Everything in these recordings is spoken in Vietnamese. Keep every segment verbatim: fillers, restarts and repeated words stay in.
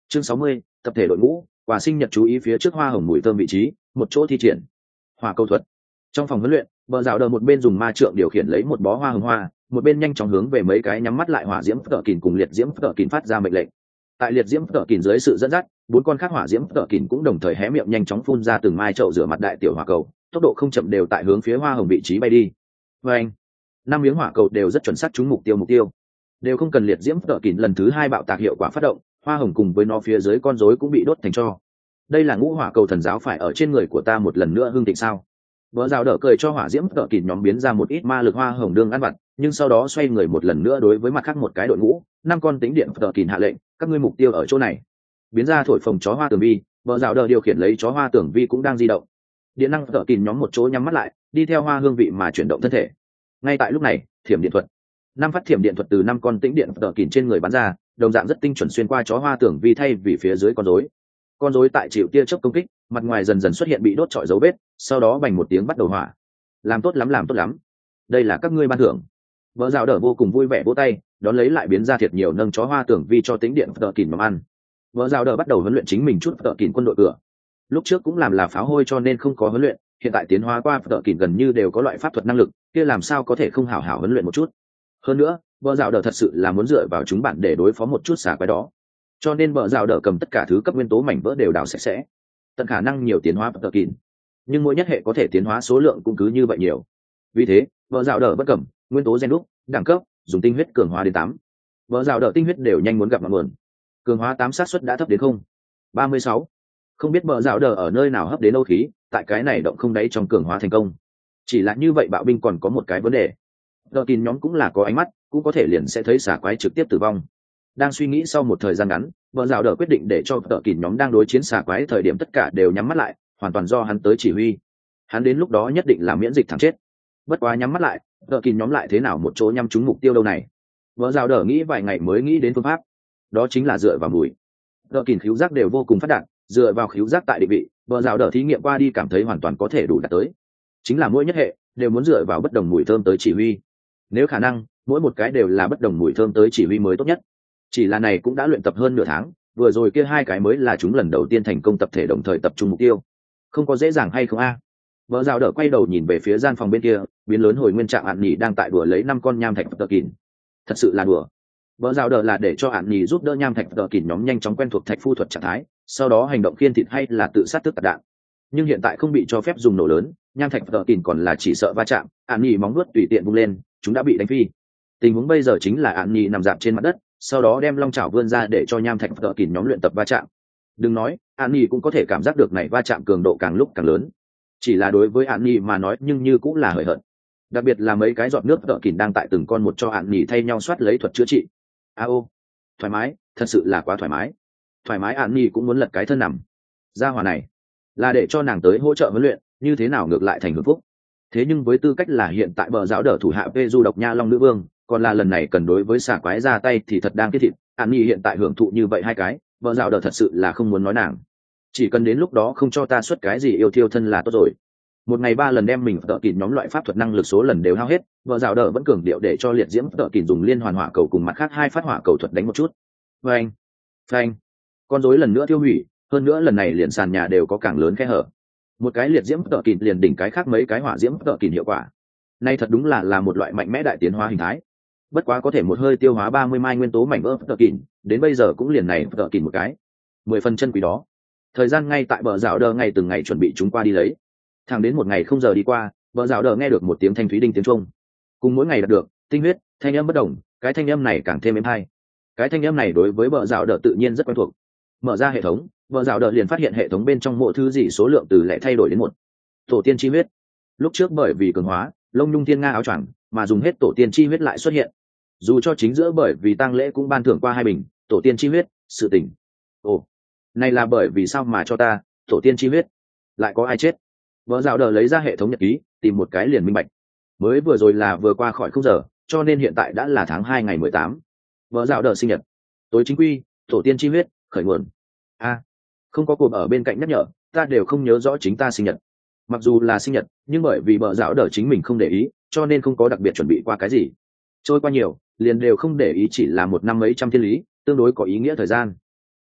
Chương sáu mươi, tập thể đội ngũ, quà sinh nhật chú ý phía trước hoa hồng mùi thơm vị trí, một chỗ thi triển. Hỏa cầu thuật. Trong phòng huấn luyện, bờ rào đờ một bên dùng ma trượng điều khiển lấy một bó hoa hồng hoa, một bên nhanh chóng hướng về mấy cái nhắm mắt lại hỏa diễm tợ kìn cùng liệt diễm tợ kìn phát ra mệnh lệnh. Tại liệt diễm tợ kìn dưới sự dẫn dắt, bốn con khác hỏa diễm tợ kìn cũng đồng thời hé miệng nhanh chóng phun ra từng mai chậu rửa mặt đại tiểu hỏa cầu, tốc độ không chậm đều tại hướng phía hoa hồng vị trí bay đi. Và anh, năm miếng hỏa cầu đều rất chuẩn xác trúng mục tiêu mục tiêu, đều không cần liệt diễm tợ kìn lần thứ hai bạo tạc hiệu quả phát động, hoa hồng cùng với nó phía dưới con rối cũng bị đốt thành tro. Đây là ngũ hỏa cầu thần giáo phải ở trên người của ta một lần nữa hưng thịnh sao? Vợ rào đỡ cười cho hỏa diễm tợ kìn nhóm biến ra một ít ma lực hoa hồng đương ăn vặt, nhưng sau đó xoay người một lần nữa đối với mặt khác một cái đội ngũ, năm con tính điện tợ kìn hạ lệnh, các ngươi mục tiêu ở chỗ này. Biến ra thổi phồng chó hoa tường vi, vợ rào đỡ điều khiển lấy chó hoa tường vi cũng đang di động. Điện năng tợ kìn nhóm một chỗ nhắm mắt lại, đi theo hoa hương vị mà chuyển động thân thể. Ngay tại lúc này, thiểm điện thuật, năm phát thiểm điện thuật từ năm con tĩnh điện tợ kìn trên người bắn ra, đồng dạng rất tinh chuẩn xuyên qua chó hoa tường vi thay vì phía dưới con rối. Con rối tại chịu tia chớp công kích, mặt ngoài dần dần xuất hiện bị đốt trọi dấu vết, sau đó bành một tiếng bắt đầu hỏa. Làm tốt lắm, làm tốt lắm, đây là các ngươi ban thưởng. Vợ rào đỡ vô cùng vui vẻ vỗ tay, đón lấy lại biến ra thiệt nhiều nâng chó hoa tường vi cho tính điện tợ kìn mắm ăn. Vợ rào đỡ bắt đầu huấn luyện chính mình chút tợ kìn quân đội cửa. Lúc trước cũng làm là pháo hôi cho nên không có huấn luyện, hiện tại tiến hóa qua tợ kìn gần như đều có loại pháp thuật năng lực, kia làm sao có thể không hảo hảo huấn luyện một chút. Hơn nữa, vợ rào đỡ thật sự là muốn dựa vào chúng bạn để đối phó một chút xà quái đó, cho nên vợ rào đỡ cầm tất cả thứ cấp nguyên tố mảnh vỡ đều đào sạch sẽ, tận khả năng nhiều tiến hóa tợ kìn, nhưng mỗi nhất hệ có thể tiến hóa số lượng cũng cứ như vậy nhiều. Vì thế vợ rào đỡ bất cầm nguyên tố gen đúc đẳng cấp dùng tinh huyết cường hóa đến tám, vợ rào đỡ tinh huyết đều nhanh muốn gặp mặt nguồn. Cường hóa tám sát suất đã thấp đến không ba mươi sáu. Không biết vợ rào đỡ ở nơi nào hấp đến âu khí, tại cái này động không đáy trong cường hóa thành công. Chỉ là như vậy bạo binh còn có một cái vấn đề, tợ kìn nhóm cũng là có ánh mắt, cũng có thể liền sẽ thấy xà quái trực tiếp tử vong. Đang suy nghĩ sau một thời gian ngắn, vợ rào đỡ quyết định để cho tợ kìn nhóm đang đối chiến xà quái thời điểm tất cả đều nhắm mắt lại, hoàn toàn do hắn tới chỉ huy. Hắn đến lúc đó nhất định là miễn dịch thẳng chết. Bất quá nhắm mắt lại, tợ kìn nhóm lại thế nào một chỗ nhắm trúng mục tiêu đâu này. Vợ rào đỡ nghĩ vài ngày mới nghĩ đến phương pháp, đó chính là dựa vào mùi. Tợ kìn khứu giác đều vô cùng phát đạt, dựa vào khứu giác tại định vị, vợ rào đỡ thí nghiệm qua đi cảm thấy hoàn toàn có thể đủ đạt tới. Chính là mỗi nhất hệ đều muốn dựa vào bất đồng mùi thơm tới chỉ huy. Nếu khả năng, mỗi một cái đều là bất đồng mùi thơm tới chỉ huy mới tốt nhất. Chỉ là này cũng đã luyện tập hơn nửa tháng, vừa rồi kia hai cái mới là chúng lần đầu tiên thành công tập thể đồng thời tập trung mục tiêu. Không có dễ dàng hay không a? À? Vợ rào đỡ quay đầu nhìn về phía gian phòng bên kia, biến lớn hồi nguyên trạng ạn nhì đang tại đùa lấy năm con nham thạch tợ kìn. Thật sự là đùa. Vợ rào đỡ là để cho ạn nhì giúp đỡ nham thạch tợ kìn nhóm nhanh chóng quen thuộc thạch phu thuật trạng thái, sau đó hành động khiên thịt hay là tự sát tức tạt đạn. Nhưng hiện tại không bị cho phép dùng nổ lớn, nham thạch tợ kìn còn là chỉ sợ va chạm, ạn nhì móng vuốt tùy tiện vung lên, chúng đã bị đánh phi. Tình huống bây giờ chính là ạn nhì nằm dạp trên mặt đất, sau đó đem long chảo vươn ra để cho nham thạch tợ kìn nhóm luyện tập va chạm. Đừng nói, an nhi cũng có thể cảm giác được này va chạm cường độ càng lúc càng lớn. Chỉ là đối với an nhi mà nói nhưng như cũng là hời hợt, đặc biệt là mấy cái giọt nước tợ kìn đang tại từng con một cho an nhi thay nhau soát lấy thuật chữa trị. A ô, thoải mái, thật sự là quá thoải mái. Thoải mái an nhi cũng muốn lật cái thân nằm. Gia hỏa này là để cho nàng tới hỗ trợ huấn luyện, như thế nào ngược lại thành hưởng phúc. Thế nhưng với tư cách là hiện tại bờ giáo đỡ thủ hạ vê du độc nha long nữ vương, còn là lần này cần đối với xà quái ra tay thì thật đang kết thịt. An nhi hiện tại hưởng thụ như vậy hai cái, vợ dạo đờ thật sự là không muốn nói nàng. Chỉ cần đến lúc đó không cho ta xuất cái gì yêu thiêu thân là tốt rồi. Một ngày ba lần đem mình tợ kìn nhóm loại pháp thuật năng lực số lần đều hao hết, vợ dạo đờ vẫn cường điệu để cho liệt diễm tợ kìn dùng liên hoàn hỏa cầu cùng mặt khác hai phát hỏa cầu thuật đánh một chút. Phanh, phanh, con rối lần nữa tiêu hủy, hơn nữa lần này liền sàn nhà đều có càng lớn khe hở. Một cái liệt diễm tợ kìn liền đỉnh cái khác mấy cái hỏa diễm tợ kìn hiệu quả. Nay thật đúng là là một loại mạnh mẽ đại tiến hóa hình thái. Bất quá có thể một hơi tiêu hóa ba mươi mai nguyên tố mảnh vỡ tợ kìn, đến bây giờ cũng liền này tợ kìn một cái, mười phần chân quý đó. Thời gian ngay tại bờ rào đờ ngày từng ngày chuẩn bị chúng qua đi lấy. Thẳng đến một ngày không giờ đi qua, bờ rào đờ nghe được một tiếng thanh thúy đinh tiếng trung. Cùng mỗi ngày đạt được tinh huyết, thanh âm bất đồng, cái thanh âm này càng thêm êm hay. Cái thanh âm này đối với bờ rào đờ tự nhiên rất quen thuộc. Mở ra hệ thống, bờ rào đờ liền phát hiện hệ thống bên trong mỗi thứ gì số lượng từ lẻ thay đổi đến một. Tổ tiên chi huyết. Lúc trước bởi vì cường hóa, lông nhung thiên nga áo choàng mà dùng hết tổ tiên chi huyết lại xuất hiện. Dù cho chính giữa bởi vì tang lễ cũng ban thưởng qua hai bình tổ tiên chi huyết, sự tình. Ồ, này là bởi vì sao mà cho ta tổ tiên chi huyết? Lại có ai chết? Vợ dạo đờ lấy ra hệ thống nhật ký, tìm một cái liền minh bạch. Mới vừa rồi là vừa qua khỏi không giờ, cho nên hiện tại đã là tháng hai ngày mười tám. Vợ dạo đờ sinh nhật. Tối chính quy, tổ tiên chi huyết, khởi nguồn. A, à, không có cuộc ở bên cạnh nhắc nhở, ta đều không nhớ rõ chính ta sinh nhật. Mặc dù là sinh nhật, nhưng bởi vì vợ dạo đờ chính mình không để ý, cho nên không có đặc biệt chuẩn bị qua cái gì. Trôi qua nhiều, liền đều không để ý, chỉ là một năm mấy trăm thiên lý, tương đối có ý nghĩa thời gian.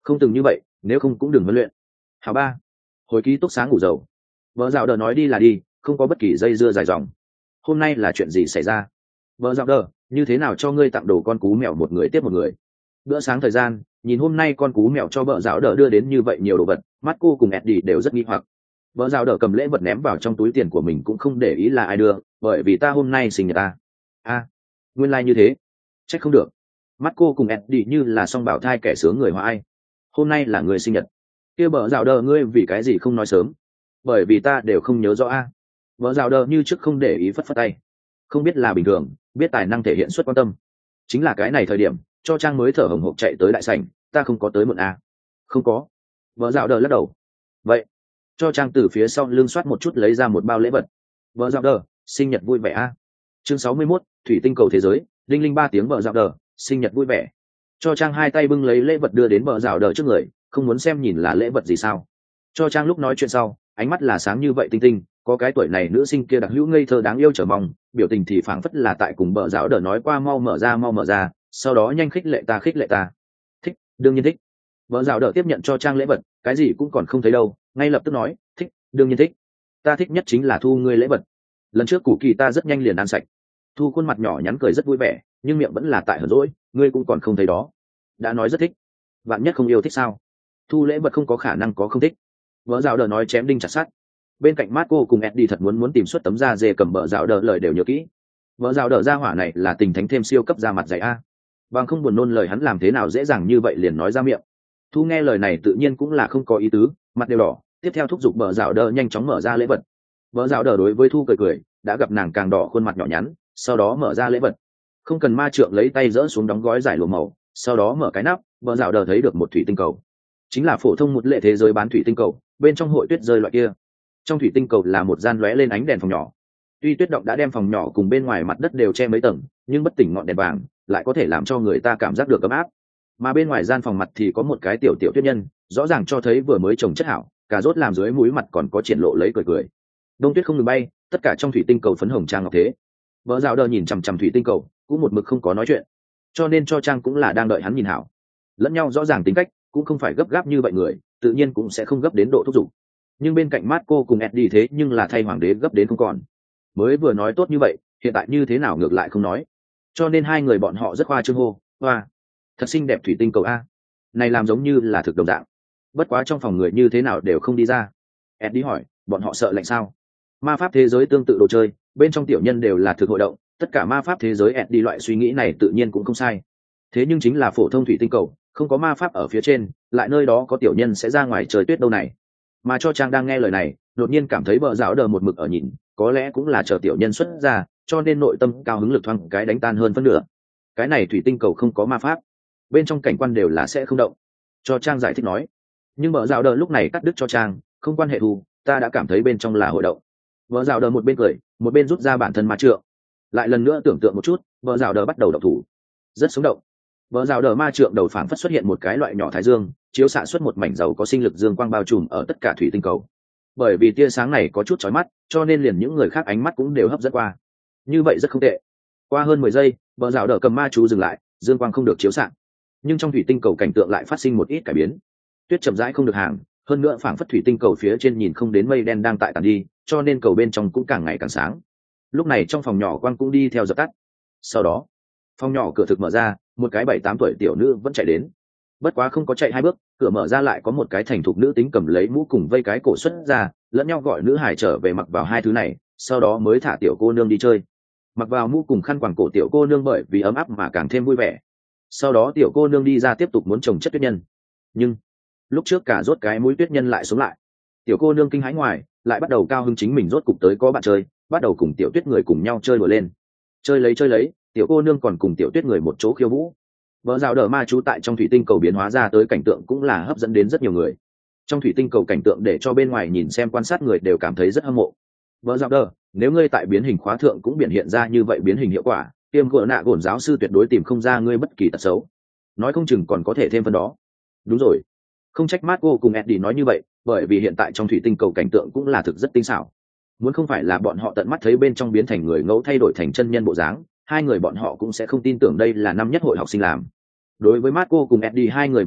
không từng như vậy, nếu không cũng đừng huấn luyện. Hảo ba. Hồi ký túc xá ngủ dầu. Vợ dạo đờ nói đi là đi, không có bất kỳ dây dưa dài dòng. Hôm nay là chuyện gì xảy ra? Vợ dạo đờ, như thế nào cho ngươi tặng đồ con cú mèo một người tiếp một người? Bữa sáng thời gian, nhìn hôm nay con cú mèo cho vợ dạo đờ đưa đến như vậy nhiều đồ vật, mắt cô cùng Eddie đều rất nghi hoặc. Vợ dạo đờ cầm lễ vật ném vào trong túi tiền của mình cũng không để ý là ai đưa, bởi vì ta hôm nay sinh nhật ta. A, à, nguyên lai like như thế. Trách không được. Mắt cô cùng Eddie như là song bảo thai kẻ sướng người hoa ai. Hôm nay là người sinh nhật. Kia vợ dạo đờ ngươi vì cái gì không nói sớm? Bởi vì ta đều không nhớ rõ a. À. Vợ dạo đờ như trước không để ý phất phất tay. Không biết là bình thường, biết tài năng thể hiện xuất quan tâm. Chính là cái này thời điểm, cho Trang mới thở hổn hộc chạy tới đại sảnh, ta không có tới muộn a. À. Không có. Vợ dạo đờ lắc đầu. Vậy, cho Trang từ phía sau lưng soát một chút lấy ra một bao lễ vật. Vợ dạo đờ, sinh nhật vui vẻ a. À. Chương sáu mươi mốt, thủy tinh cầu thế giới, linh linh ba tiếng vợ dạo đờ, sinh nhật vui vẻ. Cho Trang hai tay bưng lấy lễ vật đưa đến vợ dạo đờ trước người, không muốn xem nhìn là lễ vật gì sao. Cho Trang lúc nói chuyện sau, ánh mắt là sáng như vậy tinh tinh, có cái tuổi này nữ sinh kia đặc hữu ngây thơ đáng yêu chờ mong, biểu tình thì phảng phất là tại cùng bờ giáo đờ nói qua mau mở ra mau mở ra, sau đó nhanh khích lệ ta khích lệ ta. Thích, đương nhiên thích. Bờ giáo đờ tiếp nhận cho Trang lễ vật, cái gì cũng còn không thấy đâu, ngay lập tức nói, thích, đương nhiên thích. Ta thích nhất chính là thu ngươi lễ vật. Lần trước củ kỳ ta rất nhanh liền ăn sạch. Thu khuôn mặt nhỏ nhắn cười rất vui vẻ, nhưng miệng vẫn là tại hờn dỗi, ngươi cũng còn không thấy đó. Đã nói rất thích, bạn nhất không yêu thích sao? Thu lễ vật không có khả năng có không thích. Vợ dạo đờ nói chém đinh chặt sắt. Bên cạnh Marco cùng Eddie thật muốn muốn tìm suất tấm da dê cầm vợ dạo đờ lời đều nhớ kỹ. Vợ dạo đờ ra hỏa này là tình thánh thêm siêu cấp da mặt dày a. Bằng không buồn nôn lời hắn làm thế nào dễ dàng như vậy liền nói ra miệng. Thu nghe lời này tự nhiên cũng là không có ý tứ, mặt đều đỏ, tiếp theo thúc giục vợ dạo đờ nhanh chóng mở ra lễ vật. Vợ dạo đờ đối với Thu cười cười, đã gặp nàng càng đỏ khuôn mặt nhỏ nhắn, sau đó mở ra lễ vật. Không cần ma trượng lấy tay dỡ xuống đóng gói giải lụa màu, sau đó mở cái nắp, vợ dạo đờ thấy được một thủy tinh cầu. Chính là phổ thông một lệ thế giới bán thủy tinh cầu, bên trong hội tuyết rơi loại kia. Trong thủy tinh cầu là một gian lóe lên ánh đèn phòng nhỏ. Tuy tuyết động đã đem phòng nhỏ cùng bên ngoài mặt đất đều che mấy tầng, nhưng bất tỉnh ngọn đèn vàng lại có thể làm cho người ta cảm giác được ấm áp. Mà bên ngoài gian phòng mặt thì có một cái tiểu tiểu tuyết nhân, rõ ràng cho thấy vừa mới trồng chất hảo, cà rốt làm dưới mũi mặt còn có triển lộ lấy cười cười. Đông tuyết không ngừng bay, tất cả trong thủy tinh cầu phấn hồng trang ngọc thế. Vợ dạo đờ nhìn chằm chằm thủy tinh cầu, cũng một mực không có nói chuyện, cho nên cho Trang cũng là đang đợi hắn nhìn hảo. Lẫn nhau rõ ràng tính cách, cũng không phải gấp gáp như vậy người, tự nhiên cũng sẽ không gấp đến độ thúc giục. Nhưng bên cạnh Marco cùng Eddie thế nhưng là thay hoàng đế gấp đến không còn. Mới vừa nói tốt như vậy, hiện tại như thế nào ngược lại không nói. Cho nên hai người bọn họ rất khoa trương hô, hoa, thật xinh đẹp thủy tinh cầu a. Này làm giống như là thực đồng dạng. Bất quá trong phòng người như thế nào đều không đi ra. Eddie hỏi, bọn họ sợ lạnh sao? Ma pháp thế giới tương tự đồ chơi, bên trong tiểu nhân đều là thực hội động, tất cả ma pháp thế giới Eddie loại suy nghĩ này tự nhiên cũng không sai. Thế nhưng chính là phổ thông thủy tinh cầu, không có ma pháp ở phía trên, lại nơi đó có tiểu nhân sẽ ra ngoài trời tuyết đâu này. Mà cho Trang đang nghe lời này, đột nhiên cảm thấy bờ giáo đờ một mực ở nhìn, có lẽ cũng là chờ tiểu nhân xuất ra, cho nên nội tâm cao hứng lực thoáng cái đánh tan hơn phân nửa. Cái này thủy tinh cầu không có ma pháp, bên trong cảnh quan đều là sẽ không động. Cho Trang giải thích nói, nhưng bờ giáo đờ lúc này cắt đứt cho Trang, không quan hệ thù, ta đã cảm thấy bên trong là hội động. Bờ giáo đờ một bên cười, một bên rút ra bản thân ma trượng, lại lần nữa tưởng tượng một chút, bờ giáo đờ bắt đầu động thủ, rất sống động. Bờ rào đờ ma trượng đầu phảng phất xuất hiện một cái loại nhỏ thái dương, chiếu xạ xuất một mảnh dầu có sinh lực dương quang bao trùm ở tất cả thủy tinh cầu. Bởi vì tia sáng này có chút chói mắt, cho nên liền những người khác ánh mắt cũng đều hấp dẫn qua. Như vậy rất không tệ. Qua hơn mười giây, bờ rào đờ cầm ma chú dừng lại, dương quang không được chiếu xạ. Nhưng trong thủy tinh cầu cảnh tượng lại phát sinh một ít cải biến. Tuyết chậm rãi không được hàng, hơn nữa phảng phất thủy tinh cầu phía trên nhìn không đến mây đen đang tại tàn đi, cho nên cầu bên trong cũng càng ngày càng sáng. Lúc này trong phòng nhỏ quang cũng đi theo dập tắt. Sau đó, phòng nhỏ cửa thực mở ra, một cái bảy tám tuổi tiểu nữ vẫn chạy đến. Bất quá không có chạy hai bước, cửa mở ra lại có một cái thành thục nữ tính cầm lấy mũ cùng vây cái cổ xuất ra, lẫn nhau gọi nữ hải trở về mặc vào hai thứ này, sau đó mới thả tiểu cô nương đi chơi. Mặc vào mũ cùng khăn quàng cổ tiểu cô nương bởi vì ấm áp mà càng thêm vui vẻ. Sau đó tiểu cô nương đi ra tiếp tục muốn trồng chất tuyết nhân. Nhưng lúc trước cả rốt cái mũi tuyết nhân lại xuống lại. Tiểu cô nương kinh hãi ngoài, lại bắt đầu cao hứng chính mình rốt cục tới có bạn chơi, bắt đầu cùng tiểu tuyết người cùng nhau chơi đùa lên. Chơi lấy chơi lấy, tiểu cô nương còn cùng tiểu tuyết người một chỗ khiêu vũ. Vợ rào đờ ma chú tại trong thủy tinh cầu biến hóa ra tới cảnh tượng cũng là hấp dẫn đến rất nhiều người. Trong thủy tinh cầu cảnh tượng để cho bên ngoài nhìn xem quan sát người đều cảm thấy rất hâm mộ. Vợ rào đờ, nếu ngươi tại biến hình khóa thượng cũng biểu hiện ra như vậy biến hình hiệu quả, tiêm gỡ nạ gổn giáo sư tuyệt đối tìm không ra ngươi bất kỳ tật xấu. Nói không chừng còn có thể thêm phần đó. Đúng rồi, không trách Marco cùng Eddie nói như vậy, bởi vì hiện tại trong thủy tinh cầu cảnh tượng cũng là thực rất tinh xảo. Muốn không phải là bọn họ tận mắt thấy bên trong biến thành người ngẫu thay đổi thành chân nhân bộ dáng, hai người bọn họ cũng sẽ không tin tưởng đây là năm nhất hội học sinh làm. Đối với Marco cùng Eddie hai người bọn họ,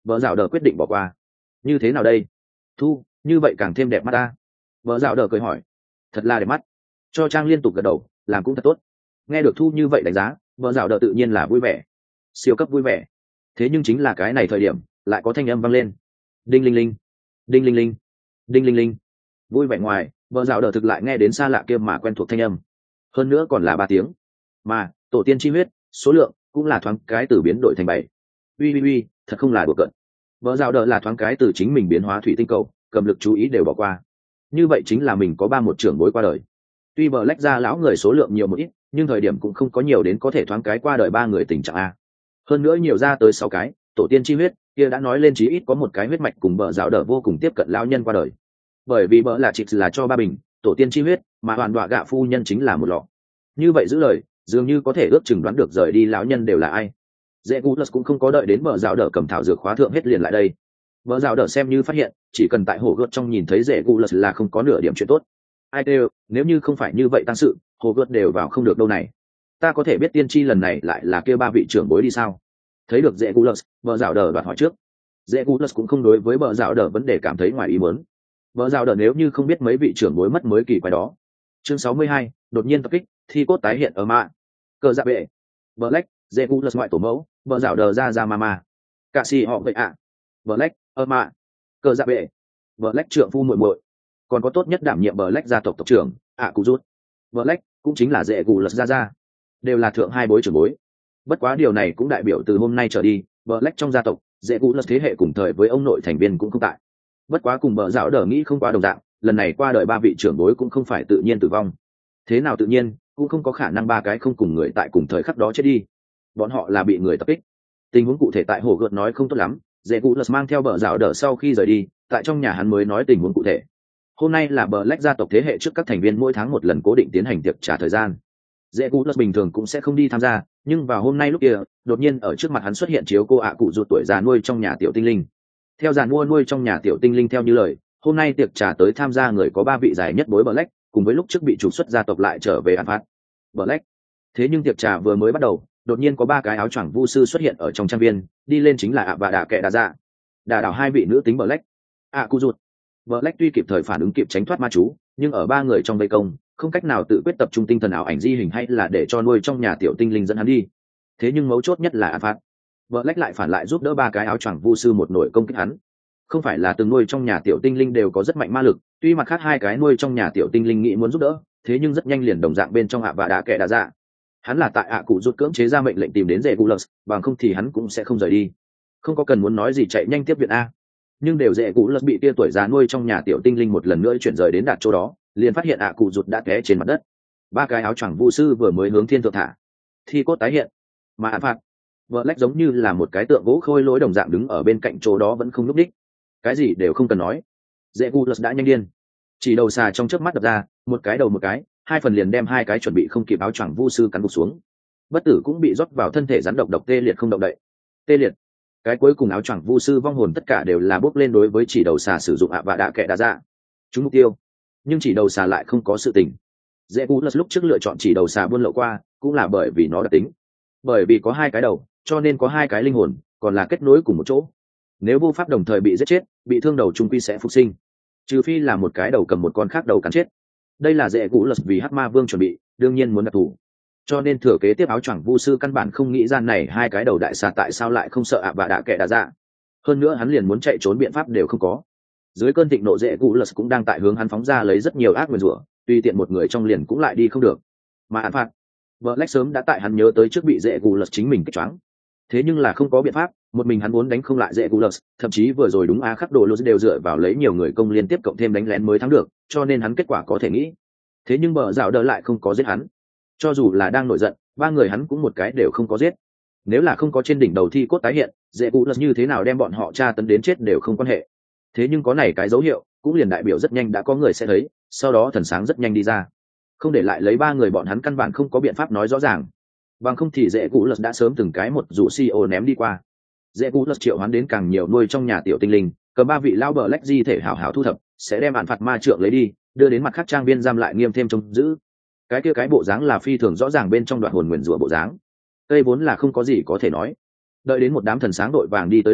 vợ dạo đờ quyết định bỏ qua. Như thế nào đây? Thu, như vậy càng thêm đẹp mắt ta. Vợ dạo đờ cười hỏi. Thật là đẹp mắt. Cho Trang liên tục gật đầu, làm cũng thật tốt. Nghe được Thu như vậy đánh giá, vợ dạo đờ tự nhiên là vui vẻ, siêu cấp vui vẻ. Thế nhưng chính là cái này thời điểm lại có thanh âm vang lên. Đinh linh linh, đinh linh linh, đinh linh linh. Vui vẻ ngoài, vợ dạo đờ thực lại nghe đến xa lạ kia mà quen thuộc thanh âm, hơn nữa còn là ba tiếng. Mà tổ tiên chi huyết số lượng cũng là thoáng cái từ biến đổi thành bảy. Uy uy uy, thật không là đùa cợt. Vợ dạo đờ là thoáng cái từ chính mình biến hóa thủy tinh cầu, cầm lực chú ý đều bỏ qua. Như vậy chính là mình có ba một trưởng bối qua đời. Tuy bờ lách ra lão người số lượng nhiều một ít, nhưng thời điểm cũng không có nhiều đến có thể thoáng cái qua đời ba người tình trạng a. Hơn nữa nhiều ra tới sáu cái tổ tiên chi huyết, kia đã nói lên chí ít có một cái huyết mạch cùng bờ dạo đờ vô cùng tiếp cận lão nhân qua đời. Bởi vì bờ là chỉ là cho ba bình tổ tiên chi huyết, mà hoàn đọa gạ phu nhân chính là một lọ. Như vậy giữ lời, dường như có thể ước chừng đoán được rời đi lão nhân đều là ai. Dễ Gú cũng không có đợi đến bờ dạo đờ cầm thảo dược khóa thượng hết liền lại đây. Bờ dạo đờ xem như phát hiện, chỉ cần tại hồ gợt trong nhìn thấy Dễ Gú là không có nửa điểm chuyện tốt. Ai đều, nếu như không phải như vậy tăng sự, hồ gợt đều vào không được đâu này. Ta có thể biết tiên tri lần này lại là kia ba vị trưởng bối đi sao? Thấy được Dễ Gú, bờ dạo đờ đoạt hỏi trước. Dễ Gú cũng không đối với bờ dạo đờ vấn đề cảm thấy ngoài ý muốn. Bờ dạo đờ nếu như không biết mấy vị trưởng bối mất mới kỳ quái đó. Chương sáu mươi hai, đột nhiên tập kích, thi cốt tái hiện ở mạ. Cờ dạ bệ. Black, Dễ Gú ngoại tổ mẫu, bờ dạo đờ ra ra mama. Cả si họ vậy ạ. Black, ở mạ. Cờ dạ bệ. Black trưởng phu muội muội. Còn có tốt nhất đảm nhiệm Black gia tộc tộc trưởng, ạ cụ rút. Black cũng chính là Dễ Gú ra ra. Đều là thượng hai bối trưởng bối. Bất quá điều này cũng đại biểu từ hôm nay trở đi, Black trong gia tộc, Dễ Gú thế hệ cùng thời với ông nội thành viên cũng không tại. Bất quá cùng bờ dạo đờ nghĩ không quá đồng dạng, lần này qua đời ba vị trưởng bối cũng không phải tự nhiên tử vong. Thế nào tự nhiên, cũng không có khả năng ba cái không cùng người tại cùng thời khắc đó chết đi. Bọn họ là bị người tập kích. Tình huống cụ thể tại hồ gợt nói không tốt lắm, Dễ Gú mang theo bờ dạo đờ sau khi rời đi, tại trong nhà hắn mới nói tình huống cụ thể. Hôm nay là Black gia tộc thế hệ trước các thành viên mỗi tháng một lần cố định tiến hành tiệc trả thời gian. Dễ Gú bình thường cũng sẽ không đi tham gia, nhưng vào hôm nay lúc kia, đột nhiên ở trước mặt hắn xuất hiện chiếu cô ạ cụ rụt tuổi già nuôi trong nhà tiểu tinh linh. Theo già mua nuôi trong nhà tiểu tinh linh theo như lời, hôm nay tiệc trả tới tham gia người có ba vị dài nhất bối Black, cùng với lúc trước bị trục xuất gia tộc lại trở về ăn phát. Black. Thế nhưng tiệc trà vừa mới bắt đầu, đột nhiên có ba cái áo choàng vu sư xuất hiện ở trong trang viên, đi lên chính là ạ và đà kệ đà dạ, đà đảo hai vị nữ tính Black. ạ cụ rụt. Black tuy kịp thời phản ứng kịp tránh thoát ma chú, nhưng ở ba người trong vây công, không cách nào tự quyết tập trung tinh thần ảo ảnh di hình hay là để cho nuôi trong nhà tiểu tinh linh dẫn hắn đi. Thế nhưng mấu chốt nhất là ăn phát. Black lại phản lại giúp đỡ ba cái áo choàng vu sư một nổi công kích hắn. Không phải là từng nuôi trong nhà tiểu tinh linh đều có rất mạnh ma lực, tuy mặt khác hai cái nuôi trong nhà tiểu tinh linh nghĩ muốn giúp đỡ, thế nhưng rất nhanh liền đồng dạng bên trong ạ và đá kẻ đá dạ. Hắn là tại ạ cụ rút cưỡng chế ra mệnh lệnh tìm đến Dễ Gú, bằng không thì hắn cũng sẽ không rời đi. Không có cần muốn nói gì chạy nhanh tiếp viện a. Nhưng đều Dễ Gú bị tia tuổi già nuôi trong nhà tiểu tinh linh một lần nữa chuyển rời đến đạt chỗ đó, liền phát hiện ạ cụ rút đã té trên mặt đất. Ba cái áo choàng vu sư vừa mới hướng thiên thượng thả, thi cốt tái hiện, mà ạ phạt Black giống như là một cái tượng gỗ khôi lỗi đồng dạng đứng ở bên cạnh chỗ đó vẫn không lúc đích, cái gì đều không cần nói. Dễ Gú đã nhanh điên, chỉ đầu xà trong chớp mắt đập ra, một cái đầu một cái, hai phần liền đem hai cái chuẩn bị không kịp áo choàng vu sư cắn gục xuống. Bất tử cũng bị rót vào thân thể rắn độc độc tê liệt không động đậy. Tê liệt. Cái cuối cùng áo choàng vu sư vong hồn tất cả đều là bốc lên đối với chỉ đầu xà sử dụng ạ và đạ kệ đa dạ. Chúng mục tiêu, nhưng chỉ đầu xà lại không có sự tình. Dễ Gú lúc trước lựa chọn chỉ đầu xà buôn lậu qua, cũng là bởi vì nó đặc tính. Bởi vì có hai cái đầu, cho nên có hai cái linh hồn, còn là kết nối cùng một chỗ. Nếu vô pháp đồng thời bị giết chết, bị thương đầu trung quy sẽ phục sinh, trừ phi là một cái đầu cầm một con khác đầu cắn chết. Đây là Dễ Gú vì hắc ma vương chuẩn bị, đương nhiên muốn đặc thù, cho nên thừa kế tiếp áo choàng vu sư căn bản không nghĩ ra này hai cái đầu đại xà tại sao lại không sợ ạ và đạ kệ đa dạ. Hơn nữa hắn liền muốn chạy trốn biện pháp đều không có. Dưới cơn thịnh nộ Dễ Gú cũng đang tại hướng hắn phóng ra lấy rất nhiều ác nguyên rủa, tùy tiện một người trong liền cũng lại đi không được. Mà án phạt Black sớm đã tại hắn nhớ tới trước bị Dễ Gú chính mình kích choáng. Thế nhưng là không có biện pháp, một mình hắn muốn đánh không lại Dễ Gú, thậm chí vừa rồi đúng á khắc đồ lô đều dựa vào lấy nhiều người công liên tiếp cộng thêm đánh lén mới thắng được, cho nên hắn kết quả có thể nghĩ. Thế nhưng bờ rào đỡ lại không có giết hắn, cho dù là đang nổi giận, ba người hắn cũng một cái đều không có giết. Nếu là không có trên đỉnh đầu thi cốt tái hiện, Dễ Gú như thế nào đem bọn họ tra tấn đến chết đều không quan hệ. Thế nhưng có này cái dấu hiệu, cũng liền đại biểu rất nhanh đã có người sẽ thấy, sau đó thần sáng rất nhanh đi ra, không để lại lấy ba người bọn hắn căn bản không có biện pháp nói rõ ràng. Bằng không thì Dễ Gú đã sớm từng cái một rủ xê e ô ném đi qua. Dễ Gú triệu hoán đến càng nhiều nuôi trong nhà tiểu tinh linh, cầm ba vị lao bờ lách di thể hảo hảo thu thập, sẽ đem án phạt ma trượng lấy đi, đưa đến mặt khác trang viên giam lại nghiêm thêm trông giữ. Cái kia cái bộ dáng là phi thường rõ ràng bên trong đoạn hồn nguyền rủa bộ dáng. Đây vốn là không có gì có thể nói. Đợi đến một đám thần sáng đội vàng đi tới đây,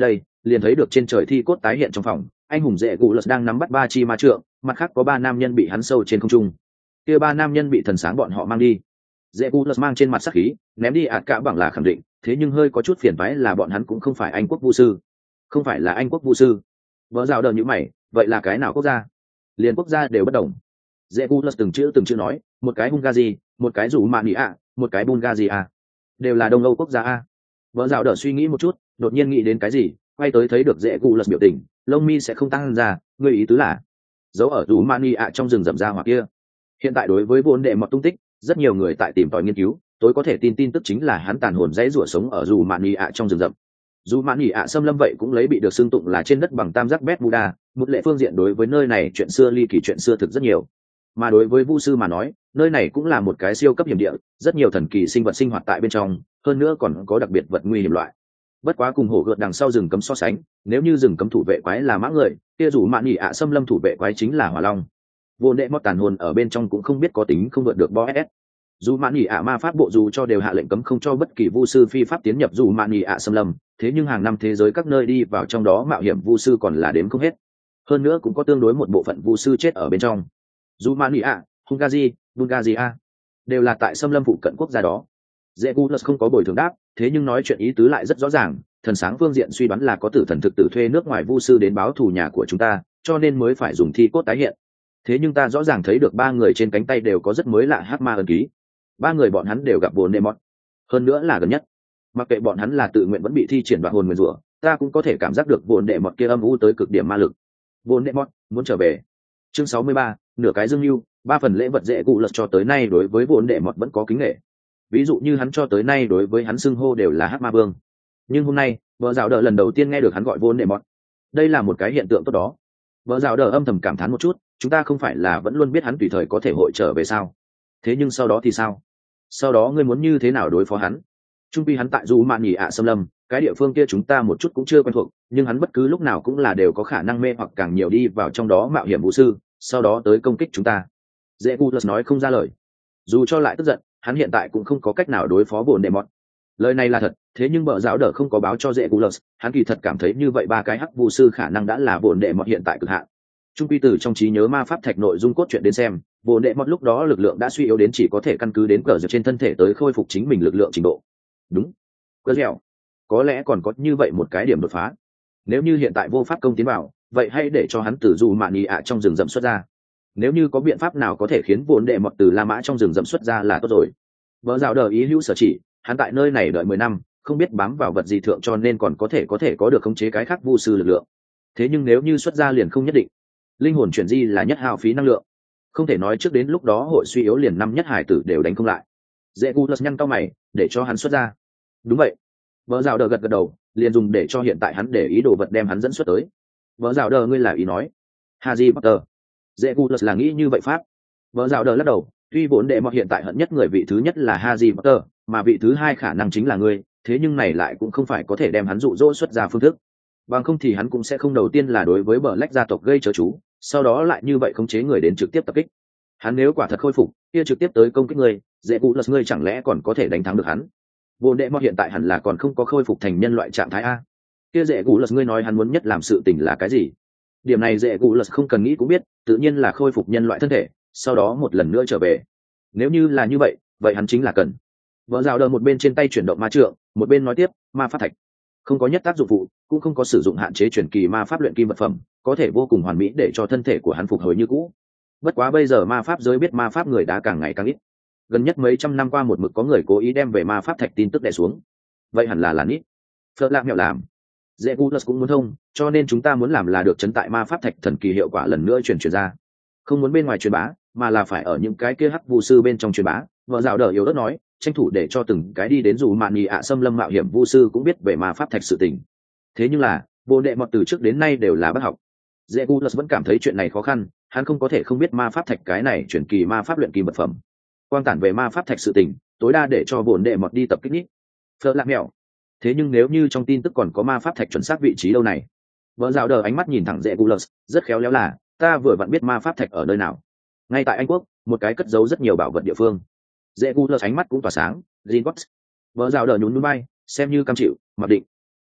liền thấy được trên trời thi cốt tái hiện trong phòng, anh hùng dễ gù lật đang nắm bắt ba chi ma trượng, mặt khác có ba nam nhân bị hắn sâu trên không trung. Kia ba nam nhân bị thần sáng bọn họ mang đi. Dễ gù lật mang trên mặt sắc khí, ném đi ạt cả bằng là khẳng định, thế nhưng hơi có chút phiền toái là bọn hắn cũng không phải Anh quốc vu sư, không phải là Anh quốc vu sư. Vỡ rào đờ như mày, vậy là cái nào quốc gia? Liền quốc gia đều bất đồng. Dễ gù lật từng chữ từng chữ nói, một cái Hungary, một cái rủ mạn ạ, một cái Bulgaria, đều là Đông Âu quốc gia a. Vỡ rào đờ suy nghĩ một chút, đột nhiên nghĩ đến cái gì, quay tới thấy được dễ gù lật biểu tình, lông mi sẽ không tăng ra, người ý tứ là giấu ở rủ mạn ạ trong rừng rậm ra hoặc kia. Hiện tại đối với vốn đệ mọt tung tích, rất nhiều người tại tìm tòi nghiên cứu, tối có thể tin tin tức chính là hắn tàn hồn dãy rủa sống ở dù mạn ạ trong rừng rậm. Dù mạn ạ xâm lâm vậy cũng lấy bị được xưng tụng là trên đất bằng tam giác Bermuda, một lệ phương diện đối với nơi này chuyện xưa ly kỳ chuyện xưa thực rất nhiều. Mà đối với vu sư mà nói, nơi này cũng là một cái siêu cấp hiểm địa, rất nhiều thần kỳ sinh vật sinh hoạt tại bên trong, hơn nữa còn có đặc biệt vật nguy hiểm loại. Bất quá cùng hổ gợt đằng sau rừng cấm so sánh, nếu như rừng cấm thủ vệ quái là mã người, kia dù mạn ạ xâm lâm thủ vệ quái chính là hỏa long. Vô đệ mót tàn hồn ở bên trong cũng không biết có tính không vượt được bo ép. Dù mạn nhị ạ ma pháp bộ dù cho đều hạ lệnh cấm không cho bất kỳ vu sư phi pháp tiến nhập dù mạn nhị ạ xâm lâm, thế nhưng hàng năm thế giới các nơi đi vào trong đó mạo hiểm vu sư còn là đếm không hết. Hơn nữa cũng có tương đối một bộ phận vu sư chết ở bên trong. Dù mạn nhị ạ, Hungary, Bulgaria đều là tại xâm lâm phụ cận quốc gia đó. Zebulus không có bồi thường đáp, thế nhưng nói chuyện ý tứ lại rất rõ ràng, thần sáng phương diện suy đoán là có tử thần thực tử thuê nước ngoài vu sư đến báo thù nhà của chúng ta, cho nên mới phải dùng thi cốt tái hiện. Thế nhưng ta rõ ràng thấy được ba người trên cánh tay đều có rất mới lạ hắc ma ấn ký. Ba người bọn hắn đều gặp Voldemort, hơn nữa là gần nhất. Mặc kệ bọn hắn là tự nguyện vẫn bị thi triển đoạt hồn nguyên rủa, ta cũng có thể cảm giác được Voldemort kia âm u tới cực điểm ma lực. Voldemort muốn trở về. Chương sáu mươi ba, nửa cái dương lưu, ba phần lễ vật dễ cụ lật cho tới nay đối với Voldemort vẫn có kính nể. Ví dụ như hắn cho tới nay đối với hắn xưng hô đều là hắc ma vương. Nhưng hôm nay, vợ rào đờ lần đầu tiên nghe được hắn gọi Voldemort. Đây là một cái hiện tượng tốt đó. Vợ rào đờ âm thầm cảm thán một chút, chúng ta không phải là vẫn luôn biết hắn tùy thời có thể hội trở về sao? Thế nhưng sau đó thì sao? Sau đó ngươi muốn như thế nào đối phó hắn? Trung pi hắn tại dù mạn nhỉ ạ xâm lâm, cái địa phương kia chúng ta một chút cũng chưa quen thuộc, nhưng hắn bất cứ lúc nào cũng là đều có khả năng mê hoặc càng nhiều đi vào trong đó mạo hiểm vũ sư, sau đó tới công kích chúng ta. Zebulus nói không ra lời. Dù cho lại tức giận, hắn hiện tại cũng không có cách nào đối phó Voldemort. Lời này là thật, thế nhưng bợ giáo đỡ không có báo cho Zebulus, hắn kỳ thật cảm thấy như vậy ba cái hắc vũ sư khả năng đã là Voldemort hiện tại cực hạn. Trung quy từ trong trí nhớ ma pháp thạch nội dung cốt truyện đến xem, Voldemort lúc đó lực lượng đã suy yếu đến chỉ có thể căn cứ đến cờ giật trên thân thể tới khôi phục chính mình lực lượng trình độ. Đúng. Cờ dẻo. Có lẽ còn có như vậy một cái điểm đột phá. Nếu như hiện tại vô pháp công tiến vào, vậy hãy để cho hắn từ dù mạn nhị ạ trong rừng rậm xuất ra. Nếu như có biện pháp nào có thể khiến Voldemort từ La Mã trong rừng rậm xuất ra là tốt rồi. Vợ dạo đờ ý hữu sở chỉ, hắn tại nơi này đợi mười năm, không biết bám vào vật gì thượng cho nên còn có thể có thể có được khống chế cái khác vu sư lực lượng. Thế nhưng nếu như xuất ra liền không nhất định. Linh hồn chuyển di là nhất hao phí năng lượng, không thể nói trước đến lúc đó hội suy yếu liền năm nhất hải tử đều đánh không lại. Zebulus nhăn cao mày, để cho hắn xuất ra. Đúng vậy. Vợ rào đờ gật gật đầu, liền dùng để cho hiện tại hắn để ý đồ vật đem hắn dẫn xuất tới. Vợ rào đờ ngươi là ý nói Harry Potter. Zebulus là nghĩ như vậy pháp. Vợ rào đờ lắc đầu, tuy vốn đệ mọt hiện tại hận nhất người vị thứ nhất là Harry Potter, mà vị thứ hai khả năng chính là ngươi, thế nhưng này lại cũng không phải có thể đem hắn dụ dỗ xuất ra phương thức. Bằng không thì hắn cũng sẽ không đầu tiên là đối với bờ lách gia tộc gây chớ chú, sau đó lại như vậy khống chế người đến trực tiếp tập kích. Hắn nếu quả thật khôi phục, kia trực tiếp tới công kích ngươi, dễ cụ lật ngươi chẳng lẽ còn có thể đánh thắng được hắn? Vô đệ mọt hiện tại hẳn là còn không có khôi phục thành nhân loại trạng thái a. Kia dễ cụ lật ngươi nói hắn muốn nhất làm sự tình là cái gì? Điểm này dễ cụ lật không cần nghĩ cũng biết, tự nhiên là khôi phục nhân loại thân thể, sau đó một lần nữa trở về. Nếu như là như vậy, vậy hắn chính là cần. Vợ rào đờ một bên trên tay chuyển động ma trượng, một bên nói tiếp, ma pháp thạch không có nhất tác dụng phụ, cũng không có sử dụng hạn chế truyền kỳ ma pháp luyện kim vật phẩm, có thể vô cùng hoàn mỹ để cho thân thể của hắn phục hồi như cũ. Bất quá bây giờ ma pháp giới biết ma pháp người đã càng ngày càng ít. Gần nhất mấy trăm năm qua một mực có người cố ý đem về ma pháp thạch tin tức đè xuống. Vậy hẳn là là ít. Phật lạc mẹo làm. Zebulus cũng muốn thông, cho nên chúng ta muốn làm là được chấn tại ma pháp thạch thần kỳ hiệu quả lần nữa truyền truyền ra. Không muốn bên ngoài truyền bá, mà là phải ở những cái kia hắc vu sư bên trong truyền bá. Vợ dạo đờ yếu đất nói, tranh thủ để cho từng cái đi đến dù mạn nhị ạ xâm lâm mạo hiểm vu sư cũng biết về ma pháp thạch sự tình. Thế nhưng là vô đệ mọt từ trước đến nay đều là bất học. Zebulus vẫn cảm thấy chuyện này khó khăn, hắn không có thể không biết ma pháp thạch cái này chuyển kỳ ma pháp luyện kỳ vật phẩm. Quang tản về ma pháp thạch sự tình, tối đa để cho vô đệ mọt đi tập kích nhích. Phật lạc mèo. Thế nhưng nếu như trong tin tức còn có ma pháp thạch chuẩn xác vị trí đâu này? Vợ dạo đờ ánh mắt nhìn thẳng Zebulus, rất khéo léo là, ta vừa vặn biết ma pháp thạch ở nơi nào. Ngay tại Anh quốc, một cái cất giấu rất nhiều bảo vật địa phương. Zebulus ánh mắt cũng tỏa sáng, Gringotts. Vợ rào đờ nhún nhún bay, xem như cam chịu, mặc định.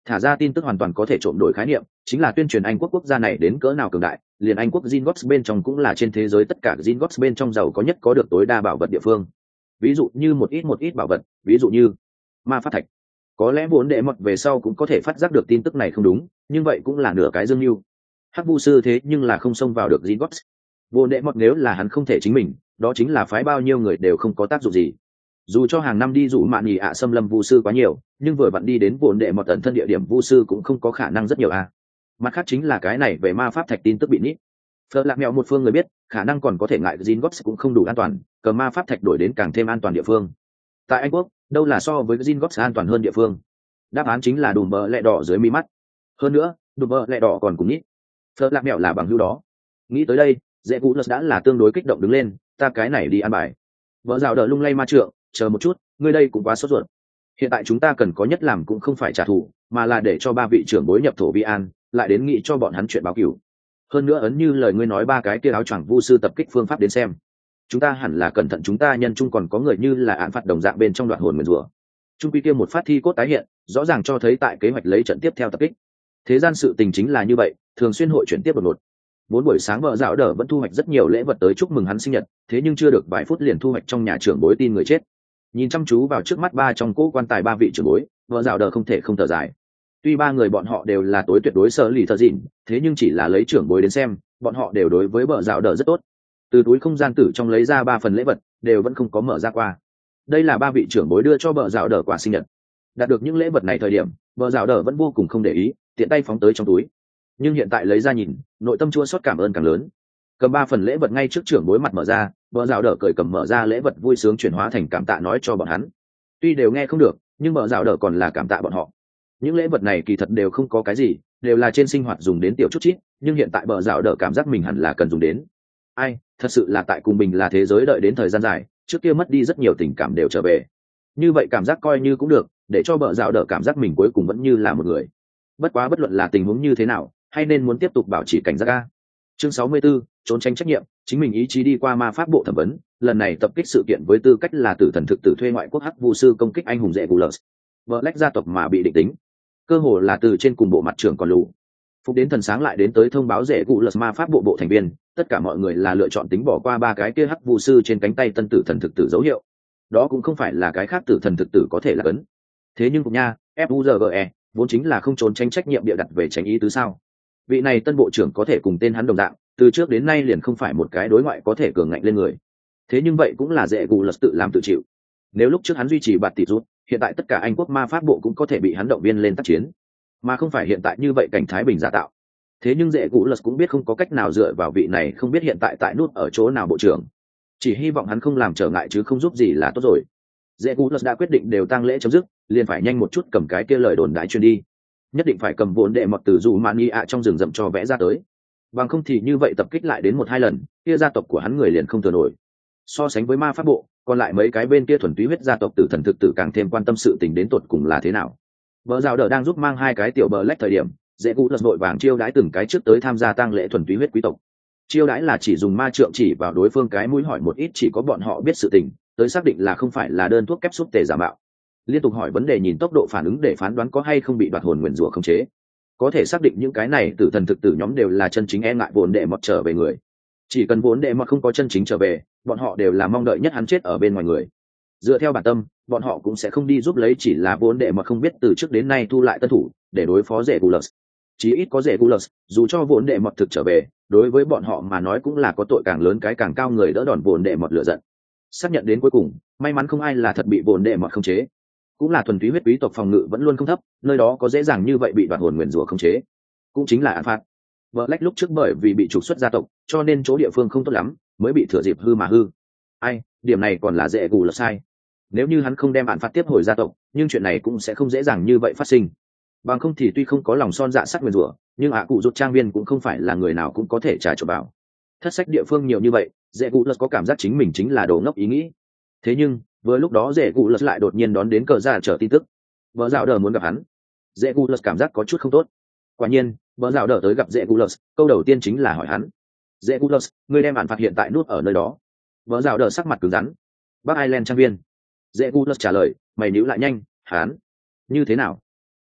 Thả ra tin tức hoàn toàn có thể trộm đổi khái niệm, chính là tuyên truyền Anh quốc quốc gia này đến cỡ nào cường đại, liền Anh quốc Gringotts bên trong cũng là trên thế giới tất cả Gringotts bên trong giàu có nhất có được tối đa bảo vật địa phương. Ví dụ như một ít một ít bảo vật, ví dụ như ma pháp thạch. Có lẽ vốn đệ mọt về sau cũng có thể phát giác được tin tức này không đúng, nhưng vậy cũng là nửa cái dương mưu. Hắc vu sư thế nhưng là không xông vào được Gringotts. Vốn đệ mọt nếu là hắn không thể chính mình, đó chính là phái bao nhiêu người đều không có tác dụng gì. Dù cho hàng năm đi dụ mạn nhì ạ xâm lâm vu sư quá nhiều, nhưng vừa vặn đi đến vốn đệ mọt tận thân địa điểm vu sư cũng không có khả năng rất nhiều a. À. Mặt khác chính là cái này về ma pháp thạch tin tức bị nít. Phở lạc mẹo một phương người biết, khả năng còn có thể ngại Gringotts cũng không đủ an toàn, cờ ma pháp thạch đổi đến càng thêm an toàn địa phương. Tại Anh quốc, đâu là so với Gringotts an toàn hơn địa phương? Đáp án chính là đùm bờ lẹ đỏ dưới mi mắt. Hơn nữa, đùm bờ lẹ đỏ còn cùng nít. Phở lạc mẹo là bằng hữu đó. Nghĩ tới đây, dễ cũ đã là tương đối kích động đứng lên, ta cái này đi ăn bài. Vợ rào đỡ lung lay ma trượng, chờ một chút, ngươi đây cũng quá sốt ruột. Hiện tại chúng ta cần có nhất làm cũng không phải trả thù, mà là để cho ba vị trưởng bối nhập thổ vi an, lại đến nghĩ cho bọn hắn chuyện báo cửu. Hơn nữa ấn như lời ngươi nói ba cái kia áo choàng vu sư tập kích phương pháp đến xem, chúng ta hẳn là cẩn thận, chúng ta nhân chung còn có người như là án phạt đồng dạng bên trong đoạn hồn nguyền rủa. Trung quy kia một phát thi cốt tái hiện, rõ ràng cho thấy tại kế hoạch lấy trận tiếp theo tập kích. Thế gian sự tình chính là như vậy, thường xuyên hội chuyển tiếp đột ngột. Bốn buổi sáng vợ dạo đỡ vẫn thu hoạch rất nhiều lễ vật tới chúc mừng hắn sinh nhật, thế nhưng chưa được vài phút liền thu hoạch trong nhà trưởng bối tin người chết. Nhìn chăm chú vào trước mắt ba trong cỗ quan tài ba vị trưởng bối, vợ dạo đỡ không thể không thở dài. Tuy ba người bọn họ đều là tối tuyệt đối sở lì thợ dịn, thế nhưng chỉ là lấy trưởng bối đến xem, bọn họ đều đối với vợ dạo đỡ rất tốt. Từ túi không gian tử trong lấy ra ba phần lễ vật, đều vẫn không có mở ra qua. Đây là ba vị trưởng bối đưa cho vợ dạo đỡ quà sinh nhật. Đạt được những lễ vật này thời điểm, vợ dạo đỡ vẫn vô cùng không để ý, tiện tay phóng tới trong túi. Nhưng hiện tại lấy ra nhìn, nội tâm chua xót cảm ơn càng lớn. Cầm ba phần lễ vật ngay trước trưởng bối mặt mở ra, vợ dạo đỡ cởi cầm mở ra lễ vật vui sướng chuyển hóa thành cảm tạ nói cho bọn hắn. Tuy đều nghe không được, nhưng vợ dạo đỡ còn là cảm tạ bọn họ. Những lễ vật này kỳ thật đều không có cái gì, đều là trên sinh hoạt dùng đến tiểu chút chít, nhưng hiện tại vợ dạo đỡ cảm giác mình hẳn là cần dùng đến. Ai, thật sự là tại cùng mình là thế giới đợi đến thời gian dài, trước kia mất đi rất nhiều tình cảm đều trở về. Như vậy cảm giác coi như cũng được, để cho vợ dạo đỡ cảm giác mình cuối cùng vẫn như là một người. Bất quá bất luận là tình huống như thế nào, hay nên muốn tiếp tục bảo trì cảnh giác a. Chương sáu mươi 64, trốn tránh trách nhiệm, chính mình ý chí đi qua ma pháp bộ thẩm vấn, lần này tập kích sự kiện với tư cách là tử thần thực tử thuê ngoại quốc hắc vu sư công kích anh hùng dễ Gulus. Black gia tộc mà bị định tính, cơ hồ là từ trên cùng bộ mặt trưởng còn lù. Phục đến thần sáng lại đến tới thông báo dễ Gulus ma pháp bộ bộ thành viên, tất cả mọi người là lựa chọn tính bỏ qua ba cái kia hắc vu sư trên cánh tay tân tử thần thực tử dấu hiệu. Đó cũng không phải là cái khác tử thần thực tử có thể là ấn. Thế nhưng cũng nha, Fuge vốn chính là không trốn tránh trách nhiệm địa đặt về tránh ý tứ sao? Vị này tân bộ trưởng có thể cùng tên hắn đồng dạng, từ trước đến nay liền không phải một cái đối ngoại có thể cường ngạnh lên người. Thế nhưng vậy cũng là dễ Gulus tự làm tự chịu. Nếu lúc trước hắn duy trì bạt tỷ rút, hiện tại tất cả Anh quốc ma pháp bộ cũng có thể bị hắn động viên lên tác chiến, mà không phải hiện tại như vậy cảnh thái bình giả tạo. Thế nhưng dễ Gulus cũng biết không có cách nào dựa vào vị này không biết hiện tại tại nút ở chỗ nào bộ trưởng, chỉ hy vọng hắn không làm trở ngại chứ không giúp gì là tốt rồi. Dễ Gulus đã quyết định đều tang lễ chấm dứt, liền phải nhanh một chút cầm cái kia lời đồn đại truyền đi, nhất định phải cầm vốn đệ mọt từ dù mani ạ trong rừng rậm cho vẽ ra tới, bằng không thì như vậy tập kích lại đến một hai lần, kia gia tộc của hắn người liền không thừa nổi. So sánh với ma pháp bộ, còn lại mấy cái bên kia thuần túy huyết gia tộc tử thần thực tử càng thêm quan tâm sự tình đến tột cùng là thế nào. Vợ rào đỡ đang giúp mang hai cái tiểu bờ lách thời điểm, dễ cụ lật vội vàng chiêu đãi từng cái trước tới tham gia tang lễ thuần túy huyết quý tộc. Chiêu đãi là chỉ dùng ma trượng chỉ vào đối phương cái mũi hỏi một ít chỉ có bọn họ biết sự tình, tới xác định là không phải là đơn thuốc kép xúc tề giả mạo. Liên tục hỏi vấn đề nhìn tốc độ phản ứng để phán đoán có hay không bị đoạt hồn nguyền rủa khống chế. Có thể xác định những cái này tử thần thực tử nhóm đều là chân chính e ngại vốn đệ mọt trở về người. Chỉ cần vốn đệ mọt không có chân chính trở về, bọn họ đều là mong đợi nhất hắn chết ở bên ngoài người. Dựa theo bản tâm, bọn họ cũng sẽ không đi giúp lấy chỉ là vốn đệ mọt không biết từ trước đến nay thu lại tân thủ để đối phó dễ Gulus. Chí ít có dễ Gulus, dù cho vốn đệ mọt thực trở về, đối với bọn họ mà nói cũng là có tội càng lớn cái càng cao người đỡ đòn vốn đệ mọt lựa giận. Xác nhận đến cuối cùng, may mắn không ai là thật bị vốn đệ mọt khống chế. Cũng là thuần túy huyết quý tộc phòng ngự vẫn luôn không thấp, nơi đó có dễ dàng như vậy bị đoạt hồn nguyền rủa khống chế. Cũng chính là án phạt. Black lúc trước bởi vì bị trục xuất gia tộc, cho nên chỗ địa phương không tốt lắm, mới bị thừa dịp hư mà hư. Ai, điểm này còn là dễ Gulus sai. Nếu như hắn không đem án phạt tiếp hồi gia tộc, nhưng chuyện này cũng sẽ không dễ dàng như vậy phát sinh. Bằng không thì tuy không có lòng son dạ sắt nguyền rủa, nhưng ạ cụ rút trang viên cũng không phải là người nào cũng có thể trà trộn vào. Thất sách địa phương nhiều như vậy, dễ Gulus có cảm giác chính mình chính là đồ ngốc ý nghĩ. Thế nhưng vừa lúc đó dễ Gulus lại đột nhiên đón đến cờ ra trở tin tức, vợ dạo đờ muốn gặp hắn. Dễ Gulus cảm giác có chút không tốt. Quả nhiên, vợ dạo đờ tới gặp dễ Gulus, câu đầu tiên chính là hỏi hắn: dễ Gulus, ngươi đem án phạt hiện tại nút ở nơi đó? Vợ dạo đờ sắc mặt cứng rắn: Bắc Ireland trang viên. Dễ Gulus trả lời: mày níu lại nhanh, hắn như thế nào?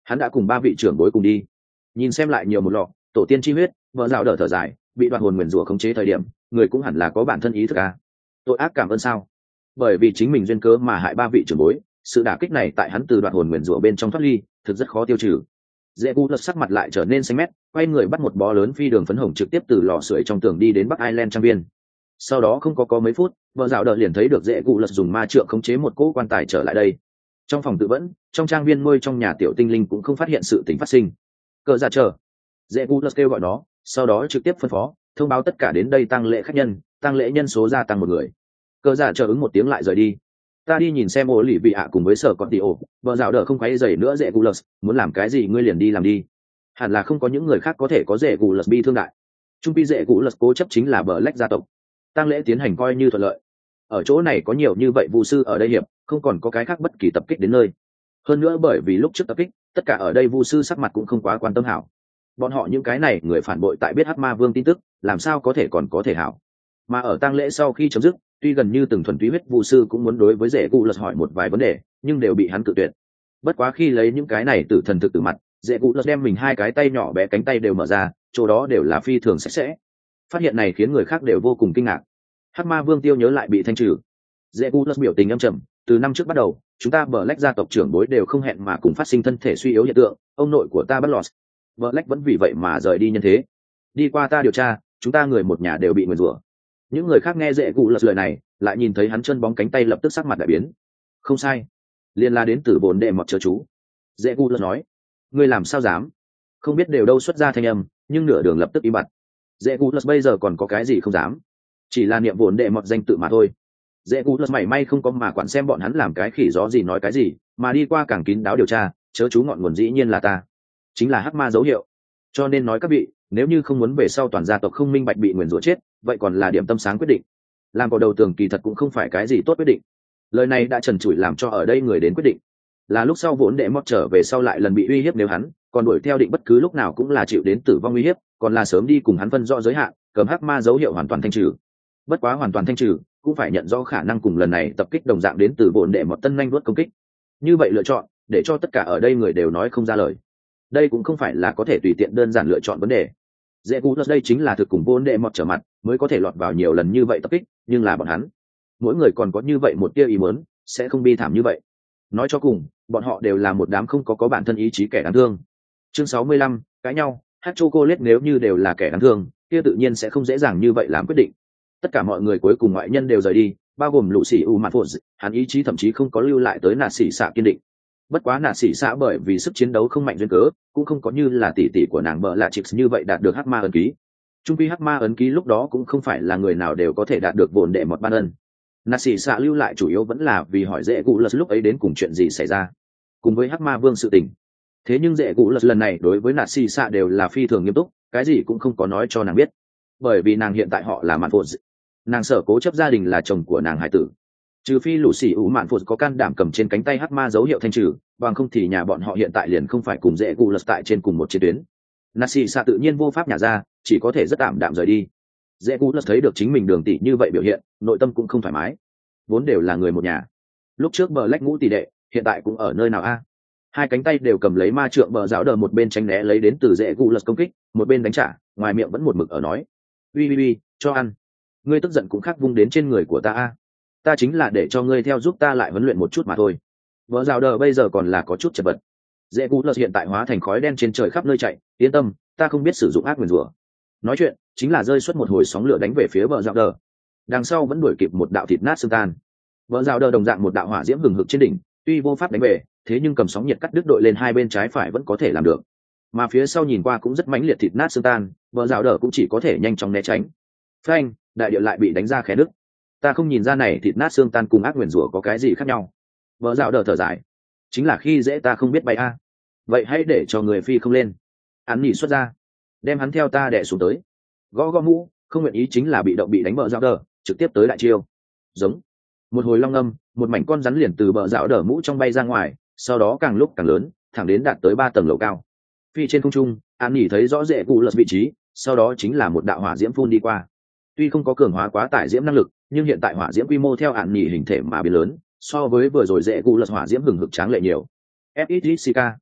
hắn đã cùng ba vị trưởng bối cùng đi. Nhìn xem lại nhiều một lọ tổ tiên chi huyết, vợ dạo đỡ thở dài, bị đoạt hồn nguyền rủa khống chế thời điểm, người cũng hẳn là có bản thân ý thức à. Tội ác cảm ơn sao? Bởi vì chính mình duyên cớ mà hại ba vị trưởng bối, sự đả kích này tại hắn từ đoạt hồn nguyền rủa bên trong thoát ly, thực rất khó tiêu trừ. Dễ Gu lật sắc mặt lại trở nên xanh mét, quay người bắt một bó lớn phi đường phấn hồng trực tiếp từ lò sưởi trong tường đi đến Bắc Ireland trang viên. Sau đó không có có mấy phút, vợ dạo đỡ liền thấy được Dễ Gu lật dùng ma trượng khống chế một cỗ quan tài trở lại đây. Trong phòng tự vẫn, trong trang viên ngôi trong nhà tiểu tinh linh cũng không phát hiện sự tình phát sinh. Cờ ra chờ. Dễ Gu lật kêu gọi nó, sau đó trực tiếp phân phó, thông báo tất cả đến đây tăng lễ khách nhân, tăng lễ nhân số gia tăng một người. Cờ giả chờ ứng một tiếng lại rời đi. Ta đi nhìn xem ô lì vị ạ cùng với sở con tì ổ, vợ dạo đỡ không quấy rầy nữa Dễ Gu lật, muốn làm cái gì ngươi liền đi làm đi. Hẳn là không có những người khác có thể có Dễ Gu lật bi thương đại. Trung pi Dễ Gu lật cố chấp chính là bờ lách gia tộc. Tăng lễ tiến hành coi như thuận lợi. Ở chỗ này có nhiều như vậy vu sư ở đây hiệp, không còn có cái khác bất kỳ tập kích đến nơi. Hơn nữa bởi vì lúc trước tập kích, tất cả ở đây vu sư sắc mặt cũng không quá quan tâm hảo. Bọn họ những cái này người phản bội tại biết Hắc Ma Vương tin tức, làm sao có thể còn có thể hảo. Mà ở tang lễ sau khi chấm dứt, tuy gần như từng thuần túy huyết vu sư cũng muốn đối với Dễ Gu lật hỏi một vài vấn đề, nhưng đều bị hắn cự tuyệt. Bất quá khi lấy những cái này từ thần thực từ mặt, Dễ Gu lật đem mình hai cái tay nhỏ bé cánh tay đều mở ra, chỗ đó đều là phi thường sạch sẽ. Phát hiện này khiến người khác đều vô cùng kinh ngạc. Hắc Ma Vương tiêu nhớ lại bị thanh trừ. Dễ Gu lật biểu tình âm trầm, từ năm trước bắt đầu, chúng ta Black gia tộc trưởng bối đều không hẹn mà cùng phát sinh thân thể suy yếu hiện tượng, ông nội của ta bất lọt. Black vẫn vì vậy mà rời đi nhân thế. Đi qua ta điều tra, chúng ta người một nhà đều bị nguyền rủa. Những người khác nghe Dễ Gu lật lời này, lại nhìn thấy hắn chân bóng cánh tay lập tức sắc mặt đại biến. Không sai, liên la đến từ bồn đệ mọt chớ chú. Dễ Gu lật nói, ngươi làm sao dám? Không biết đều đâu xuất ra thanh âm, nhưng nửa đường lập tức im bặt. Dễ Gu lật bây giờ còn có cái gì không dám? Chỉ là niệm bồn đệ mọt danh tự mà thôi. Dễ Gu lật mảy may không có mà quản xem bọn hắn làm cái khỉ gió gì nói cái gì, mà đi qua càng kín đáo điều tra, chớ chú ngọn nguồn dĩ nhiên là ta, chính là Hắc Ma dấu hiệu. Cho nên nói các vị, nếu như không muốn về sau toàn gia tộc không minh bạch bị nguyền rủa chết, vậy còn là điểm tâm sáng quyết định. Làm cỏ đầu tường kỳ thật cũng không phải cái gì tốt quyết định. Lời này đã trần trụi làm cho ở đây người đến quyết định. Là lúc sau vốn đệ mót trở về sau lại lần bị uy hiếp nếu hắn còn đuổi theo định bất cứ lúc nào cũng là chịu đến tử vong uy hiếp, còn là sớm đi cùng hắn phân rõ giới hạn, cấm Hắc Ma dấu hiệu hoàn toàn thanh trừ. Bất quá hoàn toàn thanh trừ, cũng phải nhận rõ khả năng cùng lần này tập kích đồng dạng đến từ vốn đệ mót tân nhanh vuốt công kích. Như vậy lựa chọn, để cho tất cả ở đây người đều nói không ra lời. Đây cũng không phải là có thể tùy tiện đơn giản lựa chọn vấn đề. Dễ Gu lật đây chính là thực cùng vốn đệ mót trở mặt, mới có thể lọt vào nhiều lần như vậy tập kích, nhưng là bọn hắn, mỗi người còn có như vậy một tia ý muốn, sẽ không bi thảm như vậy. Nói cho cùng, bọn họ đều là một đám không có có bản thân ý chí kẻ đáng thương. Chương sáu mươi lăm, cãi nhau. Hát chocolate nếu như đều là kẻ đáng thương, kia tự nhiên sẽ không dễ dàng như vậy làm quyết định. Tất cả mọi người cuối cùng ngoại nhân đều rời đi, bao gồm lũ sĩ u mạn phụ, hắn ý chí thậm chí không có lưu lại tới nạt sĩ xạ kiên định. Bất quá nạt sĩ xạ bởi vì sức chiến đấu không mạnh duyên cớ, cũng không có như là tỷ tỷ của nàng bợ lạ chịp như vậy đạt được Hắc Ma ấn ký. Trung quy Hắc Ma ấn ký lúc đó cũng không phải là người nào đều có thể đạt được vốn đệ một ban ân. Nạt sĩ xạ lưu lại chủ yếu vẫn là vì hỏi Dễ Gu lật lúc ấy đến cùng chuyện gì xảy ra, cùng với Hắc Ma Vương sự tình. Thế nhưng Dễ Gu lật lần này đối với nạt sĩ xạ đều là phi thường nghiêm túc, cái gì cũng không có nói cho nàng biết, bởi vì nàng hiện tại họ là mạn phụ, nàng sợ cố chấp gia đình là chồng của nàng hải tử. Trừ phi lũ xỉ ủ mạn phụ có can đảm cầm trên cánh tay Hắc Ma dấu hiệu thanh trừ, bằng không thì nhà bọn họ hiện tại liền không phải cùng Dễ Gu lật tại trên cùng một chiến tuyến. Nạt sĩ xạ tự nhiên vô pháp nhả ra, chỉ có thể rất tạm đạm rời đi. Dễ Gu lật thấy được chính mình đường tỷ như vậy biểu hiện, nội tâm cũng không thoải mái. Vốn đều là người một nhà, lúc trước bờ lách ngũ tỷ đệ, hiện tại cũng ở nơi nào a? Hai cánh tay đều cầm lấy ma trượng bờ dạo đờ, một bên tránh né lấy đến từ Dễ Gu lật công kích, một bên đánh trả, ngoài miệng vẫn một mực ở nói: "Uy uy uy, cho ăn. Ngươi tức giận cũng khắc vung đến trên người của ta a. Ta chính là để cho ngươi theo giúp ta lại huấn luyện một chút mà thôi." Bờ dạo đờ bây giờ còn là có chút chật vật. Dễ Gu lật hiện tại hóa thành khói đen trên trời khắp nơi chạy, yên tâm, ta không biết sử dụng ác nguyên rủa. Nói chuyện chính là rơi xuất một hồi sóng lửa đánh về phía bờ dạo đờ. Đằng sau vẫn đuổi kịp một đạo thịt nát xương tan. Bờ dạo đờ đồng dạng một đạo hỏa diễm hừng hực trên đỉnh, tuy vô pháp đánh về, thế nhưng cầm sóng nhiệt cắt đứt đội lên hai bên trái phải vẫn có thể làm được. Mà phía sau nhìn qua cũng rất mãnh liệt thịt nát xương tan, bờ dạo đờ cũng chỉ có thể nhanh chóng né tránh. Phanh, đại địa lại bị đánh ra khe nứt. Ta không nhìn ra này thịt nát xương tan cùng ác nguyên rủa có cái gì khác nhau. Bờ dạo đờ thở dài, chính là khi dễ ta không biết bay a. Vậy hãy để cho người phi không lên. Hắn nhỉ xuất ra, đem hắn theo ta đè xuống tới. Gõ gõ mũ, không nguyện ý chính là bị động bị đánh bờ dạo đờ, trực tiếp tới đại chiêu. Giống một hồi long âm, một mảnh con rắn liền từ bờ dạo đờ mũ trong bay ra ngoài, sau đó càng lúc càng lớn, thẳng đến đạt tới ba tầng lầu cao. Phi trên không trung, An nhỉ thấy rõ Dễ Gu lật vị trí, sau đó chính là một đạo hỏa diễm phun đi qua. Tuy không có cường hóa quá tải diễm năng lực, nhưng hiện tại hỏa diễm quy mô theo An nhỉ hình thể mà biến lớn, so với vừa rồi Dễ Gu lật hỏa diễm hừng hực tráng lệ nhiều. ép i tê xê ca.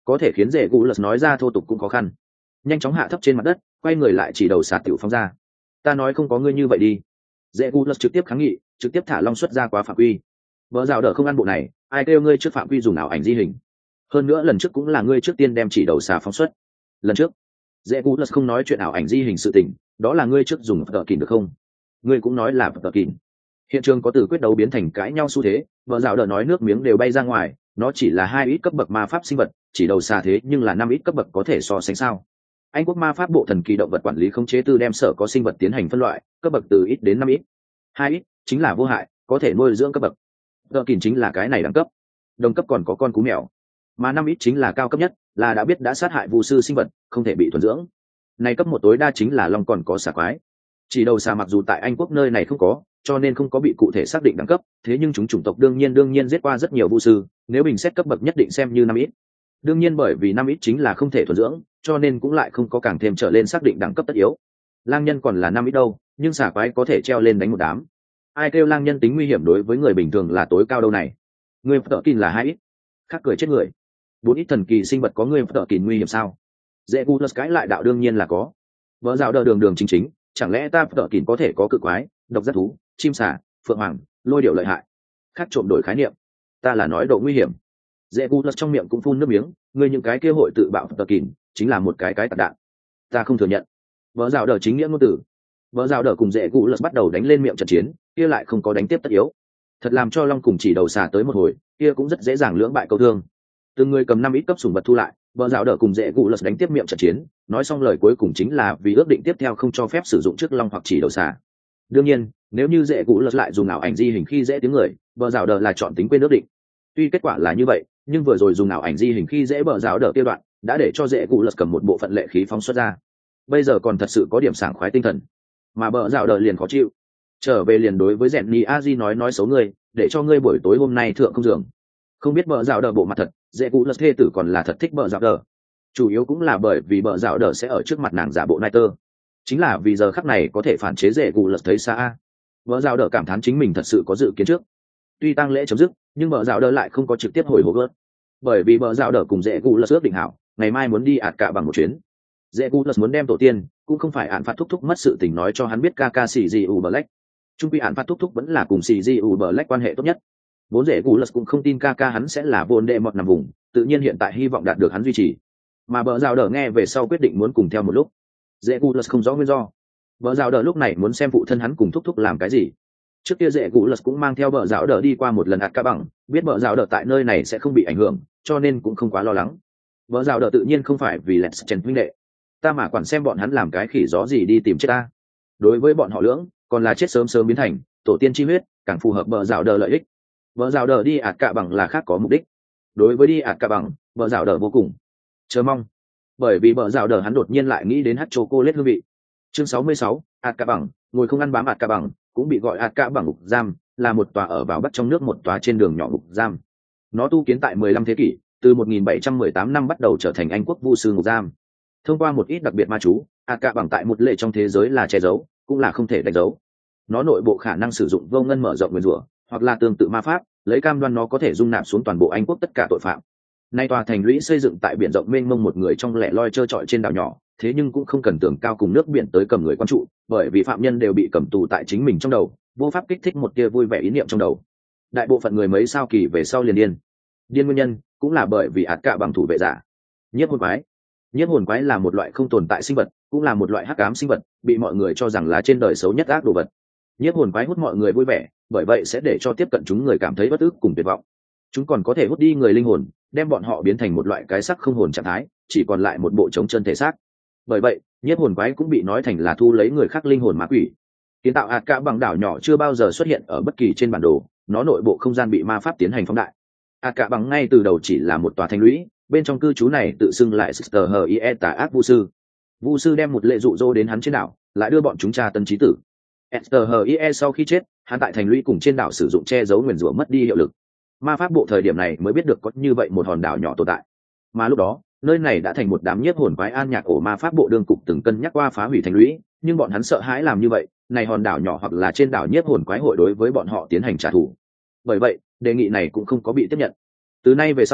có thể khiến dễ cụ lật nói ra thô tục cũng khó khăn. Nhanh chóng hạ thấp trên mặt đất, quay người lại chỉ đầu xà tiểu phóng ra. Ta nói không có ngươi như vậy đi. Dễ cụ lật trực tiếp kháng nghị, trực tiếp thả long xuất ra quá phạm quy. Vợ rào đỡ không ăn bộ này, ai kêu ngươi trước phạm quy dùng ảo ảnh di hình. Hơn nữa lần trước cũng là ngươi trước tiên đem chỉ đầu xà phóng xuất. Lần trước dễ cụ lật không nói chuyện ảo ảnh di hình sự tình, đó là ngươi trước dùng tờ kìn được không? Ngươi cũng nói là tờ kìn. Hiện trường có từ quyết đấu biến thành cãi nhau xu thế, vợ rào đỡ nói nước miếng đều bay ra ngoài, nó chỉ là hai ít cấp bậc ma pháp sinh vật, chỉ đầu xà thế nhưng là năm ít cấp bậc có thể so sánh sao? Anh quốc ma pháp bộ thần kỳ động vật quản lý khống chế tư đem sở có sinh vật tiến hành phân loại, cấp bậc từ ít đến năm ít. Hai ít chính là vô hại, có thể nuôi dưỡng cấp bậc. Tờ kìn chính là cái này đẳng cấp. Đồng cấp còn có con cú mèo, mà năm ít chính là cao cấp nhất, là đã biết đã sát hại vu sư sinh vật, không thể bị thuần dưỡng. Này cấp một tối đa chính là long còn có xà quái. Chỉ đầu xà mặc dù tại Anh quốc nơi này không có, cho nên không có bị cụ thể xác định đẳng cấp, thế nhưng chúng chủng tộc đương nhiên đương nhiên giết qua rất nhiều vu sư, nếu bình xét cấp bậc nhất định xem như năm ít. Đương nhiên bởi vì năm ít chính là không thể thuần dưỡng, cho nên cũng lại không có càng thêm trở lên xác định đẳng cấp tất yếu. Lang nhân còn là năm ít đâu, nhưng xà quái có thể treo lên đánh một đám. Ai kêu lang nhân tính nguy hiểm đối với người bình thường là tối cao đâu này? Người tợ kín là hai ít, khác cười chết người. Bốn ít thần kỳ sinh vật có người tợ kín nguy hiểm sao? Dễ gu lật cái lại đạo đương nhiên là có. Vỡ rào đờ đường đường chính chính, chẳng lẽ ta tợ kín có thể có cự quái, độc giác thú, chim xà, phượng hoàng, lôi điệu lợi hại? Khác trộm đổi khái niệm, ta là nói độ nguy hiểm. Dễ gu lật trong miệng cũng phun nước miếng, người những cái kia hội tự bạo tợ kín chính là một cái cái tạc đạn. Ta không thừa nhận. Vỡ rào đờ chính nghĩa ngôn tử. Vỡ rào đờ cùng dễ gu lật bắt đầu đánh lên miệng trận chiến, kia lại không có đánh tiếp tất yếu. Thật làm cho long cùng chỉ đầu xà tới một hồi, kia cũng rất dễ dàng lưỡng bại câu thương. Từng người cầm năm ít cấp sủng vật thu lại, vợ dạo đỡ cùng dễ cụ lật đánh tiếp miệng trận chiến, nói xong lời cuối cùng chính là vì ước định tiếp theo không cho phép sử dụng trước long hoặc chỉ đầu xà. Đương nhiên nếu như dễ cụ lật lại dùng ảo ảnh di hình khi dễ tiếng người, vợ dạo đỡ là chọn tính quên ước định. Tuy kết quả là như vậy, nhưng vừa rồi dùng ảo ảnh di hình khi dễ vợ dạo đỡ tiêu đoạn đã để cho dễ cụ lật cầm một bộ phận lệ khí phóng xuất ra. Bây giờ còn thật sự có điểm sảng khoái tinh thần, mà vợ dạo đỡ liền khó chịu, trở về liền đối với rèn ni a di nói nói xấu ngươi, để cho ngươi buổi tối hôm nay thượng không giường. Không biết bờ rào đờ bộ mặt thật, dễ cụ lật thê tử còn là thật thích bờ rào đờ, chủ yếu cũng là bởi vì bờ rào đờ sẽ ở trước mặt nàng giả bộ nai tơ, chính là vì giờ khắc này có thể phản chế dễ cụ lật thấy xa. Bờ rào đờ cảm thán chính mình thật sự có dự kiến trước. Tuy tang lễ chấm dứt, nhưng bờ rào đờ lại không có trực tiếp hồi hộp gớt, bởi vì bờ rào đờ cùng dễ cụ lật ước định hảo ngày mai muốn đi ạt cả bằng một chuyến. Dễ cụ lật muốn đem tổ tiên, cũng không phải án phạt thúc thúc mất sự tình nói cho hắn biết ca ca xì gì u black. Trung quy án phạt thúc thúc vẫn là cùng xì gì u black quan hệ tốt nhất. Vốn dễ cụ lật cũng không tin ca ca hắn sẽ là vốn đệ mọt nằm vùng, tự nhiên hiện tại hy vọng đạt được hắn duy trì. Mà bờ rào đờ nghe về sau quyết định muốn cùng theo một lúc. Dễ cụ lật không rõ nguyên do. Bờ rào đờ lúc này muốn xem phụ thân hắn cùng thúc thúc làm cái gì. Trước kia dễ cụ lật cũng mang theo bờ rào đờ đi qua một lần ạt ca bằng, biết bờ rào đờ tại nơi này sẽ không bị ảnh hưởng, cho nên cũng không quá lo lắng. Bờ rào đờ tự nhiên không phải vì lẹt chèn huynh đệ, ta mà quản xem bọn hắn làm cái khỉ gió gì đi tìm chết ta. Đối với bọn họ lưỡng, còn là chết sớm sớm biến thành tổ tiên chi huyết, càng phù hợp bờ rào đờ lợi ích. Bờ rào đờ đi ạt cạ bằng là khác có mục đích. Đối với đi ạt cạ bằng, bờ rào đờ vô cùng chờ mong, bởi vì bờ rào đờ hắn đột nhiên lại nghĩ đến hát chocolate hương vị. Chương sáu mươi sáu, ạt cạ bằng, ngồi không ăn bám ạt cạ bằng, cũng bị gọi ạt cạ bằng ngục giam, là một tòa ở vào bắc trong nước một tòa trên đường nhỏ ngục giam. Nó tu kiến tại mười lăm thế kỷ, từ một nghìn bảy trăm mười tám năm bắt đầu trở thành Anh quốc vu sư ngục giam. Thông qua một ít đặc biệt ma chú, ạt cạ bằng tại một lệ trong thế giới là che giấu, cũng là không thể đánh dấu. Nó nội bộ khả năng sử dụng vô ngân mở rộng nguyên rủa, hoặc là tương tự ma pháp, lấy cam đoan nó có thể dung nạp xuống toàn bộ Anh quốc tất cả tội phạm. Nay tòa thành lũy xây dựng tại biển rộng mênh mông một người trong lẻ loi trơ trọi trên đảo nhỏ, thế nhưng cũng không cần tường cao cùng nước biển tới cầm người quan trụ, bởi vì phạm nhân đều bị cầm tù tại chính mình trong đầu, vô pháp kích thích một tia vui vẻ ý niệm trong đầu. Đại bộ phận người mấy sao kỳ về sau liền điên. Điên nguyên nhân cũng là bởi vì ạt cạ bằng thủ vệ giả. Nhiếp hồn quái. Nhiếp hồn quái là một loại không tồn tại sinh vật, cũng là một loại hắc ám sinh vật, bị mọi người cho rằng là trên đời xấu nhất ác đồ vật. Nhiếp hồn quái hút mọi người vui vẻ, bởi vậy sẽ để cho tiếp cận chúng người cảm thấy bất ức cùng tuyệt vọng. Chúng còn có thể hút đi người linh hồn, đem bọn họ biến thành một loại cái xác không hồn trạng thái, chỉ còn lại một bộ trống chân thể xác. Bởi vậy, nhiếp hồn quái cũng bị nói thành là thu lấy người khác linh hồn ma quỷ. Kiến tạo ạt cạ bằng đảo nhỏ chưa bao giờ xuất hiện ở bất kỳ trên bản đồ, nó nội bộ không gian bị ma pháp tiến hành phóng đại. ạt cạ bằng ngay từ đầu chỉ là một tòa thành lũy, bên trong cư trú này tự xưng lại Sister Hie tà ác vu sư. Vu sư đem một lệ dụ dỗ đến hắn trên đảo, lại đưa bọn chúng tra tấn chí tử. Esther Hie sau khi chết, hắn tại thành lũy cùng trên đảo sử dụng che giấu nguyền rủa mất đi hiệu lực. Ma pháp bộ thời điểm này mới biết được có như vậy một hòn đảo nhỏ tồn tại. Mà lúc đó, nơi này đã thành một đám nhiếp hồn quái an nhạc ổ ma pháp bộ đương cục từng cân nhắc qua phá hủy thành lũy, nhưng bọn hắn sợ hãi làm như vậy, này hòn đảo nhỏ hoặc là trên đảo nhiếp hồn quái hội đối với bọn họ tiến hành trả thù. Bởi vậy, đề nghị này cũng không có bị tiếp nhận. Từ nay về sau,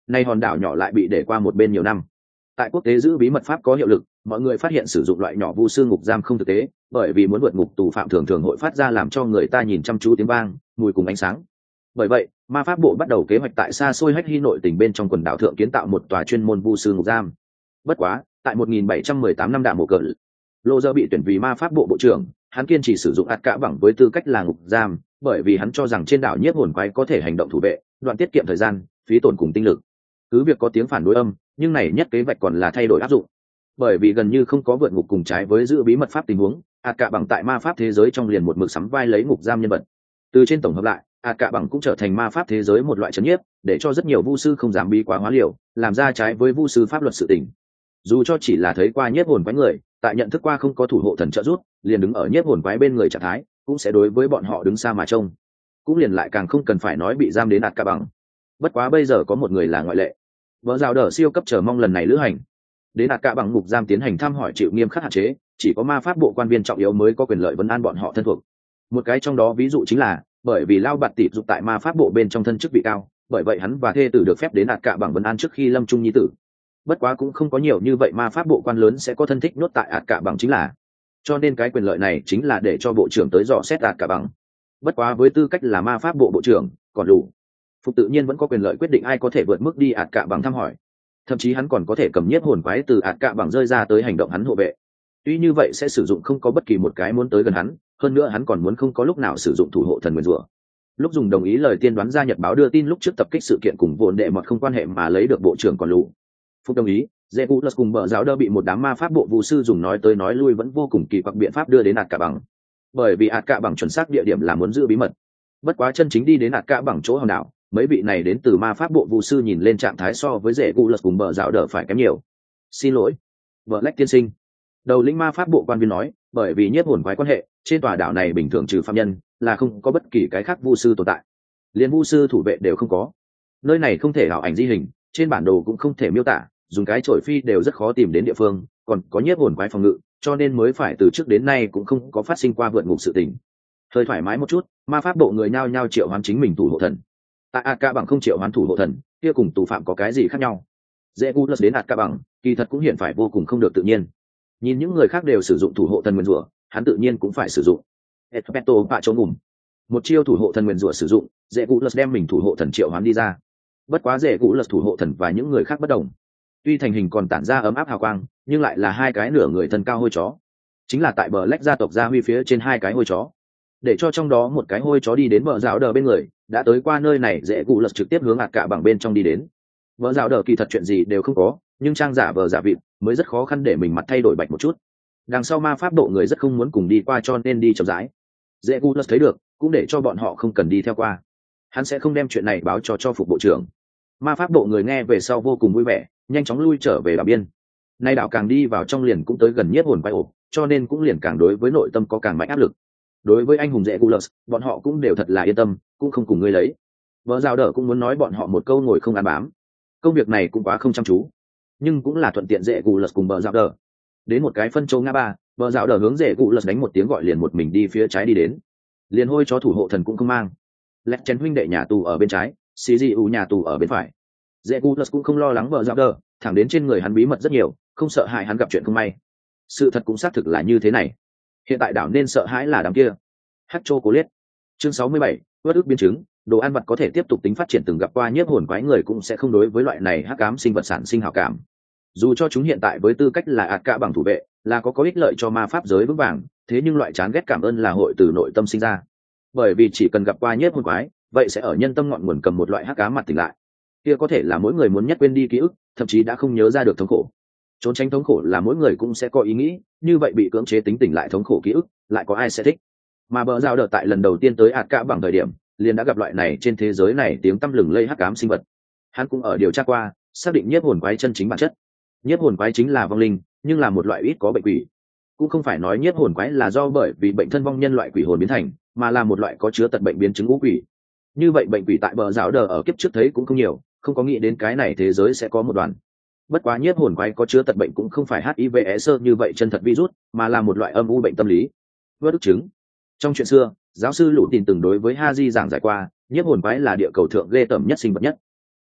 nay hòn đảo nhỏ lại bị để qua một bên nhiều năm. Tại quốc tế giữ bí mật pháp có hiệu lực, mọi người phát hiện sử dụng loại nhỏ vu sư ngục giam không thực tế, bởi vì muốn vượt ngục tù phạm thường thường hội phát ra làm cho người ta nhìn chăm chú tiếng vang, mùi cùng ánh sáng. Bởi vậy, ma pháp bộ bắt đầu kế hoạch tại xa xôi Hách Hy nội tỉnh bên trong quần đảo thượng kiến tạo một tòa chuyên môn vu sư ngục giam. Bất quá, tại một nghìn bảy trăm mười tám năm đạm mộ cỡ, Lô Dơ bị tuyển vì ma pháp bộ bộ trưởng, hắn kiên trì sử dụng ạt cả bằng với tư cách là ngục giam, bởi vì hắn cho rằng trên đảo nhiếp hồn quái có thể hành động thủ vệ, đoạn tiết kiệm thời gian, phí tổn cùng tinh lực. Cứ việc có tiếng phản đối âm, nhưng này nhất kế hoạch còn là thay đổi áp dụng. Bởi vì gần như không có vượt ngục cùng trái với giữ bí mật pháp tình huống, ạt cả bằng tại ma pháp thế giới trong liền một mực sắm vai lấy ngục giam nhân vật. Từ trên tổng hợp lại, ạt cả bằng cũng trở thành ma pháp thế giới một loại trấn nhiếp, để cho rất nhiều vu sư không dám bí quá hóa liều, làm ra trái với vu sư pháp luật sự tình. Dù cho chỉ là thấy qua nhiếp hồn quái người, tại nhận thức qua không có thủ hộ thần trợ giúp, liền đứng ở nhiếp hồn quái bên người trạng thái, cũng sẽ đối với bọn họ đứng xa mà trông. Cũng liền lại càng không cần phải nói bị giam đến ạt cả bằng. Bất quá bây giờ có một người là ngoại lệ. Vợ rào đờ siêu cấp chờ mong lần này lữ hành đến ạt cả bằng ngục giam tiến hành thăm hỏi chịu nghiêm khắc hạn chế, chỉ có ma pháp bộ quan viên trọng yếu mới có quyền lợi vấn an bọn họ thân thuộc. Một cái trong đó ví dụ chính là bởi vì lao bạt tịp dục tại ma pháp bộ bên trong thân chức vị cao, bởi vậy hắn và thê tử được phép đến ạt cả bằng vấn an trước khi lâm chung nhi tử. Bất quá cũng không có nhiều như vậy ma pháp bộ quan lớn sẽ có thân thích nhốt tại ạt cả bằng chính là, cho nên cái quyền lợi này chính là để cho bộ trưởng tới dò xét ạt cả bằng. Bất quá với tư cách là ma pháp bộ bộ trưởng, còn đủ phục tự nhiên vẫn có quyền lợi quyết định ai có thể vượt mức đi ạt cả bằng thăm hỏi, thậm chí hắn còn có thể cầm nhiếp hồn quái từ ạt cả bằng rơi ra tới hành động hắn hộ vệ. Tuy như vậy sẽ sử dụng không có bất kỳ một cái muốn tới gần hắn, hơn nữa hắn còn muốn không có lúc nào sử dụng thủ hộ thần nguyên rủa. Lúc dùng đồng ý lời tiên đoán ra nhật báo đưa tin lúc trước tập kích sự kiện cùng vốn đệ mọt không quan hệ mà lấy được bộ trưởng còn lù phục đồng ý, Zebulus cùng bờ giáo đơ bị một đám ma pháp bộ vu sư dùng nói tới nói lui vẫn vô cùng kỳ quặc biện pháp đưa đến ạt cả bằng, bởi vì ạt cả bằng chuẩn xác địa điểm là muốn giữ bí mật. Bất quá chân chính đi đến ạt cả bằng chỗ hòn đảo, mấy vị này đến từ ma pháp bộ vu sư nhìn lên trạng thái so với Zebulus cùng bờ giáo đơ phải kém nhiều. Xin lỗi, vợ lách tiên sinh. Đầu lĩnh ma pháp bộ quan viên nói, bởi vì nhiếp hồn quái quan hệ, trên tòa đảo này bình thường trừ phạm nhân, là không có bất kỳ cái khác vu sư tồn tại. Liên vu sư thủ vệ đều không có. Nơi này không thể ảo ảnh di hình, trên bản đồ cũng không thể miêu tả, dùng cái chổi phi đều rất khó tìm đến địa phương, còn có nhiếp hồn quái phòng ngự, cho nên mới phải từ trước đến nay cũng không có phát sinh qua vượt ngục sự tình. Hơi thoải mái một chút, ma pháp bộ người nhao nhao triệu hoán chính mình thủ hộ thần. Tại ạt cả bằng không triệu hoán thủ hộ thần, kia cùng tù phạm có cái gì khác nhau? Zebulus đến ạt cả bằng, kỳ thật cũng hiện phải vô cùng không được tự nhiên. Nhìn những người khác đều sử dụng thủ hộ thần nguyên rủa, hắn tự nhiên cũng phải sử dụng. Etpeto bạ chống ngủm. Một chiêu thủ hộ thần nguyên rủa sử dụng, Zebulus đem mình thủ hộ thần triệu hoán đi ra. Bất quá Zebulus thủ hộ thần và những người khác bất đồng. Tuy thành hình còn tản ra ấm áp hào quang, nhưng lại là hai cái nửa người thân cao hôi chó. Chính là tại bờ lách gia tộc gia huy phía trên hai cái hôi chó. Để cho trong đó một cái hôi chó đi đến bờ rào đờ bên người, đã tới qua nơi này Zebulus trực tiếp hướng ạt cả bằng bên trong đi đến. Bờ rào đờ kỳ thật chuyện gì đều không có, nhưng trang giả vờ giả vịt mới rất khó khăn để mình mặt thay đổi bạch một chút. Đằng sau ma pháp độ người rất không muốn cùng đi qua cho nên đi chậm rãi. Zebulus thấy được, cũng để cho bọn họ không cần đi theo qua. Hắn sẽ không đem chuyện này báo cho cho phục bộ trưởng. Ma pháp độ người nghe về sau vô cùng vui vẻ, nhanh chóng lui trở về đảo biên. Nay đảo càng đi vào trong liền cũng tới gần nhiếp hồn quái ổ, cho nên cũng liền càng đối với nội tâm có càng mạnh áp lực. Đối với anh hùng Zebulus, bọn họ cũng đều thật là yên tâm, cũng không cùng ngươi lấy. Vợ rào đỡ cũng muốn nói bọn họ một câu ngồi không ăn bám. Công việc này cũng quá không chăm chú, nhưng cũng là thuận tiện Zebulus cùng bờ rào đỡ. Đến một cái phân châu ngã ba, bờ rào đỡ hướng Zebulus đánh một tiếng gọi liền một mình đi phía trái đi đến. Liền hôi chó thủ hộ thần cũng không mang. Lẹt chén huynh đệ nhà tù ở bên trái, xì dị ủ nhà tù ở bên phải. Zebulus cũng không lo lắng bờ rào đỡ, thẳng đến trên người hắn bí mật rất nhiều, không sợ hại hắn gặp chuyện không may. Sự thật cũng xác thực là như thế này. Hiện tại đảo nên sợ hãi là đám kia. Hát chô cố liết. Chương sáu mươi bảy, uất ức biến chứng. Đồ ăn vật có thể tiếp tục tính phát triển, từng gặp qua nhiếp hồn quái người cũng sẽ không đối với loại này hắc ám sinh vật sản sinh hảo cảm. Dù cho chúng hiện tại với tư cách là ạt cả bằng thủ vệ, là có có ích lợi cho ma pháp giới vững vàng, thế nhưng loại chán ghét cảm ơn là hội từ nội tâm sinh ra. Bởi vì chỉ cần gặp qua nhiếp hồn quái, vậy sẽ ở nhân tâm ngọn nguồn cầm một loại hắc ám mặt tỉnh lại. Kia có thể là mỗi người muốn nhất quên đi ký ức, thậm chí đã không nhớ ra được thống khổ. Trốn tránh thống khổ là mỗi người cũng sẽ có ý nghĩ, như vậy bị cưỡng chế tính tỉnh lại thống khổ ký ức, lại có ai sẽ thích? Mà bờ rào đợt tại lần đầu tiên tới ạt cả bằng thời điểm, liền đã gặp loại này trên thế giới này tiếng tăm lừng lây hắc ám sinh vật. Hắn cũng ở điều tra qua, xác định nhiếp hồn quái chân chính bản chất. Nhiếp hồn quái chính là vong linh, nhưng là một loại ít có bệnh quỷ. Cũng không phải nói nhiếp hồn quái là do bởi vì bệnh thân vong nhân loại quỷ hồn biến thành, mà là một loại có chứa tật bệnh biến chứng ngũ quỷ. Như vậy bệnh quỷ tại bờ rào đờ ở kiếp trước thấy cũng không nhiều, không có nghĩ đến cái này thế giới sẽ có một đoàn. Bất quá nhiếp hồn quái có chứa tật bệnh cũng không phải hát i vê sơ như vậy chân thật virus, mà là một loại âm u bệnh tâm lý. Vớt ức chứng. Trong chuyện xưa, giáo sư Lũ Tin từng đối với Haji giảng giải qua, nhiếp hồn quái là địa cầu thượng ghê tởm nhất sinh vật nhất.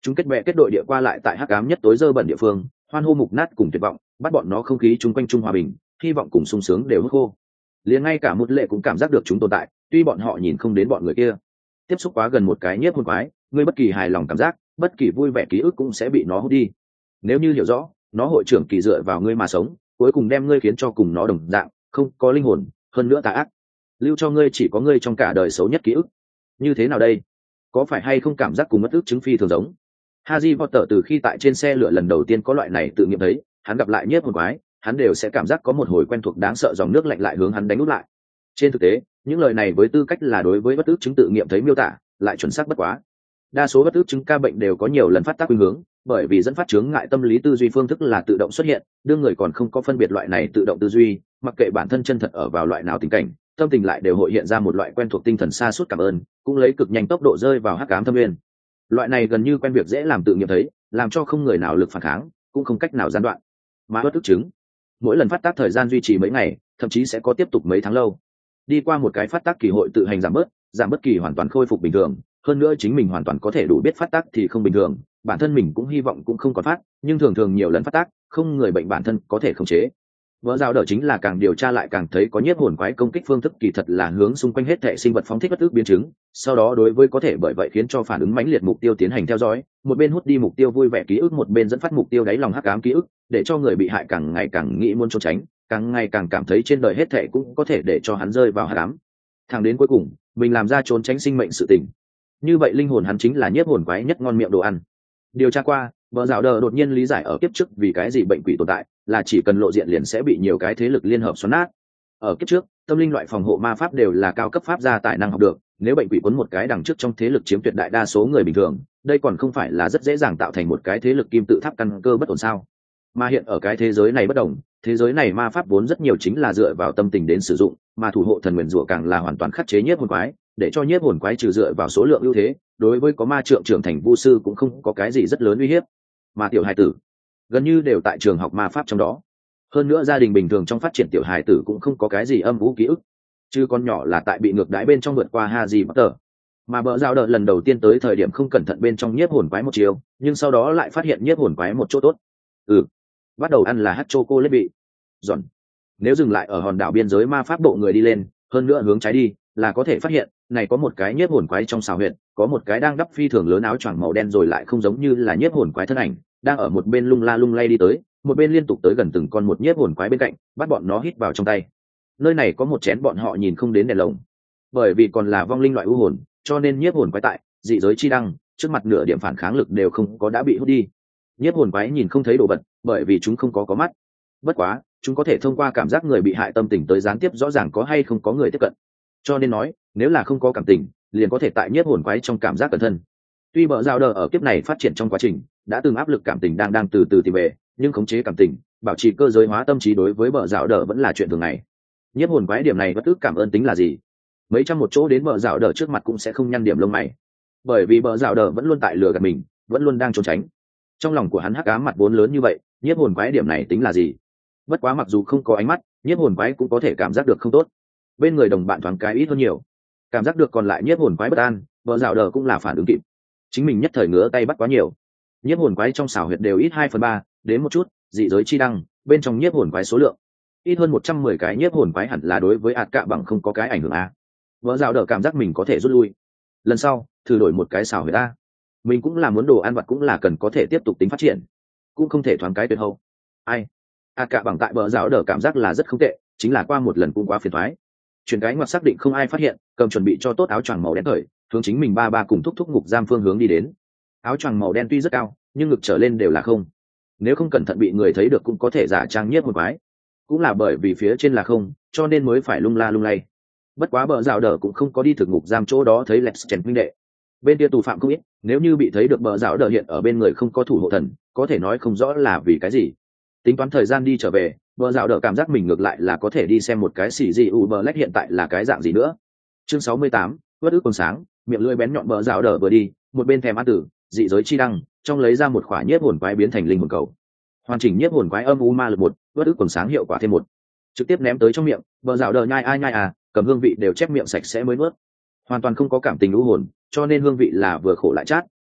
chúng kết bè kết đội địa qua lại tại hắc ám nhất tối dơ bẩn địa phương, hoan hô mục nát cùng tuyệt vọng, bắt bọn nó không khí chung quanh chung hòa bình, hy vọng cùng sung sướng đều hút khô. Liền ngay cả một lệ cũng cảm giác được chúng tồn tại, tuy bọn họ nhìn không đến bọn người kia. Tiếp xúc quá gần một cái nhiếp hồn quái, ngươi bất kỳ hài lòng cảm giác, bất kỳ vui vẻ ký ức cũng sẽ bị nó hút đi. Nếu như hiểu rõ, nó hội trưởng kỳ dựa vào ngươi mà sống, cuối cùng đem ngươi khiến cho cùng nó đồng dạng, không có linh hồn, hơn nữa tà ác. Lưu cho ngươi chỉ có ngươi trong cả đời xấu nhất ký ức. Như thế nào đây? Có phải hay không cảm giác cùng mất ức chứng phi thường giống? Harry Potter từ khi tại trên xe lửa lần đầu tiên có loại này tự nghiệm thấy, hắn gặp lại nhiếp hồn quái, hắn đều sẽ cảm giác có một hồi quen thuộc đáng sợ dòng nước lạnh lại hướng hắn đánh úp lại. Trên thực tế, những lời này với tư cách là đối với bất ức chứng tự nghiệm thấy miêu tả, lại chuẩn xác bất quá. Đa số bất ức chứng ca bệnh đều có nhiều lần phát tác khuynh hướng, bởi vì dẫn phát chướng ngại tâm lý tư duy phương thức là tự động xuất hiện, đương người còn không có phân biệt loại này tự động tư duy, mặc kệ bản thân chân thật ở vào loại nào tình cảnh, tâm tình lại đều hội hiện ra một loại quen thuộc tinh thần xa suốt cảm ơn, cũng lấy cực nhanh tốc độ rơi vào hắc ám thâm nguyên. Loại này gần như quen việc dễ làm tự nghiệm thấy, làm cho không người nào lực phản kháng, cũng không cách nào gián đoạn. Mà bất ức chứng, mỗi lần phát tác thời gian duy trì mấy ngày, thậm chí sẽ có tiếp tục mấy tháng lâu. Đi qua một cái phát tác kỳ hội tự hành giảm bớt, giảm bất kỳ hoàn toàn khôi phục bình thường, hơn nữa chính mình hoàn toàn có thể đủ biết phát tác thì không bình thường, bản thân mình cũng hy vọng cũng không còn phát, nhưng thường thường nhiều lần phát tác, không người bệnh bản thân có thể khống chế. Vỡ giao đỡ chính là càng điều tra lại càng thấy có nhiếp hồn quái công kích phương thức kỳ thật là hướng xung quanh hết thể sinh vật phóng thích bất ức biến chứng, sau đó đối với có thể bởi vậy khiến cho phản ứng mãnh liệt mục tiêu tiến hành theo dõi, một bên hút đi mục tiêu vui vẻ ký ức, một bên dẫn phát mục tiêu đáy lòng hắc ám ký ức, để cho người bị hại càng ngày càng nghĩ muốn trốn tránh, càng ngày càng cảm thấy trên đời hết thể cũng có thể để cho hắn rơi vào hắc ám. Thẳng đến cuối cùng, mình làm ra trốn tránh sinh mệnh sự tình. Như vậy linh hồn hắn chính là nhiếp hồn quái nhất ngon miệng đồ ăn. Điều tra qua, Bờ Rào Đờ đột nhiên lý giải ở kiếp trước vì cái gì bệnh quỷ tồn tại, là chỉ cần lộ diện liền sẽ bị nhiều cái thế lực liên hợp xoắn nát. Ở kiếp trước, tâm linh loại phòng hộ ma pháp đều là cao cấp pháp gia tài năng học được, nếu bệnh quỷ quấn một cái đằng trước trong thế lực chiếm tuyệt đại đa số người bình thường, đây còn không phải là rất dễ dàng tạo thành một cái thế lực kim tự tháp căn cơ bất ổn sao? Mà hiện ở cái thế giới này bất đồng, thế giới này ma pháp vốn rất nhiều chính là dựa vào tâm tình đến sử dụng, mà thủ hộ thần nguyền rủa càng là hoàn toàn khắc chế nhiếp hồn quái, để cho nhiếp hồn quái trừ dựa vào số lượng ưu thế, đối với có ma trượng trưởng thành vu sư cũng không có cái gì rất lớn uy hiếp. Mà tiểu hài tử gần như đều tại trường học ma pháp trong đó, hơn nữa gia đình bình thường trong phát triển tiểu hài tử cũng không có cái gì âm vũ ký ức, chứ con nhỏ là tại bị ngược đãi bên trong vượt qua Harry Potter. Mà Bờ Rào Đờ lần đầu tiên tới thời điểm không cẩn thận bên trong nhiếp hồn quái một chiều, nhưng sau đó lại phát hiện nhiếp hồn quái một chỗ tốt. Ừ, bắt đầu ăn là hát choco lết bị giòn. Nếu dừng lại ở hòn đảo biên giới ma pháp bộ người đi lên, hơn nữa hướng trái đi, là có thể phát hiện này có một cái nhiếp hồn quái trong xào huyệt, có một cái đang đắp phi thường lớn áo choàng màu đen rồi lại không giống như là nhiếp hồn quái thân ảnh, đang ở một bên lung la lung lay đi tới, một bên liên tục tới gần từng con một nhiếp hồn quái bên cạnh, bắt bọn nó hít vào trong tay. Nơi này có một chén bọn họ nhìn không đến đèn lồng, bởi vì còn là vong linh loại u hồn, cho nên nhiếp hồn quái tại dị giới chi đăng trước mặt nửa điểm phản kháng lực đều không có, đã bị hút đi. Nhiếp hồn quái nhìn không thấy đồ vật, bởi vì chúng không có có mắt. Bất quá, chúng có thể thông qua cảm giác người bị hại tâm tình tới gián tiếp rõ ràng có hay không có người tiếp cận. Cho nên nói, nếu là không có cảm tình, liền có thể tại nhiếp hồn quái trong cảm giác cẩn thân. Tuy Bờ Rào Đờ ở kiếp này phát triển trong quá trình đã từng áp lực cảm tình đang đang từ từ tìm về, nhưng khống chế cảm tình, bảo trì cơ giới hóa tâm trí đối với Bờ Rào Đờ vẫn là chuyện thường ngày. Nhiếp hồn quái điểm này bất ức cảm ơn tính là gì? Mấy trăm một chỗ đến Bờ Rào Đờ trước mặt cũng sẽ không nhăn điểm lông mày, bởi vì Bờ Rào Đờ vẫn luôn tại lừa gạt mình, vẫn luôn đang trốn tránh. Trong lòng của hắn hắc ám mặt vốn lớn như vậy, nhiếp hồn quái điểm này tính là gì? Bất quá mặc dù không có ánh mắt, nhiếp hồn quái cũng có thể cảm giác được không tốt. Bên người đồng bạn thoáng cái ít hơn nhiều, cảm giác được còn lại nhiếp hồn quái bất an, Bờ Rào Đờ cũng là phản ứng kịp. Chính mình nhất thời ngứa tay bắt quá nhiều, nhiếp hồn quái trong xào huyệt đều ít hai phần ba, đến một chút dị giới chi đăng bên trong nhiếp hồn quái số lượng ít hơn một trăm mười cái nhiếp hồn quái hẳn là đối với ạt cạ bằng không có cái ảnh hưởng a. Vợ Rào Đờ cảm giác mình có thể rút lui, lần sau thử đổi một cái xào huyệt a. Mình cũng là muốn đồ ăn vặt cũng là cần có thể tiếp tục tính phát triển, cũng không thể thoáng cái tuyệt hậu. Ai ạt cạ bằng tại Vợ Rào Đờ cảm giác là rất không tệ, chính là qua một lần cũng quá phiền thoái. Chuyển cái ngoặt xác định không ai phát hiện, cầm chuẩn bị cho tốt áo choàng màu đen thời hướng chính mình ba ba cùng thúc thúc ngục giam phương hướng đi đến. Áo choàng màu đen tuy rất cao, nhưng ngực trở lên đều là không, nếu không cẩn thận bị người thấy được cũng có thể giả trang nhiếp hồn quái. Cũng là bởi vì phía trên là không, cho nên mới phải lung la lung lay. Bất quá Bờ Rào Đờ cũng không có đi thực ngục giam chỗ đó thấy Lex Trent huynh đệ, bên kia tù phạm không ít, nếu như bị thấy được Bờ Rào Đờ hiện ở bên người không có thủ hộ thần, có thể nói không rõ là vì cái gì. Tính toán thời gian đi trở về, Bờ Rào Đờ cảm giác mình ngược lại là có thể đi xem một cái xì gì u Black hiện tại là cái dạng gì nữa. Chương sáu mươi tám, vớt ức còn sáng, miệng lưỡi bén nhọn Bờ Rào Đờ vừa đi, một bên thèm ăn tử, dị giới chi đăng, trong lấy ra một khỏa nhiếp hồn quái biến thành linh hồn cầu. Hoàn chỉnh nhiếp hồn quái âm u ma lực một, vớt ức còn sáng hiệu quả thêm một, trực tiếp ném tới trong miệng. Bờ Rào Đờ nhai ai nhai à, cầm hương vị đều chép miệng sạch sẽ mới nuốt, hoàn toàn không có cảm tình u hồn, cho nên hương vị là vừa khổ lại chát,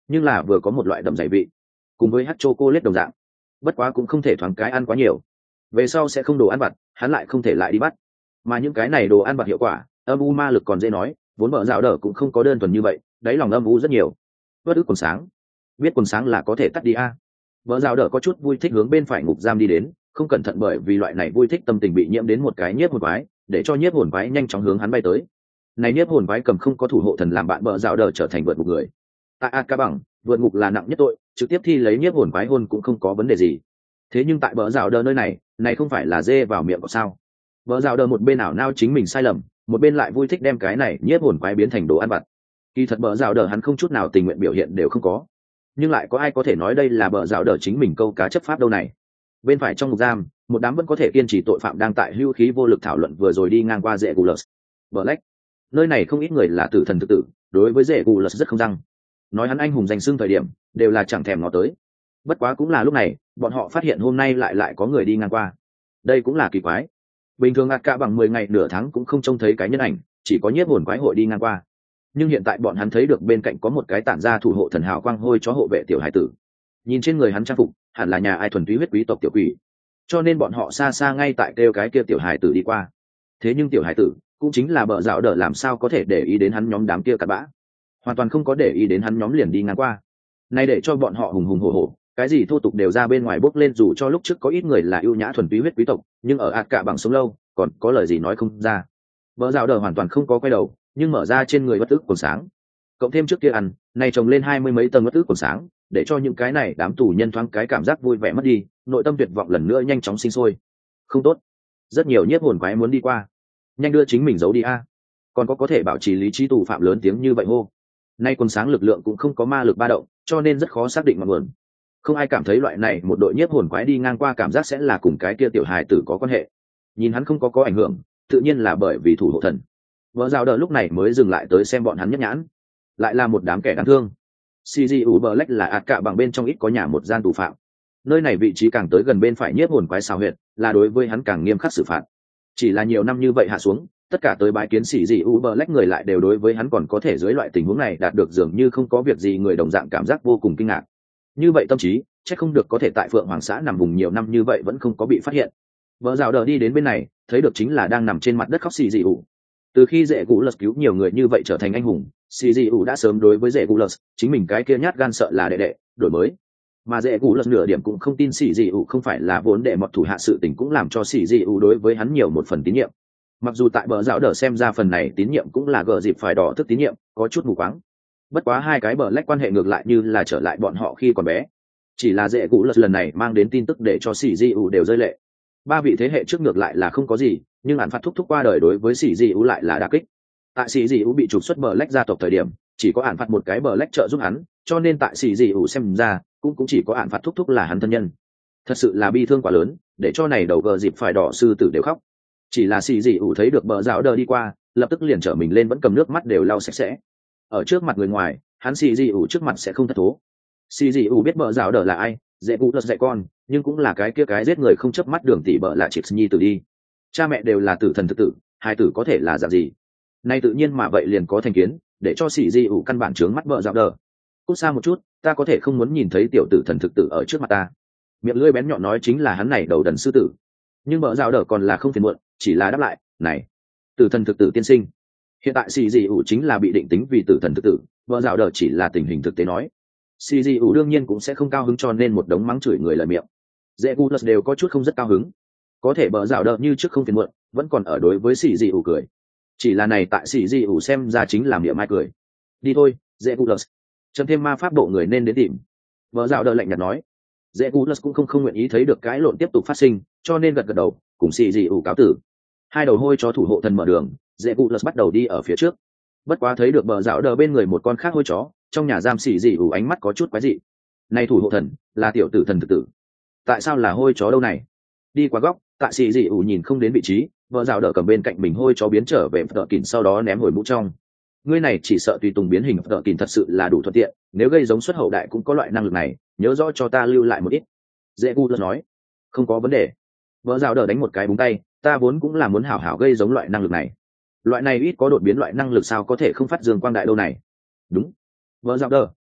nhưng là vừa có một loại đậm dày vị, cùng với hát chocolate đồng dạng. Bất quá cũng không thể thoáng cái ăn quá nhiều, về sau sẽ không đồ ăn vặt, hắn lại không thể lại đi bắt. Mà những cái này đồ ăn vặt hiệu quả, âm u ma lực còn dễ nói, vốn bờ rào đờ cũng không có đơn thuần như vậy, đáy lòng âm u rất nhiều. Bất ức quần sáng, biết quần sáng là có thể tắt đi a. À. Bờ rào đờ có chút vui thích hướng bên phải ngục giam đi đến, không cẩn thận bởi vì loại này vui thích tâm tình bị nhiễm đến một cái nhiếp hồn quái, để cho nhiếp hồn quái nhanh chóng hướng hắn bay tới. Này nhiếp hồn quái cầm không có thủ hộ thần làm bạn, bờ rào đờ trở thành vượt ngục người. Tại a ca bằng, vượt ngục là nặng nhất tội, trực tiếp thi lấy nhiếp hồn quái hôn cũng không có vấn đề gì. Thế nhưng tại bờ rào đờ nơi này, này không phải là dê vào miệng có sao? Bờ rào đờ một bên ảo nao chính mình sai lầm, một bên lại vui thích đem cái này nhiếp hồn quái biến thành đồ ăn vặt. Kỳ thật bờ rào đờ hắn không chút nào tình nguyện biểu hiện đều không có, nhưng lại có ai có thể nói đây là bờ rào đờ chính mình câu cá chấp pháp đâu này. Bên phải trong ngục giam, một đám vẫn có thể kiên trì tội phạm đang tại hưu khí vô lực thảo luận vừa rồi đi ngang qua dễ Gulus. Black, nơi này không ít người là tử thần thực tử, đối với dễ Gulus rất không răng. Nói hắn anh hùng danh xưng thời điểm, đều là chẳng thèm ngó tới. Bất quá cũng là lúc này, bọn họ phát hiện hôm nay lại lại có người đi ngang qua. Đây cũng là kỳ quái. Bình thường ạt cả bằng mười ngày nửa tháng cũng không trông thấy cái nhân ảnh, chỉ có nhiếp hồn quái hội đi ngang qua. Nhưng hiện tại bọn hắn thấy được bên cạnh có một cái tản ra thủ hộ thần hào quang hôi chó hộ vệ tiểu hải tử. Nhìn trên người hắn trang phục, hẳn là nhà ai thuần túy huyết quý tộc tiểu quỷ. Cho nên bọn họ xa xa ngay tại kêu cái kia tiểu hải tử đi qua. Thế nhưng tiểu hải tử cũng chính là bợ dạo đỡ làm sao có thể để ý đến hắn nhóm đám kia cặn bã. Hoàn toàn không có để ý đến hắn nhóm liền đi ngang qua. Nay để cho bọn họ hùng hùng hổ hổ, cái gì thô tục đều ra bên ngoài bốc lên, dù cho lúc trước có ít người là ưu nhã thuần túy huyết quý tộc, nhưng ở ạt cả bằng sống lâu, còn có lời gì nói không ra. Bợ dạo đỡ hoàn toàn không có quay đầu, nhưng mở ra trên người bất ức còn sáng. Cộng thêm trước kia ăn, này trồng lên hai mươi mấy tầng bất ức còn sáng, để cho những cái này đám tù nhân thoáng cái cảm giác vui vẻ mất đi, nội tâm tuyệt vọng lần nữa nhanh chóng sinh sôi. Không tốt, rất nhiều nhiếp hồn quái muốn đi qua, nhanh đưa chính mình giấu đi a. Còn có có thể bảo trì lý trí tù phạm lớn tiếng như vậy hô. Nay quần sáng lực lượng cũng không có ma lực ba động, cho nên rất khó xác định ngọn nguồn. Không ai cảm thấy loại này một đội nhiếp hồn quái đi ngang qua cảm giác sẽ là cùng cái kia tiểu hài tử có quan hệ. Nhìn hắn không có có ảnh hưởng, tự nhiên là bởi vì thủ hộ thần. Vợ rào đợi lúc này mới dừng lại tới xem bọn hắn nhất nhãn, lại là một đám kẻ đáng thương. xê giê u Black là ạt cả bằng bên trong ít có nhà một gian tù phạm. Nơi này vị trí càng tới gần bên phải nhiếp hồn quái xào huyệt, là đối với hắn càng nghiêm khắc xử phạt. Chỉ là nhiều năm như vậy hạ xuống, tất cả tới bái kiến xê giê u Black người lại đều đối với hắn còn có thể dưới loại tình huống này đạt được dường như không có việc gì người đồng dạng cảm giác vô cùng kinh ngạc. Như vậy tâm trí, chắc không được có thể tại Phượng Hoàng xã nằm vùng nhiều năm như vậy vẫn không có bị phát hiện. Vợ rào đờ đi đến bên này, thấy được chính là đang nằm trên mặt đất khóc xì dị ủ. Từ khi dễ cụ lật cứu nhiều người như vậy trở thành anh hùng, xì dị ủ đã sớm đối với dễ cụ lật chính mình cái kia nhát gan sợ là đệ đệ đổi mới, mà dễ cụ lật nửa điểm cũng không tin xì dị ủ không phải là vốn đệ mọt thủ hạ, sự tình cũng làm cho xì dị ủ đối với hắn nhiều một phần tín nhiệm. Mặc dù tại bờ rào đờ xem ra phần này tín nhiệm cũng là gờ dịp phải đỏ thức tín nhiệm, có chút mù quáng. Bất quá hai cái bờ lách quan hệ ngược lại như là trở lại bọn họ khi còn bé. Chỉ là dễ cụ lật lần này mang đến tin tức để cho xì dị ủ đều rơi lệ. Ba vị thế hệ trước ngược lại là không có gì, nhưng án phạt thúc thúc qua đời đối với xì dị ủ lại là đả kích. Tại xì dị ủ bị trục xuất bờ lách gia tộc thời điểm, chỉ có án phạt một cái bờ lách trợ giúp hắn, cho nên tại xì dị ủ xem ra cũng cũng chỉ có án phạt thúc thúc là hắn thân nhân. Thật sự là bi thương quá lớn, để cho này đầu gờ dịp phải đỏ sư tử đều khóc. Chỉ là xì dị ủ thấy được bờ rào đờ đi qua, lập tức liền trở mình lên, vẫn cầm nước mắt đều lau sạch sẽ. Ở trước mặt người ngoài, hắn xì dị ủ trước mặt sẽ không thất thố. Xì dị ủ biết bờ rào đờ là ai, dễ cụ lật dạy con, nhưng cũng là cái kia cái giết người không chớp mắt đường tỷ bợ là chị nhi tử đi. Cha mẹ đều là tử thần thực tử, hai tử có thể là dạng gì? Nay tự nhiên mà vậy liền có thành kiến, để cho xì dị ủ căn bản trướng mắt bợ rào đờ. Cút xa một chút, ta có thể không muốn nhìn thấy tiểu tử thần thực tử ở trước mặt ta. Miệng lưỡi bén nhọn nói chính là hắn này đầu đần sư tử. Nhưng bợ rào đờ còn là không phiền muộn, chỉ là đáp lại, này, tử thần thực tử tiên sinh. Hiện tại xì dị ủ chính là bị định tính vì tử thần thực tử, bợ rào đờ chỉ là tình hình thực tế nói. xê giê u đương nhiên cũng sẽ không cao hứng, cho nên một đống mắng chửi người lời miệng. Dễ gu đều có chút không rất cao hứng, có thể bờ rào đợt như trước không phiền muộn, vẫn còn ở đối với xê giê u cười. Chỉ là này tại xê giê u xem ra chính là miệng mai cười. Đi thôi, dễ gu chấm thêm ma pháp bộ người nên đến tìm. Bờ rào đợt lạnh nhạt nói. Dễ gu cũng không không nguyện ý thấy được cái lộn tiếp tục phát sinh, cho nên gật gật đầu cùng xê giê u cáo tử. Hai đầu hôi cho thủ hộ thần mở đường, dễ gu bắt đầu đi ở phía trước. Bất quá thấy được bờ rào đợt bên người một con khác hôi chó, trong nhà giam xì dị ủ ánh mắt có chút quái dị. Này thủ hộ thần là tiểu tử thần thực tử, tại sao là hôi chó đâu này? Đi qua góc, tại xì dị ủ nhìn không đến vị trí, vợ rào đỡ cầm bên cạnh mình hôi chó biến trở về phở kìn, sau đó ném hồi mũ trong. Ngươi này chỉ sợ tùy tùng biến hình phở kìn thật sự là đủ thuận tiện, nếu gây giống xuất hậu đại cũng có loại năng lực này, nhớ rõ cho ta lưu lại một ít. Dễ gu nói, không có vấn đề. Vợ rào đỡ đánh một cái búng tay, ta vốn cũng là muốn hảo hảo gây giống loại năng lực này. Loại này ít có đột biến loại năng lực sao có thể không phát dương quang đại đâu này? Đúng. Vợ dạo đờ,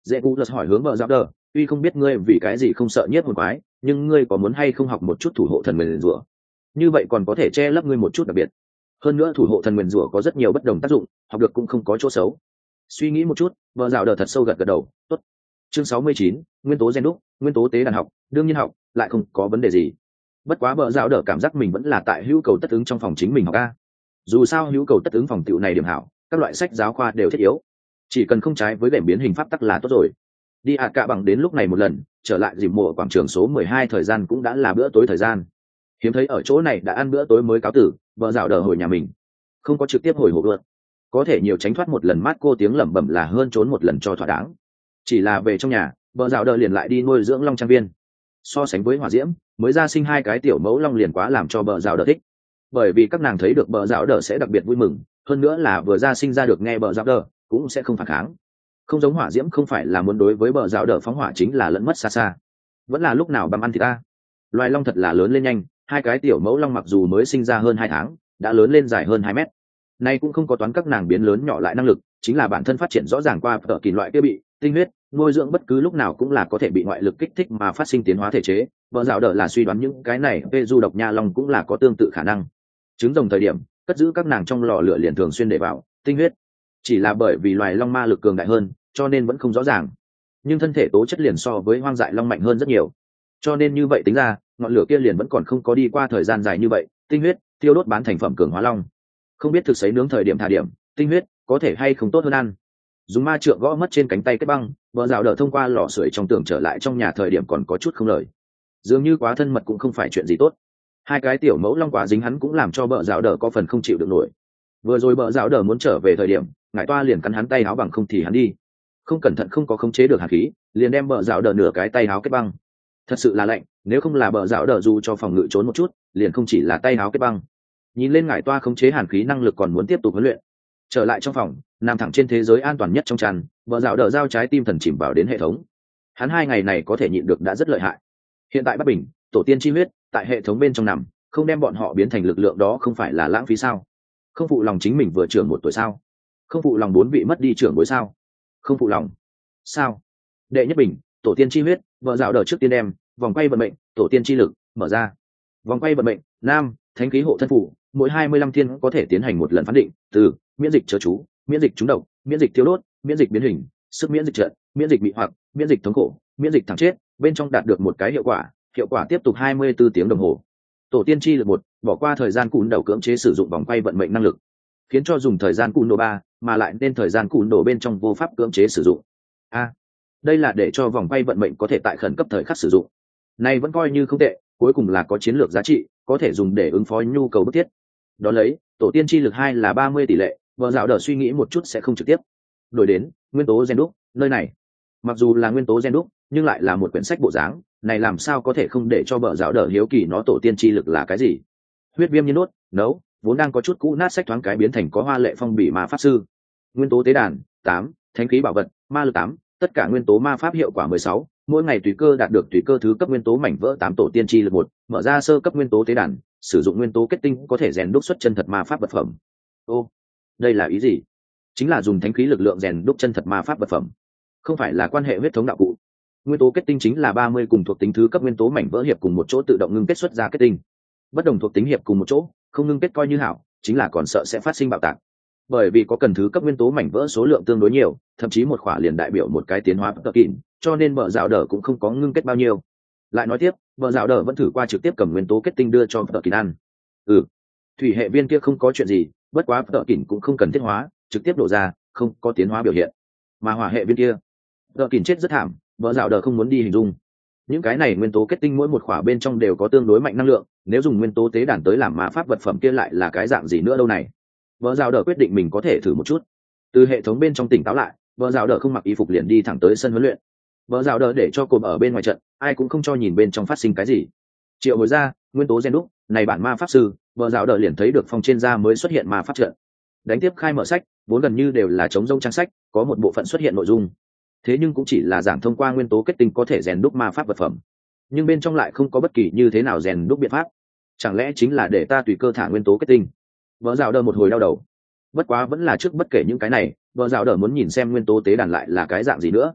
Dễ Cú lật hỏi hướng bờ giáo đờ, tuy không biết ngươi vì cái gì không sợ nhiếp hồn quái, nhưng ngươi có muốn hay không học một chút thủ hộ thần nguyền rủa? Như vậy còn có thể che lấp ngươi một chút đặc biệt. Hơn nữa thủ hộ thần nguyền rủa có rất nhiều bất đồng tác dụng, học được cũng không có chỗ xấu. Suy nghĩ một chút, bờ giáo đờ thật sâu gật gật đầu, tốt. Chương sáu mươi chín, nguyên tố gen đúc, nguyên tố tế đàn học, đương nhiên học, lại không có vấn đề gì. Bất quá bờ giáo đờ cảm giác mình vẫn là tại hữu cầu tất ứng trong phòng chính mình học a. Dù sao hữu cầu tất ứng phòng tiểu này điểm hảo, các loại sách giáo khoa đều thiết yếu, chỉ cần không trái với điểm biến hình pháp tắc là tốt rồi. Đi ạt cả bằng đến lúc này một lần, trở lại dịp mùa quảng trường số mười hai thời gian cũng đã là bữa tối thời gian. Hiếm thấy ở chỗ này đã ăn bữa tối mới cáo tử, vợ dạo đờ hồi nhà mình, không có trực tiếp hồi hộp luôn. Có thể nhiều tránh thoát một lần mát cô tiếng lẩm bẩm là hơn trốn một lần cho thỏa đáng. Chỉ là về trong nhà, vợ dạo đờ liền lại đi nuôi dưỡng long trang viên. So sánh với hỏa diễm, mới ra sinh hai cái tiểu mẫu long liền quá làm cho vợ dạo đờ thích, bởi vì các nàng thấy được vợ dạo đờ sẽ đặc biệt vui mừng, hơn nữa là vừa ra sinh ra được nghe vợ dạo đờ cũng sẽ không phản kháng. Không giống hỏa diễm không phải là muốn đối với bờ rào đỡ phóng hỏa, chính là lẫn mất xa xa, vẫn là lúc nào băm ăn thì ta. Loài long thật là lớn lên nhanh, hai cái tiểu mẫu long mặc dù mới sinh ra hơn hai tháng đã lớn lên dài hơn hai mét. Nay cũng không có toán các nàng biến lớn nhỏ lại năng lực, chính là bản thân phát triển rõ ràng qua tờ kỳ loại kia bị tinh huyết nuôi dưỡng bất cứ lúc nào cũng là có thể bị ngoại lực kích thích mà phát sinh tiến hóa thể chế. Bờ rào đỡ là suy đoán những cái này về du độc nha long cũng là có tương tự khả năng. Trứng rồng thời điểm cất giữ các nàng trong lò lửa liền thường xuyên để vào tinh huyết, chỉ là bởi vì loài long ma lực cường đại hơn cho nên vẫn không rõ ràng, nhưng thân thể tố chất liền so với hoang dại long mạnh hơn rất nhiều, cho nên như vậy tính ra ngọn lửa kia liền vẫn còn không có đi qua thời gian dài như vậy. Tinh huyết tiêu đốt bán thành phẩm cường hóa long, không biết thực sấy nướng thời điểm thả điểm tinh huyết có thể hay không tốt hơn ăn. Dùng ma trượng gõ mất trên cánh tay kết băng, vợ rào đỡ thông qua lò sưởi trong tường trở lại trong nhà thời điểm còn có chút không lời, dường như quá thân mật cũng không phải chuyện gì tốt. Hai cái tiểu mẫu long quá dính hắn cũng làm cho vợ rào đỡ có phần không chịu được nổi. Vừa rồi vợ rào đỡ muốn trở về thời điểm ngải toa liền cắn hắn tay áo bằng không thì hắn đi, không cẩn thận không có khống chế được hạt khí liền đem bờ rào đờ nửa cái tay áo kết băng. Thật sự là lạnh, nếu không là bờ rào đờ dù cho phòng ngự trốn một chút liền không chỉ là tay áo kết băng. Nhìn lên ngải toa khống chế hàn khí năng lực còn muốn tiếp tục huấn luyện. Trở lại trong phòng, nằm thẳng trên thế giới an toàn nhất trong tràn, bờ rào đờ giao trái tim thần chìm vào đến hệ thống. Hắn hai ngày này có thể nhịn được đã rất lợi hại. Hiện tại bất bình tổ tiên chi huyết tại hệ thống bên trong nằm, không đem bọn họ biến thành lực lượng đó không phải là lãng phí sao? Không phụ lòng chính mình vừa trưởng một tuổi sao? Không phụ lòng bốn vị mất đi trưởng bối sao? Không phụ lòng sao? Đệ nhất bình tổ tiên chi huyết, vợ dạo đờ trước tiên đem vòng quay vận mệnh tổ tiên chi lực mở ra. Vòng quay vận mệnh nam thánh khí hộ thân phủ, mỗi hai mươi lăm thiên có thể tiến hành một lần phán định, từ miễn dịch chớ chú, miễn dịch trúng độc, miễn dịch thiếu đốt, miễn dịch biến hình, sức miễn dịch trận, miễn dịch bị hoặc, miễn dịch thống khổ, miễn dịch thẳng chết, bên trong đạt được một cái hiệu quả, hiệu quả tiếp tục hai mươi bốn tiếng đồng hồ. Tổ tiên chi lực một, bỏ qua thời gian cùn đầu cưỡng chế sử dụng vòng quay vận mệnh năng lực, khiến cho dùng thời gian cùn đồ ba mà lại nên thời gian cùn đồ bên trong vô pháp cưỡng chế sử dụng. A, đây là để cho vòng quay vận mệnh có thể tại khẩn cấp thời khắc sử dụng. Này vẫn coi như không tệ, cuối cùng là có chiến lược giá trị, có thể dùng để ứng phó nhu cầu bức thiết. Đó lấy tổ tiên chi lực hai là ba mươi tỷ lệ, vợ dạo đờ suy nghĩ một chút sẽ không trực tiếp đổi đến nguyên tố gen đúc. Nơi này mặc dù là nguyên tố gen đúc nhưng lại là một quyển sách bộ dáng, này làm sao có thể không để cho vợ dạo đờ hiếu kỳ nó tổ tiên chi lực là cái gì. Huyết viêm nhiên đốt nấu, vốn đang có chút cũ nát sách thoáng cái biến thành có hoa lệ phong bì ma pháp sư. Nguyên tố tế đàn tám, thánh khí bảo vật ma lực tám, tất cả nguyên tố ma pháp hiệu quả mười sáu, mỗi ngày tùy cơ đạt được tùy cơ thứ cấp nguyên tố mảnh vỡ tám tổ tiên chi lực một, mở ra sơ cấp nguyên tố tế đàn, sử dụng nguyên tố kết tinh có thể rèn đúc xuất chân thật ma pháp vật phẩm. Ô, đây là ý gì? Chính là dùng thánh khí lực lượng rèn đúc chân thật ma pháp vật phẩm, không phải là quan hệ huyết thống đạo cụ. Nguyên tố kết tinh chính là ba mươi cùng thuộc tính thứ cấp nguyên tố mảnh vỡ hiệp cùng một chỗ tự động ngưng kết xuất ra kết tinh. Bất đồng thuộc tính hiệp cùng một chỗ, không ngưng kết coi như hảo, chính là còn sợ sẽ phát sinh bạo tạc. Bởi vì có cần thứ cấp nguyên tố mảnh vỡ số lượng tương đối nhiều, thậm chí một khỏa liền đại biểu một cái tiến hóa bất kịn, cho nên bờ dạo đờ cũng không có ngưng kết bao nhiêu. Lại nói tiếp, bờ dạo đờ vẫn thử qua trực tiếp cầm nguyên tố kết tinh đưa cho bất kịn ăn. Ừ, thủy hệ viên kia không có chuyện gì, bất quá bất kịn cũng không cần thiết hóa, trực tiếp đổ ra, không có tiến hóa biểu hiện. Mà hỏa hệ viên kia, bất kịn chết rất thảm, bờ dạo đờ không muốn đi hình dung. Những cái này nguyên tố kết tinh mỗi một khỏa bên trong đều có tương đối mạnh năng lượng, nếu dùng nguyên tố tế đàn tới làm ma pháp vật phẩm kia lại là cái dạng gì nữa đâu này. Vợ rào đờ quyết định mình có thể thử một chút. Từ hệ thống bên trong tỉnh táo lại, vợ rào đờ không mặc y phục liền đi thẳng tới sân huấn luyện. Vợ rào đờ để cho cồm ở bên ngoài trận, ai cũng không cho nhìn bên trong phát sinh cái gì. Triệu hồi ra nguyên tố gen đúc này bản ma pháp sư, vợ rào đờ liền thấy được phòng trên da mới xuất hiện ma pháp trận. Đánh tiếp khai mở sách, vốn gần như đều là chống rông trang sách, có một bộ phận xuất hiện nội dung, thế nhưng cũng chỉ là giảng thông qua nguyên tố kết tinh có thể rèn đúc ma pháp vật phẩm, nhưng bên trong lại không có bất kỳ như thế nào rèn đúc biện pháp. Chẳng lẽ chính là để ta tùy cơ thả nguyên tố kết tinh? Vợ rào đờ một hồi đau đầu. Bất quá vẫn là trước bất kể những cái này, vợ rào đờ muốn nhìn xem nguyên tố tế đàn lại là cái dạng gì nữa.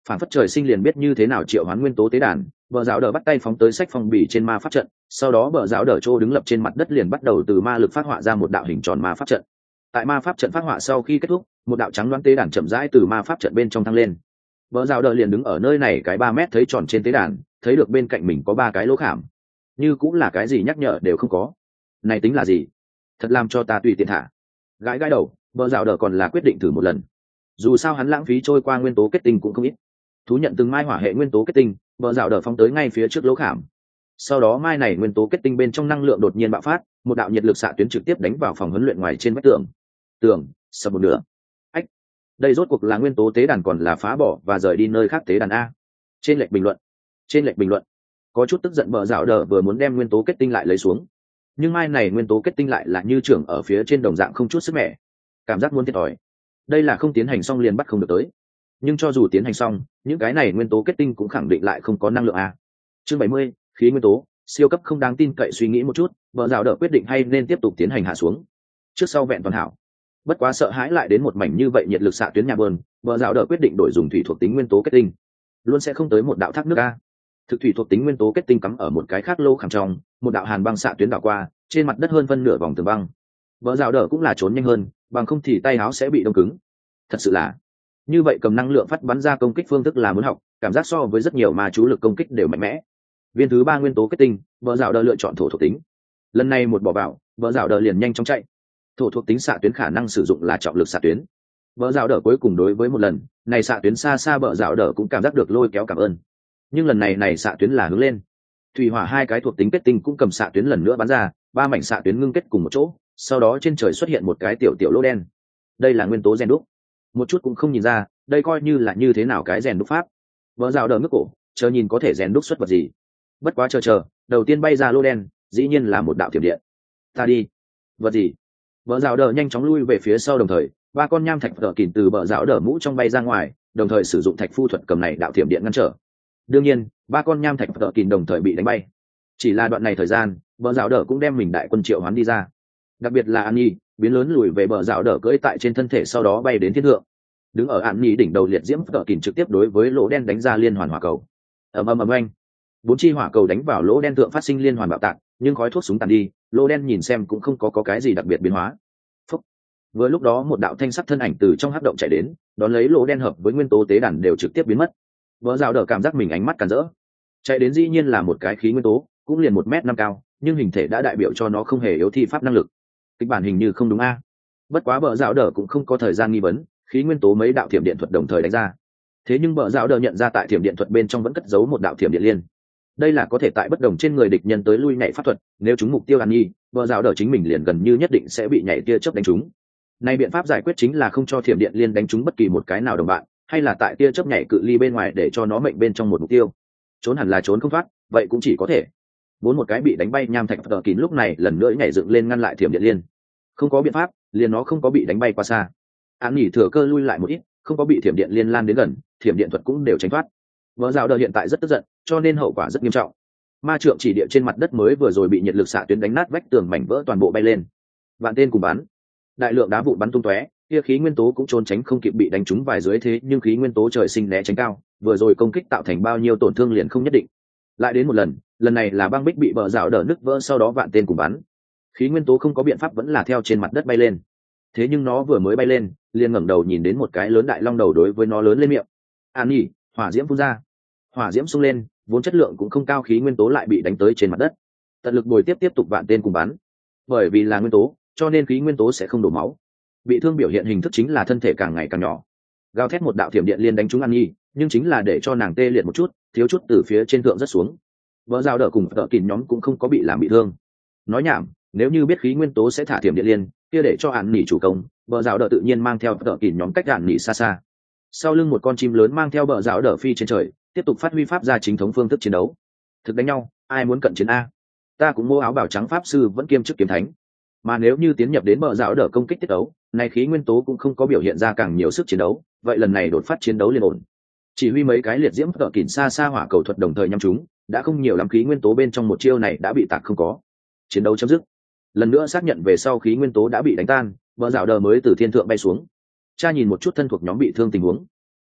phản phất trời sinh liền biết như thế nào triệu hoán nguyên tố tế đàn, bờ rào đờ bắt tay phóng tới sách phong bì trên ma pháp trận, sau đó bờ rào đờ trô đứng lập trên mặt đất liền bắt đầu từ ma lực phát họa ra một đạo hình tròn ma pháp trận. Tại ma pháp trận phát họa sau khi kết thúc, một đạo trắng loáng tế đàn chậm rãi từ ma pháp trận bên trong thăng lên. Bờ rào đờ liền đứng ở nơi này cái ba mét thấy tròn trên tế đàn, thấy được bên cạnh mình có ba cái lỗ khảm, như cũng là cái gì nhắc nhở đều không có. Này tính là gì? Thật làm cho ta tùy tiện thả. Gãi gãi đầu, bờ rào đờ còn là quyết định thử một lần. Dù sao hắn lãng phí trôi qua nguyên tố kết tinh cũng không ít. Thú nhận từng mai hỏa hệ nguyên tố kết tinh, bờ rào đờ phóng tới ngay phía trước lỗ khảm. Sau đó mai này nguyên tố kết tinh bên trong năng lượng đột nhiên bạo phát, một đạo nhiệt lực xạ tuyến trực tiếp đánh vào phòng huấn luyện ngoài trên vách tường. Tường sập một nửa. Ách, đây rốt cuộc là nguyên tố tế đàn còn là phá bỏ và rời đi nơi khác tế đàn a? Trên lệch bình luận, trên lệch bình luận. Có chút tức giận bờ rào đờ vừa muốn đem nguyên tố kết tinh lại lấy xuống, nhưng mai này nguyên tố kết tinh lại là như trưởng ở phía trên đồng dạng không chút sức mẻ, cảm giác muốn thiệt thòi. Đây là không tiến hành xong liền bắt không được tới, nhưng cho dù tiến hành xong, những cái này nguyên tố kết tinh cũng khẳng định lại không có năng lượng a. Chương bảy mươi, khí nguyên tố siêu cấp không đáng tin cậy. Suy nghĩ một chút, bờ rào đờ quyết định hay nên tiếp tục tiến hành hạ xuống. Trước sau vẹn toàn hảo, bất quá sợ hãi lại đến một mảnh như vậy nhiệt lực xạ tuyến nhà bơn, bờ rào đờ quyết định đổi dùng thủy thuộc tính nguyên tố kết tinh, luôn sẽ không tới một đạo thác nước a. Thực thủy thuộc tính nguyên tố kết tinh cắm ở một cái khác lô khảm trong, một đạo hàn băng xạ tuyến đảo qua trên mặt đất hơn phân nửa vòng tường băng. Bờ rào đờ cũng là trốn nhanh hơn, bằng không thì tay áo sẽ bị đông cứng. Thật sự là như vậy, cầm năng lượng phát bắn ra công kích phương thức là muốn học, cảm giác so với rất nhiều mà chú lực công kích đều mạnh mẽ. Viên thứ ba nguyên tố kết tinh, bờ rào đờ lựa chọn thổ thuộc tính. Lần này một bỏ vào, bờ rào đờ liền nhanh chóng chạy. Thổ thuộc tính xạ tuyến khả năng sử dụng là trọng lực xạ tuyến. Bờ rào đờ cuối cùng đối với một lần này xạ tuyến xa xa, bờ rào đờ cũng cảm giác được lôi kéo cảm ơn. Nhưng lần này này xạ tuyến là hướng lên. Thủy hỏa hai cái thuộc tính kết tinh cũng cầm xạ tuyến lần nữa bắn ra, ba mảnh xạ tuyến ngưng kết cùng một chỗ, sau đó trên trời xuất hiện một cái tiểu tiểu lỗ đen. Đây là nguyên tố rèn đúc. Một chút cũng không nhìn ra, đây coi như là như thế nào cái rèn đúc pháp. Vợ rào đờ ngước cổ, chờ nhìn có thể rèn đúc xuất vật gì. Bất quá chờ chờ, đầu tiên bay ra lô đen, dĩ nhiên là một đạo thiểm điện. Ta đi. Vật gì? Vợ rào đờ nhanh chóng lui về phía sau, đồng thời ba con nham thạch đờ kìm từ bờ rào đờ mũ trong bay ra ngoài, đồng thời sử dụng thạch phu thuật cầm này đạo thiểm điện ngăn trở. Đương nhiên, ba con nham thạch đờ kìm đồng thời bị đánh bay. Chỉ là đoạn này thời gian, bờ rào đờ cũng đem mình đại quân triệu hoán đi ra. Đặc biệt là An Nhi, biến lớn lùi về bờ rào đờ cưỡi tại trên thân thể, sau đó bay đến thiên thượng. Đứng ở An Nhi đỉnh đầu liệt diễm đờ kìm trực tiếp đối với lỗ đen đánh ra liên hoàn hỏa cầu. Ầm ầm ầm oanh. Bốn chi hỏa cầu đánh vào lỗ đen thượng phát sinh liên hoàn bạo tạc, nhưng khói thuốc súng tàn đi, lỗ đen nhìn xem cũng không có, có cái gì đặc biệt biến hóa. Phúc. Vừa lúc đó một đạo thanh sắc thân ảnh từ trong hắc động chạy đến, đón lấy lỗ đen hợp với nguyên tố tế đàn đều trực tiếp biến mất. Bờ rào đờ cảm giác mình ánh mắt càn rỡ. Chạy đến dĩ nhiên là một cái khí nguyên tố, cũng liền một mét năm cao, nhưng hình thể đã đại biểu cho nó không hề yếu thi pháp năng lực. Kịch bản hình như không đúng a. Bất quá bờ rào đờ cũng không có thời gian nghi vấn, khí nguyên tố mấy đạo thiểm điện thuật đồng thời đánh ra. Thế nhưng bờ rào đờ nhận ra tại thiểm điện thuật bên trong vẫn cất giấu một đạo thiểm điện liên. Đây là có thể tại bất đồng trên người địch nhân tới lui nhảy pháp thuật, nếu chúng mục tiêu An Nhi, bờ rào đờ chính mình liền gần như nhất định sẽ bị nhảy tia chớp đánh trúng. Nay biện pháp giải quyết chính là không cho thiểm điện liên đánh trúng bất kỳ một cái nào đồng bạn, hay là tại tia chớp nhảy cự ly bên ngoài để cho nó mệnh bên trong một mục tiêu. Trốn hẳn là trốn không thoát, vậy cũng chỉ có thể bốn một cái bị đánh bay nham thạch tờ kín lúc này lần nữa nhảy dựng lên ngăn lại thiểm điện liên. Không có biện pháp, liền nó không có bị đánh bay qua xa. Án Nhi thừa cơ lui lại một ít, không có bị thiểm điện liên lan đến gần, thiểm điện thuật cũng đều tránh thoát. Vợ rào đờ hiện tại rất tức giận, cho nên hậu quả rất nghiêm trọng. Ma trượng chỉ địa trên mặt đất mới vừa rồi bị nhiệt lực xạ tuyến đánh nát, vách tường mảnh vỡ toàn bộ bay lên. Vạn tên cùng bắn, đại lượng đá vụn bắn tung tóe, kia khí nguyên tố cũng trốn tránh không kịp bị đánh trúng vài dưới, thế nhưng khí nguyên tố trời sinh né tránh cao, vừa rồi công kích tạo thành bao nhiêu tổn thương liền không nhất định. Lại đến một lần, lần này là băng bích bị bờ rào đờ nứt vỡ, sau đó vạn tên cùng bắn, khí nguyên tố không có biện pháp vẫn là theo trên mặt đất bay lên. Thế nhưng nó vừa mới bay lên, liền ngẩng đầu nhìn đến một cái lớn đại long đầu đối với nó lớn lên miệng. An Nhi, hỏa diễm phun ra, hỏa diễm xung lên, vốn chất lượng cũng không cao khí nguyên tố lại bị đánh tới trên mặt đất. Tận lực bồi tiếp tiếp tục vạn tên cùng bắn, bởi vì là nguyên tố cho nên khí nguyên tố sẽ không đổ máu. Bị thương biểu hiện hình thức chính là thân thể càng ngày càng nhỏ. Gào thét một đạo thiểm điện liên đánh trúng An Nhi, nhưng chính là để cho nàng tê liệt một chút, thiếu chút từ phía trên thượng rất xuống. Vợ rào đỡ cùng tợ kìn nhóm cũng không có bị làm bị thương. Nói nhảm, nếu như biết khí nguyên tố sẽ thả thiểm điện liên, kia để cho An Nhi chủ công, vợ rào đỡ tự nhiên mang theo tợ kìn nhóm cách An Nhi xa xa. Sau lưng một con chim lớn mang theo vợ rào đỡ phi trên trời, tiếp tục phát huy pháp ra chính thống phương thức chiến đấu. Thực đánh nhau, ai muốn cận chiến a? Ta cũng mua áo bào trắng pháp sư vẫn kiêm chức kiếm thánh. Mà nếu như tiến nhập đến bờ rào đỡ công kích tiết đấu, này khí nguyên tố cũng không có biểu hiện ra càng nhiều sức chiến đấu, vậy lần này đột phát chiến đấu liền ổn. Chỉ huy mấy cái liệt diễm tợ kỉn xa xa hỏa cầu thuật đồng thời nhắm chúng, đã không nhiều lắm khí nguyên tố bên trong một chiêu này đã bị tạc không có. Chiến đấu chấm dứt. Lần nữa xác nhận về sau khí nguyên tố đã bị đánh tan, bờ rào đỡ mới từ thiên thượng bay xuống. Cha nhìn một chút thân thuộc nhóm bị thương tình huống.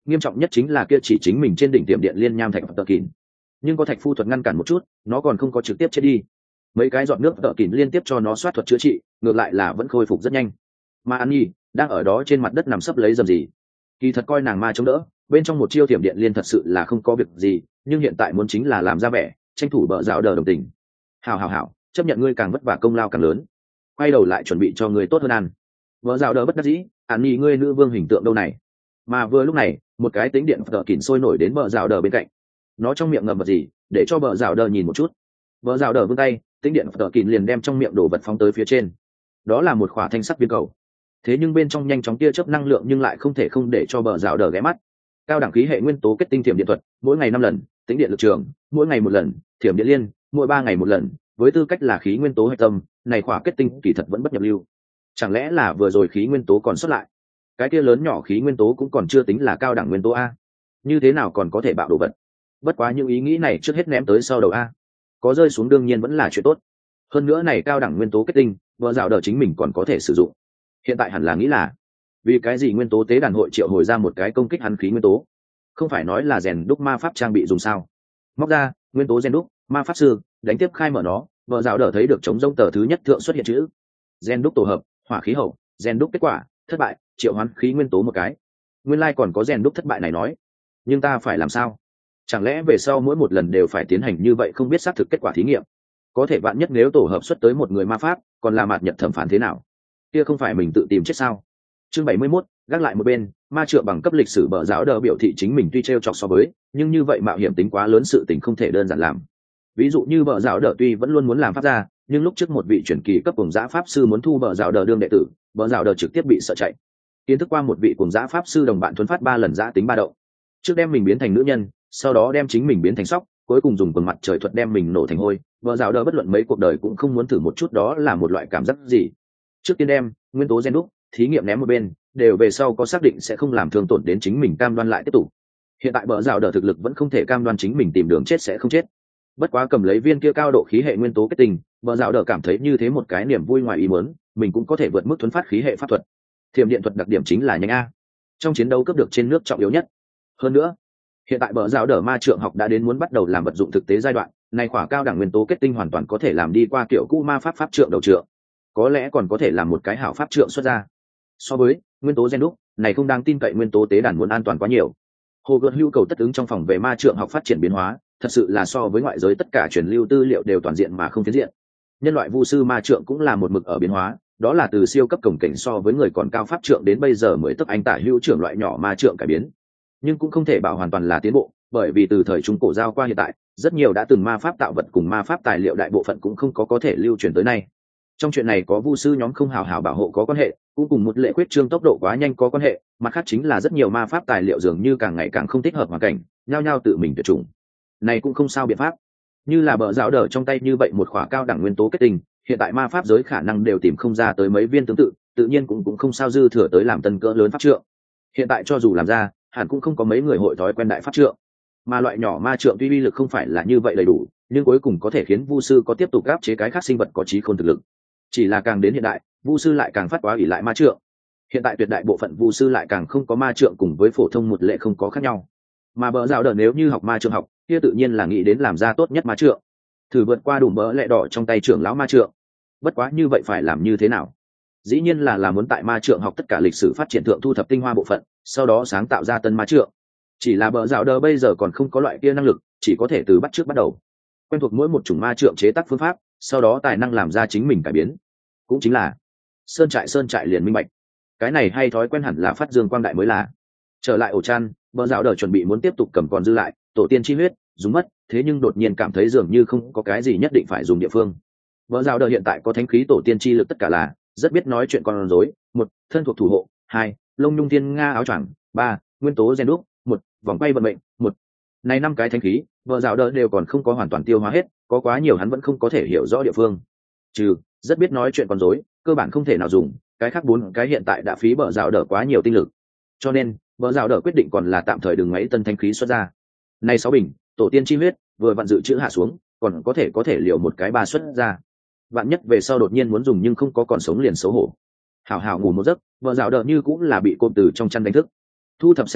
nghiêm trọng nhất chính là kia chỉ chính mình trên đỉnh tiệm điện liên nham thạch tợ kín, nhưng có thạch phu thuật ngăn cản một chút, nó còn không có trực tiếp chết đi. Mấy cái giọt nước tợ kín liên tiếp cho nó soát thuật chữa trị, ngược lại là vẫn khôi phục rất nhanh. Mà An Nhi đang ở đó trên mặt đất nằm sấp lấy dầm gì, kỳ thật coi nàng ma chống đỡ, bên trong một chiêu tiệm điện liên thật sự là không có việc gì, nhưng hiện tại muốn chính là làm ra vẻ, tranh thủ bợ dạo đờ đồng tình. Hảo hảo hảo, chấp nhận ngươi càng vất vả công lao càng lớn, quay đầu lại chuẩn bị cho ngươi tốt hơn ăn. Bợ dạo đờ bất đắc dĩ, An Nhi ngươi nữ vương hình tượng đâu này? Mà vừa lúc này, một cái tính điện tợ kín sôi nổi đến bợ dạo đờ bên cạnh, nó trong miệng ngậm vật gì, để cho bợ dạo đờ nhìn một chút. Bợ dạo đờ vươn tay, tính điện tợ kín liền đem trong miệng đổ vật phóng tới phía trên. Đó là một khỏa thanh sắc viên cầu, thế nhưng bên trong nhanh chóng tia chớp năng lượng nhưng lại không thể không để cho bợ dạo đờ ghé mắt. Cao đẳng khí hệ nguyên tố kết tinh thiểm điện thuật, mỗi ngày năm lần, tính điện lực trường, mỗi ngày một lần, thiểm điện liên, mỗi ba ngày một lần, với tư cách là khí nguyên tố hạch tâm, này khỏa kết tinh kỳ thật vẫn bất nhập lưu. Chẳng lẽ là vừa rồi khí nguyên tố còn sót lại? Cái kia lớn nhỏ khí nguyên tố cũng còn chưa tính là cao đẳng nguyên tố a. Như thế nào còn có thể bạo đồ vật? Bất quá những ý nghĩ này trước hết ném tới sau đầu a. Có rơi xuống đương nhiên vẫn là chuyện tốt. Hơn nữa này cao đẳng nguyên tố kết tinh, vợ dạo đờ chính mình còn có thể sử dụng. Hiện tại hẳn là nghĩ là vì cái gì nguyên tố tế đàn hội triệu hồi ra một cái công kích hắn khí nguyên tố, không phải nói là rèn đúc ma pháp trang bị dùng sao? Móc ra nguyên tố rèn đúc ma pháp sư, đánh tiếp khai mở nó. Vợ dạo đờ thấy được chống rông tờ thứ nhất thượng xuất hiện chữ rèn đúc tổ hợp hỏa khí hậu, rèn đúc kết quả thất bại, triệu hoán khí nguyên tố một cái. Nguyên lai còn có rèn đúc thất bại này nói, nhưng ta phải làm sao? Chẳng lẽ về sau mỗi một lần đều phải tiến hành như vậy không biết xác thực kết quả thí nghiệm? Có thể bạn nhất nếu tổ hợp xuất tới một người ma pháp còn là mạt nhật thẩm phán thế nào? Kia không phải mình tự tìm chết sao? Chương bảy mươi mốt, gác lại một bên, ma trượng bằng cấp lịch sử bờ giáo đờ biểu thị chính mình tuy trêu chọc so với, nhưng như vậy mạo hiểm tính quá lớn, sự tình không thể đơn giản làm. Ví dụ như bờ giáo đờ tuy vẫn luôn muốn làm pháp gia, nhưng lúc trước một vị truyền kỳ cấp cùng giã pháp sư muốn thu bờ giáo đờ đương đệ tử, bờ giáo đờ trực tiếp bị sợ chạy. Kiến thức qua một vị cùng giã pháp sư đồng bạn thuấn phát ba lần giã tính ba đậu, trước đem mình biến thành nữ nhân, sau đó đem chính mình biến thành sóc, cuối cùng dùng quần mặt trời thuật đem mình nổ thành hôi. Bờ giáo đờ bất luận mấy cuộc đời cũng không muốn thử một chút đó là một loại cảm giác gì. Trước tiên đem nguyên tố gen đúc thí nghiệm ném một bên, đều về sau có xác định sẽ không làm thương tổn đến chính mình cam đoan lại tiếp tục. Hiện tại bờ rào đờ thực lực vẫn không thể cam đoan chính mình tìm đường chết sẽ không chết. Bất quá cầm lấy viên kia cao độ khí hệ nguyên tố kết tinh, bờ rào đờ cảm thấy như thế một cái niềm vui ngoài ý muốn, mình cũng có thể vượt mức thuấn phát khí hệ pháp thuật. Thiểm điện thuật đặc điểm chính là nhanh a, trong chiến đấu cấp được trên nước trọng yếu nhất. Hơn nữa, hiện tại bờ rào đờ ma trượng học đã đến muốn bắt đầu làm vật dụng thực tế giai đoạn, này khỏa cao đẳng nguyên tố kết tinh hoàn toàn có thể làm đi qua kiểu cũ ma pháp pháp trượng đầu trượng, có lẽ còn có thể làm một cái hảo pháp trượng xuất ra. So với nguyên tố gen đúc này không đáng tin cậy nguyên tố tế đàn muốn an toàn quá nhiều. Hồ gợt nhu cầu tất ứng trong phòng về ma trượng học phát triển biến hóa, thật sự là so với ngoại giới tất cả truyền lưu tư liệu đều toàn diện mà không phiến diện. Nhân loại vu sư ma trượng cũng là một mực ở biến hóa, đó là từ siêu cấp cổng cảnh so với người còn cao pháp trượng đến bây giờ mới tức anh tả hữu trưởng loại nhỏ ma trượng cải biến. Nhưng cũng không thể bảo hoàn toàn là tiến bộ, bởi vì từ thời trung cổ giao qua hiện tại, rất nhiều đã từng ma pháp tạo vật cùng ma pháp tài liệu đại bộ phận cũng không có có thể lưu truyền tới nay. Trong chuyện này có vu sư nhóm không hào hào bảo hộ có quan hệ, cũng cùng một lệ quyết trương tốc độ quá nhanh có quan hệ, mặt khác chính là rất nhiều ma pháp tài liệu dường như càng ngày càng không thích hợp hoàn cảnh, nhao nhao tự mình tuyệt chủng. Này cũng không sao biện pháp. Như là bờ rào đờ trong tay như vậy một khỏa cao đẳng nguyên tố kết tinh, hiện tại ma pháp giới khả năng đều tìm không ra tới mấy viên tương tự, tự nhiên cũng cũng không sao dư thừa tới làm tân cỡ lớn pháp trượng. Hiện tại cho dù làm ra, hẳn cũng không có mấy người hội thói quen đại pháp trượng. Mà loại nhỏ ma trượng tuy uy lực không phải là như vậy đầy đủ, nhưng cuối cùng có thể khiến vu sư có tiếp tục áp chế cái khác sinh vật có trí khôn thực lực. Chỉ là càng đến hiện đại, vu sư lại càng phát quá ỷ lại ma trượng. Hiện tại tuyệt đại bộ phận vu sư lại càng không có ma trượng, cùng với phổ thông một lệ không có khác nhau. Mà bờ rào đờ nếu như học ma trượng học, kia tự nhiên là nghĩ đến làm ra tốt nhất ma trượng, thử vượt qua đủ bỡ lẹ đỏ trong tay trưởng lão ma trượng. Bất quá như vậy phải làm như thế nào? Dĩ nhiên là là muốn tại ma trượng học tất cả lịch sử phát triển thượng thu thập tinh hoa bộ phận, sau đó sáng tạo ra tân ma trượng. Chỉ là bờ rào đờ bây giờ còn không có loại kia năng lực, chỉ có thể từ bắt trước bắt đầu, quen thuộc mỗi một chủng ma trượng chế tác phương pháp, sau đó tài năng làm ra chính mình cải biến. Cũng chính là sơn trại sơn trại liền minh bạch, cái này hay thói quen hẳn là phát dương quang đại mới là. Trở lại ổ chăn, bờ rào đờ chuẩn bị muốn tiếp tục cầm còn dư lại tổ tiên chi huyết dùng mất, thế nhưng đột nhiên cảm thấy dường như không có cái gì nhất định phải dùng địa phương. Bờ rào đờ hiện tại có thánh khí tổ tiên chi lực tất cả là rất biết nói chuyện con rối. Một, thân thuộc thủ hộ. Hai, lông nhung thiên nga áo choàng. Ba, nguyên tố gen đúc. Một, vòng quay vận mệnh. Một, này năm cái thánh khí bờ rào đờ đều còn không có hoàn toàn tiêu hóa hết, có quá nhiều hắn vẫn không có thể hiểu rõ địa phương. Trừ rất biết nói chuyện con rối, cơ bản không thể nào dùng, cái khác bốn cái hiện tại đã phí bờ rào đờ quá nhiều tinh lực, cho nên bờ rào đờ quyết định còn là tạm thời đừng mấy tân thánh khí xuất ra. Này sáu bình tổ tiên chi huyết vừa vặn dự trữ hạ xuống, còn có thể có thể liều một cái ba xuất ra. Vạn nhất về sau đột nhiên muốn dùng nhưng không có còn sống liền xấu hổ. Hảo hảo ngủ một giấc, bờ rào đờ như cũng là bị côn từ trong chăn đánh thức, thu thập sạch sẽ,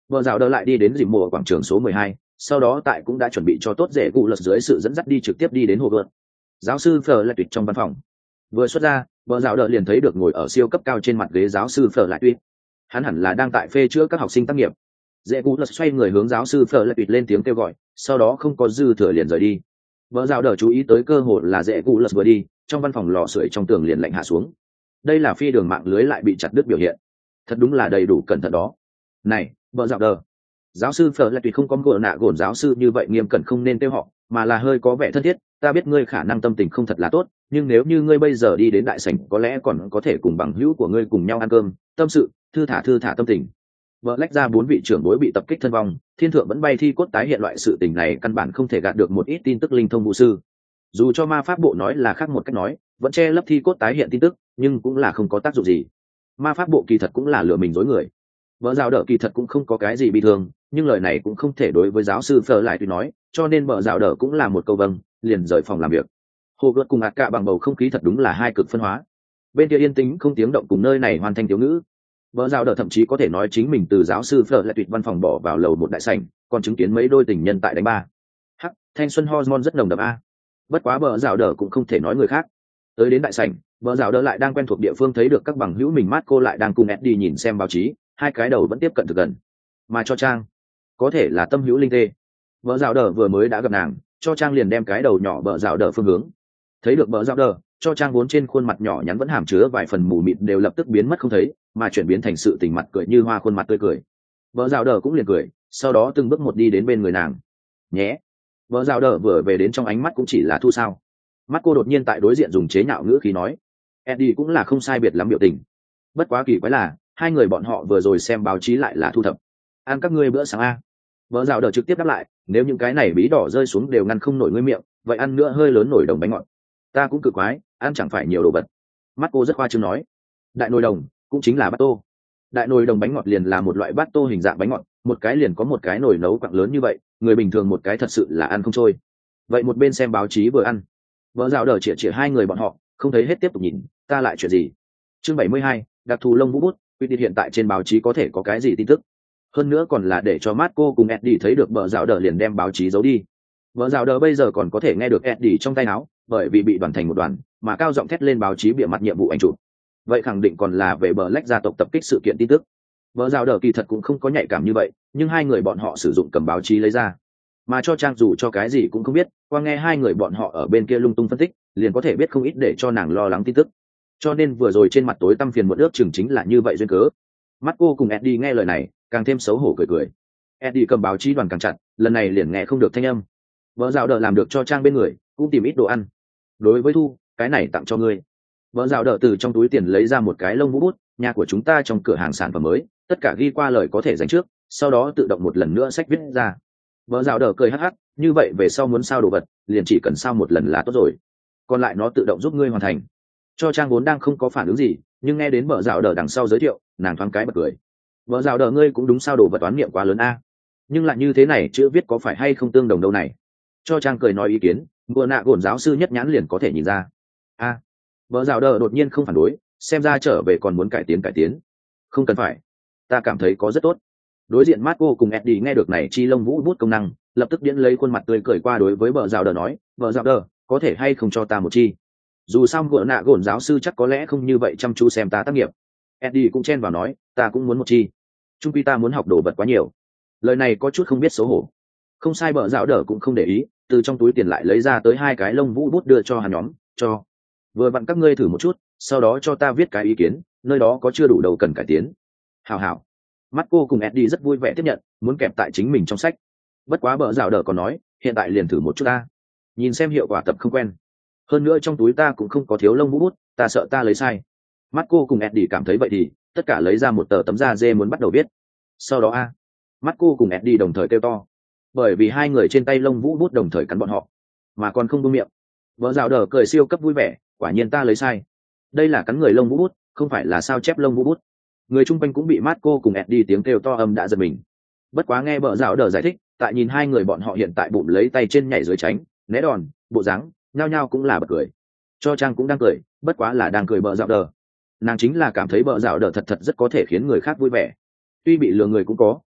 Bờ rào đỡ lại đi đến dìm mùa quảng trường số mười hai, sau đó tại cũng đã chuẩn bị cho tốt rễ cụ lật dưới sự dẫn dắt đi trực tiếp đi đến hồ gợt. Giáo sư Fleur lại tuyệt trong văn phòng. Vừa xuất ra, bờ rào đỡ liền thấy được ngồi ở siêu cấp cao trên mặt ghế giáo sư Fleur lại tuyệt. Hắn hẳn là đang tại phê chữa các học sinh tác nghiệp. Rễ cụ lật xoay người hướng giáo sư Fleur lại tuyệt lên tiếng kêu gọi, sau đó không có dư thừa liền rời đi. Bờ rào đỡ chú ý tới cơ hội là rễ cụ lật vừa đi, trong văn phòng lò sưởi trong tường liền lạnh hạ xuống. Đây là phi đường mạng lưới lại bị chặt đứt biểu hiện. Thật đúng là đầy đủ cẩn thận đó. Này, bờ rào đỡ. Giáo sư Fleur lại tuyệt không có gỡ nạ gổn giáo sư như vậy nghiêm cẩn không nên kêu họ, mà là hơi có vẻ thân thiết. Ta biết ngươi khả năng tâm tình không thật là tốt, nhưng nếu như ngươi bây giờ đi đến đại sảnh có lẽ còn có thể cùng bằng hữu của ngươi cùng nhau ăn cơm, tâm sự, thư thả thư thả tâm tình. Vợ lách ra bốn vị trưởng bối bị tập kích thân vong, thiên thượng vẫn bay thi cốt tái hiện loại sự tình này căn bản không thể gạt được một ít tin tức linh thông vũ sư. Dù cho ma pháp bộ nói là khác một cách nói, vẫn che lấp thi cốt tái hiện tin tức, nhưng cũng là không có tác dụng gì. Ma pháp bộ kỳ thật cũng là lừa mình dối người. Vợ rào đỡ kỳ thật cũng không có cái gì bị thương, nhưng lời này cũng không thể đối với giáo sư Fleur lại tùy nói, cho nên vợ rào đỡ cũng là một câu vâng, liền rời phòng làm việc. Hồ gợt cùng ạt cạ bằng bầu không khí thật đúng là hai cực phân hóa. Bên kia yên tĩnh không tiếng động cùng nơi này hoàn thành thiếu ngữ. Vợ rào đỡ thậm chí có thể nói chính mình từ giáo sư Fleur lại tuyệt văn phòng bỏ vào lầu một đại sảnh, còn chứng kiến mấy đôi tình nhân tại đánh ba. Hắc, thanh xuân hormone rất nồng đậm a. Bất quá vợ rào đỡ cũng không thể nói người khác. Tới đến đại sảnh, vợ rào đỡ lại đang quen thuộc địa phương thấy được các bằng hữu mình mát cô lại đang cùng Eddie nhìn xem báo chí, hai cái đầu vẫn tiếp cận thực gần. Mà cho Trang, có thể là tâm hữu linh tê. Vợ rào đỡ vừa mới đã gặp nàng, cho Trang liền đem cái đầu nhỏ vợ rào đỡ phương hướng. Thấy được vợ rào đỡ, cho Trang vốn trên khuôn mặt nhỏ nhắn vẫn hàm chứa vài phần mù mịt đều lập tức biến mất không thấy, mà chuyển biến thành sự tình mặt cười như hoa khuôn mặt tươi cười. Vợ rào đỡ cũng liền cười, sau đó từng bước một đi đến bên người nàng. Nhé. Vợ rào đỡ vừa về đến trong ánh mắt cũng chỉ là thu sao. Mắt cô đột nhiên tại đối diện dùng chế nhạo ngữ khí nói. Eddie cũng là không sai biệt lắm biểu tình. Bất quá kỳ quái là, hai người bọn họ vừa rồi xem báo chí lại là thu thập. Ăn các ngươi bữa sáng a. Vợ rào đỡ trực tiếp đáp lại, nếu những cái này bí đỏ rơi xuống đều ngăn không nổi ngươi miệng, vậy ăn nữa hơi lớn nổi đồng bánh ngọt. Ta cũng cực quái, ăn chẳng phải nhiều đồ vật. Mắt cô rất khoa trương nói. Đại nồi đồng cũng chính là bát tô. Đại nồi đồng bánh ngọt liền là một loại bát tô hình dạng bánh ngọt, một cái liền có một cái nồi nấu quặng lớn như vậy, người bình thường một cái thật sự là ăn không trôi. Vậy một bên xem báo chí vừa ăn. Vợ rào đỡ chĩa chĩa hai người bọn họ, không thấy hết tiếp tục nhìn, ta lại chuyện gì? Chương bảy mươi hai, đặc thù lông vũ bút, quy định hiện tại trên báo chí có thể có cái gì tin tức? Hơn nữa còn là để cho Marco cùng Eddie thấy được vợ rào đỡ liền đem báo chí giấu đi. Vợ rào đỡ bây giờ còn có thể nghe được Eddie trong tay áo, bởi vì bị đoàn thành một đoàn, mà cao giọng thét lên báo chí bịa mặt nhiệm vụ ảnh chụp. Vậy khẳng định còn là về Black gia tộc tập kích sự kiện tin tức. Vợ rào đỡ kỳ thật cũng không có nhạy cảm như vậy, nhưng hai người bọn họ sử dụng cầm báo chí lấy ra, mà cho Trang dù cho cái gì cũng không biết, qua nghe hai người bọn họ ở bên kia lung tung phân tích, liền có thể biết không ít để cho nàng lo lắng tin tức. Cho nên vừa rồi trên mặt tối tăm phiền một ước chừng chính là như vậy duyên cớ. Mắt cô cùng Eddie nghe lời này, càng thêm xấu hổ cười cười. Eddie cầm báo chí đoàn càng chặt, lần này liền nghe không được thanh âm. Vợ rào đỡ làm được cho Trang bên người, cũng tìm ít đồ ăn. Đối với Thu, cái này tặng cho ngươi. Vợ rào đỡ từ trong túi tiền lấy ra một cái lông vũ bút, nhà của chúng ta trong cửa hàng sản phẩm mới, tất cả ghi qua lời có thể dành trước, sau đó tự động một lần nữa sách viết ra. Vợ rào đỡ cười hắc hắc, như vậy về sau muốn sao đồ vật, liền chỉ cần sao một lần là tốt rồi. Còn lại nó tự động giúp ngươi hoàn thành. Cho Trang vốn đang không có phản ứng gì, nhưng nghe đến vợ rào đỡ đằng sau giới thiệu, nàng thoáng cái bật cười. Vợ rào đỡ ngươi cũng đúng sao đồ vật toán niệm quá lớn a. Nhưng lại như thế này chữ viết có phải hay không tương đồng đâu này? Cho Trang cười nói ý kiến, vừa nạ gổn giáo sư nhất nhãn liền có thể nhìn ra. A. Vợ rào đỡ đột nhiên không phản đối, xem ra trở về còn muốn cải tiến cải tiến. Không cần phải, ta cảm thấy có rất tốt. Đối diện Marco cùng Eddie nghe được này chi lông vũ bút công năng, lập tức điên lấy khuôn mặt tươi cười qua đối với vợ rào đỡ nói, vợ rào đỡ, có thể hay không cho ta một chi? Dù sao gỡ nạ gổn giáo sư chắc có lẽ không như vậy chăm chú xem ta tác nghiệp. Eddie cũng chen vào nói, ta cũng muốn một chi. Trung quy ta muốn học đồ vật quá nhiều. Lời này có chút không biết xấu hổ. Không sai, vợ rào đỡ cũng không để ý, từ trong túi tiền lại lấy ra tới hai cái lông vũ bút đưa cho hắn nhóm, cho. Vừa vặn các ngươi thử một chút, sau đó cho ta viết cái ý kiến, nơi đó có chưa đủ đầu cần cải tiến. Hào hào. Mắt cô cùng Eddie rất vui vẻ tiếp nhận, muốn kẹp tại chính mình trong sách. Bất quá bợ rào đỡ còn nói, hiện tại liền thử một chút ta, nhìn xem hiệu quả tập không quen. Hơn nữa trong túi ta cũng không có thiếu lông vũ bút, ta sợ ta lấy sai. Mắt cô cùng Eddie cảm thấy vậy thì tất cả lấy ra một tờ tấm da dê muốn bắt đầu viết. Sau đó a, mắt cô cùng Eddie đồng thời kêu to, bởi vì hai người trên tay lông vũ bút đồng thời cắn bọn họ, mà còn không buông miệng. Bợ rào đỡ cười siêu cấp vui vẻ, quả nhiên ta lấy sai. Đây là cắn người lông vũ bút, không phải là sao chép lông vũ bút. Người chung quanh cũng bị Marco cùng Eddie tiếng kêu to âm đã giật mình. Bất quá nghe bợ rào đỡ giải thích, tại nhìn hai người bọn họ hiện tại bụng lấy tay trên nhảy dưới tránh, né đòn, bộ dáng, nhao nhao cũng là bật cười. Cho Trang cũng đang cười, bất quá là đang cười bợ rào đỡ. Nàng chính là cảm thấy bợ rào đỡ thật thật rất có thể khiến người khác vui vẻ. Tuy bị lừa người cũng có,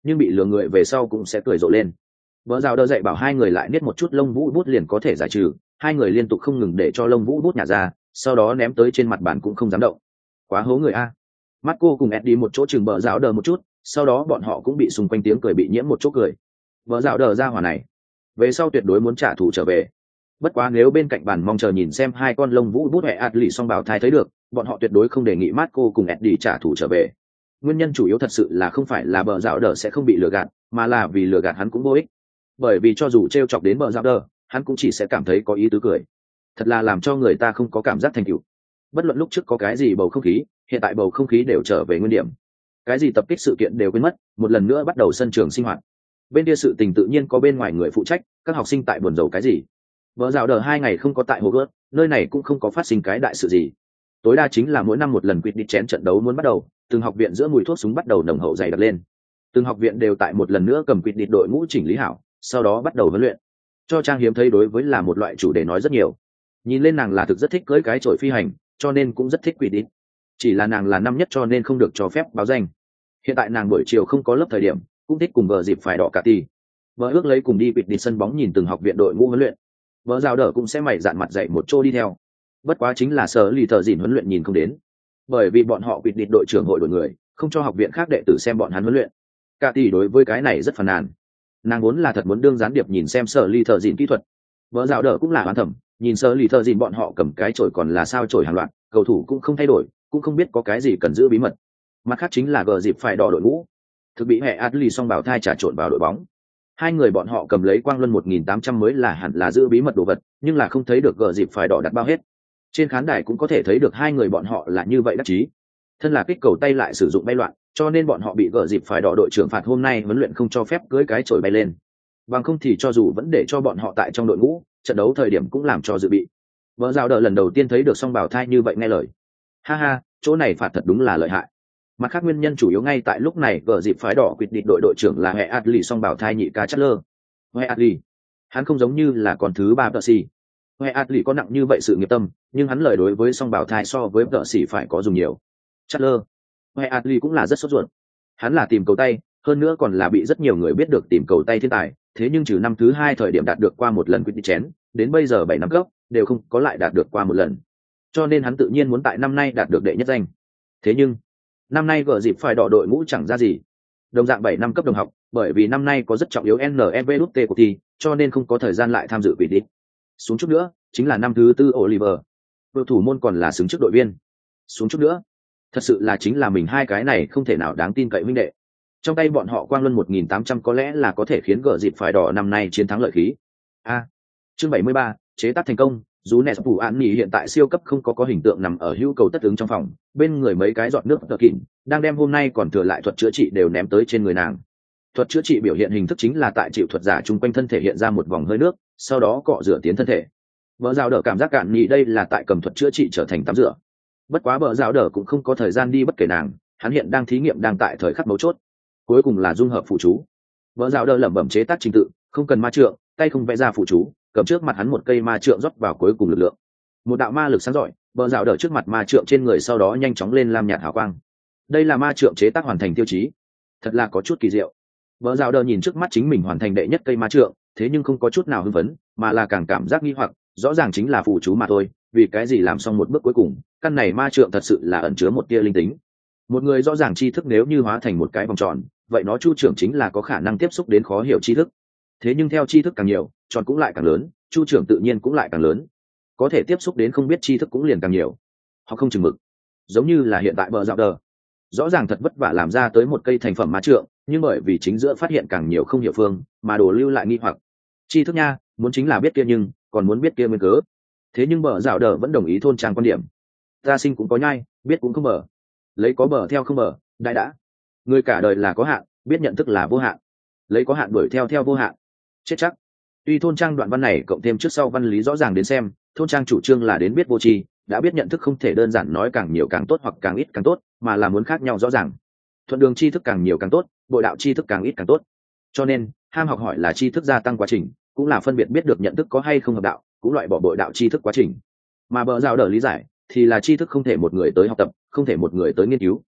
nhưng bị lừa người về sau cũng sẽ cười rộ lên. Vợ rào đỡ dạy bảo hai người lại niết một chút lông vũ bút liền có thể giải trừ, hai người liên tục không ngừng để cho lông vũ bút nhả ra, sau đó ném tới trên mặt bàn cũng không dám động. Quá hố người a. Mắt cô cùng Eddie một chỗ chừng bờ rào đờ một chút, sau đó bọn họ cũng bị xung quanh tiếng cười bị nhiễm một chỗ cười. Vợ rào đờ ra hỏa này về sau tuyệt đối muốn trả thù trở về. Bất quá nếu bên cạnh bàn mong chờ nhìn xem hai con lông vũ bút hẹ ạt lì song bảo thai thấy được, bọn họ tuyệt đối không đề nghị mát cô cùng Eddie trả thù trở về. Nguyên nhân chủ yếu thật sự là không phải là bờ rào đờ sẽ không bị lừa gạt, mà là vì lừa gạt hắn cũng vô ích. Bởi vì cho dù t r e o chọc đến bờ rào đờ, hắn cũng chỉ sẽ cảm thấy có ý tứ cười. Thật là làm cho người ta không có cảm giác thành tựu. Bất luận lúc trước có cái gì bầu không khí, hiện tại bầu không khí đều trở về nguyên điểm. Cái gì tập kích sự kiện đều quên mất, một lần nữa bắt đầu sân trường sinh hoạt. Bên kia sự tình tự nhiên có bên ngoài người phụ trách, các học sinh tại buồn rầu cái gì. Vợ rào đờ hai ngày không có tại hồ gớt, nơi này cũng không có phát sinh cái đại sự gì. Tối đa chính là mỗi năm một lần quyết định chén trận đấu muốn bắt đầu, từng học viện giữa mùi thuốc súng bắt đầu nồng hậu dày đặc lên. Từng học viện đều tại một lần nữa cầm quyết định đội ngũ chỉnh lý hảo, sau đó bắt đầu huấn luyện. Cho Trang hiếm thấy đối với là một loại chủ đề nói rất nhiều. Nhìn lên nàng là thực rất thích cưỡi cái chổi phi hành, cho nên cũng rất thích quyết định. Chỉ là nàng là năm nhất cho nên không được cho phép báo danh. Hiện tại nàng buổi chiều không có lớp thời điểm, cũng thích cùng vợ dịp phải đỏ cả tì. Vợ ước lấy cùng đi quyết định sân bóng nhìn từng học viện đội ngũ huấn luyện. Vợ rào đỡ cũng sẽ mày dạn mặt dậy một chỗ đi theo. Bất quá chính là sở lì thợ dìn huấn luyện nhìn không đến, bởi vì bọn họ quyết định đội trưởng hội đổi người, không cho học viện khác đệ tử xem bọn hắn huấn luyện. Cả tỷ đối với cái này rất phàn nàn. Nàng vốn là thật muốn đương gián điệp nhìn xem sở lì thợ dìn kỹ thuật. Vợ rào đỡ cũng là oán thẩm, nhìn sở lì thợ dìn bọn họ cầm cái chổi còn là sao chổi hàng loạt, cầu thủ cũng không thay đổi, cũng không biết có cái gì cần giữ bí mật. Mặt khác chính là gờ dịp phải đỏ đội ngũ, thực bị hệ Adli song bảo thai trà trộn vào đội bóng. Hai người bọn họ cầm lấy quang luân một nghìn tám trăm mới là hẳn là giữ bí mật đồ vật, nhưng là không thấy được gờ dịp phải đỏ đặt bao hết. Trên khán đài cũng có thể thấy được hai người bọn họ là như vậy đắc chí. Thân là kích cầu tay lại sử dụng bay loạn, cho nên bọn họ bị gờ dịp phải đỏ đội trưởng phạt hôm nay huấn luyện không cho phép cưới cái chổi bay lên. Bằng không thì cho dù vẫn để cho bọn họ tại trong đội ngũ, trận đấu thời điểm cũng làm cho dự bị. Vợ rào đợi lần đầu tiên thấy được song bảo thai như vậy nghe lời. Ha ha, chỗ này phạt thật đúng là lợi hại. Mặt khác nguyên nhân chủ yếu ngay tại lúc này gờ dịp phái đỏ quyết định đội đội trưởng là hệ Adli song bảo thai nhị ca Chatler. Hệ Adli, hắn không giống như là con thứ ba Percy. Hệ Adli có nặng như vậy sự nghiệp tâm, nhưng hắn lời đối với song bảo thai so với Percy phải có dùng nhiều. Chatler, Hệ Adli cũng là rất sốt ruột. Hắn là tìm cầu tay, hơn nữa còn là bị rất nhiều người biết được tìm cầu tay thiên tài, thế nhưng trừ năm thứ hai thời điểm đạt được qua một lần quyết định chén, đến bây giờ bảy năm cấp đều không có lại đạt được qua một lần. Cho nên hắn tự nhiên muốn tại năm nay đạt được đệ nhất danh. Thế nhưng năm nay gỡ dịp phải đỏ đội ngũ chẳng ra gì, đồng dạng bảy năm cấp đồng học, bởi vì năm nay có rất trọng yếu en ép vê đê của thi, cho nên không có thời gian lại tham dự quyết định. Xuống chút nữa chính là năm thứ tư Oliver, đội thủ môn còn là xứng trước đội viên. Xuống chút nữa thật sự là chính là mình hai cái này không thể nào đáng tin cậy huynh đệ. Trong tay bọn họ quang luân một nghìn tám trăm có lẽ là có thể khiến gỡ dịp phải đỏ năm nay chiến thắng lợi khí. A. Chương bảy mươi ba, chế tác thành công. Dù Nes Phủ Án Nhì hiện tại siêu cấp không có có hình tượng nằm ở hữu cầu tất ứng trong phòng, bên người mấy cái giọt nước tờ kịn, đang đem hôm nay còn thừa lại thuật chữa trị đều ném tới trên người nàng. Thuật chữa trị biểu hiện hình thức chính là tại chịu thuật giả chung quanh thân thể hiện ra một vòng hơi nước, sau đó cọ rửa tiến thân thể. Bờ rào đỡ cảm giác cạn nhì đây là tại cầm thuật chữa trị trở thành tắm rửa. Bất quá bờ rào đỡ cũng không có thời gian đi bất kể nàng, hắn hiện đang thí nghiệm đang tại thời khắc mấu chốt. Cuối cùng là dung hợp phụ chú. Bờ rào đỡ lẩm bẩm chế tác trình tự, không cần ma trượng, tay không vẽ ra phụ chú, cầm trước mặt hắn một cây ma trượng rót vào cuối cùng lực lượng, một đạo ma lực sáng rọi bờ rào đỡ trước mặt ma trượng trên người, sau đó nhanh chóng lên lam nhạt hào quang. Đây là ma trượng chế tác hoàn thành tiêu chí, thật là có chút kỳ diệu. Bờ rào đỡ nhìn trước mắt chính mình hoàn thành đệ nhất cây ma trượng, thế nhưng không có chút nào hưng phấn, mà là càng cảm giác nghi hoặc, rõ ràng chính là phụ chú mà thôi, vì cái gì làm xong một bước cuối cùng, căn này ma trượng thật sự là ẩn chứa một tia linh tính. Một người rõ ràng tri thức nếu như hóa thành một cái vòng tròn, vậy nó chu trưởng chính là có khả năng tiếp xúc đến khó hiểu tri thức. Thế nhưng theo tri thức càng nhiều, tròn cũng lại càng lớn, chu trưởng tự nhiên cũng lại càng lớn, có thể tiếp xúc đến không biết tri thức cũng liền càng nhiều. Họ không chừng mực, giống như là hiện tại bờ dạo đờ, rõ ràng thật vất vả làm ra tới một cây thành phẩm ma trượng, nhưng bởi vì chính giữa phát hiện càng nhiều không hiểu phương, mà đổ lưu lại nghi hoặc. Tri thức nha, muốn chính là biết kia nhưng còn muốn biết kia nguyên cớ. Thế nhưng bờ dạo đờ vẫn đồng ý thôn trang quan điểm. Ta sinh cũng có nhai, biết cũng không bờ, lấy có bờ theo không bờ, đại đã. Người cả đời là có hạn, biết nhận thức là vô hạn, lấy có hạn đuổi theo theo vô hạn, chết chắc. Tuy thôn trang đoạn văn này cộng thêm trước sau văn lý rõ ràng đến xem, thôn trang chủ trương là đến biết vô tri, đã biết nhận thức không thể đơn giản nói càng nhiều càng tốt hoặc càng ít càng tốt, mà là muốn khác nhau rõ ràng. Thuận đường tri thức càng nhiều càng tốt, bội đạo tri thức càng ít càng tốt. Cho nên, ham học hỏi là tri thức gia tăng quá trình, cũng là phân biệt biết được nhận thức có hay không hợp đạo, cũng loại bỏ bội đạo tri thức quá trình. Mà bờ rào đỡ lý giải thì là tri thức không thể một người tới học tập, không thể một người tới nghiên cứu.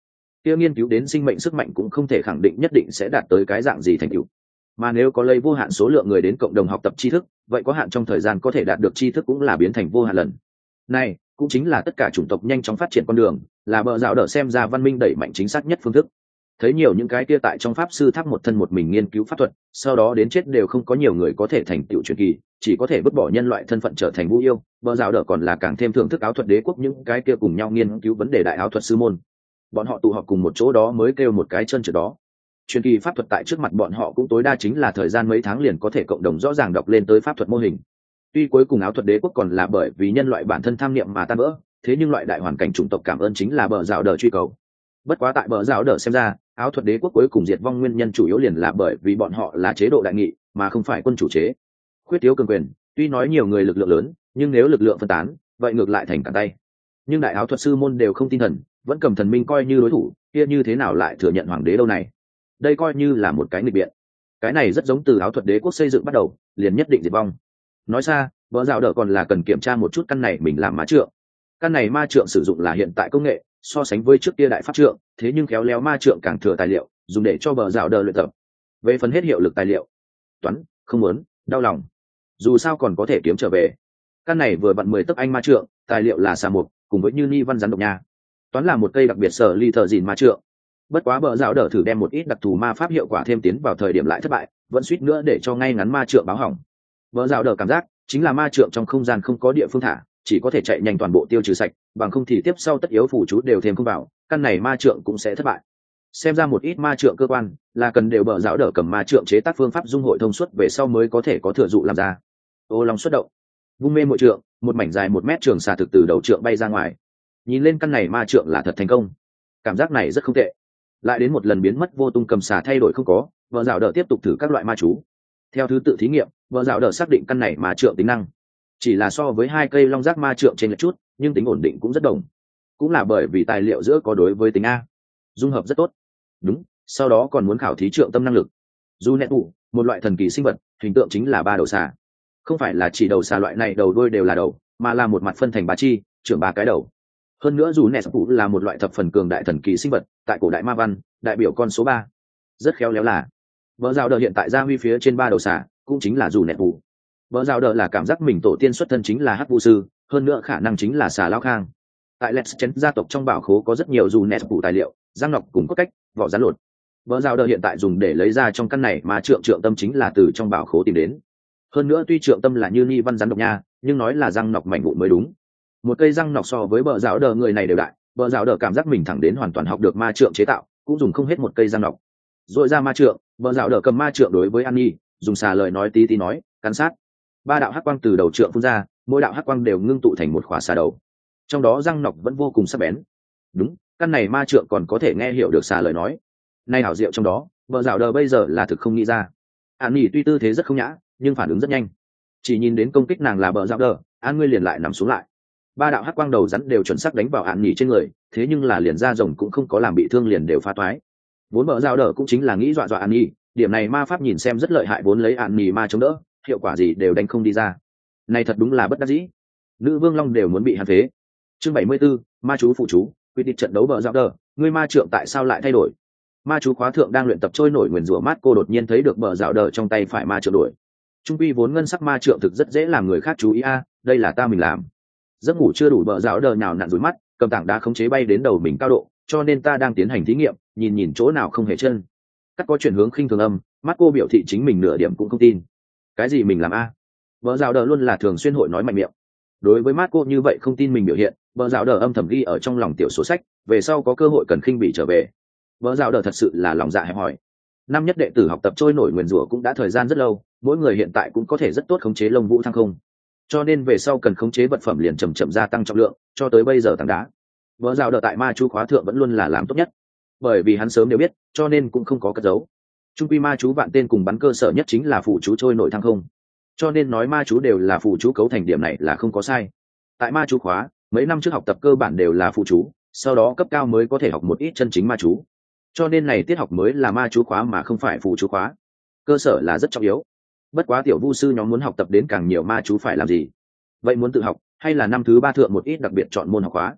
kia nghiên cứu đến sinh mệnh sức mạnh cũng không thể khẳng định nhất định sẽ đạt tới cái dạng gì thành tựu. Mà nếu có lấy vô hạn số lượng người đến cộng đồng học tập tri thức, vậy có hạn trong thời gian có thể đạt được tri thức cũng là biến thành vô hạn lần. Này cũng chính là tất cả chủng tộc nhanh chóng phát triển con đường, là bờ rào đỡ xem ra văn minh đẩy mạnh chính xác nhất phương thức. Thấy nhiều những cái kia tại trong pháp sư tháp một thân một mình nghiên cứu pháp thuật, sau đó đến chết đều không có nhiều người có thể thành tựu truyền kỳ, chỉ có thể vứt bỏ nhân loại thân phận trở thành vũ yêu. Bờ rào đỡ còn là càng thêm thưởng thức áo thuật đế quốc những cái kia cùng nhau nghiên cứu vấn đề đại áo thuật sư môn. Bọn họ tụ họp cùng một chỗ đó mới kêu một cái chân trượt đó. Truyền kỳ pháp thuật tại trước mặt bọn họ cũng tối đa chính là thời gian mấy tháng liền có thể cộng đồng rõ ràng đọc lên tới pháp thuật mô hình. Tuy cuối cùng áo thuật đế quốc còn là bởi vì nhân loại bản thân tham niệm mà tan vỡ, thế nhưng loại đại hoàn cảnh chủng tộc cảm ơn chính là bờ rào đỡ truy cầu. Bất quá tại bờ rào đỡ xem ra, áo thuật đế quốc cuối cùng diệt vong nguyên nhân chủ yếu liền là bởi vì bọn họ là chế độ đại nghị mà không phải quân chủ chế. Khuyết thiếu cường quyền, tuy nói nhiều người lực lượng lớn, nhưng nếu lực lượng phân tán, vậy ngược lại thành cả tay. Nhưng đại áo thuật sư môn đều không tin thần, vẫn cầm thần minh coi như đối thủ, kia như thế nào lại thừa nhận hoàng đế đâu này? Đây coi như là một cái nghịch biện. Cái này rất giống từ áo thuật đế quốc xây dựng bắt đầu, liền nhất định diệt vong. Nói xa, bờ rào đỡ còn là cần kiểm tra một chút căn này mình làm ma trượng. Căn này ma trượng sử dụng là hiện tại công nghệ, so sánh với trước kia đại pháp trượng, thế nhưng khéo léo ma trượng càng thừa tài liệu, dùng để cho bờ rào đỡ luyện tập. Về phần hết hiệu lực tài liệu, toán, không muốn, đau lòng. Dù sao còn có thể kiếm trở về. Căn này vừa vặn mười tấc anh ma trượng, tài liệu là xà mục, cùng với như ni văn rắn độc nha. Toán là một cây đặc biệt sở ly thợ dìn ma trượng. Bất quá bờ rào đỡ thử đem một ít đặc thù ma pháp hiệu quả thêm tiến vào thời điểm lại thất bại, vẫn suýt nữa để cho ngay ngắn ma trượng báo hỏng. Bờ rào đỡ cảm giác chính là ma trượng trong không gian không có địa phương thả, chỉ có thể chạy nhanh toàn bộ tiêu trừ sạch, bằng không thì tiếp sau tất yếu phụ chú đều thêm không vào, căn này ma trượng cũng sẽ thất bại. Xem ra một ít ma trượng cơ quan là cần đều bờ rào đỡ cầm ma trượng chế tác phương pháp dung hội thông suốt về sau mới có thể có thừa dụ làm ra. Ô long xuất động, vung mê mội trượng, một mảnh dài một mét trường xà thực từ đầu trượng bay ra ngoài. Nhìn lên căn này ma trượng là thật thành công, cảm giác này rất không tệ. Lại đến một lần biến mất vô tung cầm xà thay đổi không có, bờ rào đỡ tiếp tục thử các loại ma chú. Theo thứ tự thí nghiệm, bờ rào đỡ xác định căn này ma trượng tính năng chỉ là so với hai cây long giác ma trượng trên lệch chút, nhưng tính ổn định cũng rất đồng. Cũng là bởi vì tài liệu giữa có đối với tính a dung hợp rất tốt. Đúng, sau đó còn muốn khảo thí trượng tâm năng lực. Du nẹt tủ, một loại thần kỳ sinh vật, hình tượng chính là ba đầu xà. Không phải là chỉ đầu xà loại này đầu đuôi đều là đầu, mà là một mặt phân thành ba chi, trưởng ba cái đầu. Hơn nữa dù nẹt tủ là một loại thập phần cường đại thần kỳ sinh vật, tại cổ đại ma văn, đại biểu con số ba. Rất khéo léo là vợ rào đờ hiện tại gia huy phía trên ba đầu xà, cũng chính là dù nẹt tủ. Vợ rào đờ là cảm giác mình tổ tiên xuất thân chính là hắc vũ sư, hơn nữa khả năng chính là xà lao khang. Tại Let's Chén gia tộc trong bảo khố có rất nhiều dù nẹt tủ tài liệu, răng nọc cùng cốt cách, vỏ rắn lột. Vợ rào đờ hiện tại dùng để lấy ra trong căn này mà trượng trượng tâm chính là từ trong bảo khố tìm đến. Hơn nữa tuy trượng tâm là như ni văn rắn độc nha, nhưng nói là răng nọc mảnh vụn mới đúng. Một cây răng nọc so với vợ rào đờ người này đều đại, vợ rào đờ cảm giác mình thẳng đến hoàn toàn học được ma trượng chế tạo, cũng dùng không hết một cây răng nọc. Rồi ra ma trượng, vợ rào đờ cầm ma trượng đối với An Nhi, dùng xà lời nói tí tí nói, cắn sát. Ba đạo hắc quang từ đầu trượng phun ra, mỗi đạo hắc quang đều ngưng tụ thành một khỏa xà đầu. Trong đó răng nọc vẫn vô cùng sắc bén. Đúng, căn này ma trượng còn có thể nghe hiểu được xà lời nói. Nay hảo diệu trong đó, vợ rào đờ bây giờ là thực không nghĩ ra. An Nhi tuy tư thế rất không nhã, nhưng phản ứng rất nhanh. Chỉ nhìn đến công kích nàng là vợ rào đờ, An ngươi liền lại nằm xuống lại. Ba đạo hắc quang đầu rắn đều chuẩn xác đánh vào An Nhi trên người, thế nhưng là liền ra rồng cũng không có làm bị thương liền đều phá toái. Vốn vợ rào đờ cũng chính là nghĩ dọa dọa An Nhi, điểm này ma pháp nhìn xem rất lợi hại, vốn lấy An Nhi ma chống đỡ, hiệu quả gì đều đánh không đi ra. Này thật đúng là bất đắc dĩ, nữ vương long đều muốn bị hắn phế. Chương bảy mươi 74, ma chú phụ chú, quyết định trận đấu bờ dạo đờ, ngươi ma trượng tại sao lại thay đổi? Ma chú khóa thượng đang luyện tập trôi nổi nguyền rủa mát, cô đột nhiên thấy được bờ dạo đờ trong tay phải ma trượng đổi. Trung quy vốn ngân sắc ma trượng thực rất dễ làm người khác chú ý a, đây là ta mình làm. Giấc ngủ chưa đủ, bờ dạo đờ nhào nặn rủi mắt, cầm tảng đá khống chế bay đến đầu mình cao độ, cho nên ta đang tiến hành thí nghiệm, nhìn nhìn chỗ nào không hề chân. Cắt có chuyển hướng khinh thường âm, mắt cô biểu thị chính mình nửa điểm cũng không tin. Cái gì mình làm a? Bờ rào đờ luôn là thường xuyên hội nói mạnh miệng. Đối với Marco như vậy không tin mình biểu hiện, bờ rào đờ âm thầm ghi ở trong lòng tiểu sổ sách, về sau có cơ hội cần khinh bị trở về. Bờ rào đờ thật sự là lòng dạ hẹp hòi. Năm nhất đệ tử học tập trôi nổi nguyền rủa cũng đã thời gian rất lâu, mỗi người hiện tại cũng có thể rất tốt khống chế lông vũ thăng không. Cho nên về sau cần khống chế vật phẩm liền chậm chậm gia tăng trọng lượng, cho tới bây giờ tảng đá. Bờ rào đờ tại ma chú khóa thượng vẫn luôn là làm tốt nhất, bởi vì hắn sớm đều biết, cho nên cũng không có cất giấu. Trung quy ma chú vạn tên cùng bắn cơ sở nhất chính là phụ chú trôi nổi thăng không, cho nên nói ma chú đều là phụ chú cấu thành, điểm này là không có sai. Tại ma chú khóa, mấy năm trước học tập cơ bản đều là phụ chú, sau đó cấp cao mới có thể học một ít chân chính ma chú, cho nên này tiết học mới là ma chú khóa mà không phải phụ chú khóa. Cơ sở là rất trọng yếu. Bất quá tiểu vu sư nhóm muốn học tập đến càng nhiều ma chú phải làm gì? Vậy muốn tự học hay là năm thứ ba thượng một ít đặc biệt chọn môn học khóa?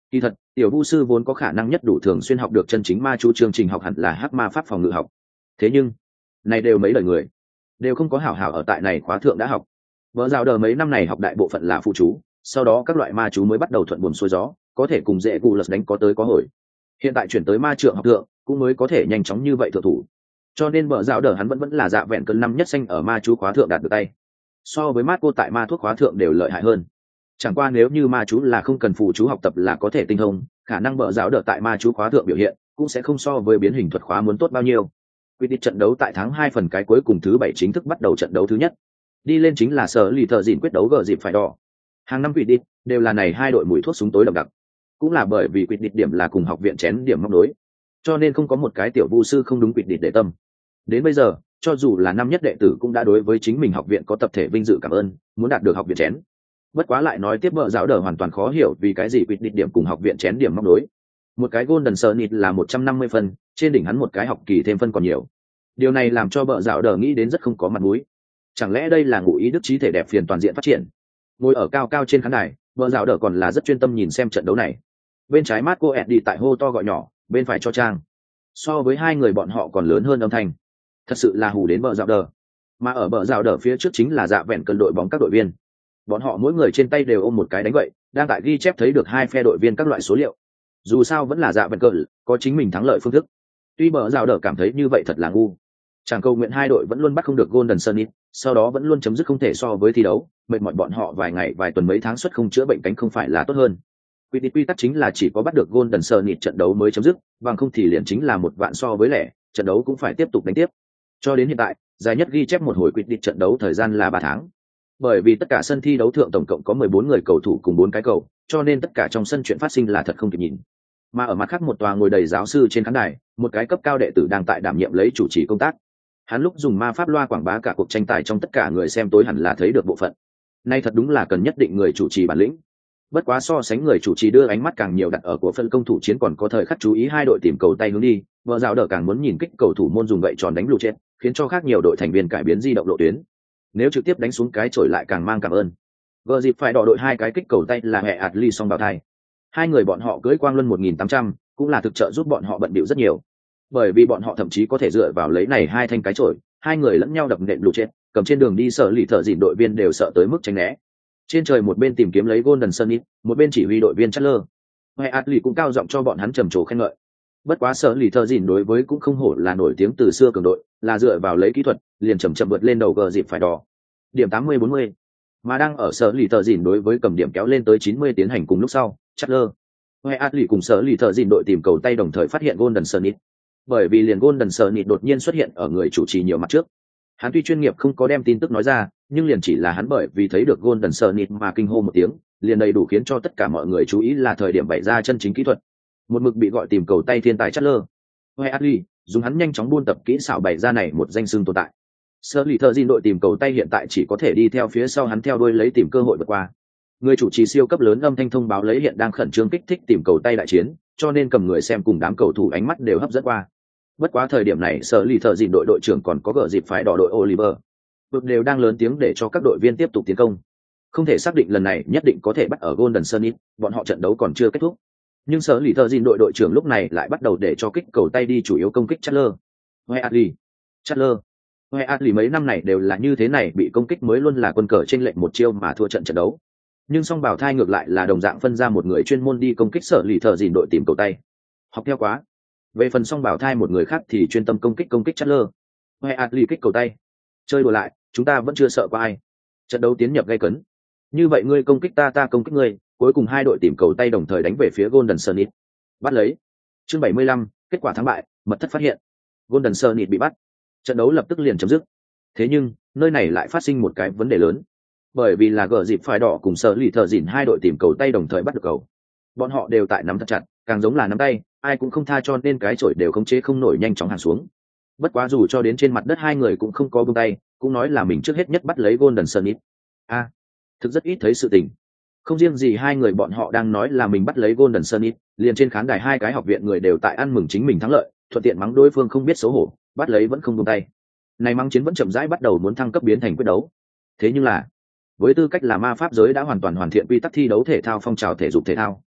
Kỳ thật, tiểu vu sư vốn có khả năng nhất đủ thường xuyên học được chân chính ma chú chương trình học hẳn là hắc ma pháp phòng ngự học. Thế nhưng, này đều mấy lời người, đều không có hảo hảo ở tại này khóa thượng đã học. Vợ rào đờ mấy năm này học đại bộ phận là phụ chú, sau đó các loại ma chú mới bắt đầu thuận buồm xuôi gió, có thể cùng dễ cụ lật đánh có tới có hồi. Hiện tại chuyển tới ma trượng học thượng, cũng mới có thể nhanh chóng như vậy thượng thủ. Cho nên vợ rào đờ hắn vẫn vẫn là dạ vẹn cân năm nhất xanh ở ma chú khóa thượng đạt được tay. So với mát cô tại ma thuốc khóa thượng đều lợi hại hơn. Chẳng qua nếu như ma chú là không cần phụ chú học tập là có thể tinh thông, khả năng vợ rào đờ tại ma chú khóa thượng biểu hiện cũng sẽ không so với biến hình thuật khóa muốn tốt bao nhiêu. Quyết định trận đấu tại tháng hai phần cái cuối cùng thứ bảy chính thức bắt đầu trận đấu thứ nhất. Đi lên chính là sở lì thợ dịn quyết đấu gờ dịp phải đỏ. Hàng năm quyết định đều là này hai đội mũi thuốc súng tối đậm đặc. Cũng là bởi vì quyết định điểm là cùng học viện chén điểm móc đối, cho nên không có một cái tiểu vu sư không đúng quyết định để tâm. Đến bây giờ, cho dù là năm nhất đệ tử cũng đã đối với chính mình học viện có tập thể vinh dự cảm ơn, muốn đạt được học viện chén. Bất quá lại nói tiếp vợ giáo đờ hoàn toàn khó hiểu vì cái gì quyết định điểm cùng học viện chén điểm móc đối. Một cái golden sunnit là một trăm năm mươi phân, trên đỉnh hắn một cái học kỳ thêm phân còn nhiều. Điều này làm cho vợ giáo đờ nghĩ đến rất không có mặt mũi. Chẳng lẽ đây là ngụ ý đức trí thể đẹp phiền toàn diện phát triển? Ngồi ở cao cao trên khán đài, vợ giáo đờ còn là rất chuyên tâm nhìn xem trận đấu này. Bên trái mát cô ẹt đi tại hô to gọi nhỏ, bên phải cho trang. So với hai người bọn họ còn lớn hơn âm thanh, thật sự là hù đến vợ giáo đờ. Mà ở bờ rào đờ phía trước chính là dạ vẹn cân đội bóng các đội viên. Bọn họ mỗi người trên tay đều ôm một cái đánh gậy, đang tại ghi chép thấy được hai phe đội viên các loại số liệu. Dù sao vẫn là dạ vẹn cân, có chính mình thắng lợi phương thức. Tuy bờ rào đờ cảm thấy như vậy thật là ngu. Chàng cầu nguyện hai đội vẫn luôn bắt không được Golden Sunnit, sau đó vẫn luôn chấm dứt không thể so với thi đấu, mệt mỏi bọn họ vài ngày vài tuần mấy tháng suất không chữa bệnh cánh không phải là tốt hơn. Quy định quy tắc chính là chỉ có bắt được Golden Sunnit trận đấu mới chấm dứt, bằng không thì liền chính là một vạn so với lẻ, trận đấu cũng phải tiếp tục đánh tiếp. Cho đến hiện tại, dài nhất ghi chép một hồi quyết định trận đấu thời gian là ba tháng. Bởi vì tất cả sân thi đấu thượng tổng cộng có mười bốn người cầu thủ cùng bốn cái cầu, cho nên tất cả trong sân chuyện phát sinh là thật không kịp nhìn. Mà ở mặt khác một tòa ngồi đầy giáo sư trên khán đài, một cái cấp cao đệ tử đang tại đảm nhiệm lấy chủ trì công tác. Hắn lúc dùng ma pháp loa quảng bá cả cuộc tranh tài trong tất cả người xem tối hẳn là thấy được bộ phận. Nay thật đúng là cần nhất định người chủ trì bản lĩnh. Bất quá so sánh người chủ trì đưa ánh mắt càng nhiều đặt ở của phân công thủ chiến còn có thời khắc chú ý hai đội tìm cầu tay hướng đi, vợ rào đỡ càng muốn nhìn kích cầu thủ môn dùng gậy tròn đánh lù chết, khiến cho khác nhiều đội thành viên cải biến di động lộ tuyến. Nếu trực tiếp đánh xuống cái chổi lại càng mang cảm ơn. Gờ dịp phải đỏ đội hai cái kích cầu tay là hệ ạt ly song bào thai. Hai người bọn họ cưới quang luân một nghìn tám trăm, cũng là thực trợ giúp bọn họ bận bịu rất nhiều. Bởi vì bọn họ thậm chí có thể dựa vào lấy này hai thanh cái chổi, hai người lẫn nhau đập nện lù chết, cầm trên đường đi sở lì thợ dịn đội viên đều sợ tới mức tránh né. Trên trời một bên tìm kiếm lấy Golden Sunnit, một bên chỉ huy đội viên Chatler. Hệ ạt ly cũng cao giọng cho bọn hắn trầm trồ khen ngợi. Bất quá sở lì thợ dịn đối với cũng không hổ là nổi tiếng từ xưa cường đội, là dựa vào lấy kỹ thuật liền chậm chậm vượt lên đầu gờ dịp phải đỏ. Điểm tám mươi bốn mươi, mà đang ở sở lì thợ dịn đối với cầm điểm kéo lên tới chín mươi tiến hành cùng lúc sau, Chatler. Hệ ạt ly cùng sở lì thợ dịn đội tìm cầu tay đồng thời phát hiện Golden Sunnit. Bởi vì liền Golden Sunnit đột nhiên xuất hiện ở người chủ trì nhiều mặt trước. Hắn tuy chuyên nghiệp không có đem tin tức nói ra, nhưng liền chỉ là hắn bởi vì thấy được Golden Sunnit mà kinh hô một tiếng, liền đầy đủ khiến cho tất cả mọi người chú ý là thời điểm bày ra chân chính kỹ thuật. Một mực bị gọi tìm cầu tay thiên tài Chatler. Headley dùng hắn nhanh chóng buôn tập kỹ xảo bày ra này một danh xưng tồn tại. Sơ lì thợ dìn đội tìm cầu tay hiện tại chỉ có thể đi theo phía sau hắn theo đuôi lấy tìm cơ hội vượt qua. Người chủ trì siêu cấp lớn âm thanh thông báo lấy hiện đang khẩn trương kích thích tìm cầu tay đại chiến, cho nên cầm người xem cùng đám cầu thủ ánh mắt đều hấp dẫn qua. Bất quá thời điểm này sở lì thợ dìn đội đội trưởng còn có gỡ dịp phải đỏ đội Oliver vực đều đang lớn tiếng để cho các đội viên tiếp tục tiến công. Không thể xác định lần này nhất định có thể bắt ở Golden Sunnit, bọn họ trận đấu còn chưa kết thúc. Nhưng sở lì thợ dìn đội đội trưởng lúc này lại bắt đầu để cho kích cầu tay đi chủ yếu công kích Chatler. Headley, Chatler, Headley mấy năm này đều là như thế này, bị công kích mới luôn là quân cờ trên lệnh một chiêu mà thua trận trận đấu. Nhưng song bảo thai ngược lại là đồng dạng phân ra một người chuyên môn đi công kích sở lì thợ dìn đội tìm cầu tay. Học theo quá. Về phần song bảo thai một người khác thì chuyên tâm công kích công kích Chatler. Headley kích cầu tay. Chơi đùa lại, chúng ta vẫn chưa sợ qua ai. Trận đấu tiến nhập gay cấn. Như vậy ngươi công kích ta, ta công kích ngươi, cuối cùng hai đội tìm cầu tay đồng thời đánh về phía Golden Sunnit. Bắt lấy. Chương bảy mươi lăm, kết quả thắng bại, mật thất phát hiện. Golden Sunnit bị bắt. Trận đấu lập tức liền chấm dứt. Thế nhưng, nơi này lại phát sinh một cái vấn đề lớn. Bởi vì là gờ dịp phải đỏ cùng sở lì thợ dìn hai đội tìm cầu tay đồng thời bắt được cầu. Bọn họ đều tại nắm thật chặt, càng giống là nắm tay, ai cũng không tha cho nên cái chổi đều khống chế không nổi nhanh chóng hàng xuống. Bất quá dù cho đến trên mặt đất hai người cũng không có buông tay, cũng nói là mình trước hết nhất bắt lấy Golden Sunnit. A, à, thực rất ít thấy sự tình. Không riêng gì hai người bọn họ đang nói là mình bắt lấy Golden Sunnit, liền trên khán đài hai cái học viện người đều tại ăn mừng chính mình thắng lợi, thuận tiện mắng đối phương không biết xấu hổ, bắt lấy vẫn không buông tay. Này mắng chiến vẫn chậm rãi bắt đầu muốn thăng cấp biến thành quyết đấu. Thế nhưng là, với tư cách là ma pháp giới đã hoàn toàn hoàn thiện quy tắc thi đấu thể thao phong trào thể dục thể thao,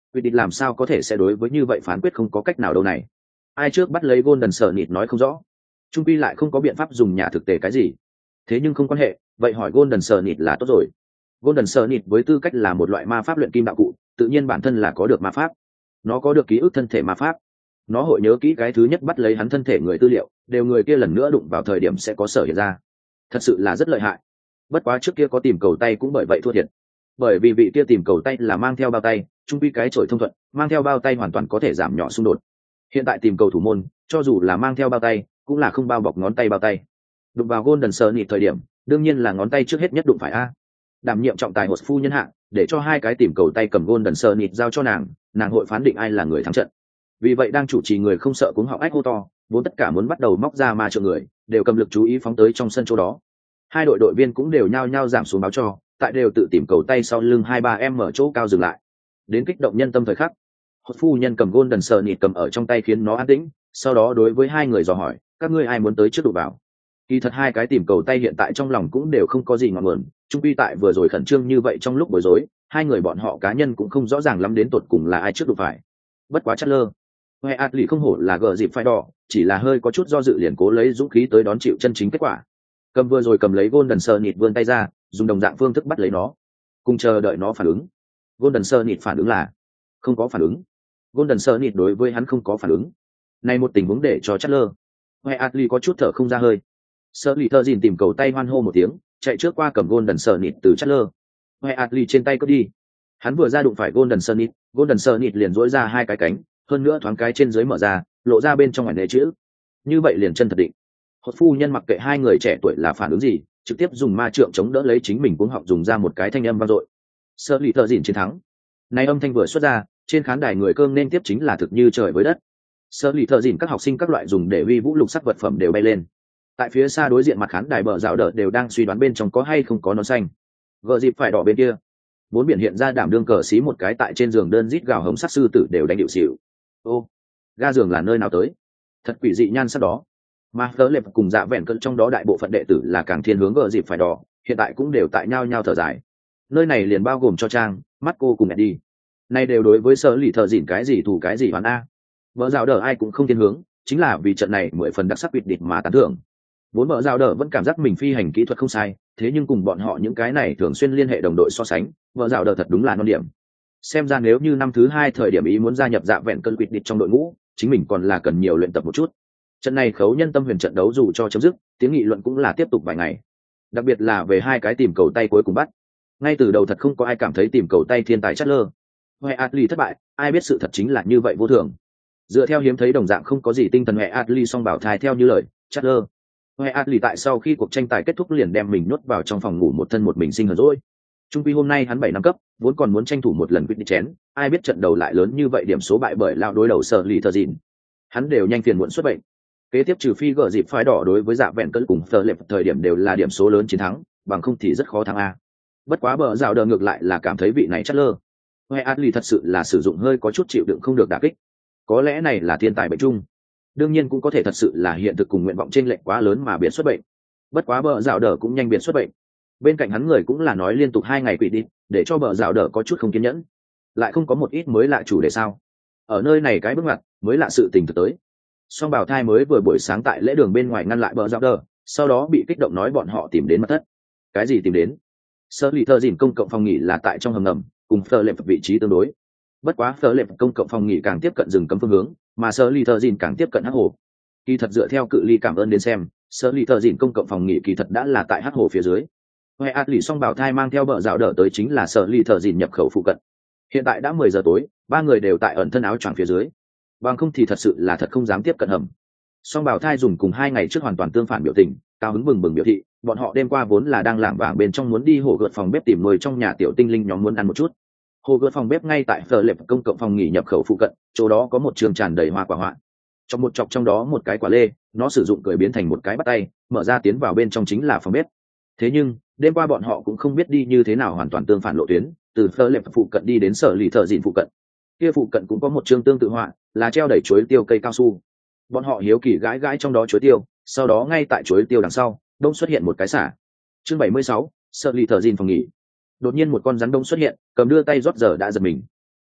Quyết định làm sao có thể sẽ đối với như vậy phán quyết không có cách nào đâu này. Ai trước bắt lấy Golden Snit nói không rõ. Trung quy lại không có biện pháp dùng nhà thực tế cái gì. Thế nhưng không quan hệ, vậy hỏi Golden Snit là tốt rồi. Golden Snit với tư cách là một loại ma pháp luyện kim đạo cụ, tự nhiên bản thân là có được ma pháp. Nó có được ký ức thân thể ma pháp. Nó hội nhớ kỹ cái thứ nhất bắt lấy hắn thân thể người tư liệu, đều người kia lần nữa đụng vào thời điểm sẽ có sở hiện ra. Thật sự là rất lợi hại. Bất quá trước kia có tìm cầu tay cũng bởi vậy thua thiệt. Bởi vì vị kia tìm cầu tay là mang theo bao tay, trung quy cái chổi thông thuận, mang theo bao tay hoàn toàn có thể giảm nhỏ xung đột. Hiện tại tìm cầu thủ môn, cho dù là mang theo bao tay, cũng là không bao bọc ngón tay bao tay. Đụng vào Golden Snit thời điểm, đương nhiên là ngón tay trước hết nhất đụng phải a. Đảm nhiệm trọng tài hột phu nhân hạng, để cho hai cái tìm cầu tay cầm Golden Snit giao cho nàng, nàng hội phán định ai là người thắng trận. Vì vậy đang chủ trì người không sợ cuống họng ách hô to, vốn tất cả muốn bắt đầu móc ra ma trượng người, đều cầm lực chú ý phóng tới trong sân chỗ đó. Hai đội đội viên cũng đều nhao nhao giảm xuống báo cho, tại đều tự tìm cầu tay sau lưng hai ba em mở chỗ cao dừng lại. Đến kích động nhân tâm thời khắc, hột phu nhân cầm Golden Snit cầm ở trong tay khiến nó an tĩnh, sau đó đối với hai người dò hỏi, các ngươi ai muốn tới trước đụng vào. Kỳ thật hai cái tìm cầu tay hiện tại trong lòng cũng đều không có gì ngọn nguồn, chung quy tại vừa rồi khẩn trương như vậy trong lúc bối rối, hai người bọn họ cá nhân cũng không rõ ràng lắm đến tột cùng là ai trước đụng phải. Bất quá chắc lơ, Hoe Atli không hổ là gờ dịp phải đỏ, chỉ là hơi có chút do dự liền cố lấy dũng khí tới đón chịu chân chính kết quả. Cầm vừa rồi cầm lấy Golden Snit vươn tay ra, dùng đồng dạng phương thức bắt lấy nó, cùng chờ đợi nó phản ứng. Golden Snit phản ứng là không có phản ứng. Golden Snit đối với hắn không có phản ứng. Này một tình huống để cho chắc lơ. Hoe Atli có chút thở không ra hơi. Sơ lì thơ dìn tìm cầu tay hoan hô một tiếng, chạy trước qua cầm Golden Snit từ chắc lơ. Hoe Atli trên tay cướp đi. Hắn vừa ra đụng phải Golden Snit, Golden Snit liền duỗi ra hai cái cánh, hơn nữa thoáng cái trên dưới mở ra, lộ ra bên trong ảnh nệ chữ. Như vậy liền chân thật định. Hột phu nhân mặc kệ hai người trẻ tuổi là phản ứng gì, trực tiếp dùng ma trượng chống đỡ lấy chính mình cuống họng dùng ra một cái thanh âm vang dội. Sơ lì thợ dìn chiến thắng. Này âm thanh vừa xuất ra, trên khán đài người cơm nên tiếp chính là thực như trời với đất. Sơ lì thợ dìn các học sinh các loại dùng để uy vũ lục sắc vật phẩm đều bay lên. Tại phía xa đối diện mặt khán đài bờ rào đợt đều đang suy đoán bên trong có hay không có nón xanh. Gờ dịp phải đỏ bên kia. Bốn biển hiện ra đảm đương cờ xí một cái tại trên giường đơn rít gào hống sát sư tử đều đánh điệu xỉu. Ô, ga giường là nơi nào tới? Thật quỷ dị nhan sắc đó. Mà Fleur Lệp cùng Dạ Vẹn Cận trong đó đại bộ phận đệ tử là càng thiên hướng gờ dịp phải đỏ, hiện tại cũng đều tại nhau nhau thở dài. Nơi này liền bao gồm cho Trang, mắt cô cùng Eddie. Này đều đối với sở lì thợ dỉn cái gì thủ cái gì hoàn a. Vợ rào đờ ai cũng không thiên hướng, chính là vì trận này mười phần đặc sắc biệt địch mà tán thưởng. Vốn vợ rào đờ vẫn cảm giác mình phi hành kỹ thuật không sai, thế nhưng cùng bọn họ những cái này thường xuyên liên hệ đồng đội so sánh, vợ rào đờ thật đúng là non điểm. Xem ra nếu như năm thứ hai thời điểm ý muốn gia nhập Dạ Vẹn Cận quyết địch trong đội ngũ, chính mình còn là cần nhiều luyện tập một chút. Trận này khấu nhân tâm huyền trận đấu dù cho chấm dứt, tiếng nghị luận cũng là tiếp tục vài ngày. Đặc biệt là về hai cái tìm cầu tay cuối cùng bắt. Ngay từ đầu thật không có ai cảm thấy tìm cầu tay thiên tài chất lơ. Hoe Atli thất bại, ai biết sự thật chính là như vậy vô thường. Dựa theo hiếm thấy đồng dạng không có gì tinh thần Hoe Atli song bảo thai theo như lời, chất lơ. Hoe Atli tại sau khi cuộc tranh tài kết thúc liền đem mình nhốt vào trong phòng ngủ một thân một mình sinh hờn rồi. Trung quy hôm nay hắn bảy năm cấp, vốn còn muốn tranh thủ một lần quyết định chén, ai biết trận đầu lại lớn như vậy điểm số bại bởi lao đối đầu sở lì thờ dìn. Hắn đều nhanh phiền muộn xuất bệnh. Kế tiếp trừ phi gỡ dịp phái đỏ đối với Dạ Vẹn Cận cùng Fleur Lệp thời điểm đều là điểm số lớn chiến thắng, bằng không thì rất khó thắng a. Bất quá bờ rào đờ ngược lại là cảm thấy vị này chất lơ. Hoe Atli thật sự là sử dụng hơi có chút chịu đựng không được đả kích. Có lẽ này là thiên tài bệnh chung. Đương nhiên cũng có thể thật sự là hiện thực cùng nguyện vọng trên lệnh quá lớn mà biến xuất bệnh. Bất quá bờ rào đờ cũng nhanh biến xuất bệnh. Bên cạnh hắn người cũng là nói liên tục hai ngày quỵ đi, để cho bờ rào đờ có chút không kiên nhẫn. Lại không có một ít mới lạ chủ đề sao? Ở nơi này cái bước ngoặt mới lạ sự tình thực tới. Song bảo thai mới vừa buổi sáng tại lễ đường bên ngoài ngăn lại bờ rào đờ, sau đó bị kích động nói bọn họ tìm đến mật thất. Cái gì tìm đến? Sơ lì thợ dìn công cộng phòng nghỉ là tại trong hầm ngầm, cùng Fleur Lệp vị trí tương đối. Bất quá Fleur Lệp công cộng phòng nghỉ càng tiếp cận rừng cấm phương hướng, mà Sơ lì thợ dìn càng tiếp cận hắc hồ. Kỳ thật dựa theo cự ly cảm ơn đến xem, Sơ lì thợ dìn công cộng phòng nghỉ kỳ thật đã là tại hắc hồ phía dưới. Hoe Atli song bảo thai mang theo bờ rào đờ tới chính là Sơ lì thợ dìn nhập khẩu phụ cận. Hiện tại đã mười giờ tối, ba người đều tại ẩn thân áo choàng phía dưới. Bằng không thì thật sự là thật không dám tiếp cận hầm. Song bảo thai dùng cùng hai ngày trước hoàn toàn tương phản biểu tình, cao hứng bừng bừng biểu thị, bọn họ đêm qua vốn là đang lảng vảng bên trong muốn đi hồ gợt phòng bếp tìm nuôi trong nhà tiểu tinh linh nhóm muốn ăn một chút. Hồ gợt phòng bếp ngay tại Fleur Lệp công cộng phòng nghỉ nhập khẩu phụ cận, chỗ đó có một trường tràn đầy hoa quả hoạn. Trong một chọc trong đó một cái quả lê, nó sử dụng cười biến thành một cái bắt tay, mở ra tiến vào bên trong chính là phòng bếp. Thế nhưng, đêm qua bọn họ cũng không biết đi như thế nào hoàn toàn tương phản lộ tuyến, từ Fleur Lệp phụ cận đi đến sở lì thợ dìn phụ cận. Kia phụ cận cũng có một trường tương tự họa, là treo đầy chuối tiêu cây cao su. Bọn họ hiếu kỳ gãi gãi trong đó chuối tiêu, sau đó ngay tại chuối tiêu đằng sau đông xuất hiện một cái xả. Chương bảy mươi sáu, sợ lì thợ dìn phòng nghỉ. Đột nhiên một con rắn đông xuất hiện, cầm đưa tay rót giờ đã giật mình.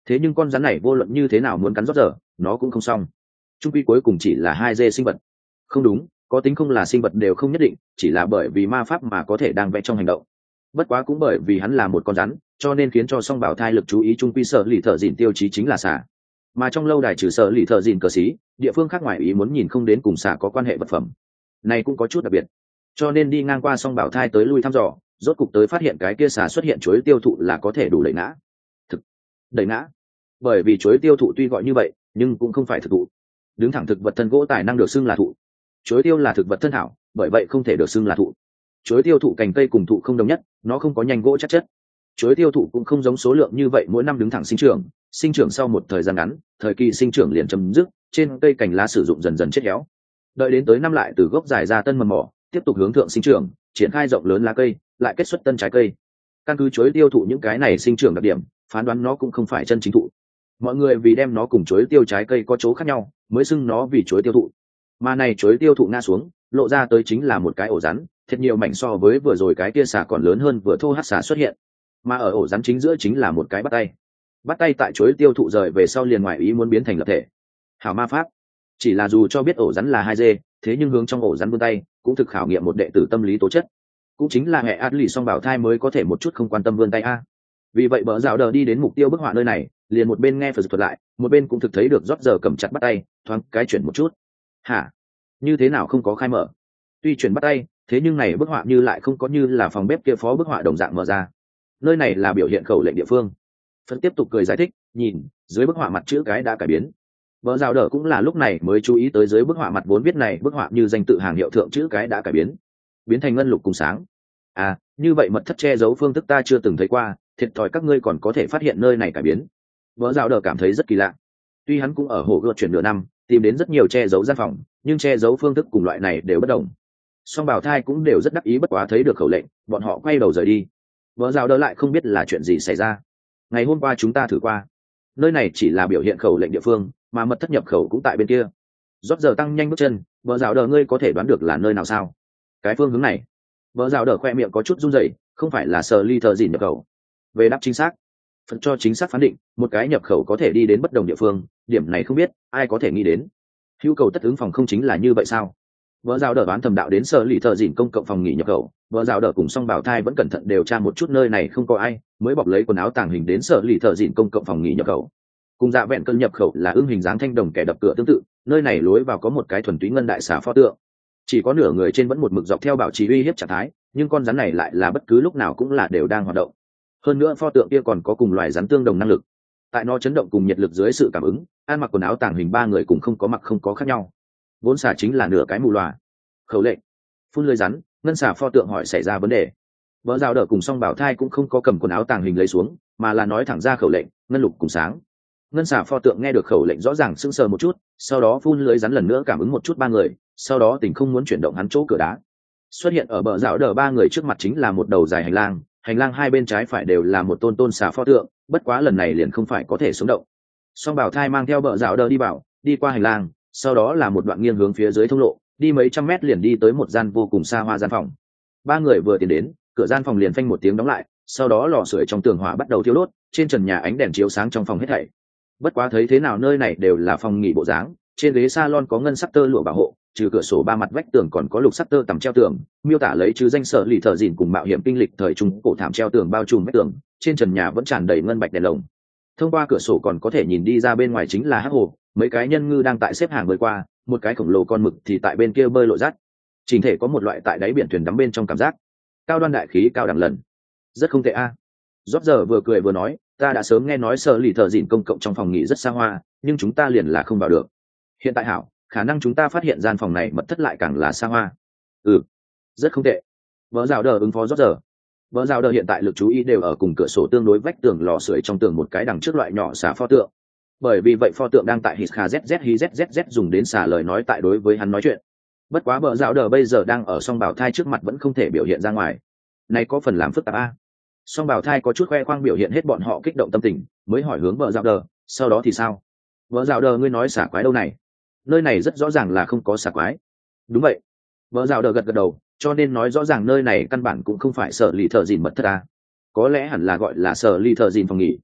thế nhưng con rắn này vô luận như thế nào muốn cắn rót giờ nó cũng không xong. Trung quy cuối cùng chỉ là hai dê sinh vật. Không đúng, có tính không là sinh vật đều không nhất định, chỉ là bởi vì ma pháp mà có thể đang vẽ trong hành động. Bất quá cũng bởi vì hắn là một con rắn, cho nên khiến cho song bảo thai lực chú ý trung quy sở lì thợ dìn tiêu chí chính là xà. Mà trong lâu đài trừ sở lì thợ dìn cờ xí, địa phương khác ngoài ý muốn nhìn không đến cùng xà có quan hệ vật phẩm. Này cũng có chút đặc biệt. Cho nên đi ngang qua song bảo thai tới lui thăm dò, rốt cục tới phát hiện cái kia xà xuất hiện chuối tiêu thụ là có thể đủ đẩy ngã. Thực, đẩy ngã. Bởi vì chuối tiêu thụ tuy gọi như vậy, nhưng cũng không phải thực thụ. Đứng thẳng thực vật thân gỗ tài năng được xưng là thụ. Chuối tiêu là thực vật thân thảo, bởi vậy không thể được xưng là thụ. Chuối tiêu thụ cành cây cùng thụ không đồng nhất, nó không có nhành gỗ chắc chất. Chuối tiêu thụ cũng không giống số lượng như vậy mỗi năm đứng thẳng sinh trưởng, sinh trưởng sau một thời gian ngắn, thời kỳ sinh trưởng liền chấm dứt, trên cây cành lá sử dụng dần dần chết héo. Đợi đến tới năm lại từ gốc dài ra tân mầm mỏ, tiếp tục hướng thượng sinh trưởng, triển khai rộng lớn lá cây, lại kết xuất tân trái cây. Căn cứ chuối tiêu thụ những cái này sinh trưởng đặc điểm, phán đoán nó cũng không phải chân chính thụ. Mọi người vì đem nó cùng chuối tiêu trái cây có chỗ khác nhau, mới xưng nó vì chuối tiêu thụ. Mà này chuối tiêu thụ ngã xuống, lộ ra tới chính là một cái ổ rắn, thật nhiều mảnh so với vừa rồi cái kia xà còn lớn hơn vừa thô hắc xà xuất hiện. Mà ở ổ rắn chính giữa chính là một cái bắt tay. Bắt tay tại chuối tiêu thụ rời về sau liền ngoài ý muốn biến thành lập thể. Hảo ma pháp. Chỉ là dù cho biết ổ rắn là hai dê, thế nhưng hướng trong ổ rắn vươn tay, cũng thực khảo nghiệm một đệ tử tâm lý tố chất. Cũng chính là hệ át lì song bảo thai mới có thể một chút không quan tâm vươn tay a. Vì vậy bỡ rào đờ đi đến mục tiêu bức họa nơi này, liền một bên nghe phật thuật lại, một bên cũng thực thấy được rót giờ cầm chặt bắt tay, thoáng cái chuyển một chút. Hả? Như thế nào không có khai mở? Tuy chuyển bắt tay, thế nhưng này bức họa như lại không có như là phòng bếp kia phó bức họa đồng dạng mở ra. Nơi này là biểu hiện khẩu lệnh địa phương. Phật tiếp tục cười giải thích, nhìn, dưới bức họa mặt chữ cái đã cải biến. Bỡ rào đờ cũng là lúc này mới chú ý tới dưới bức họa mặt vốn viết này bức họa như danh tự hàng hiệu thượng chữ cái đã cải biến, biến thành ngân lục cùng sáng. À, như vậy mật thất che giấu phương thức ta chưa từng thấy qua, thiệt thòi các ngươi còn có thể phát hiện nơi này cải biến. Bỡ rào đờ cảm thấy rất kỳ lạ. Tuy hắn cũng ở hồ gợt chuyển nửa năm, tìm đến rất nhiều che giấu gian phòng, nhưng che giấu phương thức cùng loại này đều bất đồng. Song bảo thai cũng đều rất đắc ý, bất quá thấy được khẩu lệnh, bọn họ quay đầu rời đi. Bỡ rào đờ lại không biết là chuyện gì xảy ra. Ngày hôm qua chúng ta thử qua, nơi này chỉ là biểu hiện khẩu lệnh địa phương, mà mật thất nhập khẩu cũng tại bên kia. Rót giờ tăng nhanh bước chân, bỡ rào đờ ngươi có thể đoán được là nơi nào sao? Cái phương hướng này. Bỡ rào đờ khoe miệng có chút run rẩy, không phải là sờ ly thờ dìn nhập khẩu. Về đáp chính xác, phần cho chính xác phán định, một cái nhập khẩu có thể đi đến bất đồng địa phương, điểm này không biết ai có thể nghĩ đến. Hữu cầu tất ứng phòng không chính là như vậy sao? Vợ rào đờ đoán thầm đạo đến sở lì thợ dìn công cộng phòng nghỉ nhập khẩu, vợ rào đờ cùng song bảo thai vẫn cẩn thận điều tra một chút nơi này không có ai, mới bọc lấy quần áo tàng hình đến sở lì thợ dìn công cộng phòng nghỉ nhập khẩu. Cùng dạ vẹn cân nhập khẩu là ưng hình dáng thanh đồng kẻ đập cửa tương tự, nơi này lối vào có một cái thuần túy ngân đại xà pho tượng, chỉ có nửa người trên vẫn một mực dọc theo bảo trì uy hiếp trạng thái, nhưng con rắn này lại là bất cứ lúc nào cũng là đều đang hoạt động. Hơn nữa pho tượng kia còn có cùng loài rắn tương đồng năng lực, tại nó chấn động cùng nhiệt lực dưới sự cảm ứng, ăn mặc quần áo tàng hình ba người cùng không có mặc không có khác nhau, vốn xà chính là nửa cái mù loà. Khẩu lệnh, phun lưới rắn, ngân xà pho tượng hỏi xảy ra vấn đề. Vợ rào đỡ cùng song bảo thai cũng không có cầm quần áo tàng hình lấy xuống, mà là nói thẳng ra khẩu lệnh, ngân lục cùng sáng. Ngân xà pho tượng nghe được khẩu lệnh rõ ràng sững sờ một chút, sau đó phun lưới rắn lần nữa cảm ứng một chút ba người, sau đó tình không muốn chuyển động hắn chỗ cửa đá. Xuất hiện ở bờ rào đỡ ba người trước mặt chính là một đầu dài hành lang, hành lang hai bên trái phải đều là một tôn tôn xà pho tượng, bất quá lần này liền không phải có thể sống động. Song bảo thai mang theo bờ rào đỡ đi vào, đi qua hành lang, sau đó là một đoạn nghiêng hướng phía dưới thông lộ, đi mấy trăm mét liền đi tới một gian vô cùng xa hoa gian phòng. Ba người vừa tiến đến, cửa gian phòng liền phanh một tiếng đóng lại, sau đó lò sưởi trong tường hỏa bắt đầu thiêu đốt, trên trần nhà ánh đèn chiếu sáng trong phòng hết thảy. Bất quá thấy thế nào nơi này đều là phòng nghỉ bộ dáng, trên ghế salon có ngân sắc tơ lụa bảo hộ, trừ cửa sổ ba mặt vách tường còn có lục sắc tơ tằm treo tường, miêu tả lấy chứ danh sở lì thợ dìn cùng mạo hiểm kinh lịch thời trung cổ thảm treo tường bao trùm vách tường, trên trần nhà vẫn tràn đầy ngân bạch đèn lồng. Thông qua cửa sổ còn có thể nhìn đi ra bên ngoài chính là hắc hồ, mấy cái nhân ngư đang tại xếp hàng bơi qua, một cái khổng lồ con mực thì tại bên kia bơi lội dắt. Trình thể có một loại tại đáy biển thuyền đắm bên trong cảm giác. Cao đoan đại khí cao đẳng lần. Rất không tệ a. À. Rót giờ vừa cười vừa nói, ta đã sớm nghe nói sở lì thợ dìn công cộng trong phòng nghỉ rất xa hoa, nhưng chúng ta liền là không vào được. Hiện tại hảo, khả năng chúng ta phát hiện gian phòng này mật thất lại càng là xa hoa. Ừ, rất không tệ. Vợ rào đờ ứng phó rót giờ. Vợ rào đờ hiện tại lực chú ý đều ở cùng cửa sổ tương đối vách tường lò sưởi trong tường một cái đằng trước loại nhỏ xả pho tượng. Bởi vì vậy pho tượng đang tại hít kha zz hi zzz dùng đến xả lời nói tại đối với hắn nói chuyện. Bất quá vợ rào đờ bây giờ đang ở song bảo thai trước mặt vẫn không thể biểu hiện ra ngoài. Này có phần làm phức tạp a. Song bảo thai có chút khoe khoang biểu hiện hết bọn họ kích động tâm tình, mới hỏi hướng vợ rào đờ, sau đó thì sao? Vợ rào đờ ngươi nói xả quái đâu này? Nơi này rất rõ ràng là không có xả quái. Đúng vậy. Vợ rào đờ gật gật đầu, cho nên nói rõ ràng nơi này căn bản cũng không phải sở lì thợ dìn mật thất à. Có lẽ hẳn là gọi là sở lì thợ dìn phòng nghỉ.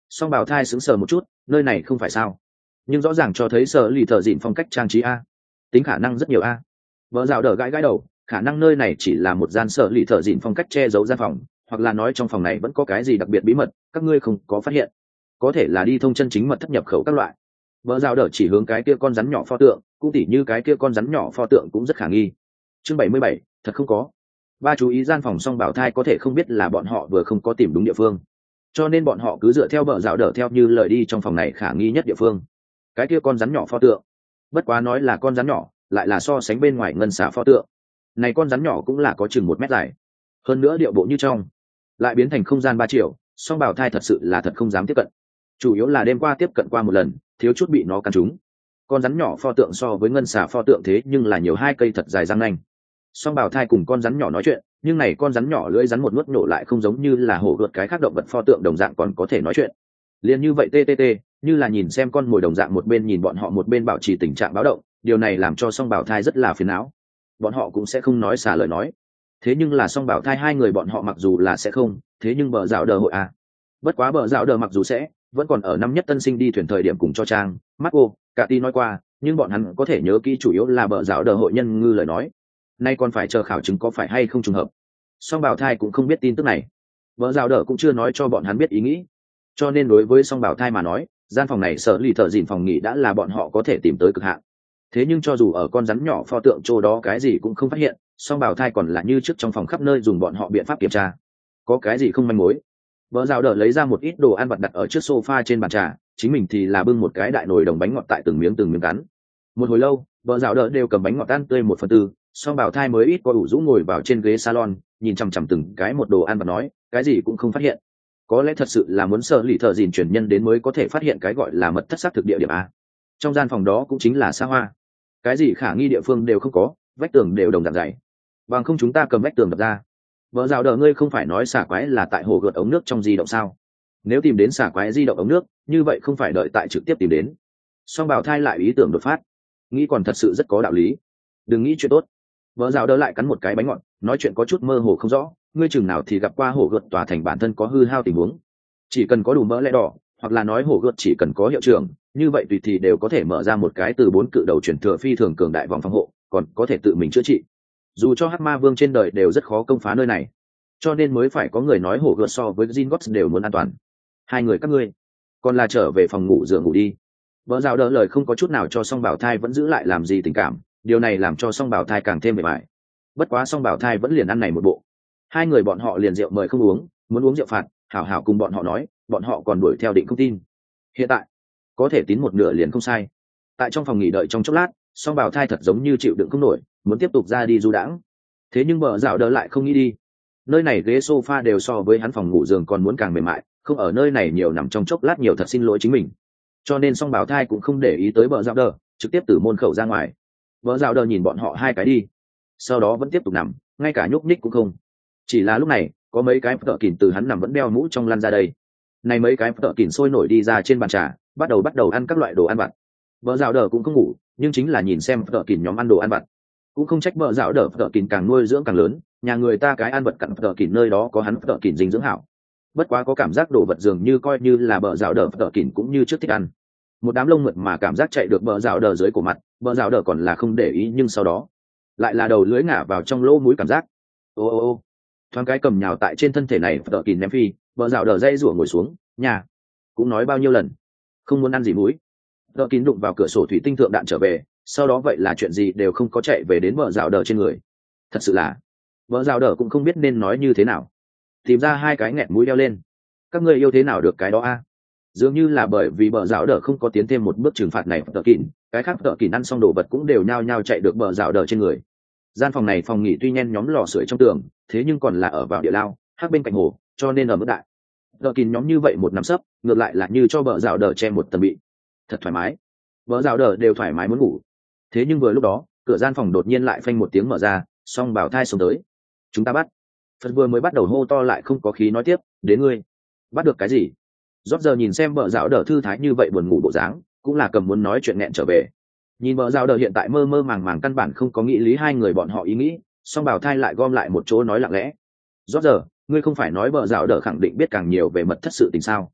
song bảo thai sững sờ một chút, nơi này không phải sao, nhưng rõ ràng cho thấy sở lì thợ dịn phong cách trang trí a, tính khả năng rất nhiều a. Vợ dạo đờ gãi gãi đầu, khả năng nơi này chỉ là một gian sở lì thợ dịn phong cách che giấu gian phòng, hoặc là nói trong phòng này vẫn có cái gì đặc biệt bí mật các ngươi không có phát hiện, có thể là đi thông chân chính mật thất nhập khẩu các loại. Vợ dạo đờ chỉ hướng cái kia con rắn nhỏ pho tượng, cũng tỉ như cái kia con rắn nhỏ pho tượng cũng rất khả nghi. Chương bảy mươi bảy, thật không có. Ba chú ý gian phòng song bảo thai có thể không biết là bọn họ vừa không có tìm đúng địa phương, cho nên bọn họ cứ dựa theo bờ rào đỡ theo như lời đi trong phòng này khả nghi nhất địa phương. Cái kia con rắn nhỏ pho tượng, bất quá nói là con rắn nhỏ lại là so sánh bên ngoài ngân xà pho tượng này, con rắn nhỏ cũng là có chừng một mét dài, hơn nữa điệu bộ như trong, lại biến thành không gian ba triệu, song bảo thai thật sự là thật không dám tiếp cận, chủ yếu là đêm qua tiếp cận qua một lần thiếu chút bị nó cắn trúng. Con rắn nhỏ pho tượng so với ngân xà pho tượng thế nhưng là nhiều hai cây thật dài răng nanh. Song bảo thai cùng con rắn nhỏ nói chuyện, nhưng này con rắn nhỏ lưỡi rắn một nuốt nổ lại không giống như là hổ gợt cái khác động vật pho tượng đồng dạng còn có thể nói chuyện. Liên như vậy ttt, như là nhìn xem con mồi đồng dạng, một bên nhìn bọn họ một bên bảo trì tình trạng báo động, điều này làm cho song bảo thai rất là phiền não. Bọn họ cũng sẽ không nói xả lời nói, thế nhưng là song bảo thai hai người bọn họ mặc dù là sẽ không, thế nhưng bờ dạo đờ hội à. Bất quá bờ dạo đờ mặc dù sẽ, vẫn còn ở năm nhất tân sinh đi thuyền thời điểm cùng cho Trang, Marco, cả ti nói qua, nhưng bọn hắn có thể nhớ kỹ chủ yếu là bờ dạo đờ hội nhân ngư lời nói. Nay còn phải chờ khảo chứng có phải hay không trùng hợp. Song bảo thai cũng không biết tin tức này, vợ rào đỡ cũng chưa nói cho bọn hắn biết ý nghĩ, cho nên đối với song bảo thai mà nói, gian phòng này sợ lì thợ dìn phòng nghỉ đã là bọn họ có thể tìm tới cực hạn. Thế nhưng cho dù ở con rắn nhỏ pho tượng chỗ đó cái gì cũng không phát hiện, song bảo thai còn là như trước trong phòng khắp nơi dùng bọn họ biện pháp kiểm tra, có cái gì không manh mối. Vợ rào đỡ lấy ra một ít đồ ăn vặt đặt ở trước sofa trên bàn trà, chính mình thì là bưng một cái đại nồi đồng bánh ngọt tại từng miếng từng miếng cắn. Một hồi lâu vợ rào đỡ đều cầm bánh ngọt ăn tươi một phần tư, song bảo thai mới ít có ủ rũ ngồi vào trên ghế salon, nhìn chằm chằm từng cái một đồ ăn và nói cái gì cũng không phát hiện. Có lẽ thật sự là muốn sợ lì thợ dìn chuyển nhân đến mới có thể phát hiện cái gọi là mật thất xác thực địa điểm a. Trong gian phòng đó cũng chính là xa hoa, cái gì khả nghi địa phương đều không có, vách tường đều đồng dạng dày, bằng không chúng ta cầm vách tường đập ra. Vợ rào đỡ ngươi không phải nói xả quái là tại hồ gợt ống nước trong di động sao? Nếu tìm đến xả quái di động ống nước, như vậy không phải đợi tại trực tiếp tìm đến. Song bảo thai lại ý tưởng đột phát, nghĩ còn thật sự rất có đạo lý. Đừng nghĩ chuyện tốt. Vợ rào đỡ lại cắn một cái bánh ngọt, nói chuyện có chút mơ hồ không rõ, ngươi chừng nào thì gặp qua hổ gợt tòa thành bản thân có hư hao tình huống. Chỉ cần có đủ mỡ lẽ đỏ, hoặc là nói hổ gợt chỉ cần có hiệu trưởng, như vậy tùy thì đều có thể mở ra một cái từ bốn cự đầu chuyển thừa phi thường cường đại vòng phòng hộ, còn có thể tự mình chữa trị. Dù cho hắc ma vương trên đời đều rất khó công phá nơi này, cho nên mới phải có người nói hổ gợt so với Gringotts đều muốn an toàn. Hai người các ngươi còn là trở về phòng ngủ giường ngủ đi. Vợ rào đỡ lời không có chút nào cho song bảo thai vẫn giữ lại làm gì tình cảm, điều này làm cho song bảo thai càng thêm mệt mỏi. Bất quá song bảo thai vẫn liền ăn này một bộ, hai người bọn họ liền rượu mời không uống, muốn uống rượu phạt, hảo hảo cùng bọn họ nói, bọn họ còn đuổi theo định không tin. Hiện tại có thể tín một nửa liền không sai. Tại trong phòng nghỉ đợi trong chốc lát, song bảo thai thật giống như chịu đựng không nổi, muốn tiếp tục ra đi du đãng. Thế nhưng bờ dạo đỡ lại không nghĩ đi, nơi này ghế sofa đều so với hắn phòng ngủ giường còn muốn càng mềm mại, không ở nơi này nhiều nằm trong chốc lát nhiều thật xin lỗi chính mình. Cho nên song bảo thai cũng không để ý tới bờ dạo đỡ, trực tiếp từ môn khẩu ra ngoài. Bờ dạo đỡ nhìn bọn họ hai cái đi, sau đó vẫn tiếp tục nằm, ngay cả nhúc nhích cũng không. Chỉ là lúc này có mấy cái phở kỉn từ hắn nằm vẫn đeo mũ trong lăn ra đây. Này mấy cái phở kỉn sôi nổi đi ra trên bàn trà, bắt đầu bắt đầu ăn các loại đồ ăn vặt. Bờ dạo đỡ cũng không ngủ, nhưng chính là nhìn xem phở kỉn nhóm ăn đồ ăn vặt, cũng không trách bờ dạo đỡ phở kỉn càng nuôi dưỡng càng lớn, nhà người ta cái ăn vật cặn phở kỉn nơi đó có hắn phở kỉn dinh dưỡng hảo. Bất quá có cảm giác đồ vật dường như coi như là bờ dạo đỡ phở kỉn cũng như trước thích ăn. Một đám lông mượt mà cảm giác chạy được bờ dạo đỡ dưới cổ mặt, bờ dạo đỡ còn là không để ý, nhưng sau đó lại là đầu lưỡi ngả vào trong lỗ mũi cảm giác. Ô ô ô, thoáng cái cầm nhào tại trên thân thể này phở kỉn ném phi, bờ dạo đỡ dây rủa ngồi xuống, nhà cũng nói bao nhiêu lần không muốn ăn gì mũi. Phở kỉn đụng vào cửa sổ thủy tinh thượng đạn trở về, sau đó vậy là chuyện gì đều không có, chạy về đến bờ dạo đỡ trên người. Thật sự là bờ dạo đỡ cũng không biết nên nói như thế nào, tìm ra hai cái nghẹt mũi đeo lên. Các ngươi yêu thế nào được cái đó a? Dường như là bởi vì bờ dạo đỡ không có tiến thêm một bước trừng phạt này phở kỉn, cái khác phở kỉn ăn xong đồ vật cũng đều nhao nhao chạy được bờ dạo đỡ trên người. Gian phòng này phòng nghỉ tuy nhen nhóm lò sưởi trong tường, thế nhưng còn là ở vào địa lao hắc bên cạnh hồ, cho nên ở mức đại phở kỉn nhóm như vậy một nằm sấp, ngược lại là như cho bờ dạo đỡ che một tầng bị, thật thoải mái. Bờ dạo đỡ đều thoải mái muốn ngủ. Thế nhưng vừa lúc đó cửa gian phòng đột nhiên lại phanh một tiếng mở ra, song bảo thai xông tới. Chúng ta bắt. Phật vừa mới bắt đầu hô to lại không có khí nói tiếp, đến ngươi bắt được cái gì? Rót giờ nhìn xem bờ dạo đỡ thư thái như vậy buồn ngủ bộ dáng, cũng là cầm muốn nói chuyện nghẹn trở về. Nhìn bờ dạo đỡ hiện tại mơ mơ màng màng căn bản không có nghĩ lý hai người bọn họ ý nghĩ, song bảo thai lại gom lại một chỗ nói lặng lẽ. Rót giờ, ngươi không phải nói bờ dạo đỡ khẳng định biết càng nhiều về mật thất sự tình sao?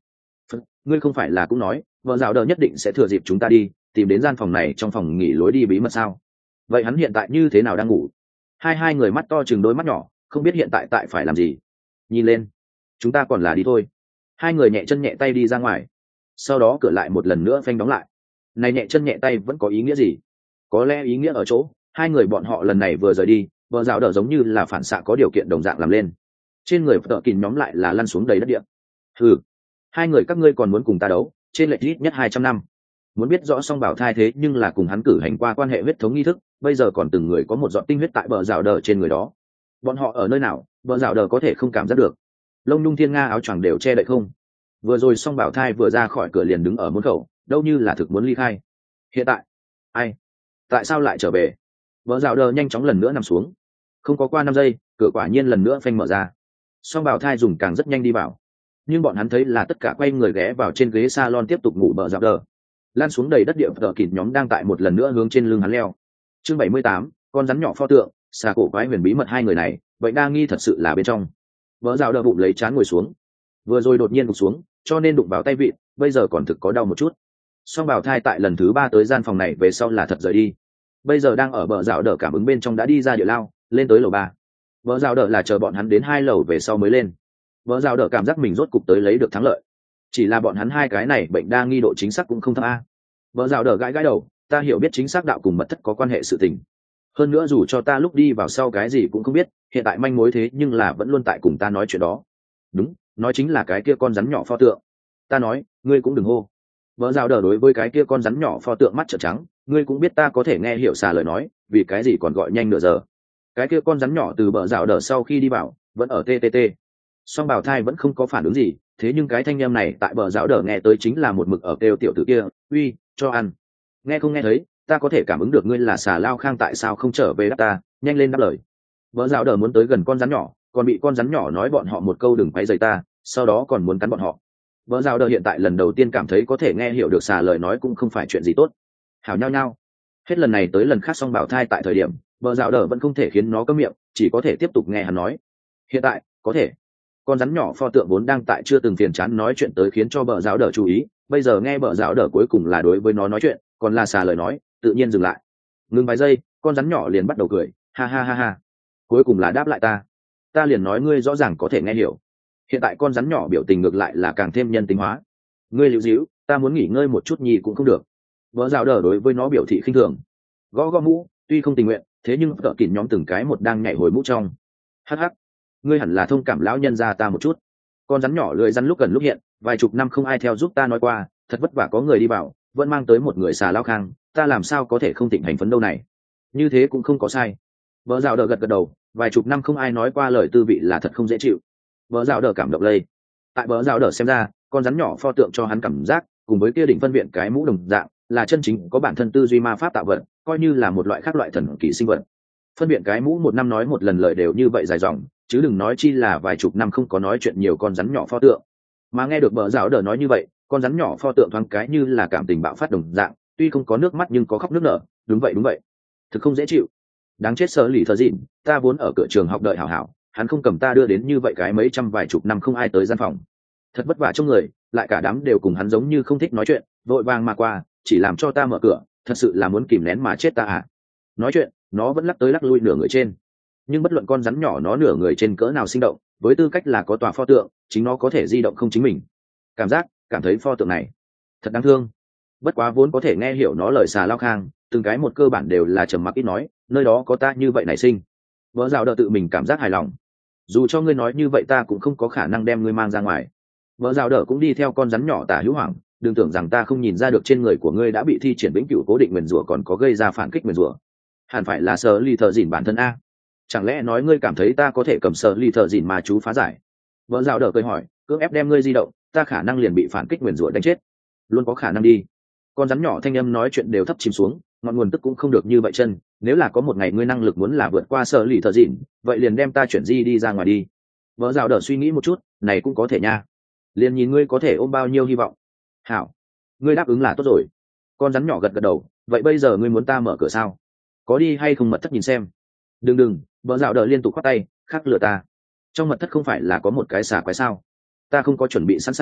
Phật, ngươi không phải là cũng nói vợ dạo đờ nhất định sẽ thừa dịp chúng ta đi tìm đến gian phòng này trong phòng nghỉ lối đi bí mật sao? Vậy hắn hiện tại như thế nào đang ngủ? Hai hai người mắt to chừng đôi mắt nhỏ, không biết hiện tại tại phải làm gì. Nhìn lên, chúng ta còn là đi thôi. Hai người nhẹ chân nhẹ tay đi ra ngoài, sau đó cửa lại một lần nữa phanh đóng lại. Này nhẹ chân nhẹ tay vẫn có ý nghĩa gì? Có lẽ ý nghĩa ở chỗ hai người bọn họ lần này vừa rời đi, vợ dạo đờ giống như là phản xạ có điều kiện đồng dạng làm lên. Trên người tợ kìn nhóm lại là lăn xuống đầy đất địa. Hừ, hai người các ngươi còn muốn cùng ta đấu, trên lệch ít nhất hai trăm năm. Muốn biết rõ song bảo thai thế nhưng là cùng hắn cử hành qua quan hệ huyết thống nghi thức, bây giờ còn từng người có một giọt tinh huyết tại bờ rào đờ trên người đó. Bọn họ ở nơi nào, bờ rào đờ có thể không cảm giác được. Lông nhung thiên nga áo choàng đều che đậy không. Vừa rồi song bảo thai vừa ra khỏi cửa liền đứng ở môn khẩu, đâu như là thực muốn ly khai. Hiện tại, ai? Tại sao lại trở về? Bờ rào đờ nhanh chóng lần nữa nằm xuống. Không có qua năm giây, cửa quả nhiên lần nữa phanh mở ra. Song bảo thai dùng càng rất nhanh đi vào, nhưng bọn hắn thấy là tất cả quay người ghé vào trên ghế salon tiếp tục ngủ. Bờ rào đờ lan xuống đầy đất địa tờ kịt nhóm đang tại một lần nữa hướng trên lưng hắn leo. Chương bảy mươi tám, con rắn nhỏ pho tượng, xà cổ quái huyền bí mật. Hai người này vậy đa nghi thật sự là bên trong. Vỡ rào đờ bụng lấy chán ngồi xuống, vừa rồi đột nhiên gục xuống cho nên đụng vào tay vịn, bây giờ còn thực có đau một chút. Song bảo thai tại lần thứ ba tới gian phòng này về sau là thật rời đi, bây giờ đang ở bờ rào đờ cảm ứng bên trong đã đi ra địa lao lên tới lầu ba. Vỡ rào đờ là chờ bọn hắn đến hai lầu về sau mới lên. Vỡ rào đờ cảm giác mình rốt cục tới lấy được thắng lợi, chỉ là bọn hắn hai cái này bệnh đa nghi độ chính xác cũng không thấp a. Vợ rào đờ gãi gãi đầu, ta hiểu biết chính xác đạo cùng mật thất có quan hệ sự tình, hơn nữa dù cho ta lúc đi vào sau cái gì cũng không biết, hiện tại manh mối thế nhưng là vẫn luôn tại cùng ta nói chuyện đó. Đúng, nói chính là cái kia con rắn nhỏ pho tượng. Ta nói, ngươi cũng đừng hô. Vợ rào đờ đối với cái kia con rắn nhỏ pho tượng mắt trợn trắng, ngươi cũng biết ta có thể nghe hiểu xà lời nói, vì cái gì còn gọi nhanh nửa giờ. Cái kia con rắn nhỏ từ bờ rào đờ sau khi đi vào vẫn ở ttt, song bào thai vẫn không có phản ứng gì, thế nhưng cái thanh â m này tại bờ rào đờ nghe tới chính là một mực ở kêu tiểu tử kia, uy, cho ăn. Nghe không nghe thấy, ta có thể cảm ứng được ngươi là xà lao khang, tại sao không trở về đáp ta, nhanh lên đáp lời. Bờ rào đờ muốn tới gần con rắn nhỏ, còn bị con rắn nhỏ nói bọn họ một câu đừng quay dày ta, sau đó còn muốn cắn bọn họ. Bờ rào đờ hiện tại lần đầu tiên cảm thấy có thể nghe hiểu được xà lời nói cũng không phải chuyện gì tốt. Hảo nhau nhau, hết lần này tới lần khác song bảo thai tại thời điểm bờ rào đờ vẫn không thể khiến nó cấm miệng, chỉ có thể tiếp tục nghe hắn nói. Hiện tại có thể. Con rắn nhỏ pho tượng vốn đang tại chưa từng phiền chán nói chuyện tới khiến cho bờ rào đờ chú ý, bây giờ nghe bờ rào đờ cuối cùng là đối với nó nói chuyện, còn là xà lời nói, tự nhiên dừng lại. Ngừng vài giây, con rắn nhỏ liền bắt đầu cười, ha ha ha ha, cuối cùng là đáp lại ta. Ta liền nói ngươi rõ ràng có thể nghe hiểu. Hiện tại con rắn nhỏ biểu tình ngược lại là càng thêm nhân tính hóa. Ngươi liễu díu, ta muốn nghỉ ngơi một chút nhì cũng không được. Bờ rào đờ đối với nó biểu thị khinh thường, gõ gõ mũ, tuy không tình nguyện, thế nhưng tợ kỉn nhóm từng cái một đang nhảy hồi mũ trong. Hắc hắc, ngươi hẳn là thông cảm lão nhân ra ta một chút. Con rắn nhỏ lười rắn lúc gần lúc hiện, vài chục năm không ai theo giúp ta nói qua, thật vất vả có người đi vào, vẫn mang tới một người xà lao khang, ta làm sao có thể không thịnh hành phấn đâu này. Như thế cũng không có sai. Vợ rào đờ gật gật đầu, vài chục năm không ai nói qua lời tư vị là thật không dễ chịu. Vợ rào đờ cảm động lây. Tại vợ rào đờ xem ra, con rắn nhỏ pho tượng cho hắn cảm giác cùng với kia đỉnh phân viện cái mũ đồng dạng, là chân chính có bản thân tư duy ma pháp tạo vật, coi như là một loại khác loại thần kỳ sinh vật. Phân biện cái mũ một năm nói một lần lời đều như vậy dài dòng, chứ đừng nói chi là vài chục năm không có nói chuyện nhiều con rắn nhỏ pho tượng. Mà nghe được bờ rào đờ nói như vậy, con rắn nhỏ pho tượng thoáng cái như là cảm tình bạo phát đồng dạng, tuy không có nước mắt nhưng có khóc nước nở. Đúng vậy đúng vậy, thực không dễ chịu. Đáng chết sơ lì thờ dịn, ta vốn ở cửa trường học đợi hảo hảo, hắn không cầm ta đưa đến như vậy cái mấy trăm vài chục năm không ai tới gian phòng, thật vất vả trong người, lại cả đám đều cùng hắn giống như không thích nói chuyện, vội vàng mà qua, chỉ làm cho ta mở cửa, thật sự là muốn kìm nén mà chết ta à. Nói chuyện, nó vẫn lắc tới lắc lui nửa người trên, nhưng bất luận con rắn nhỏ nó nửa người trên cỡ nào sinh động, với tư cách là có tòa pho tượng, chính nó có thể di động không chính mình. Cảm giác, cảm thấy pho tượng này thật đáng thương. Bất quá vốn có thể nghe hiểu nó lời xà lao khang, từng cái một cơ bản đều là trầm mặc ít nói, nơi đó có ta như vậy nảy sinh. Vợ rào đỡ tự mình cảm giác hài lòng, dù cho ngươi nói như vậy ta cũng không có khả năng đem ngươi mang ra ngoài. Vợ rào đỡ cũng đi theo con rắn nhỏ tả hữu hoàng, đừng tưởng rằng ta không nhìn ra được trên người của ngươi đã bị thi triển vĩnh cửu cố định nguyền rủa còn có gây ra phản kích nguyền rủa. Hẳn phải là sờ ly thợ dỉn bản thân a. Chẳng lẽ nói ngươi cảm thấy ta có thể cầm sờ ly thợ dỉn mà chú phá giải? Vợ rào đỡ cười hỏi, cưỡng ép đem ngươi di động, ta khả năng liền bị phản kích nguyền rủa đánh chết. Luôn có khả năng đi. Con rắn nhỏ thanh âm nói chuyện đều thấp chìm xuống, ngọn nguồn tức cũng không được như vậy chân, nếu là có một ngày ngươi năng lực muốn là vượt qua sờ lì thợ dỉn, vậy liền đem ta chuyển di đi ra ngoài đi. Vợ rào đỡ suy nghĩ một chút, này cũng có thể nha, liền nhìn ngươi có thể ôm bao nhiêu hy vọng. Hảo, ngươi đáp ứng là tốt rồi. Con rắn nhỏ gật gật đầu, vậy bây giờ ngươi muốn ta mở cửa sao? Có đi hay không mật thất nhìn xem? Đừng đừng, vợ rào đỡ liên tục khoát tay, khắc lừa ta. Trong mật thất không phải là có một cái xà quái sao? Ta không có chuẩn bị sẵn sàng,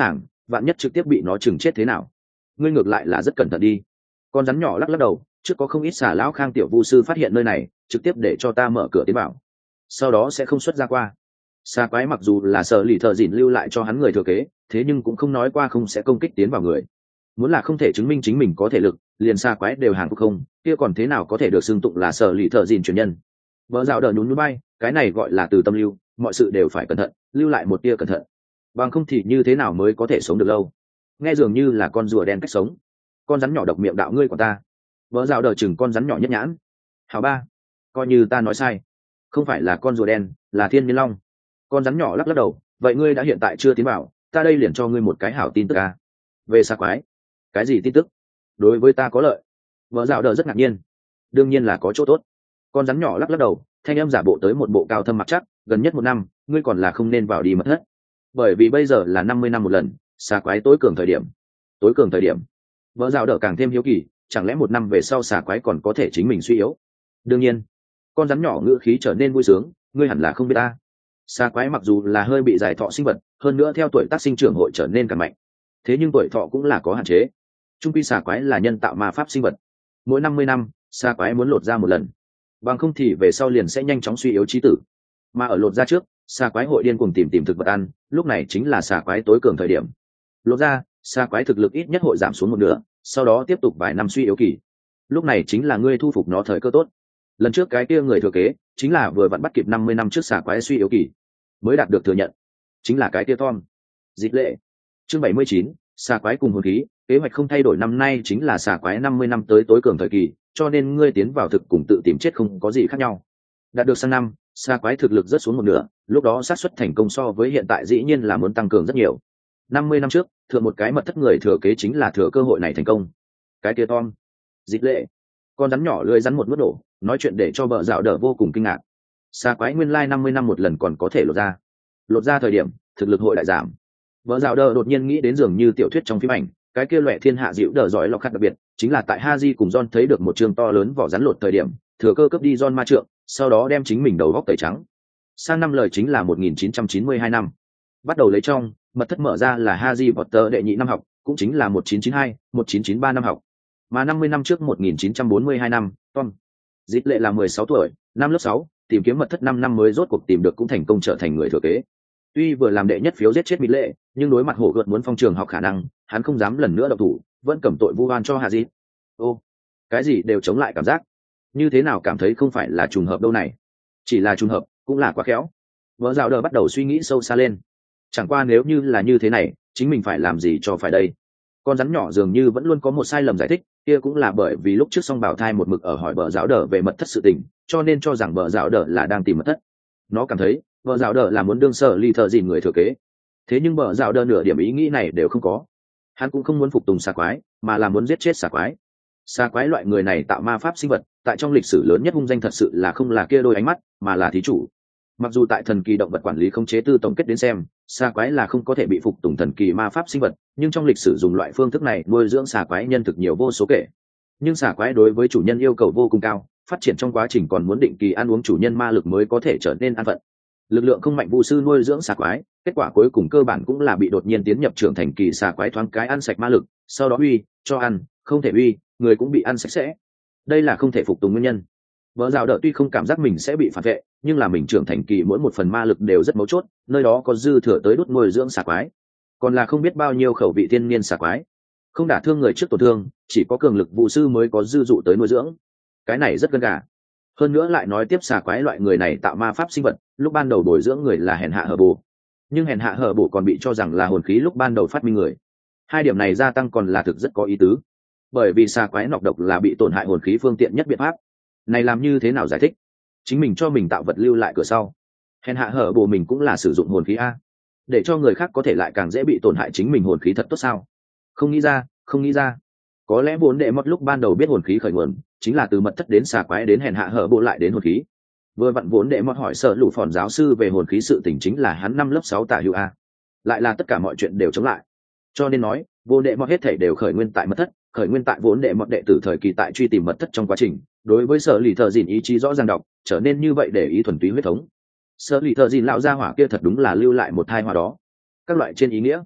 vạn nhất trực tiếp bị nó chừng chết thế nào. Ngươi ngược lại là rất cẩn thận đi. Con rắn nhỏ lắc lắc đầu, trước có không ít xà lão Khang tiểu vu sư phát hiện nơi này, trực tiếp để cho ta mở cửa tiến vào, sau đó sẽ không xuất ra qua. Xà quái mặc dù là Sở Lì Thợ Dịn lưu lại cho hắn người thừa kế, thế nhưng cũng không nói qua không sẽ công kích tiến vào người. Muốn là không thể chứng minh chính mình có thể lực, liền xà quái đều hàng phục không, kia còn thế nào có thể được xưng tụng là Sở Lì Thợ Dịn truyền nhân. Vợ dạo đờ nhún nhún bay, cái này gọi là từ tâm lưu, mọi sự đều phải cẩn thận, lưu lại một tia cẩn thận, bằng không thì như thế nào mới có thể sống được lâu. Nghe dường như là con rùa đen cách sống. Con rắn nhỏ độc miệng đạo ngươi của ta. Vợ dạo đờ chừng con rắn nhỏ nhất nhãn. Hảo ba, coi như ta nói sai, không phải là con rùa đen, là thiên niên long. Con rắn nhỏ lắc lắc đầu, vậy ngươi đã hiện tại chưa tiến vào, ta đây liền cho ngươi một cái hảo tin tức à. Về xà quái. Cái gì tin tức? Đối với ta có lợi. Vợ dạo đờ rất ngạc nhiên. Đương nhiên là có chỗ tốt. Con rắn nhỏ lắc lắc đầu, thanh âm giả bộ tới một bộ cao thâm mặc chắc, gần nhất một năm ngươi còn là không nên vào đi mật thất, bởi vì bây giờ là năm mươi năm một lần xà quái tối cường thời điểm. Tối cường thời điểm? Vợ dạo đỡ càng thêm hiếu kỳ, chẳng lẽ một năm về sau xà quái còn có thể chính mình suy yếu? Đương nhiên. Con rắn nhỏ ngữ khí trở nên vui sướng, ngươi hẳn là không biết ta. Xà quái mặc dù là hơi bị giải thọ sinh vật, hơn nữa theo tuổi tác sinh trưởng hội trở nên càng mạnh, thế nhưng tuổi thọ cũng là có hạn chế. Trung quy xà quái là nhân tạo ma pháp sinh vật, mỗi năm mươi năm xà quái muốn lột ra một lần, bằng không thì về sau liền sẽ nhanh chóng suy yếu trí tử. Mà ở lột ra trước, xà quái hội điên cuồng tìm tìm thực vật ăn, lúc này chính là xà quái tối cường thời điểm. Lột ra, xà quái thực lực ít nhất hội giảm xuống một nửa, sau đó tiếp tục vài năm suy yếu kỳ. Lúc này chính là ngươi thu phục nó thời cơ tốt. Lần trước cái kia người thừa kế chính là vừa vặn bắt kịp năm mươi năm trước xà quái suy yếu kỳ, mới đạt được thừa nhận, chính là cái kia Tom. Dịch lệ. Chương bảy mươi chín, xà quái cùng hồn khí, kế hoạch không thay đổi, năm nay chính là xà quái năm mươi năm tới tối cường thời kỳ, cho nên ngươi tiến vào thực cùng tự tìm chết không có gì khác nhau. Đạt được sang năm, xà quái thực lực rất xuống một nửa, lúc đó xác suất thành công so với hiện tại dĩ nhiên là muốn tăng cường rất nhiều. năm mươi năm trước, thượng một cái mật thất người thừa kế chính là thừa cơ hội này thành công. Cái kia Tom. Dịch lệ. Con rắn nhỏ lưỡi rắn một mức nổ, nói chuyện để cho bợ dạo đỡ vô cùng kinh ngạc. Xà quái nguyên lai năm mươi năm một lần còn có thể lột ra. Lột ra thời điểm, thực lực hội đại giảm. Bợ dạo đỡ đột nhiên nghĩ đến dường như tiểu thuyết trong phim ảnh, cái kia loẻ thiên hạ dịu đỡ giỏi lọc khát đặc biệt, chính là tại Haji cùng John thấy được một trường to lớn vỏ rắn lột thời điểm, thừa cơ cướp đi John ma trượng, sau đó đem chính mình đầu góc tẩy trắng. Sang năm lời chính là một nghìn chín trăm chín mươi hai năm. Bắt đầu lấy trong, mật thất mở ra là Haji Potter đệ nhị năm học, cũng chính là một nghìn chín trăm chín mươi hai, một nghìn chín trăm chín mươi ba năm học. Mà năm mươi năm trước một nghìn chín trăm bốn mươi hai năm, Tom. Dịch lệ là mười sáu tuổi, năm lớp sáu, tìm kiếm mật thất năm năm mới rốt cuộc tìm được cũng thành công trở thành người thừa kế. Tuy vừa làm đệ nhất phiếu giết chết Mỹ lệ, nhưng đối mặt hổ gợt muốn phong trường học khả năng, hắn không dám lần nữa động thủ, vẫn cầm tội vu oan cho Haji. Ô, cái gì đều chống lại cảm giác. Như thế nào cảm thấy không phải là trùng hợp đâu này? Chỉ là trùng hợp, cũng là quá khéo. Vợ dạo đờ bắt đầu suy nghĩ sâu xa lên. Chẳng qua nếu như là như thế này, chính mình phải làm gì cho phải đây? Con rắn nhỏ dường như vẫn luôn có một sai lầm giải thích, kia cũng là bởi vì lúc trước song bảo thai một mực ở hỏi vợ dạo đờ về mật thất sự tình, cho nên cho rằng vợ dạo đờ là đang tìm mật thất. Nó cảm thấy vợ dạo đờ là muốn đương Sở Lì Thợ Dịn người thừa kế. Thế nhưng vợ dạo đờ nửa điểm ý nghĩ này đều không có. Hắn cũng không muốn phục tùng xà quái, mà là muốn giết chết xà quái. Xà quái loại người này tạo ma pháp sinh vật, tại trong lịch sử lớn nhất hung danh thật sự là không là kia đôi ánh mắt, mà là thí chủ. Mặc dù tại thần kỳ động vật quản lý khống chế tư tổng kết đến xem, xà quái là không có thể bị phục tùng thần kỳ ma pháp sinh vật, nhưng trong lịch sử dùng loại phương thức này nuôi dưỡng xà quái nhân thực nhiều vô số kể. Nhưng xà quái đối với chủ nhân yêu cầu vô cùng cao, phát triển trong quá trình còn muốn định kỳ ăn uống chủ nhân ma lực mới có thể trở nên an phận. Lực lượng không mạnh vu sư nuôi dưỡng xà quái, kết quả cuối cùng cơ bản cũng là bị đột nhiên tiến nhập trưởng thành kỳ xà quái thoáng cái ăn sạch ma lực, sau đó uy cho ăn, không thể uy, người cũng bị ăn sạch sẽ. Đây là không thể phục tùng nguyên nhân. Vợ dạo đỡ tuy không cảm giác mình sẽ bị phản vệ, nhưng là mình trưởng thành kỳ mỗi một phần ma lực đều rất mấu chốt, nơi đó có dư thừa tới đốt nuôi dưỡng xà quái, còn là không biết bao nhiêu khẩu vị thiên niên xà quái, không đả thương người trước tổn thương, chỉ có cường lực vụ sư mới có dư dụ tới nuôi dưỡng. Cái này rất gân gà. Hơn nữa lại nói tiếp xà quái loại người này tạo ma pháp sinh vật, lúc ban đầu bồi dưỡng người là hèn hạ hở bổ, nhưng hèn hạ hở bổ còn bị cho rằng là hồn khí lúc ban đầu phát minh người. Hai điểm này gia tăng còn là thực rất có ý tứ, bởi vì xà quái nọc độc là bị tổn hại hồn khí phương tiện nhất biện pháp. Này làm như thế nào giải thích? Chính mình cho mình tạo vật lưu lại cửa sau, hèn hạ hở bổ mình cũng là sử dụng hồn khí a, để cho người khác có thể lại càng dễ bị tổn hại chính mình hồn khí thật tốt sao? Không nghĩ ra, không nghĩ ra. Có lẽ vốn đệ mất lúc ban đầu biết hồn khí khởi nguồn chính là từ mật thất đến xà quái đến hèn hạ hở bộ lại đến hồn khí. Vừa vặn vốn đệ mất hỏi sợ lũ phòn giáo sư về hồn khí sự tình chính là hắn năm lớp sáu tả hữu a, lại là tất cả mọi chuyện đều chống lại. Cho nên nói vốn đệ mất hết thể đều khởi nguyên tại mật thất, khởi nguyên tại vốn đệ mất đệ tử thời kỳ tại truy tìm mật thất trong quá trình, đối với Sở Lì Thợ Dìn ý chí rõ ràng đọc, trở nên như vậy để ý thuần túy huyết thống. Sở Lì Thợ Dìn lão gia hỏa kia thật đúng là lưu lại một thai hỏa đó. Các loại trên ý nghĩa,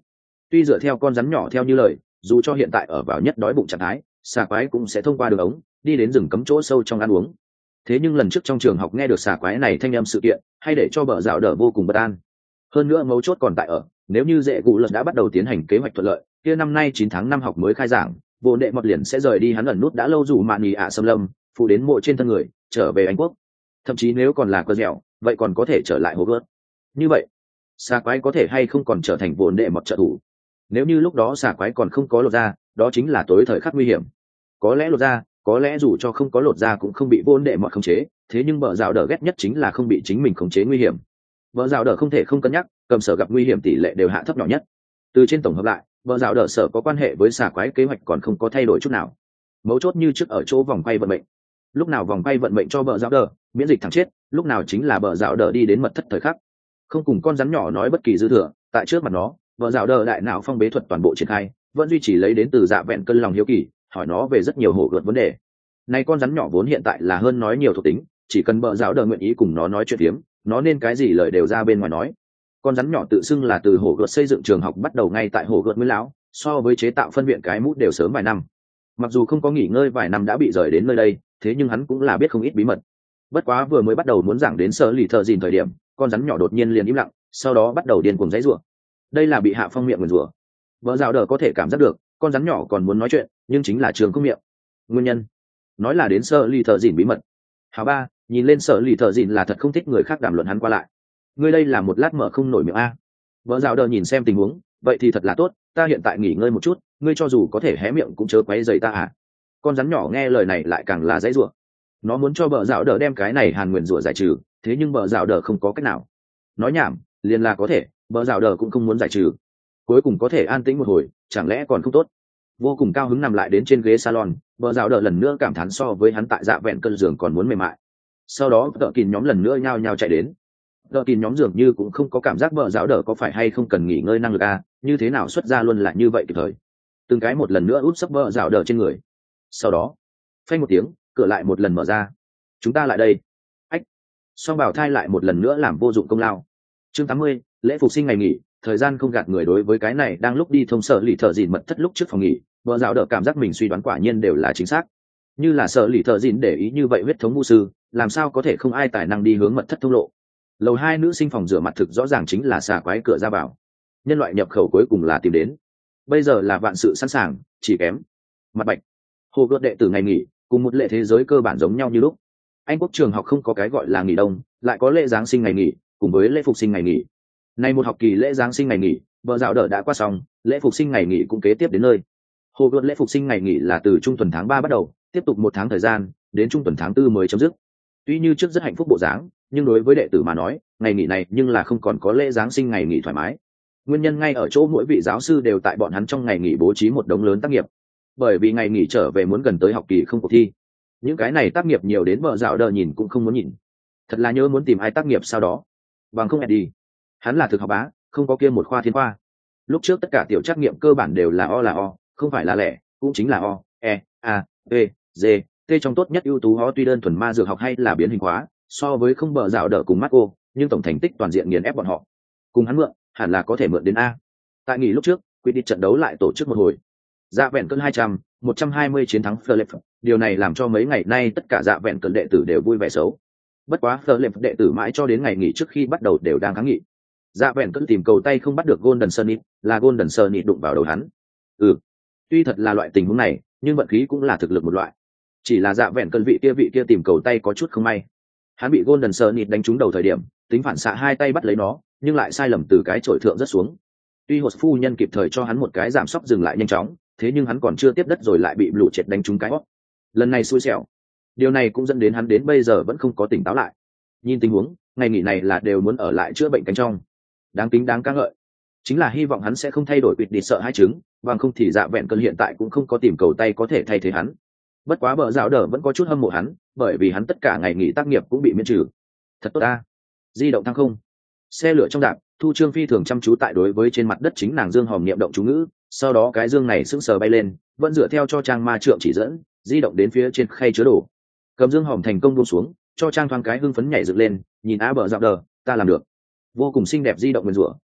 Tuy dựa theo con rắn nhỏ theo như lời, dù cho hiện tại ở vào nhất đói bụng trạng thái, xà quái cũng sẽ thông qua đường ống đi đến rừng cấm chỗ sâu trong ăn uống. Thế nhưng lần trước trong trường học nghe được xà quái này thanh âm sự kiện, hay để cho bờ dạo đờ vô cùng bất an. Hơn nữa mấu chốt còn tại ở, nếu như dễ cụ lật đã bắt đầu tiến hành kế hoạch thuận lợi, kia năm nay chín tháng năm học mới khai giảng, vô đệ mọt liền sẽ rời đi hắn ẩn nút đã lâu dù mạn nhì ạ xâm lâm, phụ đến mộ trên thân người, trở về Anh quốc. Thậm chí nếu còn là cơ dẻo, vậy còn có thể trở lại hồ gớt. Như vậy, xà quái có thể hay không còn trở thành vô đệ mọt trợ thủ? Nếu như lúc đó xà quái còn không có lột ra, đó chính là tối thời khắc nguy hiểm. Có lẽ lột ra, có lẽ dù cho không có lột ra cũng không bị vô đệ mọt khống chế, thế nhưng bờ rào đờ ghét nhất chính là không bị chính mình khống chế nguy hiểm. Bờ rào đờ không thể không cân nhắc, cầm sở gặp nguy hiểm tỷ lệ đều hạ thấp nhỏ nhất. Từ trên tổng hợp lại, bờ rào đờ sở có quan hệ với xà quái kế hoạch còn không có thay đổi chút nào. Mấu chốt như trước ở chỗ vòng quay vận mệnh. Lúc nào vòng quay vận mệnh cho bờ rào đờ miễn dịch thẳng chết, lúc nào chính là bờ rào đờ đi đến mật thất thời khắc. Không cùng con rắn nhỏ nói bất kỳ dư thừa, tại trước mặt nó, bờ rào đờ đại não phong bế thuật toàn bộ triển khai, vẫn duy trì lấy đến từ dạ vẹn cân lòng hiếu kỳ, hỏi nó về rất nhiều hổ gợt vấn đề. Này con rắn nhỏ vốn hiện tại là hơn nói nhiều thuộc tính, chỉ cần bờ rào đờ nguyện ý cùng nó nói chuyện phiếm, nó nên cái gì lời đều ra bên ngoài nói. Con rắn nhỏ tự xưng là từ hổ gợt xây dựng trường học bắt đầu ngay tại hổ gợt nguyên lão, so với chế tạo phân viện cái mút đều sớm vài năm. Mặc dù không có nghỉ ngơi vài năm đã bị rời đến nơi đây, thế nhưng hắn cũng là biết không ít bí mật. Bất quá vừa mới bắt đầu muốn giảng đến sở lì thợ dìn thời điểm, con rắn nhỏ đột nhiên liền im lặng, sau đó bắt đầu điên cuồng giãy giụa. Đây là bị hạ phong miệng nguyền rủa. Bờ rào đờ có thể cảm giác được, con rắn nhỏ còn muốn nói chuyện, nhưng chính là trường không miệng. Nguyên nhân, nói là đến sở lì thợ dìn bí mật. Hào ba, nhìn lên sở lì thợ dìn là thật không thích người khác đàm luận hắn qua lại. Ngươi đây là một lát mở không nổi miệng a. Bờ rào đờ nhìn xem tình huống, vậy thì thật là tốt, ta hiện tại nghỉ ngơi một chút, ngươi cho dù có thể hé miệng cũng chớ quấy rầy ta à. Con rắn nhỏ nghe lời này lại càng là dãy rủa. Nó muốn cho bờ rào đờ đem cái này hàn nguyền rủa giải trừ, thế nhưng bờ rào đờ không có cách nào. Nói nhảm, liền là có thể, bờ rào đờ cũng không muốn giải trừ. Cuối cùng có thể an tĩnh một hồi, chẳng lẽ còn không tốt? Vô cùng cao hứng nằm lại đến trên ghế salon, bờ rào đờ lần nữa cảm thán so với hắn tại dạ vẹn cân giường còn muốn mềm mại. Sau đó tợ kìn nhóm lần nữa nhao nhao chạy đến. Tợ kìn nhóm dường như cũng không có cảm giác bờ rào đờ có phải hay không cần nghỉ ngơi năng lực a, như thế nào xuất ra luôn lại như vậy kịp thời. Từng cái một lần nữa út sấp bờ rào đờ trên người. Sau đó, phanh một tiếng, cửa lại một lần mở ra. Chúng ta lại đây. Ách. Song bảo thai lại một lần nữa làm vô dụng công lao. Chương tám mươi, lễ phục sinh ngày nghỉ. Thời gian không gạt người đối với cái này đang lúc đi thông sở lì thợ dìn mật thất lúc trước phòng nghỉ, bờ rào đờ cảm giác mình suy đoán quả nhiên đều là chính xác. Như là sở lì thợ dìn để ý như vậy huyết thống mưu sư, làm sao có thể không ai tài năng đi hướng mật thất thông lộ. Lầu hai nữ sinh phòng rửa mặt thực rõ ràng chính là xà quái cửa ra vào. Nhân loại nhập khẩu cuối cùng là tìm đến. Bây giờ là vạn sự sẵn sàng, chỉ kém mặt bạch. Hồ gợt đệ tử ngày nghỉ, cùng một lệ thế giới cơ bản giống nhau như lúc. Anh quốc trường học không có cái gọi là nghỉ đông, lại có lễ giáng sinh ngày nghỉ, cùng với lễ phục sinh ngày nghỉ. Nay một học kỳ lễ giáng sinh ngày nghỉ, bờ rào đờ đã qua xong, lễ phục sinh ngày nghỉ cũng kế tiếp đến nơi. Hồ gợt lễ phục sinh ngày nghỉ là từ trung tuần tháng ba bắt đầu, tiếp tục một tháng thời gian, đến trung tuần tháng tư mới chấm dứt. Tuy như trước rất hạnh phúc bộ dáng, nhưng đối với đệ tử mà nói, ngày nghỉ này nhưng là không còn có lễ giáng sinh ngày nghỉ thoải mái. Nguyên nhân ngay ở chỗ mỗi vị giáo sư đều tại bọn hắn trong ngày nghỉ bố trí một đống lớn tác nghiệp. Bởi vì ngày nghỉ trở về muốn gần tới học kỳ không cuộc thi, những cái này tác nghiệp nhiều đến bờ rào đờ nhìn cũng không muốn nhìn. Thật là nhớ muốn tìm ai tác nghiệp sau đó, bằng không đi. Hắn là thực học bá, không có kia một khoa thiên khoa. Lúc trước tất cả tiểu trắc nghiệm cơ bản đều là o là o, không phải là lẻ, cũng chính là o, e, a, b, g, t trong tốt nhất ưu tú ho tuy đơn thuần ma dược học hay là biến hình khóa, so với không bờ rào đờ cùng mắt cô, nhưng tổng thành tích toàn diện nghiền ép bọn họ. Cùng hắn mượn, hẳn là có thể mượn đến a. Tại nghỉ lúc trước, quyết định trận đấu lại tổ chức một hồi. Dạ vẹn cơn hai trăm, một trăm hai mươi chiến thắng Philip, điều này làm cho mấy ngày nay tất cả dạ vẹn cơn đệ tử đều vui vẻ xấu. Bất quá Philip đệ tử mãi cho đến ngày nghỉ trước khi bắt đầu đều đang kháng nghị. Dạ vẹn cơn tìm cầu tay không bắt được Golden Sunnit, là Golden Sunnit đụng vào đầu hắn. Ừ, tuy thật là loại tình huống này, nhưng vận khí cũng là thực lực một loại. Chỉ là dạ vẹn cơn vị kia vị kia tìm cầu tay có chút không may. Hắn bị Golden Sunnit đánh trúng đầu thời điểm, tính phản xạ hai tay bắt lấy nó, nhưng lại sai lầm từ cái chổi thượng rất xuống. Tuy Hột phu nhân kịp thời cho hắn một cái giảm sóc dừng lại nhanh chóng, thế nhưng hắn còn chưa tiếp đất rồi lại bị lũ triệt đánh trúng cái hót. Lần này xui xẻo. Điều này cũng dẫn đến hắn đến bây giờ vẫn không có tỉnh táo lại. Nhìn tình huống, ngày nghỉ này là đều muốn ở lại chữa bệnh cánh trong. Đáng kính đáng ca ngợi. Chính là hy vọng hắn sẽ không thay đổi quyết định sợ hai chứng, bằng không thì dạ vẹn cơn hiện tại cũng không có tìm cầu tay có thể thay thế hắn. Bất quá bờ rào đờ vẫn có chút hâm mộ hắn, bởi vì hắn tất cả ngày nghỉ tác nghiệp cũng bị miễn trừ. Thật tốt ta. Di động thăng không. Xe lửa trong đạp, Thu Trương phi thường chăm chú tại đối với trên mặt đất chính nàng dương hòm niệm động chú ngữ, sau đó cái dương này sững sờ bay lên, vẫn dựa theo cho trang ma trượng chỉ dẫn, di động đến phía trên khay chứa đồ. Cầm dương hòm thành công buông xuống, cho trang thoáng cái hưng phấn nhảy dựng lên, nhìn á bờ dạo đờ, ta làm được. Vô cùng xinh đẹp di động nguyên rủa,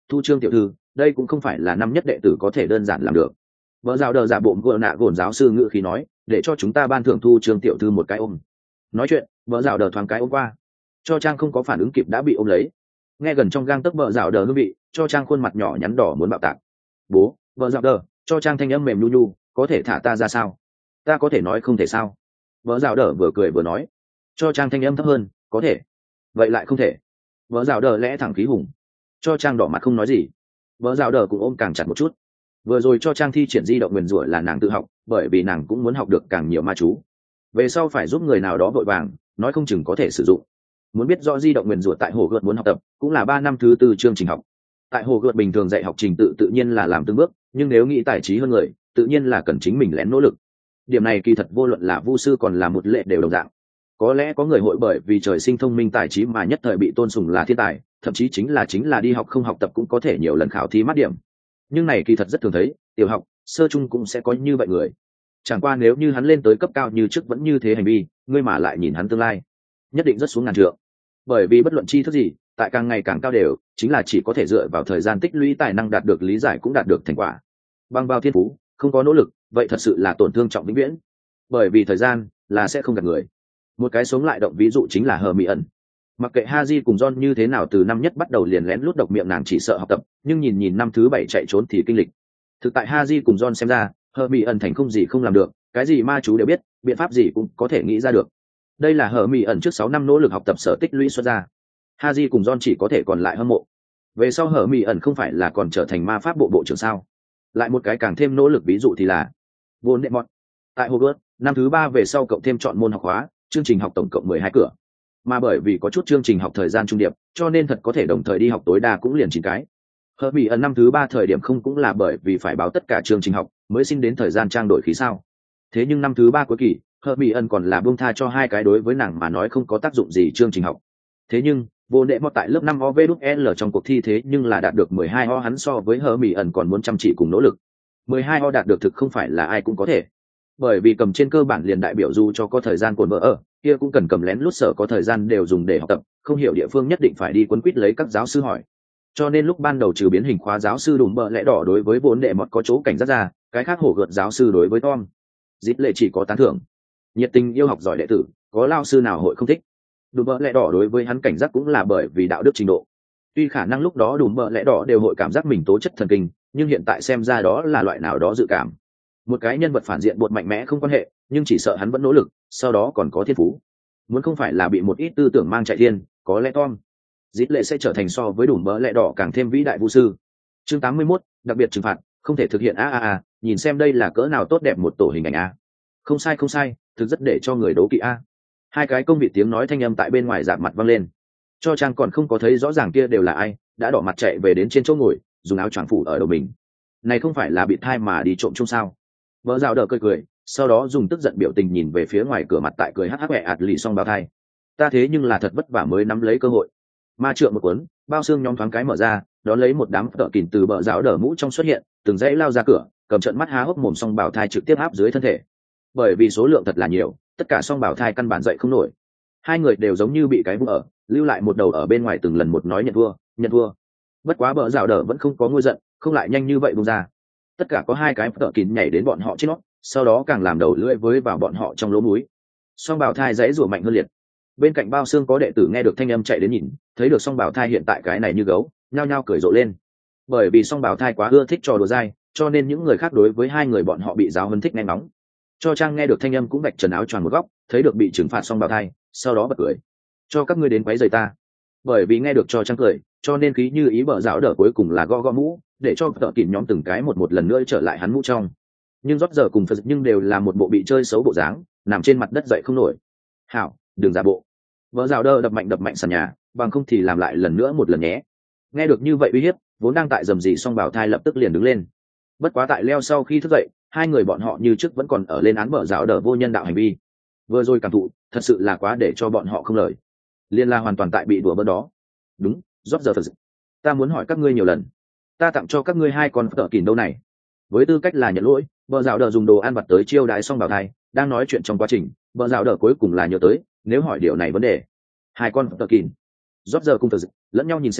thu trương tiểu thư, đây cũng không phải là năm nhất đệ tử có thể đơn giản làm được. Vợ rào đờ giả bộ gợ nạ gồn giáo sư ngự khí nói, để cho chúng ta ban thưởng thu trương tiểu thư một cái ôm. Nói chuyện, vợ rào đờ thoáng cái ôm qua, cho trang không có phản ứng kịp đã bị ôm lấy. Nghe gần trong gang tấc vợ rào đờ hương vị, cho trang khuôn mặt nhỏ nhắn đỏ muốn bạo tạc. Bố, vợ rào đờ, cho trang thanh âm mềm nhu nhu, có thể thả ta ra sao? Ta có thể nói không thể sao? Vợ rào đờ vừa cười vừa nói. Cho trang thanh âm thấp hơn, có thể. Vậy lại không thể. Vợ rào đờ lẽ thẳng khí hùng. Cho trang đỏ mặt không nói gì. Vợ rào đờ cũng ôm càng chặt một chút. Vừa rồi cho trang thi triển di động nguyền rủa là nàng tự học, bởi vì nàng cũng muốn học được càng nhiều ma chú. Về sau phải giúp người nào đó vội vàng, nói không chừng có thể sử dụng. Muốn biết rõ di động nguyền rủa tại hồ gợt muốn học tập, cũng là ba năm thứ tư chương trình học. Tại hồ gợt bình thường dạy học trình tự tự nhiên là làm từng bước, nhưng nếu nghĩ tài trí hơn người, tự nhiên là cần chính mình lén nỗ lực. Điểm này kỳ thật vô luận là vu sư còn là một lệ đều đồng dạng. Có lẽ có người hội bởi vì trời sinh thông minh tài trí mà nhất thời bị tôn sùng là thiên tài, thậm chí chính là chính là đi học không học tập cũng có thể nhiều lần khảo thí mát điểm. Nhưng này kỳ thật rất thường thấy, tiểu học, sơ trung cũng sẽ có như vậy người. Chẳng qua nếu như hắn lên tới cấp cao như trước vẫn như thế hành vi, ngươi mà lại nhìn hắn tương lai, nhất định rất xuống ngàn trượng. Bởi vì bất luận chi thức gì, tại càng ngày càng cao đều, chính là chỉ có thể dựa vào thời gian tích lũy tài năng đạt được lý giải cũng đạt được thành quả. Bằng vào thiên phú, không có nỗ lực, vậy thật sự là tổn thương trọng vĩnh viễn. Bởi vì thời gian là sẽ không gạt người. Một cái sống lại động ví dụ chính là Hermione. Mặc kệ Haji cùng John như thế nào từ năm nhất bắt đầu liền lén lút độc miệng nàng chỉ sợ học tập, nhưng nhìn nhìn năm thứ bảy chạy trốn thì kinh lịch. Thực tại Haji cùng John xem ra, Hermione thành không gì không làm được, cái gì ma chú đều biết, biện pháp gì cũng có thể nghĩ ra được. Đây là Hermione trước sáu năm nỗ lực học tập sở tích lũy xuất ra. Haji cùng John chỉ có thể còn lại hâm mộ. Về sau Hermione không phải là còn trở thành ma pháp bộ bộ trưởng sao? Lại một cái càng thêm nỗ lực ví dụ thì là Voldemort. Tại Hogwarts, năm thứ ba về sau cộng thêm chọn môn học hóa, chương trình học tổng cộng mười hai cửa. Mà bởi vì có chút chương trình học thời gian trung điệp, cho nên thật có thể đồng thời đi học tối đa cũng liền chín cái. Hermione năm thứ ba thời điểm không cũng là bởi vì phải báo tất cả chương trình học, mới xin đến thời gian trang đổi khí sao? Thế nhưng năm thứ ba cuối kỳ, Hermione còn là buông tha cho hai cái đối với nàng mà nói không có tác dụng gì chương trình học. Thế nhưng, Voldemort tại lớp năm O V L trong cuộc thi thế nhưng là đạt được mười hai O, hắn so với Hermione còn muốn chăm chỉ cùng nỗ lực. mười hai O đạt được thực không phải là ai cũng có thể. Bởi vì cầm trên cơ bản liền đại biểu dù cho có thời gian cồn vợ ở, kia cũng cần cầm lén lút sở có thời gian đều dùng để học tập, không hiểu địa phương nhất định phải đi quấn quýt lấy các giáo sư hỏi. Cho nên lúc ban đầu trừ biến hình khóa giáo sư đùm bợ lẽ đỏ đối với vốn đệ mọt có chỗ cảnh giác ra, cái khác hổ gợt giáo sư đối với Tom dít lệ chỉ có tán thưởng. Nhiệt tình yêu học giỏi đệ tử, có lao sư nào hội không thích. Đùm bợ lẽ đỏ đối với hắn cảnh giác cũng là bởi vì đạo đức trình độ. Tuy khả năng lúc đó đùm bợ lẽ đỏ đều hội cảm giác mình tố chất thần kinh, nhưng hiện tại xem ra đó là loại nào đó dự cảm. Một cái nhân vật phản diện bột mạnh mẽ không quan hệ, nhưng chỉ sợ hắn vẫn nỗ lực, sau đó còn có thiên phú. Muốn không phải là bị một ít tư tưởng mang chạy thiên, có lẽ Tom dít lệ sẽ trở thành so với đùm bợ lẽ đỏ càng thêm vĩ đại vũ sư. Chương tám mươi mốt, đặc biệt trừng phạt, không thể thực hiện a a a, nhìn xem đây là cỡ nào tốt đẹp một tổ hình ảnh a. Không sai không sai, thực rất để cho người đố kỵ a. Hai cái công vị tiếng nói thanh âm tại bên ngoài dạp mặt vang lên. Cho Trang còn không có thấy rõ ràng kia đều là ai, đã đỏ mặt chạy về đến trên chỗ ngồi, dùng áo choàng phủ ở đầu mình. Này không phải là bị thai mà đi trộm chung sao? Vợ rào đỡ cười cười, sau đó dùng tức giận biểu tình nhìn về phía ngoài cửa mặt tại cười hắc hắc quẹ ạt lì xong bao thai. Ta thế nhưng là thật vất vả mới nắm lấy cơ hội. Ma trượng một cuốn, bao xương nhóm thoáng cái mở ra, đón lấy một đám tợ kìn từ bờ rào đỡ mũ trong xuất hiện, từng dãy lao ra cửa, cầm trận mắt há hốc mồm song bảo thai trực tiếp áp dưới thân thể. Bởi vì số lượng thật là nhiều, tất cả song bảo thai căn bản dậy không nổi. Hai người đều giống như bị cái vung ở, lưu lại một đầu ở bên ngoài từng lần một nói nhận thua, nhận thua. Bất quá bờ rào đỡ vẫn không có ngôi giận, không lại nhanh như vậy bung ra. Tất cả có hai cái tợ kìn nhảy đến bọn họ trên nót, sau đó càng làm đầu lưỡi với vào bọn họ trong lỗ mũi. Song bảo thai dãy rủa mạnh hơn liệt. Bên cạnh bao xương có đệ tử nghe được thanh âm chạy đến nhìn, thấy được song bảo thai hiện tại cái này như gấu, nhao nhao cười rộ lên. Bởi vì song bảo thai quá ưa thích trò đùa dai, cho nên những người khác đối với hai người bọn họ bị giáo huấn thích nghe ngóng. Cho Trang nghe được thanh âm cũng vạch trần áo choàng một góc, thấy được bị trừng phạt song bảo thai, sau đó bật cười. Cho các ngươi đến quấy rầy ta. Bởi vì nghe được cho Trang cười, cho nên khí như ý bở dạo đỡ cuối cùng là gõ gõ mũ, để cho tợ kỉn nhóm từng cái một một lần nữa trở lại hắn mũ trong. Nhưng rót giờ cùng Phật nhưng đều là một bộ bị chơi xấu bộ dáng, nằm trên mặt đất dậy không nổi. Hảo, đừng giả bộ. Vợ rào đơ đập mạnh đập mạnh sàn nhà, bằng không thì làm lại lần nữa một lần nhé. Nghe được như vậy uy hiếp, vốn đang tại dầm dì song bảo thai lập tức liền đứng lên. Bất quá tại leo sau khi thức dậy, hai người bọn họ như trước vẫn còn ở lên án vợ rào đơ vô nhân đạo hành vi. Vừa rồi cảm thụ, thật sự là quá để cho bọn họ không lời. Liên la hoàn toàn tại bị đùa bỡn đó. Đúng, rót giờ thật sự. Ta muốn hỏi các ngươi nhiều lần, ta tặng cho các ngươi hai con tợ kìn đâu này. Với tư cách là nhận lỗi, vợ rào đờ dùng đồ ăn vặt tới chiêu đãi xong bảo thai, đang nói chuyện trong quá trình, vợ rào đờ cuối cùng là nhớ tới, nếu hỏi điều này vấn đề. Hai con tợ kìn, rót giờ cùng tờ dự, lẫn nhau nhìn xem,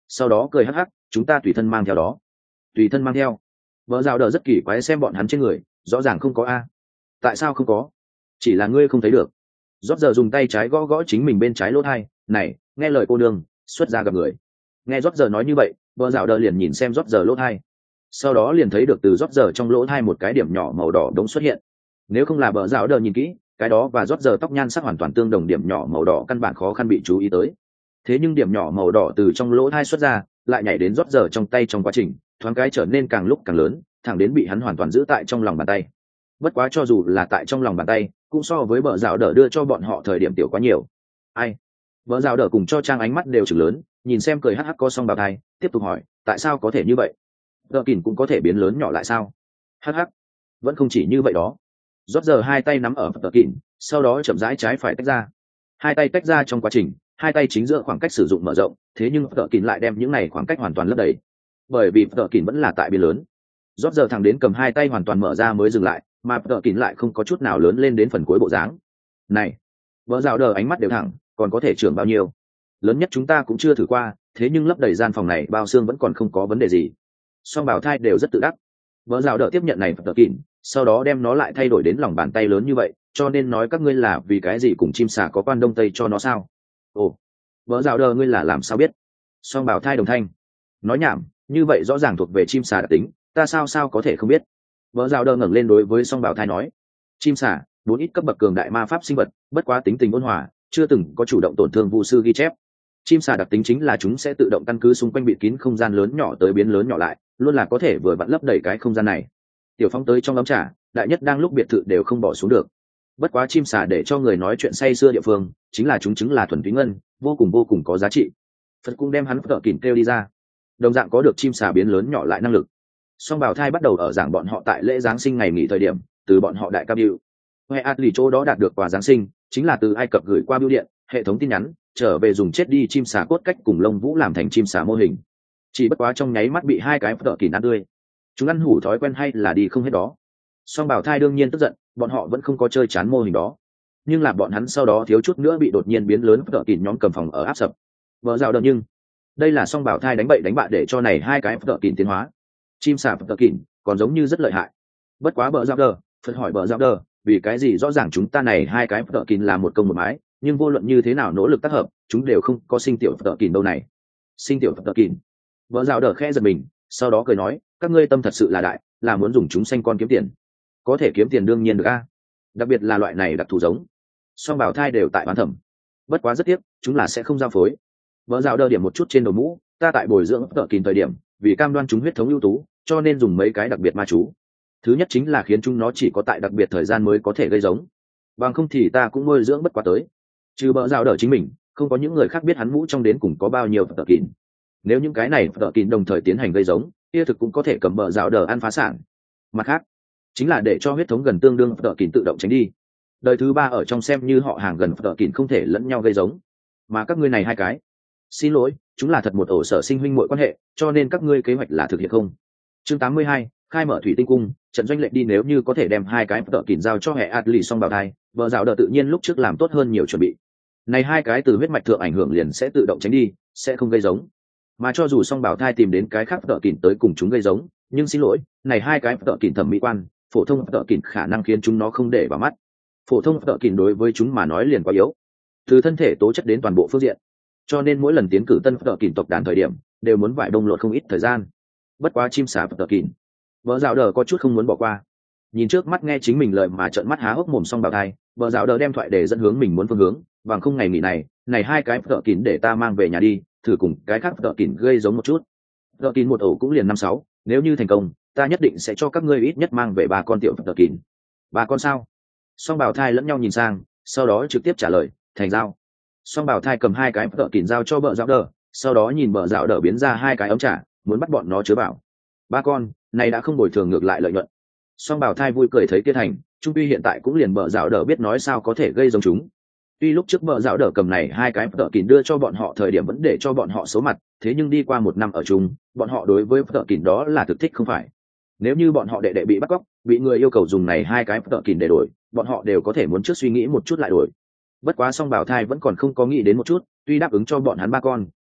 sau đó cười hắc hắc, chúng ta tùy thân mang theo đó. Tùy thân mang theo? Vợ rào đờ rất kỳ quái xem bọn hắn trên người, rõ ràng không có a. Tại sao không có? Chỉ là ngươi không thấy được. Rót giờ dùng tay trái gõ gõ chính mình bên trái lỗ thai, này, nghe lời cô nương, xuất ra gặp người. Nghe rót giờ nói như vậy, vợ rào đờ liền nhìn xem rót giờ lỗ thai, sau đó liền thấy được từ rót giờ trong lỗ thai một cái điểm nhỏ màu đỏ đống xuất hiện. Nếu không là vợ rào đờ nhìn kỹ, cái đó và rót giờ tóc nhan sắc hoàn toàn tương đồng điểm nhỏ màu đỏ căn bản khó khăn bị chú ý tới. Thế nhưng điểm nhỏ màu đỏ từ trong lỗ thai xuất ra, lại nhảy đến rót giờ trong tay trong quá trình, thoáng cái trở nên càng lúc càng lớn, thẳng đến bị hắn hoàn toàn giữ tại trong lòng bàn tay. Bất quá cho dù là tại trong lòng bàn tay, cũng so với bờ rào đỡ đưa cho bọn họ thời điểm tiểu quá nhiều. Ai? Bờ rào đỡ cùng cho trang ánh mắt đều chừng lớn, nhìn xem cười hắc hắc có song bào thai, tiếp tục hỏi, tại sao có thể như vậy? Đỡ kỉn cũng có thể biến lớn nhỏ lại sao? Hắc hắc, vẫn không chỉ như vậy đó. Rót giờ hai tay nắm ở đỡ kỉn, sau đó chậm rãi trái phải tách ra. Hai tay tách ra trong quá trình, hai tay chính giữa khoảng cách sử dụng mở rộng, thế nhưng đỡ kỉn lại đem những này khoảng cách hoàn toàn lấp đầy. Bởi vì đỡ kỉn vẫn là tại biến lớn. Rót giờ thẳng đến cầm hai tay hoàn toàn mở ra mới dừng lại, mà đỡ kỉn lại không có chút nào lớn lên đến phần cuối bộ dáng. Này, vợ rào đờ ánh mắt đều thẳng, còn có thể trưởng bao nhiêu? Lớn nhất chúng ta cũng chưa thử qua, thế nhưng lấp đầy gian phòng này bao xương vẫn còn không có vấn đề gì. Song bảo thai đều rất tự đắc. Vợ rào đờ tiếp nhận này đỡ kỉn, sau đó đem nó lại thay đổi đến lòng bàn tay lớn như vậy, cho nên nói các ngươi là vì cái gì cùng chim sả có quan đông tây cho nó sao? Ồ, vợ rào đờ ngươi là làm sao biết? Song bảo thai đồng thanh. Nói nhảm, như vậy rõ ràng thuộc về chim sả đặc tính, ta sao sao có thể không biết? Vợ rào đờ ngẩng lên đối với song bảo thai nói, chim sả bốn ít cấp bậc cường đại ma pháp sinh vật, bất quá tính tình ôn hòa, chưa từng có chủ động tổn thương vu sư ghi chép. Chim sả đặc tính chính là chúng sẽ tự động căn cứ xung quanh bịt kín không gian lớn nhỏ tới biến lớn nhỏ lại, luôn là có thể vừa vặn lấp đầy cái không gian này. Tiểu Phong tới trong ấm trà, đại nhất đang lúc biệt thự đều không bỏ xuống được. Bất quá chim sả để cho người nói chuyện say sưa địa phương, chính là chúng chứng là thuần túy ngân, vô cùng vô cùng có giá trị. Phật cũng đem hắn cỡ kỉn kêu đi ra. Đồng dạng có được chim sả biến lớn nhỏ lại năng lực. Song bảo thai bắt đầu ở giảng bọn họ tại lễ giáng sinh ngày nghỉ thời điểm, từ bọn họ đại ca bưu huệ ạt lì chỗ đó đạt được quà giáng sinh, chính là từ Ai Cập gửi qua bưu điện hệ thống tin nhắn, trở về dùng chết đi chim sả cốt cách cùng lông vũ làm thành chim sả mô hình. Chỉ bất quá trong nháy mắt bị hai cái tợ kỉn ăn tươi. Chúng ăn hủ thói quen hay là đi không hết đó. Song bảo thai đương nhiên tức giận, bọn họ vẫn không có chơi chán mô hình đó, nhưng là bọn hắn sau đó thiếu chút nữa bị đột nhiên biến lớn tợ kỉn nhóm cầm phòng ở áp sập. Vợ rào đợt nhưng đây là song bảo thai đánh bậy đánh bạ để cho này hai cái tợ kỉn tiến hóa. Chim sả tợ kỉn còn giống như rất lợi hại. Bất quá bờ rào đờ, Phật hỏi bờ rào đờ, vì cái gì rõ ràng chúng ta này hai cái tợ kỉn là một công một mái, nhưng vô luận như thế nào nỗ lực tác hợp, chúng đều không có sinh tiểu tợ kỉn đâu này. Sinh tiểu tợ kỉn. Bờ rào đờ khẽ giật mình, sau đó cười nói, các ngươi tâm thật sự là đại, là muốn dùng chúng sanh con kiếm tiền. Có thể kiếm tiền đương nhiên được a, đặc biệt là loại này đặc thù giống. Song bảo thai đều tại bán thẩm. Bất quá rất tiếc, chúng là sẽ không giao phối. Vợ rào đờ điểm một chút trên đầu mũ, ta tại bồi dưỡng tợ kỉn thời điểm, vì cam đoan chúng huyết thống ưu tú, cho nên dùng mấy cái đặc biệt ma chú. Thứ nhất chính là khiến chúng nó chỉ có tại đặc biệt thời gian mới có thể gây giống, bằng không thì ta cũng nuôi dưỡng bất quá tới. Trừ vợ rào đờ chính mình, không có những người khác biết hắn mũ trong đến cùng có bao nhiêu tợ kỉn. Nếu những cái này tợ kỉn đồng thời tiến hành gây giống, kia thực cũng có thể cầm vợ rào đờ ăn phá sản. Mặt khác, chính là để cho huyết thống gần tương đương tợ kỉn tự động tránh đi. Đời thứ ba ở trong xem như họ hàng gần tợ kỉn không thể lẫn nhau gây giống, mà các ngươi này hai cái, xin lỗi, chúng là thật một ổ sở sinh huynh muội quan hệ, cho nên các ngươi kế hoạch là thực hiện không? Chương tám mươi hai, khai mở thủy tinh cung, trận doanh lệnh đi. Nếu như có thể đem hai cái tợ kỉn giao cho hệ Atli song bảo thai, vợ rào đờ tự nhiên lúc trước làm tốt hơn nhiều chuẩn bị. Này hai cái từ huyết mạch thượng ảnh hưởng liền sẽ tự động tránh đi, sẽ không gây giống. Mà cho dù song bảo thai tìm đến cái khác tợ kỉn tới cùng chúng gây giống, nhưng xin lỗi, này hai cái tợ kỉn thẩm mỹ quan, phổ thông tợ kỉn khả năng khiến chúng nó không để vào mắt. Phổ thông tợ kỉn đối với chúng mà nói liền quá yếu, từ thân thể tố chất đến toàn bộ phương diện, cho nên mỗi lần tiến cử tân tợ kỉn tộc đàn thời điểm đều muốn vải đông lột không ít thời gian. Bất quá chim sả tợ kỉn, vợ rào đờ có chút không muốn bỏ qua. Nhìn trước mắt nghe chính mình lời mà trợn mắt há hốc mồm xong bảo thai, vợ rào đờ đem thoại để dẫn hướng mình muốn phương hướng, bằng không ngày nghỉ này, này hai cái tợ kỉn để ta mang về nhà đi, thử cùng cái khác tợ kỉn gây giống một chút. Tợ kỉn một ổ cũng liền năm sáu, nếu như thành công, ta nhất định sẽ cho các ngươi ít nhất mang về ba con tiểu tợ kỉn. Ba con sao? Song bảo thai lẫn nhau nhìn sang, sau đó trực tiếp trả lời, thành giao. Song bảo thai cầm hai cái tợ kỉn giao cho bờ rào đờ, sau đó nhìn bờ rào đờ biến ra hai cái ấm trà, muốn bắt bọn nó chứa vào. Ba con này đã không bồi thường ngược lại lợi nhuận. Song bảo thai vui cười thấy kia thành, trung quy hiện tại cũng liền bờ rào đờ biết nói sao có thể gây giống chúng. Tuy lúc trước bờ rào đờ cầm này hai cái tợ kỉn đưa cho bọn họ thời điểm vẫn để cho bọn họ xấu mặt, thế nhưng đi qua một năm ở chung, bọn họ đối với tợ kỉn đó là thực thích không phải. Nếu như bọn họ đệ đệ bị bắt cóc, bị người yêu cầu dùng này hai cái tợ kỉn để đổi, bọn họ đều có thể muốn trước suy nghĩ một chút lại đổi. Bất quá song bảo thai vẫn còn không có nghĩ đến một chút, tuy đáp ứng cho bọn hắn ba con,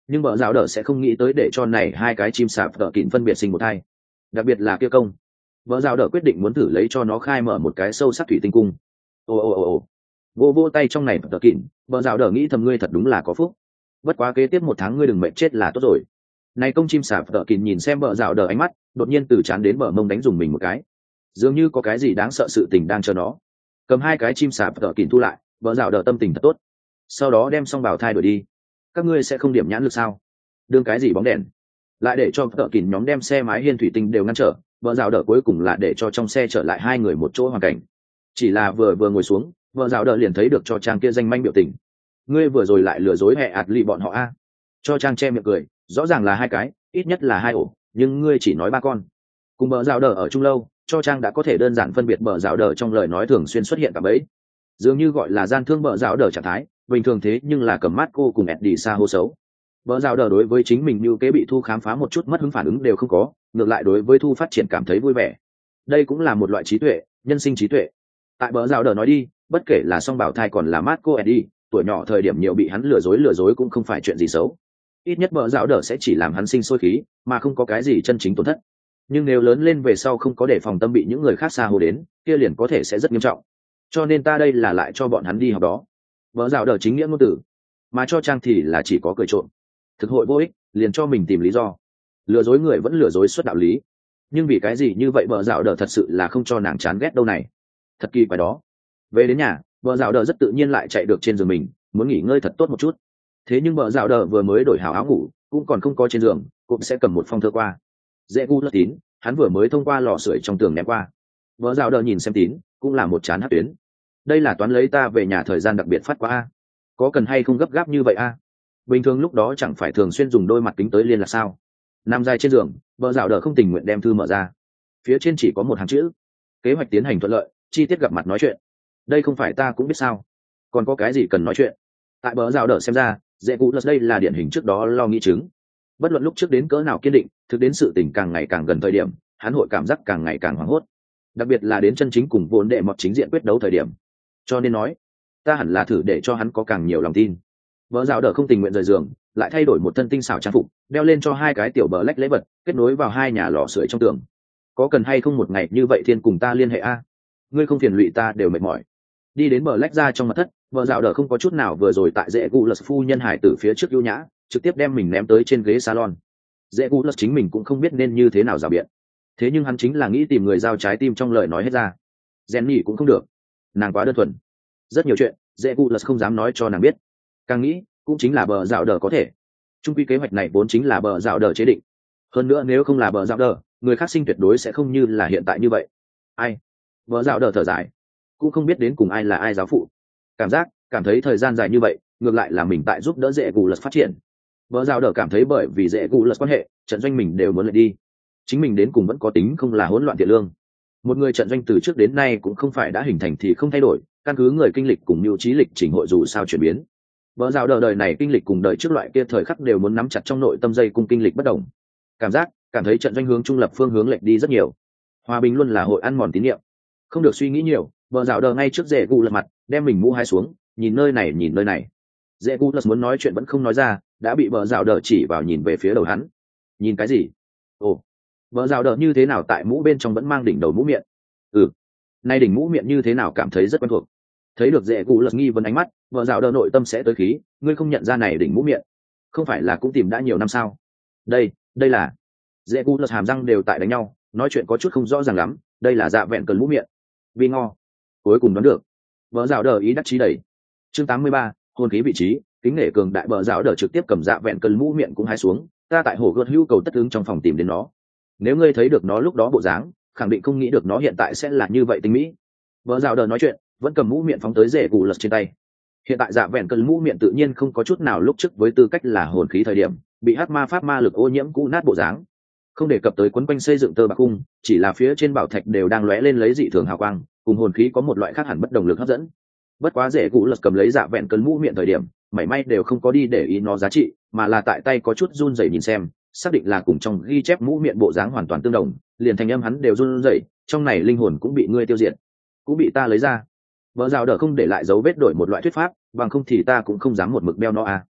nhưng vợ rào đờ sẽ không nghĩ tới để cho này hai cái chim sạp đỡ kịn phân biệt sinh một thai, đặc biệt là kia công. Vợ rào đờ quyết định muốn thử lấy cho nó khai mở một cái sâu sắc thủy tinh cung. Ồ ồ ồ ồ, vô vô tay trong này đỡ kịn, vợ rào đờ nghĩ thầm ngươi thật đúng là có phúc. Bất quá kế tiếp một tháng ngươi đừng mệt chết là tốt rồi. Này công chim sạp đỡ kịn nhìn xem vợ rào đờ ánh mắt, đột nhiên từ chán đến bờ mông đánh dùng mình một cái, dường như có cái gì đáng sợ sự tình đang chờ nó. Cầm hai cái chim sạp đỡ kịn thu lại, vợ rào đờ tâm tình thật tốt. Sau đó đem xong bào thai đổi đi. Các ngươi sẽ không điểm nhãn lực sao? Đương cái gì bóng đèn? Lại để cho đỡ kịn nhóm đem xe mái hiên thủy tinh đều ngăn trở, vợ rào đờ cuối cùng là để cho trong xe trở lại hai người một chỗ hoàn cảnh. Chỉ là vừa vừa ngồi xuống, vợ rào đờ liền thấy được cho trang kia danh manh biểu tình. Ngươi vừa rồi lại lừa dối hẹ ạt lì bọn họ a? Cho trang che miệng cười, rõ ràng là hai cái, ít nhất là hai ổ, nhưng ngươi chỉ nói ba con. Cùng bờ rào đờ ở chung lâu, cho trang đã có thể đơn giản phân biệt bờ rào đờ trong lời nói thường xuyên xuất hiện cả bấy, dường như gọi là gian thương bờ rào đờ trạng thái bình thường, thế nhưng là cầm mát cô cùng Eddie xa hô xấu. Bờ rào đờ đối với chính mình như kế bị thu khám phá một chút mất hứng phản ứng đều không có, ngược lại đối với thu phát triển cảm thấy vui vẻ. Đây cũng là một loại trí tuệ, nhân sinh trí tuệ. Tại bờ rào đờ nói đi, bất kể là song bảo thai còn là mát cô Eddie, tuổi nhỏ thời điểm nhiều bị hắn lừa dối lừa dối cũng không phải chuyện gì xấu. Ít nhất bờ rào đờ sẽ chỉ làm hắn sinh sôi khí, mà không có cái gì chân chính tổn thất. Nhưng nếu lớn lên về sau không có đề phòng tâm bị những người khác xa hồ đến, kia liền có thể sẽ rất nghiêm trọng. Cho nên ta đây là lại cho bọn hắn đi học đó. Vợ rào đờ chính nghĩa ngôn từ, mà cho trang thì là chỉ có cười trộm. Thực hội vô ích, liền cho mình tìm lý do. Lừa dối người vẫn lừa dối xuất đạo lý. Nhưng vì cái gì như vậy vợ rào đờ thật sự là không cho nàng chán ghét đâu này. Thật kỳ quái đó. Về đến nhà, vợ rào đờ rất tự nhiên lại chạy được trên giường mình, muốn nghỉ ngơi thật tốt một chút. Thế nhưng vợ rào đờ vừa mới đổi hảo áo ngủ, cũng còn không có trên giường, cũng sẽ cầm một phong thơ qua. Dễ gu lật tín, hắn vừa mới thông qua lò sưởi trong tường ném qua. Vợ rào đờ nhìn xem tín, cũng là một chán hát tuyến. Đây là toán lấy ta về nhà thời gian đặc biệt phát qua a, có cần hay không gấp gáp như vậy a? Bình thường lúc đó chẳng phải thường xuyên dùng đôi mặt kính tới liên là sao? Nằm dài trên giường, vợ rào đờ không tình nguyện đem thư mở ra. Phía trên chỉ có một hàng chữ: kế hoạch tiến hành thuận lợi, chi tiết gặp mặt nói chuyện. Đây không phải ta cũng biết sao? Còn có cái gì cần nói chuyện? Tại bờ rào đờ xem ra, dễ cụ lật đây là điển hình trước đó lo nghĩ chứng. Bất luận lúc trước đến cỡ nào kiên định, thực đến sự tình càng ngày càng gần thời điểm, hắn hội cảm giác càng ngày càng hoảng hốt, đặc biệt là đến chân chính cùng vốn đệ mọt chính diện quyết đấu thời điểm. Cho nên nói, ta hẳn là thử để cho hắn có càng nhiều lòng tin. Vợ rào đờ không tình nguyện rời giường, lại thay đổi một thân tinh xảo trang phục, đeo lên cho hai cái tiểu bờ lách lễ vật, kết nối vào hai nhà lò sưởi trong tường. Có cần hay không một ngày như vậy thiên cùng ta liên hệ a? Ngươi không phiền lụy ta đều mệt mỏi. Đi đến bờ lách ra trong mật thất, vợ rào đờ không có chút nào vừa rồi tại dễ cụ lật phu nhân hải tử phía trước ưu nhã, trực tiếp đem mình ném tới trên ghế salon. Dễ cụ lật chính mình cũng không biết nên như thế nào rào biện, thế nhưng hắn chính là nghĩ tìm người giao trái tim trong lời nói hết ra. Rèn nhỉ cũng không được, nàng quá đơn thuần, rất nhiều chuyện dễ cụ lật không dám nói cho nàng biết. Càng nghĩ cũng chính là bờ rào đờ có thể. Trung quy kế hoạch này vốn chính là bờ rào đờ chế định, hơn nữa nếu không là bờ rào đờ, người khác sinh tuyệt đối sẽ không như là hiện tại như vậy. Ai? Bờ rào đờ thở dài, cũng không biết đến cùng ai là ai giáo phụ. Cảm giác cảm thấy thời gian dài như vậy ngược lại là mình tại giúp đỡ dễ cụ lật phát triển. Vợ rào đờ cảm thấy bởi vì dễ cụ lật quan hệ, trận doanh mình đều muốn lại đi, chính mình đến cùng vẫn có tính không là hỗn loạn thiện lương. Một người trận doanh từ trước đến nay cũng không phải đã hình thành thì không thay đổi, căn cứ người kinh lịch cùng mưu trí lịch trình hội dù sao chuyển biến. Vợ rào đờ đời này kinh lịch cùng đời trước loại kia thời khắc đều muốn nắm chặt trong nội tâm dây cung kinh lịch bất đồng. Cảm giác cảm thấy trận doanh hướng trung lập phương hướng lệch đi rất nhiều. Hòa bình luôn là hội ăn mòn tín nhiệm, không được suy nghĩ nhiều. Vợ rào đờ ngay trước dễ cụ lật mặt đem mình mũ hai xuống, nhìn nơi này nhìn nơi này. Dễ cụ lật muốn nói chuyện vẫn không nói ra, đã bị vợ rào đờ chỉ vào nhìn về phía đầu hắn. Nhìn cái gì? Ồ, vợ rào đờ như thế nào tại mũ bên trong vẫn mang đỉnh đầu mũ miệng? Ừ, nay đỉnh mũ miệng như thế nào cảm thấy rất quen thuộc. Thấy được dễ cụ lật nghi vấn ánh mắt, vợ rào đờ nội tâm sẽ tới khí. Ngươi không nhận ra này đỉnh mũ miệng, không phải là cũng tìm đã nhiều năm sao? Đây, đây là. Dễ cụ lật hàm răng đều tại đánh nhau, nói chuyện có chút không rõ ràng lắm. Đây là dạ vẹn cần mũ miệng. Vi ngo, cuối cùng đoán được. Vợ rào đờ ý đắc chí đẩy. Chương tám mươi ba, hôn khí vị trí. Kính nể cường đại bờ rào đờ trực tiếp cầm dạ vẹn cần mũ miệng cũng hái xuống. Ta tại hồ gợt hữu cầu tất ứng trong phòng tìm đến nó. Nếu ngươi thấy được nó lúc đó bộ dáng, khẳng định không nghĩ được nó hiện tại sẽ là như vậy tinh mỹ. Vợ rào đờ nói chuyện vẫn cầm mũ miệng phóng tới rễ cụ lật trên tay. Hiện tại dạ vẹn cần mũ miệng tự nhiên không có chút nào lúc trước với tư cách là hồn khí thời điểm bị hắc ma pháp ma lực ô nhiễm cũ nát bộ dáng. Không đề cập tới quấn quanh xây dựng tơ bạc cung, chỉ là phía trên bảo thạch đều đang lóe lên lấy dị thường hào quang, cùng hồn khí có một loại khác hẳn bất đồng lực hấp dẫn. Bất quá dễ cụ lật cầm lấy dạ vẹn cân mũ miệng thời điểm mảy may đều không có đi để ý nó giá trị, mà là tại tay có chút run rẩy nhìn xem, xác định là cùng trong ghi chép mũ miệng bộ dáng hoàn toàn tương đồng, liền thành âm hắn đều run rẩy, trong này linh hồn cũng bị ngươi tiêu diệt, cũng bị ta lấy ra. Vợ rào đỡ không để lại dấu vết đổi một loại thuyết pháp, bằng không thì ta cũng không dám một mực đeo nó à.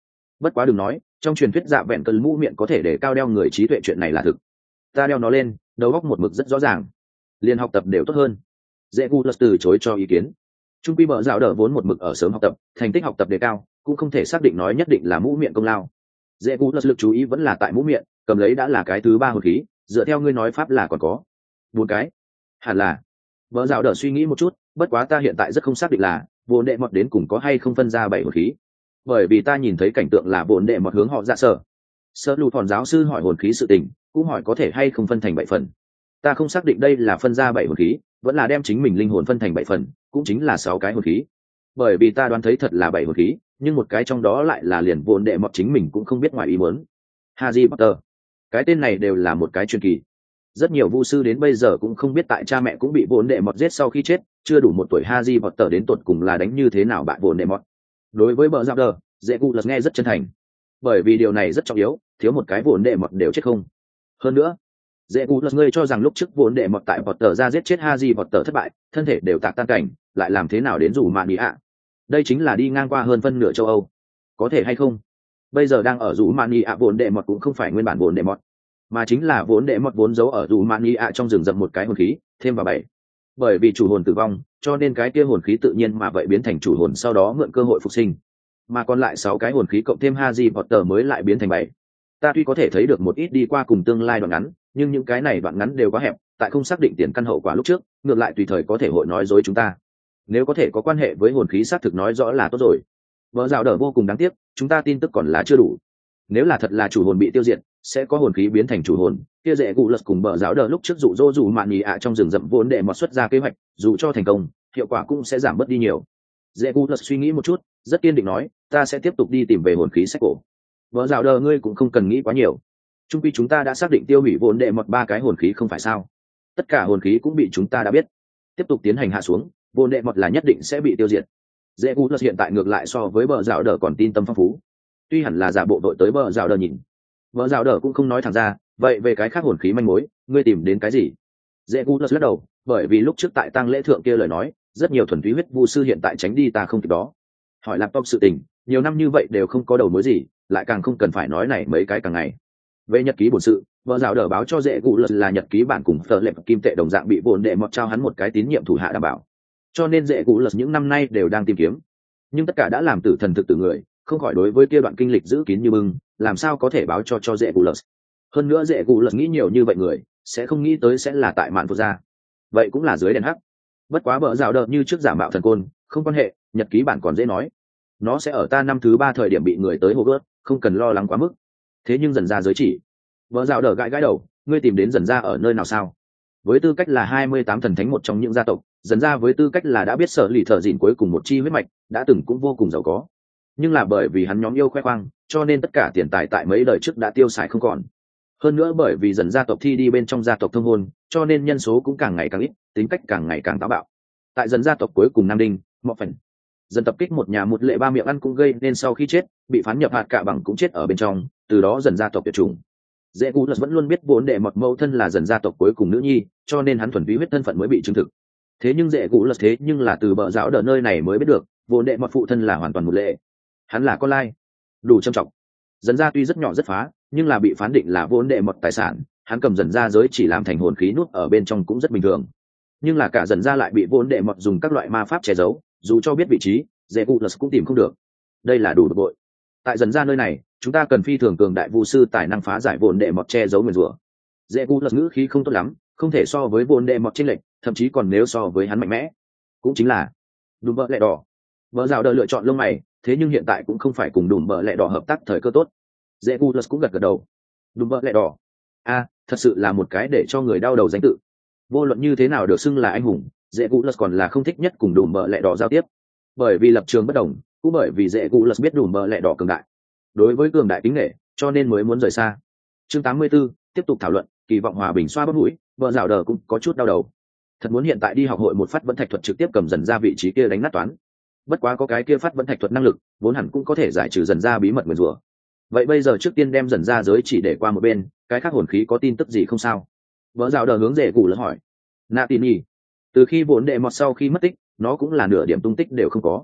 Bất quá đừng nói, trong truyền thuyết dạ vẹn cơn mũ miệng có thể để cao đeo người trí tuệ chuyện này là thực. Ta đeo nó lên, đầu óc một mực rất rõ ràng, liền học tập đều tốt hơn. Dễ gu lật từ chối cho ý kiến. Trung quy bờ rào đờ vốn một mực ở sớm học tập, thành tích học tập đề cao, cũng không thể xác định nói nhất định là mũ miệng công lao. Dễ gu lật lực chú ý vẫn là tại mũ miệng, cầm lấy đã là cái thứ ba hồn khí, dựa theo ngươi nói pháp là còn có bốn cái, hẳn là. Bờ rào đờ suy nghĩ một chút, bất quá ta hiện tại rất không xác định là vốn đệ mọt đến cùng có hay không phân ra bảy hồn khí, bởi vì ta nhìn thấy cảnh tượng là vốn đệ mọt hướng họ dạ sở sợ lụt hòn giáo sư hỏi hồn khí sự tình, cũng hỏi có thể hay không phân thành bảy phần. Ta không xác định đây là phân ra bảy hồn khí, vẫn là đem chính mình linh hồn phân thành bảy phần, cũng chính là sáu cái hồn khí. Bởi vì ta đoán thấy thật là bảy hồn khí, nhưng một cái trong đó lại là liền vốn đệ mọt chính mình cũng không biết ngoài ý muốn. Harry Potter, cái tên này đều là một cái truyền kỳ. Rất nhiều vu sư đến bây giờ cũng không biết tại cha mẹ cũng bị vốn đệ mọt giết sau khi chết, chưa đủ một tuổi Harry Potter đến tột cùng là đánh như thế nào bạn vốn đệ mọt. Đối với bờ giáp đờ, dễ cụ lật nghe rất chân thành, bởi vì điều này rất trọng yếu, thiếu một cái vốn đệ mọt đều chết không. Hơn nữa, dễ cụ lật ngươi cho rằng lúc trước vốn đệ mọt tại Potter ra giết chết Harry Potter thất bại, thân thể đều tạc tan cảnh, lại làm thế nào đến dù mạn ý ạ? Đây chính là đi ngang qua hơn phân nửa châu Âu, có thể hay không? Bây giờ đang ở dù mạn ý ạ vốn đệ mọt cũng không phải nguyên bản vốn đệ mọt, mà chính là vốn đệ mọt vốn giấu ở dù mạn ý ạ trong rừng rậm một cái hồn khí, thêm vào bảy. Bởi vì chủ hồn tử vong, cho nên cái kia hồn khí tự nhiên mà vậy biến thành chủ hồn, sau đó mượn cơ hội phục sinh. Mà còn lại sáu cái hồn khí cộng thêm Harry Potter mới lại biến thành bảy. Ta tuy có thể thấy được một ít đi qua cùng tương lai đoạn ngắn, nhưng những cái này đoạn ngắn đều quá hẹp, tại không xác định tiền căn hậu quả lúc trước, ngược lại tùy thời có thể hội nói dối chúng ta. Nếu có thể có quan hệ với hồn khí xác thực nói rõ là tốt rồi. Vợ dạo đỡ vô cùng đáng tiếc, chúng ta tin tức còn là chưa đủ. Nếu là thật là chủ hồn bị tiêu diệt, sẽ có hồn khí biến thành chủ hồn, kia dễ cụ lật cùng bờ giáo đỡ lúc trước dụ dỗ dù mạn nhì ạ trong rừng rậm vốn để mọt xuất ra kế hoạch, dù cho thành công, hiệu quả cũng sẽ giảm bớt đi nhiều. Dễ cụ lật suy nghĩ một chút, rất kiên định nói, ta sẽ tiếp tục đi tìm về hồn khí sách cổ. Vợ dạo đỡ ngươi cũng không cần nghĩ quá nhiều. Trung quy chúng ta đã xác định tiêu hủy vốn đệ mọt ba cái hồn khí không phải sao? Tất cả hồn khí cũng bị chúng ta đã biết. Tiếp tục tiến hành hạ xuống, vốn đệ mọt là nhất định sẽ bị tiêu diệt. Dễ cụ lật hiện tại ngược lại so với bờ dạo đỡ còn tin tâm phong phú. Tuy hẳn là giả bộ đội tới bờ dạo đỡ nhìn, bờ dạo đỡ cũng không nói thẳng ra. Vậy về cái khác hồn khí manh mối, ngươi tìm đến cái gì? Dễ cụ lật lắc đầu, bởi vì lúc trước tại tang lễ thượng kia lời nói, rất nhiều thuần túy huyết vu sư hiện tại tránh đi ta không kịp đó. Hỏi laptop sự tình, nhiều năm như vậy đều không có đầu mối gì, lại càng không cần phải nói này mấy cái càng ngày. Về nhật ký bổn sự, vợ dạo đỡ báo cho dễ cụ lật là nhật ký bản cùng phở lệp kim tệ đồng dạng bị vốn đệ mọt trao hắn một cái tín nhiệm thủ hạ đảm bảo, cho nên dễ cụ lật những năm nay đều đang tìm kiếm, nhưng tất cả đã làm tử thần thực tử người, không khỏi đối với kia đoạn kinh lịch giữ kín như bưng, làm sao có thể báo cho cho dễ cụ lật. Hơn nữa dễ cụ lật nghĩ nhiều như vậy người sẽ không nghĩ tới sẽ là tại mạn phụ gia, vậy cũng là dưới đèn hắc. Bất quá vợ dạo đỡ như trước giả mạo thần côn, không quan hệ, nhật ký bản còn dễ nói, nó sẽ ở ta năm thứ ba thời điểm bị người tới hô gớt, không cần lo lắng quá mức. Thế nhưng dần ra giới chỉ, vợ dạo đỡ gãi gãi đầu, ngươi tìm đến dần ra ở nơi nào sao? Với tư cách là hai mươi tám thần thánh một trong những gia tộc, dần ra với tư cách là đã biết sở lì thợ dịn cuối cùng một chi huyết mạch, đã từng cũng vô cùng giàu có, nhưng là bởi vì hắn nhóm yêu khoe khoang, cho nên tất cả tiền tài tại mấy đời trước đã tiêu xài không còn. Hơn nữa bởi vì dần gia tộc thi đi bên trong gia tộc thông hôn, cho nên nhân số cũng càng ngày càng ít, tính cách càng ngày càng táo bạo. Tại dần gia tộc cuối cùng nam đinh mọ phần dần tập kích một nhà một lệ ba miệng ăn cũng gây nên sau khi chết bị phán nhập hạt cả bằng cũng chết ở bên trong, từ đó dần gia tộc tuyệt chủng. Dễ cụ lật vẫn luôn biết vốn đệ mọt mẫu thân là dần gia tộc cuối cùng nữ nhi, cho nên hắn thuần túy huyết thân phận mới bị chứng thực. Thế nhưng dễ cụ lật thế nhưng là từ bờ giáo đỡ nơi này mới biết được vốn đệ mọt phụ thân là hoàn toàn một lệ, hắn là con lai. Đủ trầm trọng. Dần gia tuy rất nhỏ rất phá, nhưng là bị phán định là vốn đệ mọt tài sản, hắn cầm dần gia giới chỉ làm thành hồn khí nuốt ở bên trong cũng rất bình thường. Nhưng là cả dần gia lại bị vốn đệ mọt dùng các loại ma pháp che giấu, dù cho biết vị trí, dễ cụ lật cũng tìm không được. Đây là đủ bực bội. Tại dần gia nơi này, chúng ta cần phi thường cường đại vu sư tài năng phá giải vốn đệ mọt che giấu nguyền rủa. Dễ cụ lật ngữ khí không tốt lắm, không thể so với vốn đệ mọt trên lệnh, thậm chí còn nếu so với hắn mạnh mẽ, cũng chính là đùm bợ lẹ đỏ. Vợ rào đợi lựa chọn lông mày, thế nhưng hiện tại cũng không phải cùng đùm bợ lẹ đỏ hợp tác thời cơ tốt. Dễ cụ lật cũng gật gật đầu. Đùm bợ lẹ đỏ, a thật sự là một cái để cho người đau đầu danh tự. Vô luận như thế nào được xưng là anh hùng, dễ cụ lật còn là không thích nhất cùng đùm bợ lẹ đỏ giao tiếp, bởi vì lập trường bất đồng, cũng bởi vì dễ cụ lật biết đùm bợ lẹ đỏ cường đại, đối với cường đại kính nghệ, cho nên mới muốn rời xa. Chương tám mươi 84, tiếp tục thảo luận, kỳ vọng hòa bình xoa bắp mũi, vợ rào đờ cũng có chút đau đầu. Thật muốn hiện tại đi học hội một phát vẫn thạch thuật trực tiếp cầm dần ra vị trí kia đánh nát toán. Bất quá có cái kia phát vẫn thạch thuật năng lực, vốn hẳn cũng có thể giải trừ dần ra bí mật nguyền rủa. Vậy bây giờ trước tiên đem dần ra giới chỉ để qua một bên, cái khác hồn khí có tin tức gì không sao? Vợ rào đờ hướng dễ cụ lật hỏi. Nạ tin nhỉ? Từ khi vốn đệ mọt sau khi mất tích, nó cũng là nửa điểm tung tích đều không có.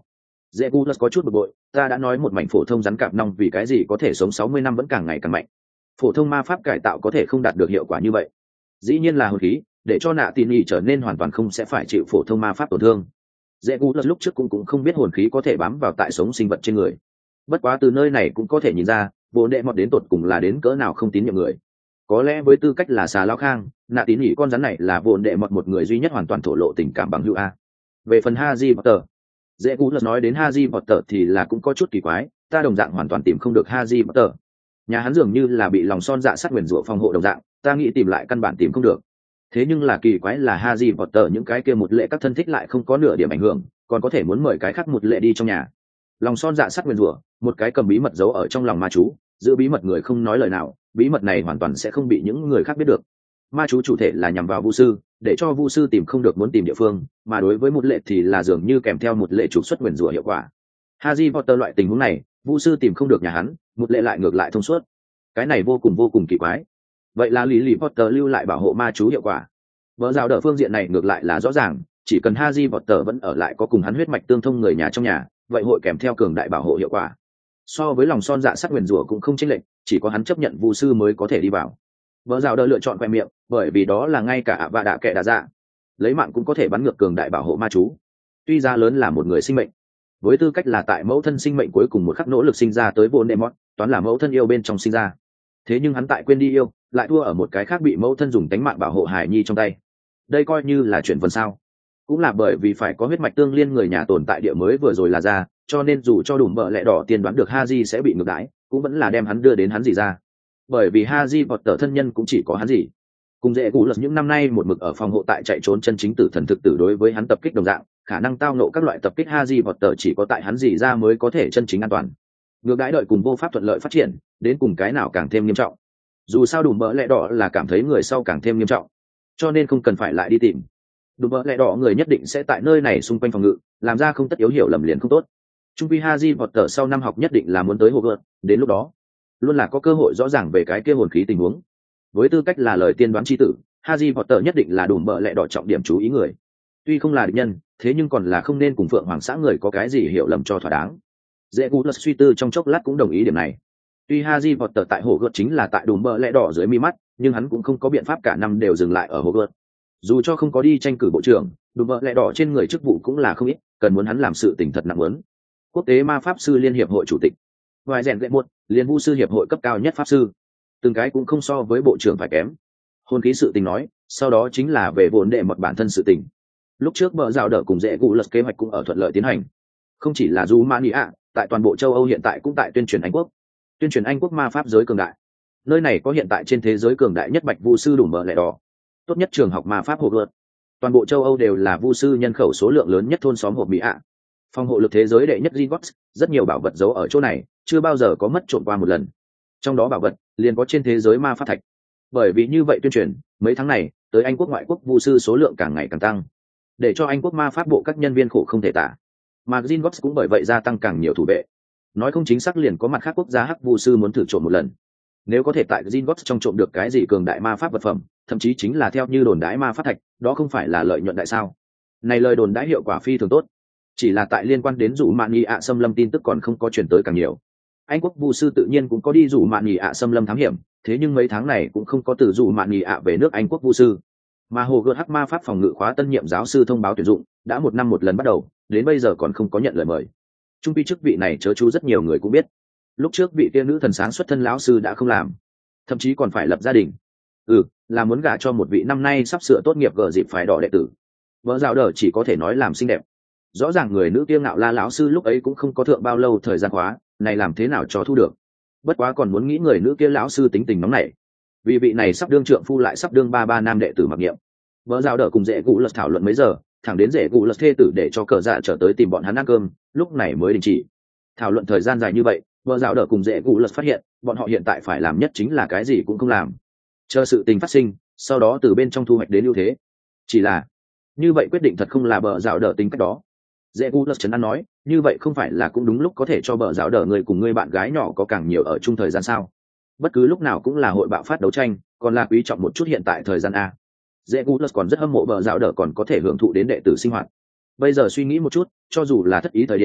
dễ gu có chút bực bội, ta đã nói một mảnh phổ thông rắn cạp nong vì cái gì có thể sống sáu mươi năm vẫn càng ngày càng mạnh. Phổ thông ma pháp cải tạo có thể không đạt được hiệu quả như vậy. Dĩ nhiên là hồn khí, để cho nạ tin nhị trở nên hoàn toàn không sẽ phải chịu phổ thông ma pháp tổn thương. Dễ gu lúc trước cũng cũng không biết hồn khí có thể bám vào tại sống sinh vật trên người. Bất quá từ nơi này cũng có thể nhìn ra, bộ đệ mọt đến tột cùng là đến cỡ nào không tín nhiệm người. Có lẽ với tư cách là xà lao khang, nạ tín nhị con rắn này là bộ đệ mọt một người duy nhất hoàn toàn thổ lộ tình cảm bằng hữu a. Về phần Harry Potter, dễ cú lật nói đến Harry Potter thì là cũng có chút kỳ quái, ta đồng dạng hoàn toàn tìm không được Harry Potter. Nhà hắn dường như là bị lòng son dạ sắt nguyền rủa phòng hộ đồng dạng, ta nghĩ tìm lại căn bản tìm không được. Thế nhưng là kỳ quái là Harry Potter những cái kia một lệ các thân thích lại không có nửa điểm ảnh hưởng, còn có thể muốn mời cái khác một lệ đi trong nhà. Lòng son dạ sắt nguyền rủa, một cái cầm bí mật giấu ở trong lòng ma chú, giữ bí mật người không nói lời nào, bí mật này hoàn toàn sẽ không bị những người khác biết được. Ma chú chủ thể là nhằm vào vu sư, để cho vu sư tìm không được muốn tìm địa phương, mà đối với một lệ thì là dường như kèm theo một lệ trục xuất nguyền rủa hiệu quả. Harry Potter loại tình huống này, vu sư tìm không được nhà hắn, một lệ lại ngược lại thông suốt. Cái này vô cùng vô cùng kỳ quái. Vậy là Lily Potter lưu lại bảo hộ ma chú hiệu quả. Vợ rào đỡ phương diện này ngược lại là rõ ràng, chỉ cần Harry Potter vẫn ở lại có cùng hắn huyết mạch tương thông người nhà trong nhà, vậy hội kèm theo cường đại bảo hộ hiệu quả. So với lòng son dạ sắc nguyền rủa cũng không chênh lệch, chỉ có hắn chấp nhận vu sư mới có thể đi vào. Vợ rào đỡ lựa chọn quẹ miệng, bởi vì đó là ngay cả ạ và đạ kệ đạ dạ, lấy mạng cũng có thể bắn ngược cường đại bảo hộ ma chú. Tuy ra lớn là một người sinh mệnh, với tư cách là tại mẫu thân sinh mệnh cuối cùng một khắc nỗ lực sinh ra tới Voldemort, toán là mẫu thân yêu bên trong sinh ra. Thế nhưng hắn tại quên đi yêu, lại thua ở một cái khác bị mẫu thân dùng tánh mạng bảo hộ hài nhi trong tay. Đây coi như là chuyện vần sao? Cũng là bởi vì phải có huyết mạch tương liên người nhà tồn tại địa mới vừa rồi là ra, cho nên dù cho đủ bợ lẹ đỏ tiên đoán được Harry sẽ bị ngược đãi, cũng vẫn là đem hắn đưa đến hắn gì ra. Bởi vì Harry Potter thân nhân cũng chỉ có hắn gì. Cùng dễ cũ lật những năm nay một mực ở phòng hộ tại chạy trốn chân chính tử thần thực tử đối với hắn tập kích đồng dạng, khả năng tao nộ các loại tập kích Harry Potter chỉ có tại hắn gì ra mới có thể chân chính an toàn. Ngược đãi đợi cùng vô pháp thuận lợi phát triển, đến cùng cái nào càng thêm nghiêm trọng. Dù sao đủ bợ lẹ đỏ là cảm thấy người sau càng thêm nghiêm trọng, cho nên không cần phải lại đi tìm. Đủ bợ lẹ đỏ người nhất định sẽ tại nơi này xung quanh phòng ngự, làm ra không tất yếu hiểu lầm liền không tốt. Trung quy Harry Potter sau năm học nhất định là muốn tới Hogwarts, đến lúc đó luôn là có cơ hội rõ ràng về cái kia hồn khí tình huống. Với tư cách là lời tiên đoán chi tử, Harry Potter nhất định là đủ bợ lẹ đỏ trọng điểm chú ý người. Tuy không là địch nhân, thế nhưng còn là không nên cùng Phượng Hoàng xã người có cái gì hiểu lầm cho thỏa đáng. Dễ Cú suy tư trong chốc lát cũng đồng ý điểm này. Tuy Harry Potter tại Hogwarts chính là tại đủ bợ lẹ đỏ dưới mi mắt, nhưng hắn cũng không có biện pháp cả năm đều dừng lại ở Hogwarts. Dù cho không có đi tranh cử bộ trưởng, đủ bợ lẹ đỏ trên người chức vụ cũng là không ít, cần muốn hắn làm sự tình thật nặng lớn. Quốc tế ma pháp sư liên hiệp hội chủ tịch, ngoài rèn lệ một, liên vu sư hiệp hội cấp cao nhất pháp sư, từng cái cũng không so với bộ trưởng phải kém. Hôn khí sự tình nói, sau đó chính là về vốn đệ một bản thân sự tình. Lúc trước bờ rào đỡ cùng dễ cụ lật kế hoạch cũng ở thuận lợi tiến hành. Không chỉ là Rumania, tại toàn bộ châu Âu hiện tại cũng tại tuyên truyền Anh quốc, tuyên truyền Anh quốc ma pháp giới cường đại. Nơi này có hiện tại trên thế giới cường đại nhất bạch vu sư đủ bờ lẹ đỏ, tốt nhất trường học ma pháp Hogwarts. Toàn bộ châu Âu đều là vu sư nhân khẩu số lượng lớn nhất thôn xóm hộp mỹ ạ. Phòng hộ lực thế giới đệ nhất Gringotts, rất nhiều bảo vật giấu ở chỗ này, chưa bao giờ có mất trộm qua một lần. Trong đó bảo vật liền có trên thế giới ma pháp thạch. Bởi vì như vậy tuyên truyền, mấy tháng này, tới Anh quốc ngoại quốc vu sư số lượng càng ngày càng tăng, để cho Anh quốc ma pháp bộ các nhân viên khổ không thể tả. Mà Gringotts cũng bởi vậy gia tăng càng nhiều thủ vệ. Nói không chính xác liền có mặt khác quốc gia hắc vu sư muốn thử trộm một lần. Nếu có thể tại Gringotts trong trộm được cái gì cường đại ma pháp vật phẩm, thậm chí chính là theo như đồn đãi ma pháp thạch, đó không phải là lợi nhuận đại sao? Này lời đồn đãi hiệu quả phi thường tốt. Chỉ là tại liên quan đến rủ mạn nghị ạ xâm lâm tin tức còn không có chuyển tới càng nhiều. Anh quốc vu sư tự nhiên cũng có đi rủ mạn nghị ạ xâm lâm thám hiểm, thế nhưng mấy tháng này cũng không có từ rủ mạn nghị ạ về nước Anh quốc vu sư. Mà hồ gợt hắc ma pháp phòng ngự khóa tân nhiệm giáo sư thông báo tuyển dụng đã một năm một lần bắt đầu, đến bây giờ còn không có nhận lời mời. Trung pi chức vị này chớ chú rất nhiều người cũng biết. Lúc trước vị tiên nữ thần sáng xuất thân lão sư đã không làm, thậm chí còn phải lập gia đình. Ừ, là muốn gả cho một vị năm nay sắp sửa tốt nghiệp gờ dịp phải đỏ đệ tử. Vợ rào đờ chỉ có thể nói làm xinh đẹp. Rõ ràng người nữ kiêu ngạo la lão sư lúc ấy cũng không có thượng bao lâu thời gian khóa, này làm thế nào cho thu được. Bất quá còn muốn nghĩ người nữ kia lão sư tính tình nóng nảy, vì vị này sắp đương trượng phu lại sắp đương ba ba nam đệ tử mặc niệm. Vợ rào đờ cùng dễ cụ lật thảo luận mấy giờ, thẳng đến dễ cụ lật thê tử để cho cờ dạ trở tới tìm bọn hắn ăn cơm, lúc này mới đình chỉ. Thảo luận thời gian dài như vậy, vợ rào đờ cùng dễ cụ lật phát hiện bọn họ hiện tại phải làm nhất chính là cái gì cũng không làm, chờ sự tình phát sinh, sau đó từ bên trong thu hoạch đến ưu thế. Chỉ là như vậy quyết định thật không là bờ rào đờ tính cách đó. Dễ gu lật chấn an nói, như vậy không phải là cũng đúng lúc có thể cho bờ rào đờ người cùng người bạn gái nhỏ có càng nhiều ở chung thời gian sao? Bất cứ lúc nào cũng là hội bạo phát đấu tranh, còn là quý trọng một chút hiện tại thời gian a. Dễ gu lật còn rất hâm mộ bờ rào đờ còn có thể hưởng thụ đến đệ tử sinh hoạt. Bây giờ suy nghĩ một chút, cho dù là thất ý thời điểm,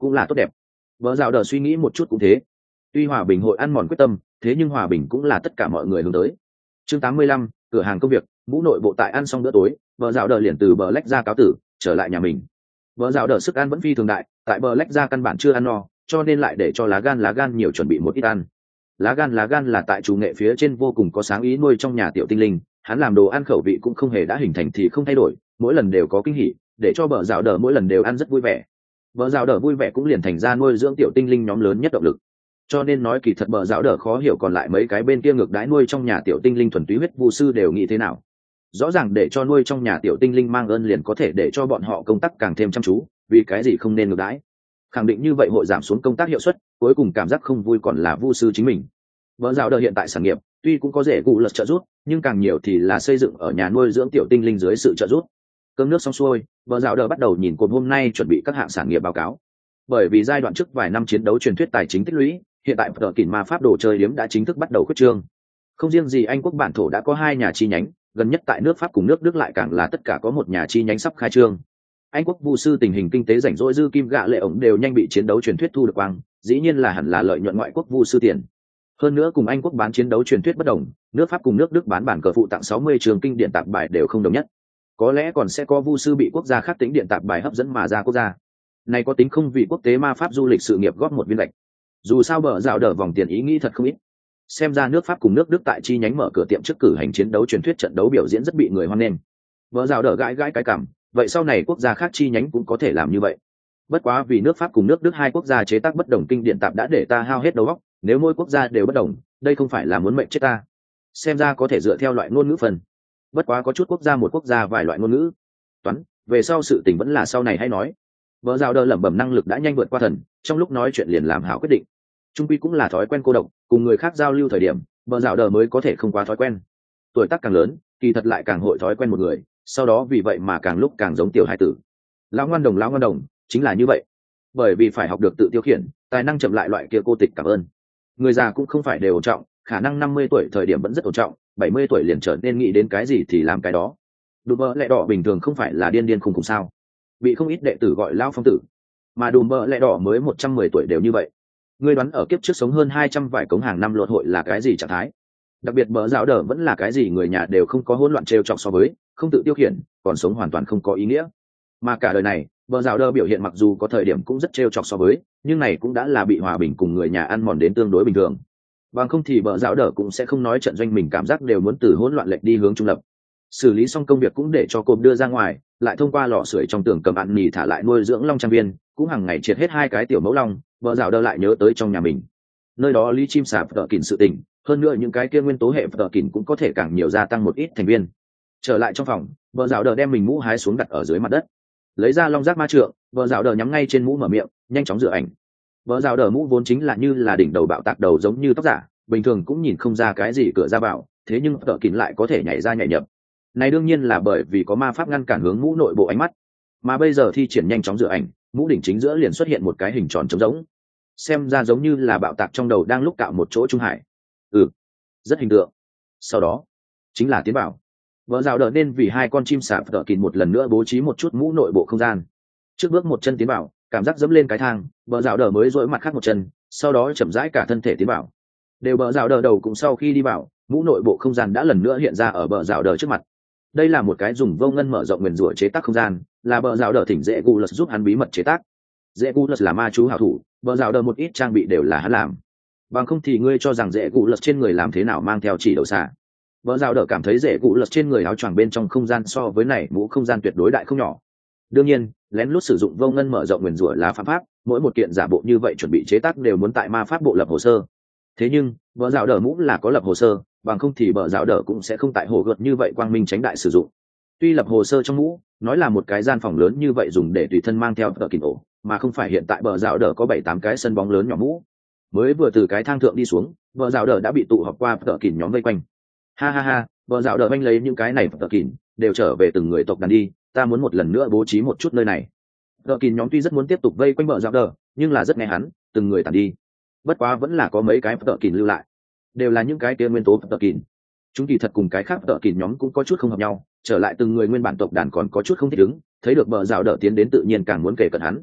cũng là tốt đẹp. Vợ dạo đờ suy nghĩ một chút cũng thế. Tuy hòa bình hội ăn mòn quyết tâm, thế nhưng hòa bình cũng là tất cả mọi người hướng tới. Chương tám mươi lăm, cửa hàng công việc. Mũ nội bộ tại ăn xong bữa tối, vợ dạo đờ liền từ bờ lách ra cáo tử, trở lại nhà mình. Vợ dạo đờ sức ăn vẫn phi thường đại, tại bờ lách ra căn bản chưa ăn no, cho nên lại để cho lá gan lá gan nhiều chuẩn bị một ít ăn. Lá gan lá gan là tại chủ nghệ phía trên vô cùng có sáng ý nuôi trong nhà tiểu tinh linh, hắn làm đồ ăn khẩu vị cũng không hề đã hình thành thì không thay đổi, mỗi lần đều có kinh hỉ, để cho bờ dạo đờ mỗi lần đều ăn rất vui vẻ. Bờ dạo đờ vui vẻ cũng liền thành ra nuôi dưỡng tiểu tinh linh nhóm lớn nhất động lực. Cho nên nói kỳ thật bờ dạo đờ khó hiểu còn lại mấy cái bên kia ngược đãi nuôi trong nhà tiểu tinh linh thuần túy huyết vu sư đều nghĩ thế nào. Rõ ràng để cho nuôi trong nhà tiểu tinh linh mang ơn liền có thể để cho bọn họ công tác càng thêm chăm chú, vì cái gì không nên ngược đãi. Khẳng định như vậy hội giảm xuống công tác hiệu suất, cuối cùng cảm giác không vui còn là vu sư chính mình. Bờ dạo đờ hiện tại sản nghiệp tuy cũng có rễ cụ lật trợ giúp, nhưng càng nhiều thì là xây dựng ở nhà nuôi dưỡng tiểu tinh linh dưới sự trợ giúp. Cơm nước xong xuôi, bờ dạo đờ bắt đầu nhìn cột hôm nay chuẩn bị các hạng sản nghiệp báo cáo. Bởi vì giai đoạn trước vài năm chiến đấu truyền thuyết tài chính tích lũy, hiện tại tờ kỷ ma pháp đồ chơi điếm đã chính thức bắt đầu khuyết trương. Không riêng gì Anh quốc bản thổ đã có hai nhà chi nhánh, gần nhất tại nước Pháp cùng nước Đức lại càng là tất cả có một nhà chi nhánh sắp khai trương. Anh quốc vu sư tình hình kinh tế rảnh rỗi dư kim gạ lệ ổng đều nhanh bị chiến đấu truyền thuyết thu được quang, dĩ nhiên là hẳn là lợi nhuận ngoại quốc vu sư tiền. Hơn nữa cùng Anh quốc bán chiến đấu truyền thuyết bất đồng, nước Pháp cùng nước Đức bán bản cờ phụ tặng sáu mươi trường kinh điển tạp bài đều không đồng nhất. Có lẽ còn sẽ có vu sư bị quốc gia khác tính điện tạp bài hấp dẫn mà ra quốc gia. Này có tính không vì quốc tế ma pháp du lịch sự nghiệp góp một viên lệch. Dù sao bờ dạo đờ vòng tiền ý nghĩ thật không ít. Xem ra nước Pháp cùng nước Đức tại chi nhánh mở cửa tiệm trước cử hành chiến đấu truyền thuyết trận đấu biểu diễn rất bị người hoan nghênh. Bờ dạo đờ gãi gãi cái cằm, vậy sau này quốc gia khác chi nhánh cũng có thể làm như vậy. Bất quá vì nước Pháp cùng nước Đức hai quốc gia chế tác bất đồng kinh điển tạp đã để ta hao hết đầu óc, nếu mỗi quốc gia đều bất đồng, đây không phải là muốn mệnh chết ta. Xem ra có thể dựa theo loại ngôn ngữ phần. Bất quá có chút quốc gia một quốc gia vài loại ngôn ngữ. Toán, về sau sự tình vẫn là sau này hay nói. Bờ rào đờ lẩm bẩm năng lực đã nhanh vượt qua thần, trong lúc nói chuyện liền làm hảo quyết định. Trung quy cũng là thói quen cô độc, cùng người khác giao lưu thời điểm, bờ rào đờ mới có thể không quá thói quen. Tuổi tác càng lớn, kỳ thật lại càng hội thói quen một người, sau đó vì vậy mà càng lúc càng giống tiểu hải tử. Lão ngoan đồng lão ngoan đồng, chính là như vậy. Bởi vì phải học được tự tiêu khiển, tài năng chậm lại loại kia cô tịch cảm ơn. Người già cũng không phải đều ổn trọng, khả năng năm mươi tuổi thời điểm vẫn rất ổn trọng, bảy mươi tuổi liền trở nên nghĩ đến cái gì thì làm cái đó. Đùm bơ lẹ đỏ bình thường không phải là điên điên khùng khùng sao? Bị không ít đệ tử gọi lao phong tử, mà đùm bơ lẹ đỏ mới một trăm mười tuổi đều như vậy. Ngươi đoán ở kiếp trước sống hơn hai trăm vài cống hàng năm lột hội là cái gì trạng thái? Đặc biệt bờ dạo đờ vẫn là cái gì người nhà đều không có hỗn loạn trêu chọc so với, không tự tiêu khiển, còn sống hoàn toàn không có ý nghĩa. Mà cả đời này, bờ dạo đờ biểu hiện mặc dù có thời điểm cũng rất trêu chọc so với, nhưng này cũng đã là bị hòa bình cùng người nhà ăn mòn đến tương đối bình thường. Bằng không thì bờ dạo đờ cũng sẽ không nói trận doanh mình cảm giác đều muốn từ hỗn loạn lệch đi hướng trung lập. Xử lý xong công việc cũng để cho cộp đưa ra ngoài, lại thông qua lò sưởi trong tường cầm ăn mì thả lại nuôi dưỡng long trang viên, cũng hàng ngày triệt hết hai cái tiểu mẫu long. Bờ dạo đờ lại nhớ tới trong nhà mình, nơi đó lý chim sạp tợ kỉn sự tình, hơn nữa những cái kia nguyên tố hệ tợ kỉn cũng có thể càng nhiều gia tăng một ít thành viên. Trở lại trong phòng, bờ dạo đờ đem mình mũ hái xuống đặt ở dưới mặt đất, lấy ra long giác ma trượng, bờ dạo đờ nhắm ngay trên mũ mở miệng, nhanh chóng rửa ảnh. Bờ dạo đờ mũ vốn chính là như là đỉnh đầu bạo tạc đầu giống như tóc giả, bình thường cũng nhìn không ra cái gì cửa ra vào, thế nhưng tợ kỉn lại có thể nhảy ra nhảy nhập. Này đương nhiên là bởi vì có ma pháp ngăn cản hướng mũ nội bộ ánh mắt, mà bây giờ thi triển nhanh chóng rửa ảnh, mũ đỉnh chính giữa liền xuất hiện một cái hình tròn trống rỗng, xem ra giống như là bạo tạc trong đầu đang lúc cạo một chỗ trung hải. Ừ, rất hình tượng. Sau đó chính là tiến bảo. Vợ rào đỡ nên vì hai con chim sạp tợ kìn một lần nữa bố trí một chút mũ nội bộ không gian. Trước bước một chân tiến bảo, cảm giác dẫm lên cái thang, vợ rào đỡ mới dỗi mặt khác một chân, sau đó chậm rãi cả thân thể tiến bảo. Đều bờ rào đỡ đầu cũng sau khi đi vào, mũ nội bộ không gian đã lần nữa hiện ra ở bờ rào đỡ trước mặt. Đây là một cái dùng vô ngân mở rộng nguyền rủa chế tác không gian, là bờ rào đỡ thỉnh dễ Gulus giúp hắn bí mật chế tác. Dễ Gulus là ma chú hảo thủ, bờ rào đỡ một ít trang bị đều là hắn làm. Bằng không thì ngươi cho rằng dễ Gulus trên người làm thế nào mang theo chỉ đầu xà. Bờ rào đỡ cảm thấy dễ Gulus trên người áo choàng bên trong không gian so với này mũ không gian tuyệt đối đại không nhỏ. Đương nhiên, lén lút sử dụng vô ngân mở rộng nguyền rủa là phạm pháp, mỗi một kiện giả bộ như vậy chuẩn bị chế tác đều muốn tại ma pháp bộ lập hồ sơ. Thế nhưng, bờ rào đỡ mũ là có lập hồ sơ, bằng không thì bờ rào đỡ cũng sẽ không tại hồ gợt như vậy quang minh tránh đại sử dụng. Tuy lập hồ sơ trong mũ, nói là một cái gian phòng lớn như vậy dùng để tùy thân mang theo tờ kìm ổ, mà không phải hiện tại bờ rào đỡ có bảy tám cái sân bóng lớn nhỏ mũ. Mới vừa từ cái thang thượng đi xuống, bờ rào đỡ đã bị tụ họp qua tờ kìm nhóm vây quanh. Ha ha ha, bờ rào đỡ banh lấy những cái này tờ kìm, đều trở về từng người tộc đàn đi, ta muốn một lần nữa bố trí một chút nơi này. Tờ kìm nhóm tuy rất muốn tiếp tục vây quanh bờ rào đỡ, nhưng là rất nghe hắn, từng người tàn đi. Bất quá vẫn là có mấy cái tờ kìm lưu lại, đều là những cái kia nguyên tố tờ kìm. Chúng kỳ thật cùng cái khác tờ kìm nhóm cũng có chút không hợp nhau, trở lại từng người nguyên bản tộc đàn còn có chút không thích ứng, thấy được bờ rào đỡ tiến đến tự nhiên càng muốn kể cận hắn.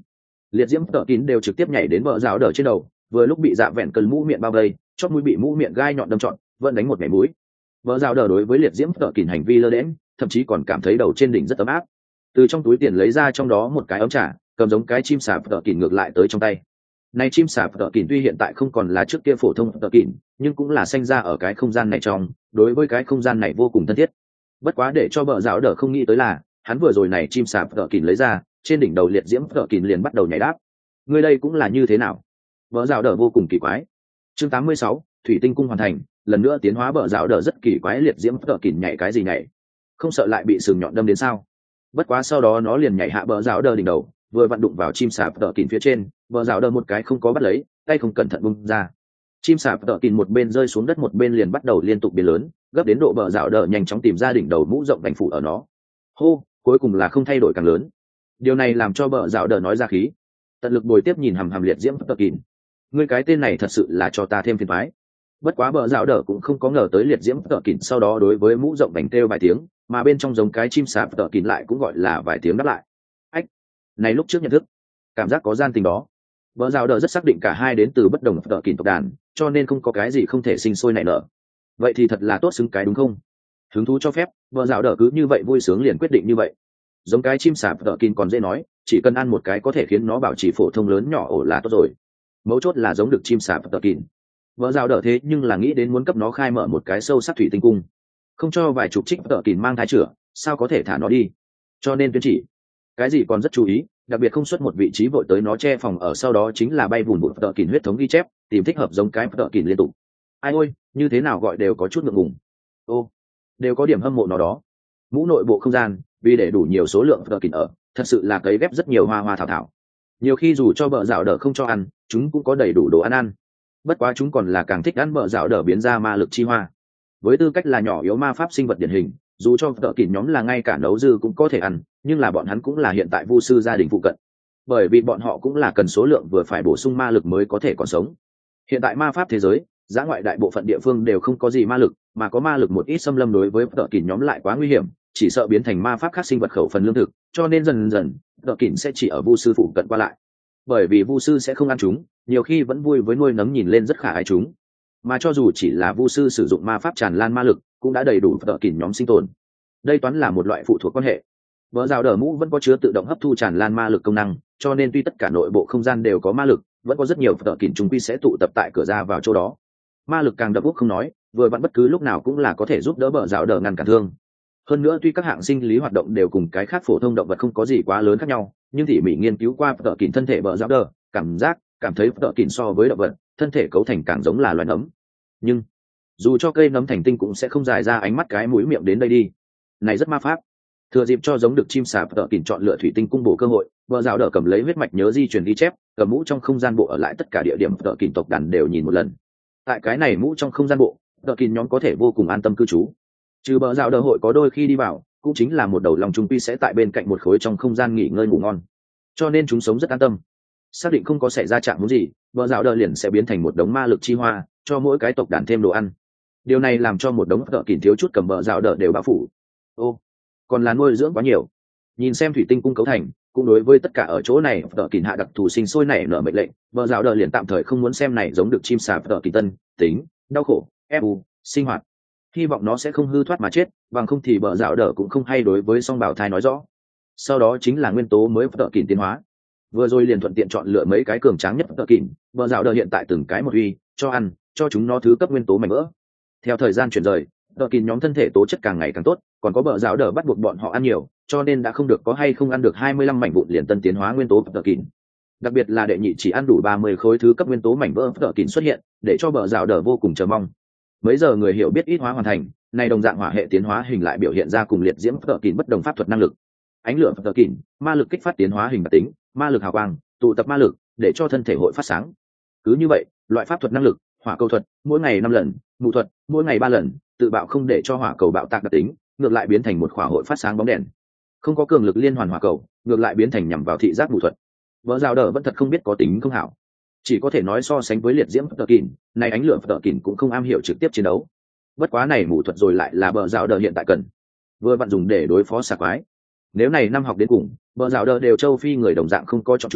liệt diễm tợ kín đều trực tiếp nhảy đến bờ rào đờ trên đầu, vừa lúc bị dạ vẹn cơn mũ miệng bao vây, chót mũi bị mũ miệng gai nhọn đâm trọn, vẫn đánh một mẻ mũi. Bờ rào đờ đối với liệt diễm tợ kín hành vi lơ đễnh, thậm chí còn cảm thấy đầu trên đỉnh rất ấm áp. Từ trong túi tiền lấy ra trong đó một cái ấm trà, cầm giống cái chim sạp tợ kín ngược lại tới trong tay. Này chim sạp tợ kín tuy hiện tại không còn là trước kia phổ thông tợ kín, nhưng cũng là sinh ra ở cái không gian này trong, đối với cái không gian này vô cùng thân thiết. Bất quá để cho bờ rào đờ không nghĩ tới là, hắn vừa rồi này chim sạp tợ kín lấy ra, trên đỉnh đầu liệt diễm tợ kín liền bắt đầu nhảy đáp. Người đây cũng là như thế nào? Bờ rào đờ vô cùng kỳ quái. Chương tám mươi sáu, thủy tinh cung hoàn thành, lần nữa tiến hóa bờ rào đờ rất kỳ quái, liệt diễm tợ kín nhảy cái gì nhảy? Không sợ lại bị sừng nhọn đâm đến sao? Bất quá sau đó nó liền nhảy hạ bờ rào đờ đỉnh đầu, vừa vặn đụng vào chim sạp tợ kín phía trên, bờ rào đờ một cái không có bắt lấy, tay không cẩn thận bung ra. Chim sạp tợ kín một bên rơi xuống đất một bên liền bắt đầu liên tục biến lớn, gấp đến độ bờ rào đờ nhanh chóng tìm ra đỉnh đầu mũ rộng đánh phủ ở nó. Hô, cuối cùng là không thay đổi càng lớn. Điều này làm cho bờ rào đờ nói ra khí, tận lực bồi tiếp nhìn hằm hằm liệt diễm tợ kín. Ngươi cái tên này thật sự là cho ta thêm phiền toái. Bất quá bờ rào đờ cũng không có ngờ tới liệt diễm tợ kín sau đó đối với mũ rộng đánh kêu vài tiếng, mà bên trong giống cái chim sạp tợ kín lại cũng gọi là vài tiếng đáp lại. Ách, này lúc trước nhận thức, cảm giác có gian tình đó. Bờ rào đờ rất xác định cả hai đến từ bất đồng tợ kín tộc đàn, cho nên không có cái gì không thể sinh sôi nảy nở. Vậy thì thật là tốt xứng cái đúng không? Hứng thú cho phép, bờ rào đờ cứ như vậy vui sướng liền quyết định như vậy. Giống cái chim sạp tợ kín còn dễ nói, chỉ cần ăn một cái có thể khiến nó bảo trì phổ thông lớn nhỏ ổ là tốt rồi. Mấu chốt là giống được chim sạp tợ kín. Bờ rào đờ thế nhưng là nghĩ đến muốn cấp nó khai mở một cái sâu sắc thủy tinh cung, không cho vài chục trích tợ kín mang thai chữa, sao có thể thả nó đi? Cho nên tuyên chỉ cái gì còn rất chú ý, đặc biệt không xuất một vị trí vội tới nó che phòng ở, sau đó chính là bay vùn vụt tợ kín huyết thống ghi chép, tìm thích hợp giống cái tợ kín liên tục. Ai ôi, như thế nào gọi đều có chút ngượng ngùng. Ô, đều có điểm hâm mộ nó đó. Mũ nội bộ không gian, vì để đủ nhiều số lượng tợ kín ở, thật sự là cấy ghép rất nhiều hoa hoa thảo thảo. Nhiều khi dù cho bờ rào đờ không cho ăn, chúng cũng có đầy đủ đồ ăn ăn. Bất quá chúng còn là càng thích ăn bờ rào đờ biến ra ma lực chi hoa. Với tư cách là nhỏ yếu ma pháp sinh vật điển hình, dù cho tợ kín nhóm là ngay cả nấu dư cũng có thể ăn, nhưng là bọn hắn cũng là hiện tại vu sư gia đình phụ cận, bởi vì bọn họ cũng là cần số lượng vừa phải bổ sung ma lực mới có thể còn sống. Hiện tại ma pháp thế giới, giã ngoại đại bộ phận địa phương đều không có gì ma lực, mà có ma lực một ít xâm lâm đối với tợ kín nhóm lại quá nguy hiểm, chỉ sợ biến thành ma pháp khác sinh vật khẩu phần lương thực, cho nên dần dần tợ kín sẽ chỉ ở vu sư phụ cận qua lại. Bởi vì vu sư sẽ không ăn chúng, nhiều khi vẫn vui với nuôi nấng nhìn lên rất khả ái chúng, mà cho dù chỉ là vu sư sử dụng ma pháp tràn lan ma lực cũng đã đầy đủ tợ kín nhóm sinh tồn. Đây toán là một loại phụ thuộc quan hệ. Vở rào đờ mũ vẫn có chứa tự động hấp thu tràn lan ma lực công năng, cho nên tuy tất cả nội bộ không gian đều có ma lực, vẫn có rất nhiều tợ kín chúng quy sẽ tụ tập tại cửa ra vào chỗ đó. Ma lực càng đậm úc không nói, vừa vặn bất cứ lúc nào cũng là có thể giúp đỡ vở rào đờ ngăn cản thương. Hơn nữa tuy các hạng sinh lý hoạt động đều cùng cái khác phổ thông động vật không có gì quá lớn khác nhau, nhưng tỉ mỉ nghiên cứu qua tợ kín thân thể vở rào đờ, cảm giác cảm thấy tợ kín so với động vật thân thể cấu thành càng giống là loài nấm. Nhưng dù cho cây nấm thành tinh cũng sẽ không dài ra ánh mắt cái mũi miệng đến đây đi. Này rất ma pháp. Thừa dịp cho giống được chim sạp tợ kín chọn lựa thủy tinh cung bổ cơ hội, vợ rào đỡ cầm lấy huyết mạch nhớ di truyền ghi chép, cầm mũ trong không gian bộ ở lại tất cả địa điểm tợ kín tộc đàn đều nhìn một lần. Tại cái này mũ trong không gian bộ, tợ kín nhóm có thể vô cùng an tâm cư trú. Trừ vợ rào đỡ hội có đôi khi đi vào, cũng chính là một đầu lòng trung quy sẽ tại bên cạnh một khối trong không gian nghỉ ngơi ngủ ngon, cho nên chúng sống rất an tâm. Xác định không có xảy ra trạng huống gì, vợ rào đỡ liền sẽ biến thành một đống ma lực chi hoa, cho mỗi cái tộc đàn thêm đồ ăn. Điều này làm cho một đống tợ kín thiếu chút cầm vợ rào đỡ đều bao phủ. Ô, còn là nuôi dưỡng quá nhiều. Nhìn xem thủy tinh cung cấu thành, cũng đối với tất cả ở chỗ này tợ kín hạ đặc thù sinh sôi nảy nở mệnh lệnh, vợ rào đỡ liền tạm thời không muốn xem này giống được chim sạp tợ kín tân tính đau khổ ép u sinh hoạt, hy vọng nó sẽ không hư thoát mà chết, bằng không thì vợ rào đỡ cũng không hay đối với song bảo thai nói rõ. Sau đó chính là nguyên tố mới tợ kín tiến hóa, vừa rồi liền thuận tiện chọn lựa mấy cái cường tráng nhất tợ kín, vợ rào đỡ hiện tại từng cái một uy cho ăn cho chúng nó thứ cấp nguyên tố mảnh vỡ. Theo thời gian chuyển rời, tợ kín nhóm thân thể tố chất càng ngày càng tốt, còn có bờ rào đờ bắt buộc bọn họ ăn nhiều, cho nên đã không được có hay không ăn được hai mươi lăm mảnh vụn liền tân tiến hóa nguyên tố tợ kín. Đặc biệt là đệ nhị chỉ ăn đủ ba mươi khối thứ cấp nguyên tố mảnh vỡ tợ kín xuất hiện, để cho bờ rào đờ vô cùng chờ mong. Mấy giờ người hiểu biết ít hóa hoàn thành, này đồng dạng hỏa hệ tiến hóa hình lại biểu hiện ra cùng liệt diễm tợ kín bất đồng pháp thuật năng lực. Ánh lửa tợ kín, ma lực kích phát tiến hóa hình đặc tính, ma lực hào quang, tụ tập ma lực, để cho thân thể hội phát sáng. Cứ như vậy, loại pháp thuật năng lực, hỏa cầu thuật, mỗi ngày năm lần, mù thuật, mỗi ngày ba lần, tự bạo không để cho hỏa cầu bạo tạc đặc tính, ngược lại biến thành một khỏa hội phát sáng bóng đèn. Không có cường lực liên hoàn hỏa cầu, ngược lại biến thành nhằm vào thị giác mù thuật. Vợ rào đờ vẫn thật không biết có tính không hảo, chỉ có thể nói so sánh với liệt diễm tợ kín, này ánh lửa tợ kín cũng không am hiểu trực tiếp chiến đấu. Bất quá này mù thuật rồi lại là bờ rào đờ hiện tại cần, vừa vặn dùng để đối phó xà quái. Nếu này năm học đến cùng, bờ rào đờ đều châu phi người đồng dạng không coi trọng chúng,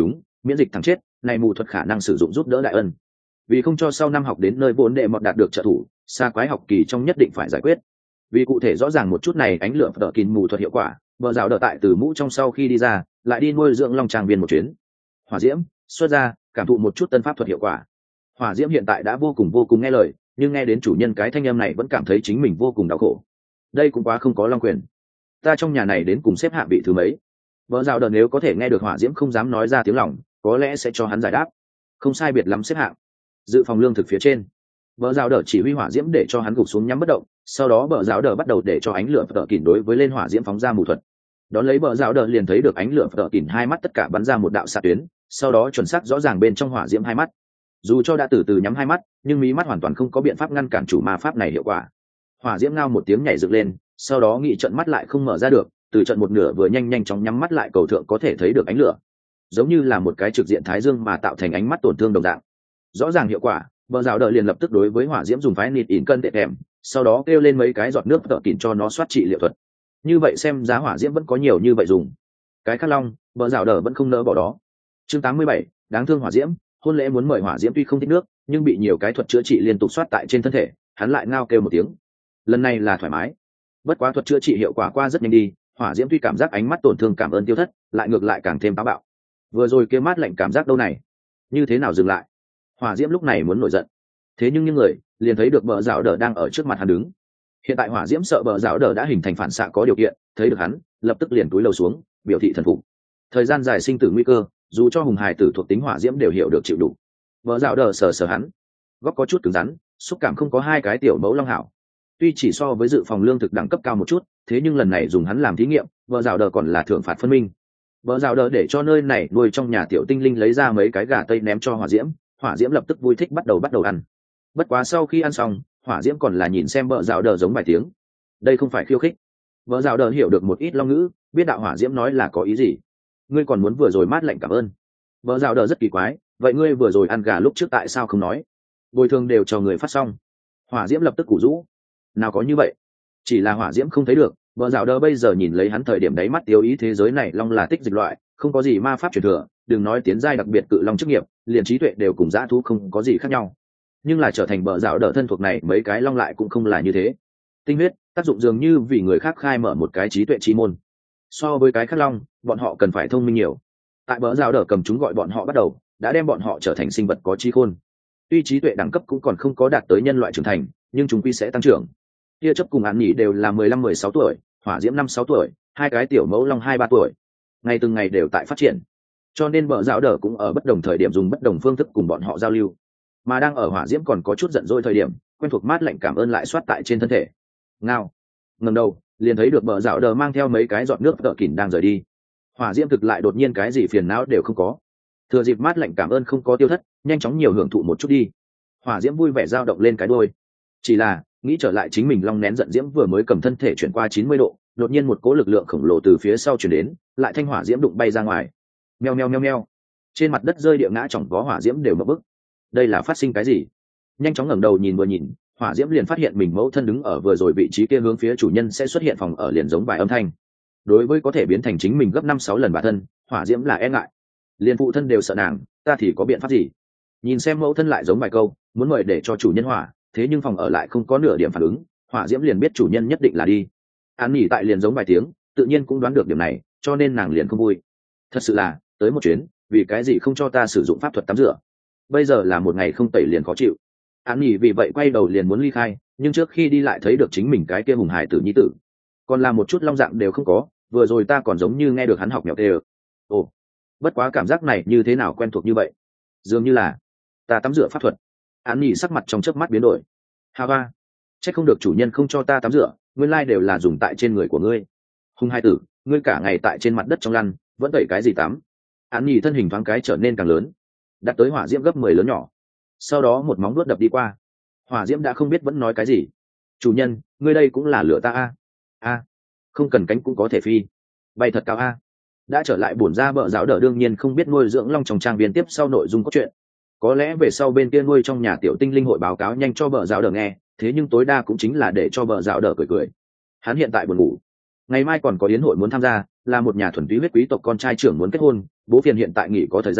miễn dịch thắng chết, này mù thuật khả năng sử dụng giúp đỡ đại ân. Vì không cho sau năm học đến nơi vốn đệ mọt đạt được trợ thủ, xa quái học kỳ trong nhất định phải giải quyết. Vì cụ thể rõ ràng một chút này ánh lửa đỡ kín mù thuật hiệu quả, vợ rào đỡ tại từ mũ trong sau khi đi ra, lại đi nuôi dưỡng long trang viên một chuyến. Hỏa diễm xuất ra, cảm thụ một chút tân pháp thuật hiệu quả. Hỏa diễm hiện tại đã vô cùng vô cùng nghe lời, nhưng nghe đến chủ nhân cái thanh âm này vẫn cảm thấy chính mình vô cùng đau khổ. Đây cũng quá không có long quyền. Ta trong nhà này đến cùng xếp hạng vị thứ mấy? Vợ rào đỡ nếu có thể nghe được hỏa diễm không dám nói ra tiếng lòng, có lẽ sẽ cho hắn giải đáp. Không sai biệt lắm xếp hạng. Dự phòng lương thực phía trên. Vợ rào đỡ chỉ huy hỏa diễm để cho hắn gục xuống nhắm bất động, sau đó bờ rào đỡ bắt đầu để cho ánh lửa phở kỉn đối với lên hỏa diễm phóng ra mù thuật. Đón lấy bờ rào đỡ liền thấy được ánh lửa phở kỉn hai mắt tất cả bắn ra một đạo xạ tuyến, sau đó chuẩn xác rõ ràng bên trong hỏa diễm hai mắt. Dù cho đã từ từ nhắm hai mắt, nhưng mí mắt hoàn toàn không có biện pháp ngăn cản chủ ma pháp này hiệu quả. Hỏa diễm ngao một tiếng nhảy dựng lên, sau đó nghị trận mắt lại không mở ra được, từ trận một nửa vừa nhanh nhanh chóng nhắm mắt lại cầu thượng có thể thấy được ánh lửa, giống như là một cái trực diện thái dương mà tạo thành ánh mắt tổn thương đồng dạng. Rõ ràng hiệu quả, bờ rào đỡ liền lập tức đối với hỏa diễm dùng phái nịt ỉn cân tệ kèm, sau đó kêu lên mấy cái giọt nước tợ kỉn cho nó soát trị liệu thuật. Như vậy xem giá hỏa diễm vẫn có nhiều như vậy dùng. Cái khắc long, bờ rào đỡ vẫn không nỡ bỏ đó. Chương tám mươi bảy, đáng thương hỏa diễm. Hôn lễ muốn mời hỏa diễm tuy không thích nước, nhưng bị nhiều cái thuật chữa trị liên tục soát tại trên thân thể, hắn lại ngao kêu một tiếng. Lần này là thoải mái. Bất quá thuật chữa trị hiệu quả qua rất nhanh đi, hỏa diễm tuy cảm giác ánh mắt tổn thương cảm ơn tiêu thất, lại ngược lại càng thêm táo bạo. Vừa rồi kêu mát lạnh cảm giác đâu này, như thế nào dừng lại? Hỏa diễm lúc này muốn nổi giận, thế nhưng những người liền thấy được bờ rào đỡ đang ở trước mặt hắn đứng. Hiện tại hỏa diễm sợ bờ rào đỡ đã hình thành phản xạ có điều kiện, thấy được hắn lập tức liền túi lầu xuống biểu thị thần phục. Thời gian dài sinh tử nguy cơ, dù cho hùng hài tử thuộc tính hỏa diễm đều hiểu được chịu đủ. Bờ rào đỡ sờ sờ hắn, góc có chút cứng rắn, xúc cảm không có hai cái tiểu mẫu long hảo. Tuy chỉ so với dự phòng lương thực đẳng cấp cao một chút, thế nhưng lần này dùng hắn làm thí nghiệm, bờ rào đỡ còn là thưởng phạt phân minh. Bờ rào đỡ để cho nơi này nuôi trong nhà tiểu tinh linh lấy ra mấy cái gà tây ném cho hỏa diễm, hỏa diễm lập tức vui thích bắt đầu bắt đầu ăn. Bất quá sau khi ăn xong, hỏa diễm còn là nhìn xem bờ rào đỡ giống vài tiếng. Đây không phải khiêu khích. Bờ rào đỡ hiểu được một ít long ngữ, biết đạo hỏa diễm nói là có ý gì. Ngươi còn muốn vừa rồi mát lạnh cảm ơn. Bờ rào đỡ rất kỳ quái, vậy ngươi vừa rồi ăn gà lúc trước tại sao không nói? Bồi thường đều cho người phát xong. Hỏa diễm lập tức củ rũ. Nào có như vậy, chỉ là hỏa diễm không thấy được. Bờ rào đỡ bây giờ nhìn lấy hắn thời điểm đáy mắt tiêu ý thế giới này long là tích dịch loại, không có gì ma pháp truyền thừa, đừng nói tiến giai đặc biệt cự long chức nghiệp, liền trí tuệ đều cùng dã thú không có gì khác nhau. Nhưng là trở thành bờ rào đỡ thân thuộc này mấy cái long lại cũng không là như thế. Tinh huyết tác dụng dường như vì người khác khai mở một cái trí tuệ chi môn. So với cái khác long, bọn họ cần phải thông minh nhiều. Tại bờ rào đỡ cầm chúng gọi bọn họ bắt đầu, đã đem bọn họ trở thành sinh vật có trí khôn. Tuy trí tuệ đẳng cấp cũng còn không có đạt tới nhân loại trưởng thành, nhưng chúng quy sẽ tăng trưởng. Tia chấp cùng án nhỉ đều là mười lăm mười sáu tuổi, hỏa diễm năm sáu tuổi, hai cái tiểu mẫu long hai ba tuổi. Ngày từng ngày đều tại phát triển. Cho nên bờ rào đỡ cũng ở bất đồng thời điểm dùng bất đồng phương thức cùng bọn họ giao lưu. Mà đang ở hỏa diễm còn có chút giận dỗi thời điểm, quen thuộc mát lạnh cảm ơn lại soát tại trên thân thể. Ngao. Ngẩng đầu, liền thấy được bờ rào đỡ mang theo mấy cái giọt nước tợ kỉn đang rời đi. Hỏa diễm thực lại đột nhiên cái gì phiền não đều không có. Thừa dịp mát lạnh cảm ơn không có tiêu thất, nhanh chóng nhiều hưởng thụ một chút đi. Hỏa diễm vui vẻ dao động lên cái đuôi. Chỉ là nghĩ trở lại chính mình long nén giận diễm vừa mới cầm thân thể chuyển qua chín mươi độ, đột nhiên một cỗ lực lượng khổng lồ từ phía sau chuyển đến, lại thanh hỏa diễm đụng bay ra ngoài. Meo meo meo meo. Trên mặt đất rơi địa ngã chỏng vó hỏa diễm đều ngập bức. Đây là phát sinh cái gì? Nhanh chóng ngẩng đầu nhìn vừa nhìn, hỏa diễm liền phát hiện mình mẫu thân đứng ở vừa rồi vị trí kia hướng phía chủ nhân sẽ xuất hiện phòng ở liền giống vài âm thanh. Đối với có thể biến thành chính mình gấp năm sáu lần bản thân, hỏa diễm là e ngại. Liền phụ thân đều sợ nàng, ta thì có biện pháp gì? Nhìn xem mẫu thân lại giống vài câu, muốn mời để cho chủ nhân hỏa, thế nhưng phòng ở lại không có nửa điểm phản ứng, hỏa diễm liền biết chủ nhân nhất định là đi. Án nghỉ tại liền giống vài tiếng, tự nhiên cũng đoán được điểm này, cho nên nàng liền không vui. Thật sự là, tới một chuyến, vì cái gì không cho ta sử dụng pháp thuật tắm rửa? Bây giờ là một ngày không tẩy liền khó chịu. Án nghỉ vì vậy quay đầu liền muốn ly khai, nhưng trước khi đi lại thấy được chính mình cái kia hùng hải tử nhi tử, còn là một chút long dạng đều không có. Vừa rồi ta còn giống như nghe được hắn học mèo tê ơ. Ồ, bất quá cảm giác này như thế nào quen thuộc như vậy? Dường như là ta tắm rửa pháp thuật. Án nghỉ sắc mặt trong chớp mắt biến đổi. Hà va, chắc không được chủ nhân không cho ta tắm rửa, nguyên lai đều là dùng tại trên người của ngươi. Hùng hai tử, ngươi cả ngày tại trên mặt đất trong lăn, vẫn tẩy cái gì tắm? Án nghỉ thân hình thoáng cái trở nên càng lớn, đặt tới hỏa diễm gấp mười lớn nhỏ. Sau đó một móng vuốt đập đi qua. Hỏa diễm đã không biết vẫn nói cái gì. Chủ nhân, ngươi đây cũng là lửa ta a. A, không cần cánh cũng có thể phi, bay thật cao a. Đã trở lại bổn ra bợ giáo đỡ đương nhiên không biết nuôi dưỡng long trong trang viên tiếp sau nội dung cốt truyện. Có lẽ về sau bên kia nuôi trong nhà tiểu tinh linh hội báo cáo nhanh cho bợ giáo đỡ nghe, thế nhưng tối đa cũng chính là để cho bợ giáo đỡ cười cười. Hắn hiện tại buồn ngủ, ngày mai còn có yến hội muốn tham gia, là một nhà thuần túy huyết quý tộc con trai trưởng muốn kết hôn, bố phiền hiện tại nghỉ có thời gian,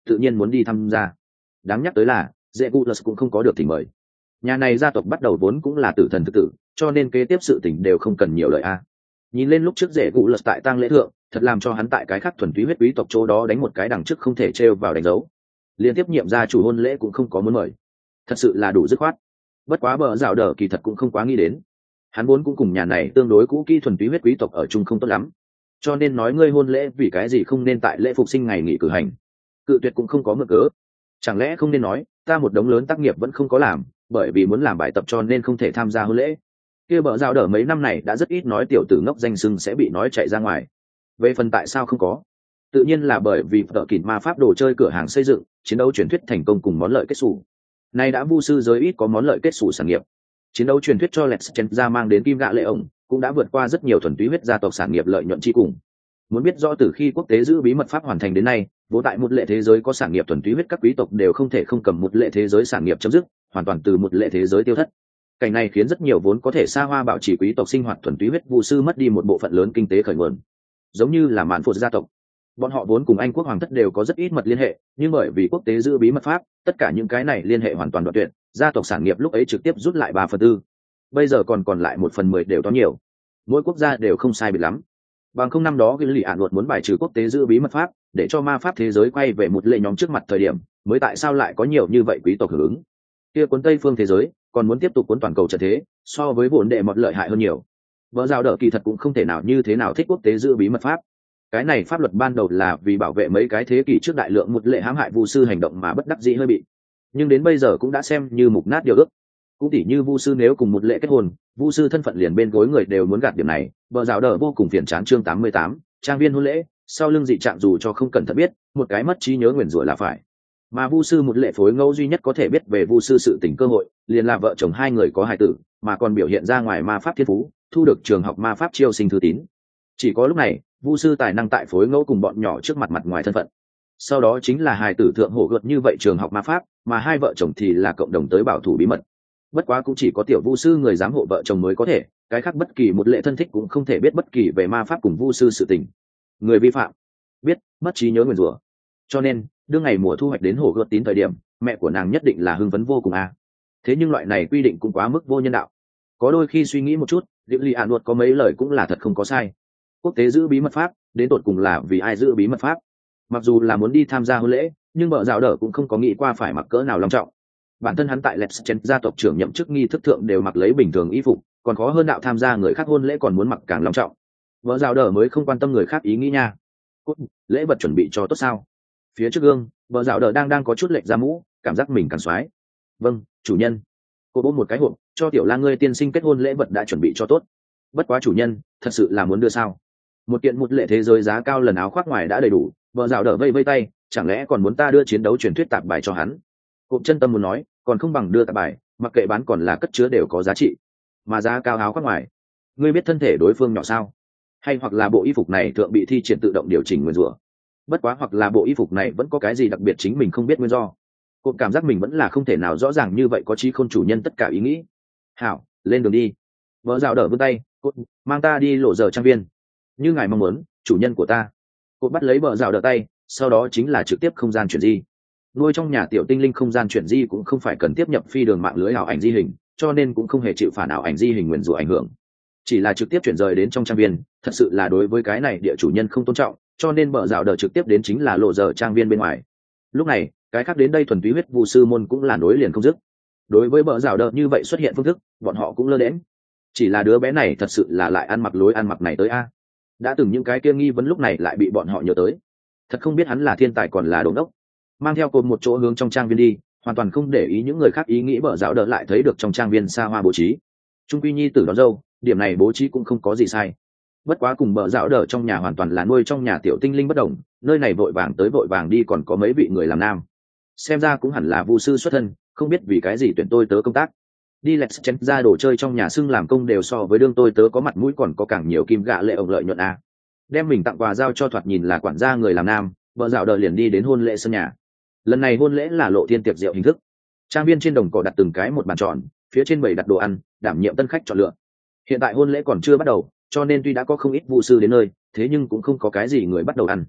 tự nhiên muốn đi tham gia. Đáng nhắc tới là dễ gu lật cũng không có được thỉnh mời. Nhà này gia tộc bắt đầu vốn cũng là tử thần thực tử, cho nên kế tiếp sự tình đều không cần nhiều lời a. Nhìn lên lúc trước dễ gu lật tại tang lễ thượng, thật làm cho hắn tại cái khác thuần túy huyết quý tộc chỗ đó đánh một cái đằng trước không thể trêu vào đánh dấu. Liên tiếp nhiệm gia chủ hôn lễ cũng không có muốn mời, thật sự là đủ dứt khoát. Bất quá bờ rào đờ kỳ thật cũng không quá nghĩ đến, hắn vốn cũng cùng nhà này tương đối cũ kỹ thuần túy huyết quý tộc ở chung không tốt lắm, cho nên nói ngươi hôn lễ vì cái gì không nên tại lễ phục sinh ngày nghỉ cử hành, cự tuyệt cũng không có mực cớ. Chẳng lẽ không nên nói ta một đống lớn tác nghiệp vẫn không có làm, bởi vì muốn làm bài tập cho nên không thể tham gia hôn lễ. Kia bờ rào đờ mấy năm này đã rất ít nói tiểu tử ngốc danh sưng sẽ bị nói chạy ra ngoài. Về phần tại sao không có, tự nhiên là bởi vì tợ kỉn ma pháp đồ chơi cửa hàng xây dựng chiến đấu truyền thuyết thành công cùng món lợi kết xù. Nay đã vu sư giới ít có món lợi kết xù sản nghiệp. Chiến đấu truyền thuyết cho Let's Chen ra mang đến kim gạ lệ ổng cũng đã vượt qua rất nhiều thuần túy huyết gia tộc sản nghiệp lợi nhuận chi cùng. Muốn biết rõ từ khi quốc tế giữ bí mật pháp hoàn thành đến nay, vô tại một lệ thế giới có sản nghiệp thuần túy huyết các quý tộc đều không thể không cầm một lệ thế giới sản nghiệp chấm dứt, hoàn toàn từ một lệ thế giới tiêu thất. Cảnh này khiến rất nhiều vốn có thể xa hoa bảo trì quý tộc sinh hoạt thuần túy huyết vu sư mất đi một bộ phận lớn kinh tế khởi nguồn. Giống như là mạn phụt gia tộc, bọn họ vốn cùng Anh quốc hoàng thất đều có rất ít mật liên hệ, nhưng bởi vì quốc tế giữ bí mật pháp, tất cả những cái này liên hệ hoàn toàn đoạn tuyệt, gia tộc sản nghiệp lúc ấy trực tiếp rút lại ba phần tư, bây giờ còn còn lại một phần mười đều to nhiều. Mỗi quốc gia đều không sai biệt lắm. Bằng không năm đó cái lì ạn luật muốn bài trừ quốc tế giữ bí mật pháp, để cho ma pháp thế giới quay về một lệ nhóm trước mặt thời điểm, mới tại sao lại có nhiều như vậy quý tộc hưởng ứng. Kia cuốn Tây phương thế giới, còn muốn tiếp tục cuốn toàn cầu trận thế, so với vốn đệ mọt lợi hại hơn nhiều. Vợ rào đỡ kỳ thật cũng không thể nào như thế nào thích quốc tế giữ bí mật pháp. Cái này pháp luật ban đầu là vì bảo vệ mấy cái thế kỷ trước đại lượng một lệ hãm hại vu sư hành động mà bất đắc dĩ hơi bị, nhưng đến bây giờ cũng đã xem như mục nát điều ước. Cũng tỉ như vu sư nếu cùng một lệ kết hôn, vu sư thân phận liền bên gối người đều muốn gạt điểm này. Vợ rào đỡ vô cùng phiền chán. Chương tám mươi tám, trang viên hôn lễ, sau lưng dị trạng dù cho không cẩn thận biết, một cái mất trí nhớ nguyền rủa là phải. Mà vu sư một lệ phối ngẫu duy nhất có thể biết về vu sư sự tình cơ hội, liền là vợ chồng hai người có hài tử, mà còn biểu hiện ra ngoài ma pháp thiên phú, thu được trường học ma pháp chiêu sinh thư tín. Chỉ có lúc này, vu sư tài năng tại phối ngẫu cùng bọn nhỏ trước mặt mặt ngoài thân phận. Sau đó chính là hài tử thượng hổ gợt như vậy trường học ma pháp, mà hai vợ chồng thì là cộng đồng tới bảo thủ bí mật. Bất quá cũng chỉ có tiểu vu sư người giám hộ vợ chồng mới có thể, cái khác bất kỳ một lệ thân thích cũng không thể biết bất kỳ về ma pháp cùng vu sư sự tình. Người vi phạm biết mất trí nhớ nguyền rủa. Cho nên đương ngày mùa thu hoạch đến hổ gợt tín thời điểm, mẹ của nàng nhất định là hưng phấn vô cùng a. À. Thế nhưng loại này quy định cũng quá mức vô nhân đạo. Có đôi khi suy nghĩ một chút, liệu lì ạn luật có mấy lời cũng là thật không có sai. Quốc tế giữ bí mật pháp, đến tột cùng là vì ai giữ bí mật pháp? Mặc dù là muốn đi tham gia hôn lễ, nhưng vợ rào đỡ cũng không có nghĩ qua phải mặc cỡ nào long trọng. Bản thân hắn tại Let's Chen gia tộc trưởng nhậm chức nghi thức thượng đều mặc lấy bình thường y phục, còn khó hơn đạo tham gia người khác hôn lễ còn muốn mặc càng long trọng. Vợ rào đỡ mới không quan tâm người khác ý nghĩ nha. Cốt, lễ vật chuẩn bị cho tốt sao? Phía trước gương, vợ rào đỡ đang đang có chút lệch ra mũ, cảm giác mình càng xoái. Vâng, chủ nhân. Cô bố một cái hộp, cho tiểu lang ngươi tiên sinh kết hôn lễ vật đã chuẩn bị cho tốt. Bất quá chủ nhân, thật sự là muốn đưa sao? Một kiện một lệ thế giới giá cao lần áo khoác ngoài đã đầy đủ, vợ rào đỡ vây vây tay, chẳng lẽ còn muốn ta đưa chiến đấu truyền thuyết tạp bài cho hắn? Cộp chân tâm muốn nói, còn không bằng đưa tạp bài, mặc kệ bán còn là cất chứa đều có giá trị. Mà giá cao áo khoác ngoài, ngươi biết thân thể đối phương nhỏ sao? Hay hoặc là bộ y phục này thượng bị thi triển tự động điều chỉnh nguyên rủa? Bất quá hoặc là bộ y phục này vẫn có cái gì đặc biệt chính mình không biết nguyên do. Cộp cảm giác mình vẫn là không thể nào rõ ràng như vậy có trí khôn chủ nhân tất cả ý nghĩ. Hảo, lên đường đi. Vợ rào đỡ vươn tay, cộp, mang ta đi lộ giờ trang viên. Như ngài mong muốn, chủ nhân của ta. Cộp bắt lấy vợ rào đỡ tay, sau đó chính là trực tiếp không gian chuyển di. Nuôi trong nhà tiểu tinh linh không gian chuyển di cũng không phải cần tiếp nhập phi đường mạng lưới ảo ảnh di hình, cho nên cũng không hề chịu phản ảo ảnh di hình nguyền rủa ảnh hưởng. Chỉ là trực tiếp chuyển rời đến trong trang viên, thật sự là đối với cái này địa chủ nhân không tôn trọng, cho nên bợ rào đỡ trực tiếp đến chính là lộ giờ trang viên bên ngoài. Lúc này, cái khác đến đây thuần túy huyết vu sư môn cũng là nối liền không dứt. Đối với bợ rào đỡ như vậy xuất hiện phương thức, bọn họ cũng lơ đễnh. Chỉ là đứa bé này thật sự là lại ăn mặc lối ăn mặc này tới a. Đã từng những cái kia nghi vấn lúc này lại bị bọn họ nhớ tới. Thật không biết hắn là thiên tài còn là đồ ngốc. Mang theo cột một chỗ hướng trong trang viên đi, hoàn toàn không để ý những người khác ý nghĩ, bợ rào đỡ lại thấy được trong trang viên xa hoa bố trí. Trung quy nhi tử đón dâu, điểm này bố trí cũng không có gì sai. Bất quá cùng bợ rào đỡ trong nhà hoàn toàn là nuôi trong nhà tiểu tinh linh bất đồng, nơi này vội vàng tới vội vàng đi còn có mấy vị người làm nam. Xem ra cũng hẳn là vu sư xuất thân, không biết vì cái gì tuyển tôi tớ công tác. Đi Let's Chen ra đồ chơi trong nhà xưng làm công đều so với đương tôi tớ có mặt mũi còn có càng nhiều kim gạ lệ ổng lợi nhuận a. Đem mình tặng quà giao cho thoạt nhìn là quản gia người làm nam, bợ rào đỡ liền đi đến hôn lễ sân nhà. Lần này hôn lễ là lộ thiên tiệc rượu hình thức. Trang viên trên đồng cỏ đặt từng cái một bàn tròn, phía trên bày đặt đồ ăn, đảm nhiệm tân khách chọn lựa. Hiện tại hôn lễ còn chưa bắt đầu, cho nên tuy đã có không ít vu sư đến nơi, thế nhưng cũng không có cái gì người bắt đầu ăn.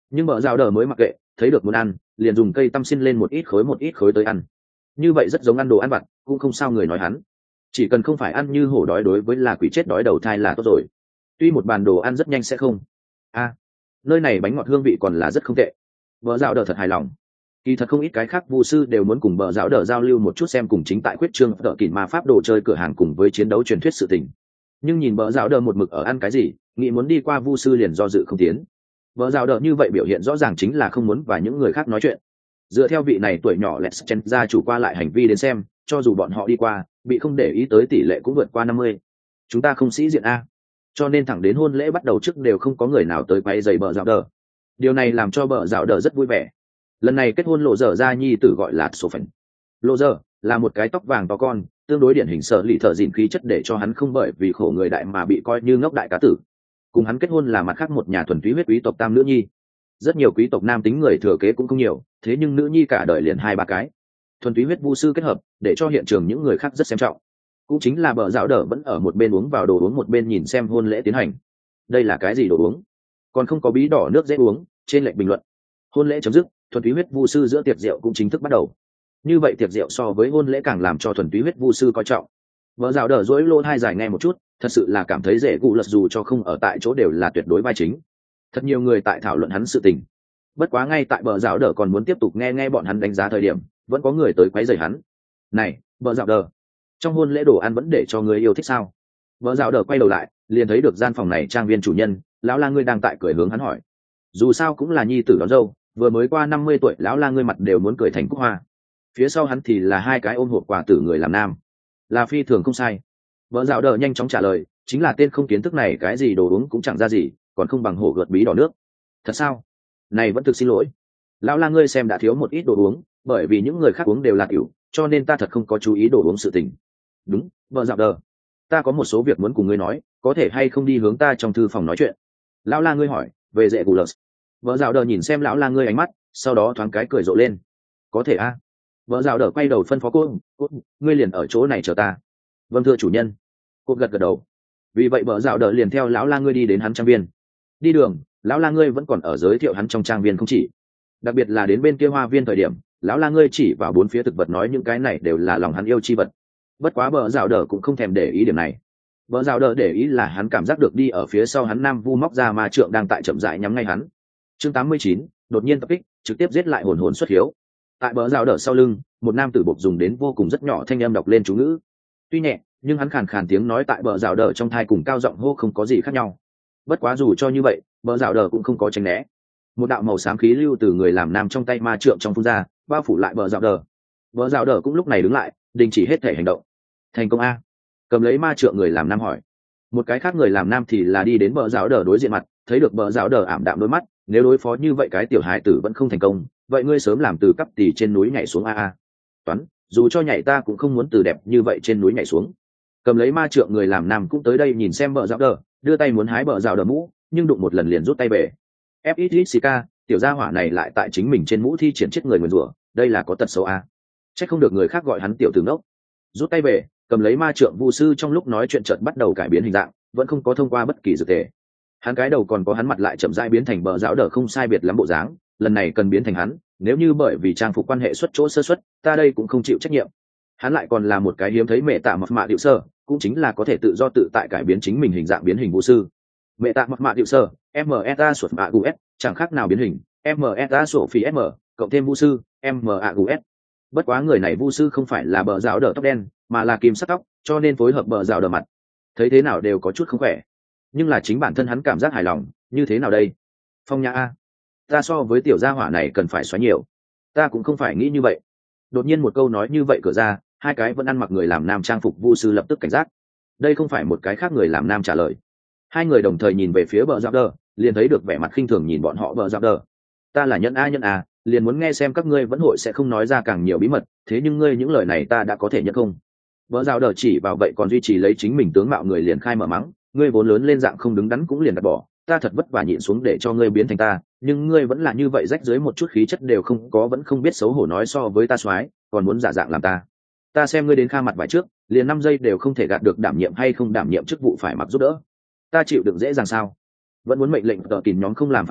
nhưng bờ rào đờ mới mặc kệ, thấy được muốn ăn liền dùng cây tăm xin lên một ít khối một ít khối tới ăn. Như vậy rất giống ăn đồ ăn vặt, cũng không sao người nói hắn, chỉ cần không phải ăn như hổ đói đối với là quỷ chết đói đầu thai là tốt rồi. Tuy một bàn đồ ăn rất nhanh sẽ không a à, nơi này bánh ngọt hương vị còn là rất không tệ. Bờ rào đờ thật hài lòng. Kỳ thật không ít cái khác vu sư đều muốn cùng bờ rào đờ giao lưu một chút xem cùng chính tại quyết trương đỡ kỷ ma pháp đồ chơi cửa hàng cùng với chiến đấu truyền thuyết sự tình, nhưng nhìn bờ rào đờ một mực ở ăn cái gì, nghĩ muốn đi qua vu sư liền do dự không tiến. Bờ rào đờ như vậy biểu hiện rõ ràng chính là không muốn và những người khác nói chuyện. Dựa theo vị này tuổi nhỏ Let's Chen ra chủ qua lại hành vi đến xem, cho dù bọn họ đi qua bị không để ý tới tỷ lệ cũng vượt qua năm mươi. Chúng ta không sĩ diện a, cho nên thẳng đến hôn lễ bắt đầu trước đều không có người nào tới quay giày bờ rào đờ. Điều này làm cho bờ rào đờ rất vui vẻ. Lần này kết hôn lộ dở ra nhi tử gọi là Sophie. Lộ dở là một cái tóc vàng to con, tương đối điển hình sở lì thợ dìn khí chất để cho hắn không bởi vì khổ người đại mà bị coi như ngốc đại cá tử. Cùng hắn kết hôn là mặt khác một nhà thuần túy huyết quý tộc tam nữ nhi. Rất nhiều quý tộc nam tính người thừa kế cũng không nhiều, thế nhưng nữ nhi cả đời liền hai ba cái. Thuần túy huyết vu sư kết hợp, để cho hiện trường những người khác rất xem trọng. Cũng chính là bờ rào đờ vẫn ở một bên uống vào đồ uống một bên nhìn xem hôn lễ tiến hành. Đây là cái gì đồ uống? Còn không có bí đỏ nước dễ uống, trên lệnh bình luận. Hôn lễ chấm dứt, thuần túy huyết vu sư giữa tiệc rượu cũng chính thức bắt đầu. Như vậy tiệc rượu so với hôn lễ càng làm cho thuần túy huyết vu sư coi trọng. Bờ rào đờ dỗi lô hai dài nghe một chút, thật sự là cảm thấy dễ cụ lật dù cho không ở tại chỗ đều là tuyệt đối vai chính. Thật nhiều người tại thảo luận hắn sự tình. Bất quá ngay tại bờ rào đờ còn muốn tiếp tục nghe nghe bọn hắn đánh giá thời điểm, vẫn có người tới quấy rầy hắn. Này, bờ rào đờ, trong hôn lễ đồ ăn vẫn để cho người yêu thích sao? Bờ rào đờ quay đầu lại, liền thấy được gian phòng này trang viên chủ nhân, lão la ngươi đang tại cười hướng hắn hỏi. Dù sao cũng là nhi tử đón dâu, vừa mới qua năm mươi tuổi lão la ngươi mặt đều muốn cười thành cúc hoa. Phía sau hắn thì là hai cái ôm hộp quà tử người làm nam, là phi thường không sai. Bờ rào đờ nhanh chóng trả lời, chính là tên không kiến thức này cái gì đồ uống cũng chẳng ra gì, còn không bằng hổ gợt bí đỏ nước. Thật sao? Này vẫn thực xin lỗi, lão la ngươi xem đã thiếu một ít đồ uống, bởi vì những người khác uống đều là tiểu, cho nên ta thật không có chú ý đồ uống sự tình. Đúng, vợ dạo đờ, ta có một số việc muốn cùng ngươi nói, có thể hay không đi hướng ta trong thư phòng nói chuyện? Lão la ngươi hỏi về dễ gù lờ. Vợ dạo đờ nhìn xem lão la ngươi ánh mắt, sau đó thoáng cái cười rộ lên. Có thể a. À? Vợ dạo đờ quay đầu phân phó cô, cô, ngươi liền ở chỗ này chờ ta. Vâng thưa chủ nhân. Cô gật gật đầu. Vì vậy vợ dạo đờ liền theo lão la ngươi đi đến hắn trang viên. Đi đường, lão la ngươi vẫn còn ở giới thiệu hắn trong trang viên không chỉ, đặc biệt là đến bên kia hoa viên thời điểm, lão la ngươi chỉ vào bốn phía thực vật nói những cái này đều là lòng hắn yêu chi vật. Bất quá bờ rào đờ cũng không thèm để ý điểm này. Bờ rào đờ để ý là hắn cảm giác được đi ở phía sau hắn nam vu móc ra ma trượng đang tại chậm rãi nhắm ngay hắn. Chương tám mươi chín, đột nhiên tập kích, trực tiếp giết lại hồn hồn xuất hiếu. Tại bờ rào đờ sau lưng, một nam tử bộc dùng đến vô cùng rất nhỏ thanh âm đọc lên chú ngữ. Tuy nhẹ, nhưng hắn khàn khàn tiếng nói tại bờ rào đờ trong thai cùng cao giọng hô không có gì khác nhau. Bất quá dù cho như vậy, bờ rào đờ cũng không có tránh né. Một đạo màu xám khí lưu từ người làm nam trong tay ma trượng trong phun ra, bao phủ lại bờ rào đờ. Bờ rào đờ cũng lúc này đứng lại, đình chỉ hết thể hành động. Thành công a. Cầm lấy ma trượng người làm nam hỏi. Một cái khác người làm nam thì là đi đến bờ rào đờ đối diện mặt, thấy được bờ rào đờ ảm đạm đôi mắt, nếu đối phó như vậy cái tiểu hài tử vẫn không thành công, vậy ngươi sớm làm từ cấp tỷ trên núi nhảy xuống a a. Toán, dù cho nhảy ta cũng không muốn từ đẹp như vậy trên núi nhảy xuống. Cầm lấy ma trượng người làm nam cũng tới đây nhìn xem bờ rào đờ, đưa tay muốn hái bờ rào đờ mũ, nhưng đụng một lần liền rút tay về. Fxxk, tiểu gia hỏa này lại tại chính mình trên mũ thi triển chết người nguyền rủa, đây là có tật xấu a. Chắc không được người khác gọi hắn tiểu tử ngốc. Rút tay về, cầm lấy ma trượng vu sư trong lúc nói chuyện chợt bắt đầu cải biến hình dạng, vẫn không có thông qua bất kỳ dược tề. Hắn cái đầu còn có hắn mặt lại chậm rãi biến thành bờ rão đờ không sai biệt lắm bộ dáng, lần này cần biến thành hắn, nếu như bởi vì trang phục quan hệ xuất chỗ sơ xuất, ta đây cũng không chịu trách nhiệm. Hắn lại còn là một cái hiếm thấy mẹ tạ mập mạ điệu sơ, cũng chính là có thể tự do tự tại cải biến chính mình hình dạng biến hình vu sư. Mẹ tạ mập mạ điệu sơ, msa sụt mạ gus, chẳng khác nào biến hình, msa sổ phi m, cộng thêm vu sư, magus. Bất quá người này vu sư không phải là bờ rào đờ tóc đen, mà là kim sắc tóc, cho nên phối hợp bờ rào đờ mặt, thấy thế nào đều có chút không khỏe. Nhưng là chính bản thân hắn cảm giác hài lòng, như thế nào đây? Phong nhã a, ta so với tiểu gia hỏa này cần phải xoáy nhiều. Ta cũng không phải nghĩ như vậy. Đột nhiên một câu nói như vậy cửa ra, hai cái vẫn ăn mặc người làm nam trang phục vu sư lập tức cảnh giác. Đây không phải một cái khác người làm nam trả lời. Hai người đồng thời nhìn về phía bờ rào đờ, liền thấy được vẻ mặt khinh thường nhìn bọn họ bờ rào đờ. Ta là nhân a nhân a, liền muốn nghe xem các ngươi vẫn hội sẽ không nói ra càng nhiều bí mật, thế nhưng ngươi những lời này ta đã có thể nhận không? Bờ rào đờ chỉ vào vậy còn duy trì lấy chính mình tướng mạo người liền khai mở mắng, ngươi vốn lớn lên dạng không đứng đắn cũng liền đặt bỏ, ta thật vất vả nhịn xuống để cho ngươi biến thành ta, nhưng ngươi vẫn là như vậy rách dưới một chút khí chất đều không có, vẫn không biết xấu hổ nói so với ta soái, còn muốn giả dạng làm ta. Ta xem ngươi đến kha mặt vài trước, liền năm giây đều không thể gạt được đảm nhiệm hay không đảm nhiệm chức vụ phải mặc giúp đỡ. Ta chịu đựng dễ dàng sao? Vẫn muốn mệnh lệnh tờ kìm nhóm không làm phản ứng,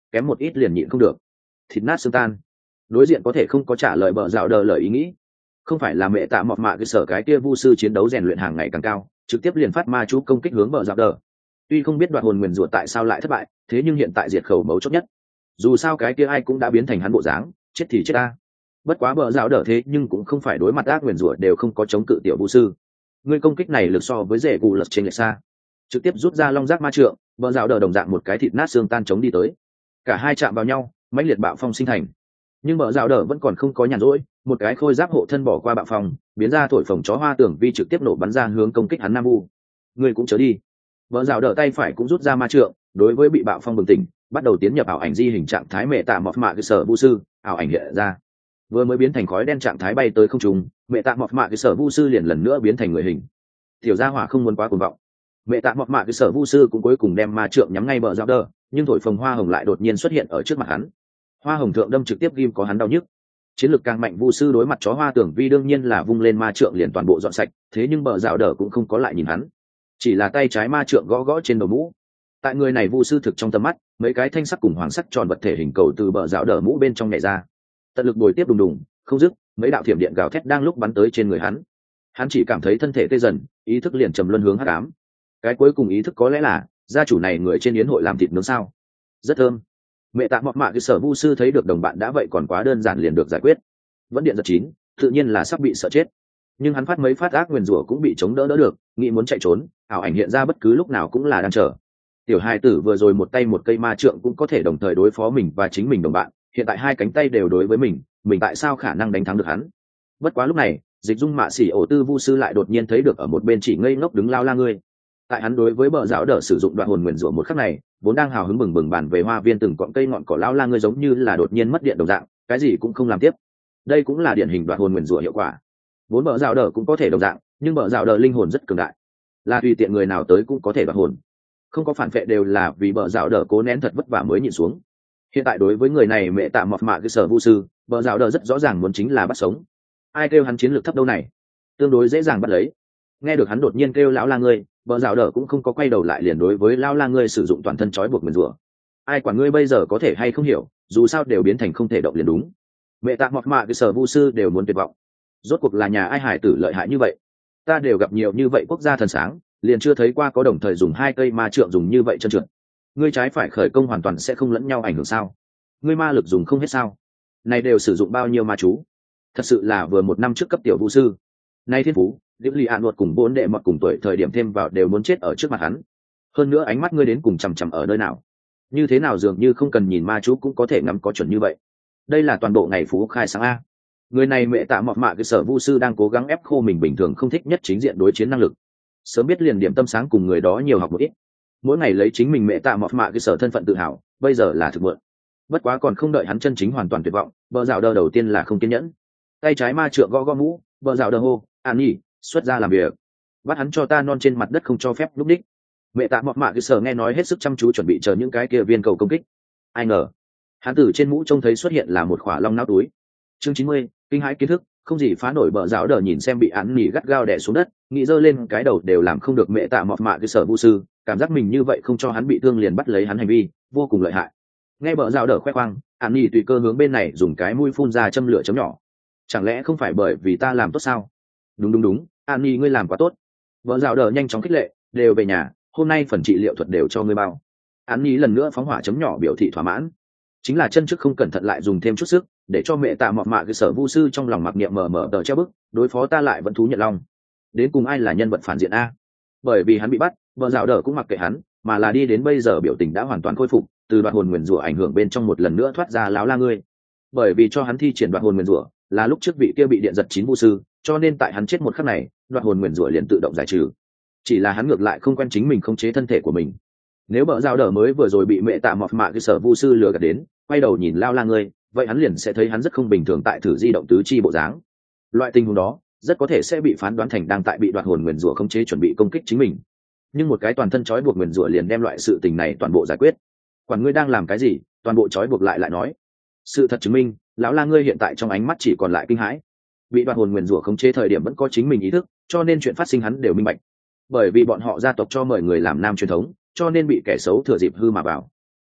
kém một ít liền nhịn không được thịt nát xương tan. Đối diện có thể không có trả lời bờ dạo đờ lời ý nghĩ, không phải là mẹ tạ mọt mạ cái sở cái kia vu sư chiến đấu rèn luyện hàng ngày càng cao, trực tiếp liền phát ma chú công kích hướng bờ dạo đờ. Tuy không biết đoạt hồn nguyền rủa tại sao lại thất bại, thế nhưng hiện tại diệt khẩu mấu chốt nhất. Dù sao cái kia ai cũng đã biến thành hắn bộ dáng, chết thì chết ta. Bất quá bờ dạo đờ thế nhưng cũng không phải đối mặt ác nguyền rủa đều không có chống cự tiểu vu sư. Người công kích này lực so với rể cù lật trên lệch xa, trực tiếp rút ra long giác ma trượng, bờ dạo đờ đồng dạng một cái thịt nát xương tan chống đi tới. Cả hai chạm vào nhau, mãnh liệt bạo phong sinh thành. Nhưng bờ dạo đờ vẫn còn không có nhàn rỗi, một cái khôi giáp hộ thân bỏ qua bạo phong, biến ra thổi phồng chó hoa tưởng vi trực tiếp nổ bắn ra hướng công kích hắn nam vu. Người cũng chớ đi. Bờ dạo đờ tay phải cũng rút ra ma trượng, đối với bị bạo phong bừng tỉnh, bắt đầu tiến nhập ảo ảnh di hình trạng thái mẹ tạ mọt mạ cái sở vu sư, ảo ảnh hiện ra. Vừa mới biến thành khói đen trạng thái bay tới không trung, mẹ tạ mọt mạ cái sở vu sư liền lần nữa biến thành người hình. Tiểu gia hỏa không muốn quá cuồng vọng. Mẹ tạ mọt mạ cái sở vu sư cũng cuối cùng đem ma trượng nhắm ngay bờ dạo đờ, nhưng thổi phồng hoa hồng lại đột nhiên xuất hiện ở trước mặt hắn. Hoa hồng thượng đâm trực tiếp ghim có hắn đau nhức. Chiến lược càng mạnh vu sư đối mặt chó hoa tưởng vi đương nhiên là vung lên ma trượng liền toàn bộ dọn sạch, thế nhưng bờ dạo đờ cũng không có lại nhìn hắn, chỉ là tay trái ma trượng gõ gõ trên đầu mũ. Tại người này vu sư thực trong tầm mắt, mấy cái thanh sắc cùng hoàng sắc tròn vật thể hình cầu từ bờ dạo đờ mũ bên trong nhảy ra, tận lực bồi tiếp đùng đùng không dứt, mấy đạo thiểm điện gào thét đang lúc bắn tới trên người hắn. Hắn chỉ cảm thấy thân thể tê dần, ý thức liền trầm luân hướng hắc ám. Cái cuối cùng ý thức có lẽ là gia chủ này người trên yến hội làm thịt nướng sao, rất thơm. Mẹ tạ mọt mạ cái sở vu sư thấy được đồng bạn đã vậy còn quá đơn giản liền được giải quyết, vẫn điện giật chín, tự nhiên là sắp bị sợ chết. Nhưng hắn phát mấy phát ác nguyền rủa cũng bị chống đỡ đỡ được, nghĩ muốn chạy trốn, ảo ảnh hiện ra bất cứ lúc nào cũng là đang chờ. Tiểu hai tử vừa rồi một tay một cây ma trượng cũng có thể đồng thời đối phó mình và chính mình đồng bạn, hiện tại hai cánh tay đều đối với mình, mình tại sao khả năng đánh thắng được hắn? Bất quá lúc này, dịch dung mạ xỉ ổ tư vu sư lại đột nhiên thấy được ở một bên chỉ ngây ngốc đứng lao la ngươi. Tại hắn đối với bờ dạo đỡ sử dụng đoạn hồn nguyền rủa một khắc này, vốn đang hào hứng bừng bừng bàn về hoa viên từng cọng cây ngọn cỏ lao la ngươi giống như là đột nhiên mất điện đồng dạng, cái gì cũng không làm tiếp. Đây cũng là điển hình đoạn hồn nguyền rủa hiệu quả. Vốn bờ dạo đỡ cũng có thể đồng dạng, nhưng bờ dạo đỡ linh hồn rất cường đại, là tùy tiện người nào tới cũng có thể đoạn hồn. Không có phản vệ đều là vì bờ dạo đỡ cố nén thật vất vả mới nhịn xuống. Hiện tại đối với người này mẹ tạ mọt mạ cái sở vu sư, bờ dạo đỡ rất rõ ràng muốn chính là bắt sống. Ai kêu hắn chiến lược thấp đâu này, tương đối dễ dàng bắt lấy. Nghe được hắn đột nhiên kêu lão la ngươi, bờ rào đỡ cũng không có quay đầu lại liền đối với lao la ngươi sử dụng toàn thân trói buộc nguyền rủa. Ai quản ngươi bây giờ có thể hay không hiểu, dù sao đều biến thành không thể động liền đúng. Mẹ tạ mọt mạ cái sở vu sư đều muốn tuyệt vọng. Rốt cuộc là nhà ai hải tử lợi hại như vậy? Ta đều gặp nhiều như vậy quốc gia thần sáng, liền chưa thấy qua có đồng thời dùng hai cây ma trượng dùng như vậy chân trượt. Ngươi trái phải khởi công hoàn toàn sẽ không lẫn nhau ảnh hưởng sao? Ngươi ma lực dùng không hết sao? Này đều sử dụng bao nhiêu ma chú? Thật sự là vừa một năm trước cấp tiểu vu sư. Nay thiên phú, liễu lì an luật cùng bốn đệ mọt cùng tuổi thời điểm thêm vào đều muốn chết ở trước mặt hắn. Hơn nữa ánh mắt ngươi đến cùng chằm chằm ở nơi nào? Như thế nào dường như không cần nhìn ma chú cũng có thể ngắm có chuẩn như vậy. Đây là toàn bộ ngày phú khai sáng a. Người này mẹ tạ mọt mạ cái sở vu sư đang cố gắng ép khô mình bình thường không thích nhất chính diện đối chiến năng lực. Sớm biết liền điểm tâm sáng cùng người đó nhiều học một ít. Mỗi ngày lấy chính mình mẹ tạ mọt mạ cái sở thân phận tự hào, bây giờ là thực mượn. Bất quá còn không đợi hắn chân chính hoàn toàn tuyệt vọng, bờ rào đờ đầu tiên là không kiên nhẫn. Tay trái ma trượng gõ gõ mũ, bờ rào đờ hô, an nhi, xuất ra làm việc. Bắt hắn cho ta non trên mặt đất không cho phép lúc đích. Mẹ tạ mọt mạ cái sở nghe nói hết sức chăm chú chuẩn bị chờ những cái kia viên cầu công kích. Ai ngờ, hắn từ trên mũ trông thấy xuất hiện là một khỏa long não túi. Chương chín mươi, kinh hãi kiến thức, không gì phá nổi bờ rào đờ nhìn xem bị án nỉ gắt gao đè xuống đất, nghĩ giơ lên cái đầu đều làm không được mẹ tạ mọt mạ cái sở vu sư, cảm giác mình như vậy không cho hắn bị thương liền bắt lấy hắn hành vi, vô cùng lợi hại. Nghe bờ rào đờ khoe khoang, án nỉ tùy cơ hướng bên này dùng cái mũi phun ra châm lửa chấm nhỏ. Chẳng lẽ không phải bởi vì ta làm tốt sao? Đúng đúng đúng, an nhi ngươi làm quá tốt. Vợ rào đờ nhanh chóng khích lệ, đều về nhà, hôm nay phần trị liệu thuật đều cho ngươi bao. An nhi lần nữa phóng hỏa chấm nhỏ biểu thị thỏa mãn. Chính là chân trước không cẩn thận lại dùng thêm chút sức, để cho mẹ tạ mọt mạ cái sở vu sư trong lòng mặc niệm mờ mờ tờ treo bức, đối phó ta lại vẫn thú nhận long. Đến cùng ai là nhân vật phản diện a? Bởi vì hắn bị bắt, vợ rào đờ cũng mặc kệ hắn, mà là đi đến bây giờ biểu tình đã hoàn toàn khôi phục, từ đoạn hồn nguyền rủa ảnh hưởng bên trong một lần nữa thoát ra láo la ngươi. Bởi vì cho hắn thi triển đoạn hồn nguyền rủa, là lúc trước vị kia bị điện giật chín vu sư, cho nên tại hắn chết một khắc này, đoạn hồn nguyền rủa liền tự động giải trừ. Chỉ là hắn ngược lại không quen chính mình khống chế thân thể của mình. Nếu bờ rào đờ mới vừa rồi bị mẹ tạ mọt mạ cái sở vu sư lừa gạt đến, quay đầu nhìn lao la ngươi, vậy hắn liền sẽ thấy hắn rất không bình thường tại thử di động tứ chi bộ dáng. Loại tình huống đó rất có thể sẽ bị phán đoán thành đang tại bị đoạn hồn nguyền rủa khống chế chuẩn bị công kích chính mình. Nhưng một cái toàn thân trói buộc nguyền rủa liền đem loại sự tình này toàn bộ giải quyết. Quản ngươi đang làm cái gì, toàn bộ trói buộc lại lại nói. Sự thật chứng minh, lão la ngươi hiện tại trong ánh mắt chỉ còn lại kinh hãi. Bị đoạn hồn nguyền rủa khống chế thời điểm vẫn có chính mình ý thức, cho nên chuyện phát sinh hắn đều minh bạch. Bởi vì bọn họ gia tộc cho mời người làm nam truyền thống, cho nên bị kẻ xấu thừa dịp hư mà vào.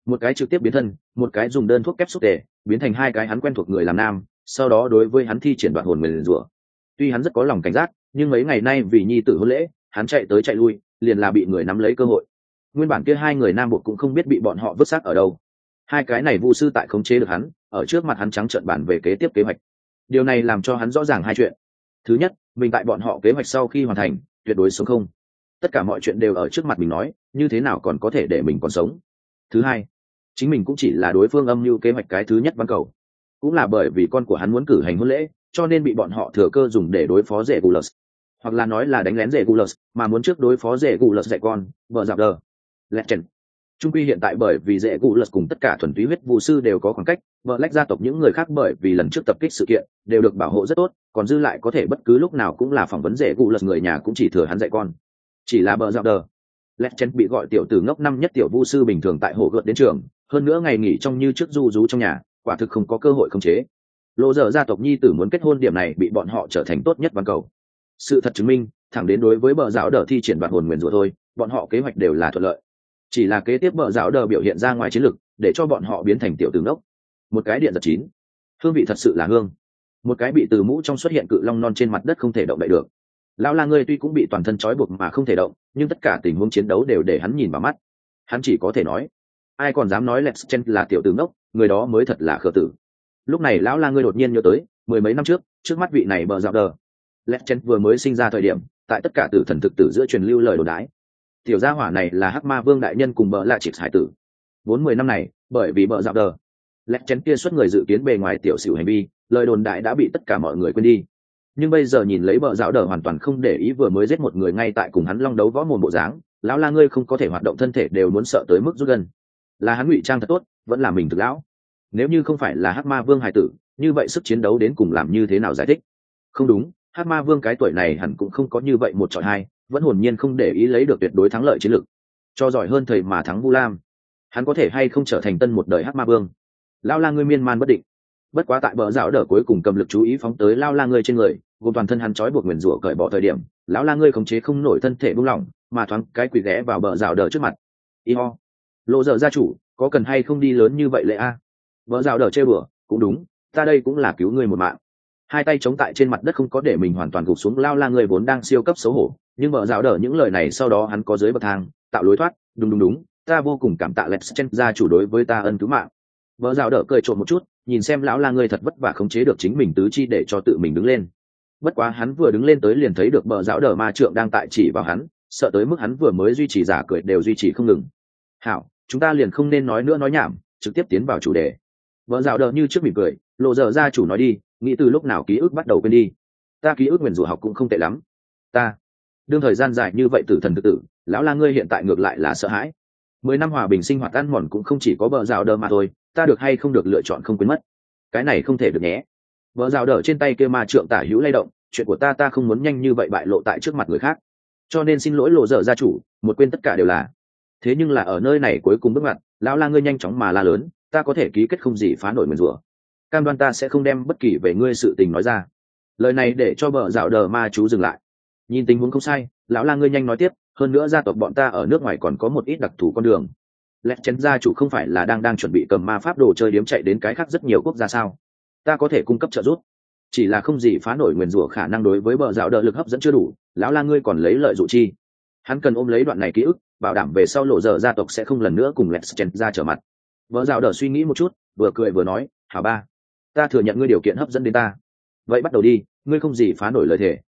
một cái trực tiếp biến thân, một cái dùng đơn thuốc kép xúc tề biến thành hai cái hắn quen thuộc người làm nam, sau đó đối với hắn thi triển đoạn hồn nguyền rủa. Tuy hắn rất có lòng cảnh giác, nhưng mấy ngày nay vì nhi tử hôn lễ, hắn chạy tới chạy lui, liền là bị người nắm lấy cơ hội. Nguyên bản kia hai người nam buộc cũng không biết bị bọn họ vứt xác ở đâu. Hai cái này vu sư tại khống chế được hắn, ở trước mặt hắn trắng trợn bản về kế tiếp kế hoạch. Điều này làm cho hắn rõ ràng hai chuyện. Thứ nhất, mình tại bọn họ kế hoạch sau khi hoàn thành, tuyệt đối sống không. Tất cả mọi chuyện đều ở trước mặt mình nói, như thế nào còn có thể để mình còn sống. Thứ hai, chính mình cũng chỉ là đối phương âm mưu kế hoạch cái thứ nhất ban cầu. Cũng là bởi vì con của hắn muốn cử hành hôn lễ, cho nên bị bọn họ thừa cơ dùng để đối phó rể Gulus, hoặc là nói là đánh lén rể Gulus, mà muốn trước đối phó rể Gulus dạy con, vợ dạo đờ. Legend. Trung quy hiện tại bởi vì rể Gulus cùng tất cả thuần túy huyết vu sư đều có khoảng cách, vợ lách gia tộc những người khác bởi vì lần trước tập kích sự kiện đều được bảo hộ rất tốt, còn dư lại có thể bất cứ lúc nào cũng là phỏng vấn rể Gulus người nhà cũng chỉ thừa hắn dạy con. Chỉ là bờ dạo đờ. Legend bị gọi tiểu tử ngốc năm nhất tiểu vu sư bình thường tại hồ gợt đến trường, hơn nữa ngày nghỉ trong như trước du rú trong nhà, quả thực không có cơ hội khống chế. Lộ dở gia tộc nhi tử muốn kết hôn điểm này bị bọn họ trở thành tốt nhất văn cầu. Sự thật chứng minh, thẳng đến đối với bờ giáo đờ thi triển bản hồn nguyền rủa thôi, bọn họ kế hoạch đều là thuận lợi. Chỉ là kế tiếp bờ giáo đờ biểu hiện ra ngoài chiến lực, để cho bọn họ biến thành tiểu tử ngốc. Một cái điện giật chín, hương vị thật sự là hương. Một cái bị từ mũ trong xuất hiện cự long non trên mặt đất không thể động đậy được. Lão là người tuy cũng bị toàn thân trói buộc mà không thể động, nhưng tất cả tình huống chiến đấu đều để hắn nhìn vào mắt. Hắn chỉ có thể nói, ai còn dám nói Legend là tiểu tử ngốc, người đó mới thật là khờ tử. Lúc này lão la ngươi đột nhiên nhớ tới mười mấy năm trước, trước mắt vị này bờ dạo đờ. Legend vừa mới sinh ra thời điểm, tại tất cả tử thần thực tử giữa truyền lưu lời đồn đái, tiểu gia hỏa này là hắc ma vương đại nhân cùng bờ lạ trịch hải tử. Vốn mười năm này, bởi vì bờ dạo đờ, Legend kia xuất người dự kiến bề ngoài tiểu xỉu hành vi, lời đồn đại đã bị tất cả mọi người quên đi. Nhưng bây giờ nhìn lấy bờ dạo đờ hoàn toàn không để ý vừa mới giết một người ngay tại cùng hắn long đấu võ mồm bộ dáng, lão la ngươi không có thể hoạt động thân thể đều muốn sợ tới mức rút gần. Là hắn ngụy trang thật tốt, vẫn là mình thực lão. Nếu như không phải là hắc ma vương hải tử, như vậy sức chiến đấu đến cùng làm như thế nào giải thích? Không đúng, hắc ma vương cái tuổi này hẳn cũng không có như vậy một chọi hai, vẫn hồn nhiên không để ý lấy được tuyệt đối thắng lợi chiến lược, cho giỏi hơn thầy mà thắng Vu Lam. Hắn có thể hay không trở thành tân một đời hắc ma vương? Lao la ngươi miên man bất định. Bất quá tại bờ dạo đỡ cuối cùng cầm lực chú ý phóng tới lao la ngươi trên người, gồm toàn thân hắn trói buộc nguyền rủa cởi bỏ thời điểm, lão la ngươi khống chế không nổi thân thể buông lỏng, mà thoáng cái quỳ ghé vào bờ dạo đỡ trước mặt. Y ho, lộ dở gia chủ, có cần hay không đi lớn như vậy lệ a? Vợ dạo đỡ trêu bừa, cũng đúng, ta đây cũng là cứu ngươi một mạng. Hai tay chống tại trên mặt đất không có để mình hoàn toàn gục xuống, lao la người vốn đang siêu cấp xấu hổ, nhưng vợ dạo đỡ những lời này sau đó hắn có dưới bậc thang tạo lối thoát. Đúng đúng đúng, ta vô cùng cảm tạ Legend gia chủ đối với ta ân cứu mạng. Vợ dạo đỡ cười trộm một chút, nhìn xem lão la người thật vất vả khống chế được chính mình tứ chi để cho tự mình đứng lên. Bất quá hắn vừa đứng lên tới liền thấy được bờ dạo đỡ ma trượng đang tại chỉ vào hắn, sợ tới mức hắn vừa mới duy trì giả cười đều duy trì không ngừng. Hảo, chúng ta liền không nên nói nữa nói nhảm, trực tiếp tiến vào chủ đề. Vợ dạo đỡ như trước mỉm cười, lộ dở gia chủ nói đi, nghĩ từ lúc nào ký ức bắt đầu quên đi. Ta ký ức nguyền rủa học cũng không tệ lắm. Ta đương thời gian dài như vậy tử thần tự tử, lão la ngươi hiện tại ngược lại là sợ hãi. Mười năm hòa bình sinh hoạt ăn mòn cũng không chỉ có bờ dạo đỡ mà thôi, ta được hay không được lựa chọn không quên mất. Cái này không thể được nhé. Vợ dạo đỡ trên tay kia ma trượng tả hữu lay động, chuyện của ta ta không muốn nhanh như vậy bại lộ tại trước mặt người khác, cho nên xin lỗi lộ dở gia chủ, một quên tất cả đều là. Thế nhưng là ở nơi này cuối cùng bước ngoặt, lão la ngươi nhanh chóng mà la lớn, ta có thể ký kết không gì phá nổi nguyền rủa, cam đoan ta sẽ không đem bất kỳ về ngươi sự tình nói ra. Lời này để cho bờ dạo đờ ma chú dừng lại. Nhìn tình huống không sai, lão la ngươi nhanh nói tiếp, hơn nữa gia tộc bọn ta ở nước ngoài còn có một ít đặc thù con đường. Legend gia chủ không phải là đang đang chuẩn bị cầm ma pháp đồ chơi điếm chạy đến cái khác rất nhiều quốc gia sao? Ta có thể cung cấp trợ giúp, chỉ là không gì phá nổi nguyền rủa khả năng đối với bờ dạo đờ lực hấp dẫn chưa đủ, lão la ngươi còn lấy lợi dụ chi. Hắn cần ôm lấy đoạn này ký ức, bảo đảm về sau lộ dở gia tộc sẽ không lần nữa cùng Legend ra trở mặt. Vợ dạo đờ suy nghĩ một chút, vừa cười vừa nói, hảo ba, ta thừa nhận ngươi điều kiện hấp dẫn đến ta. Vậy bắt đầu đi, ngươi không gì phá nổi lời thề,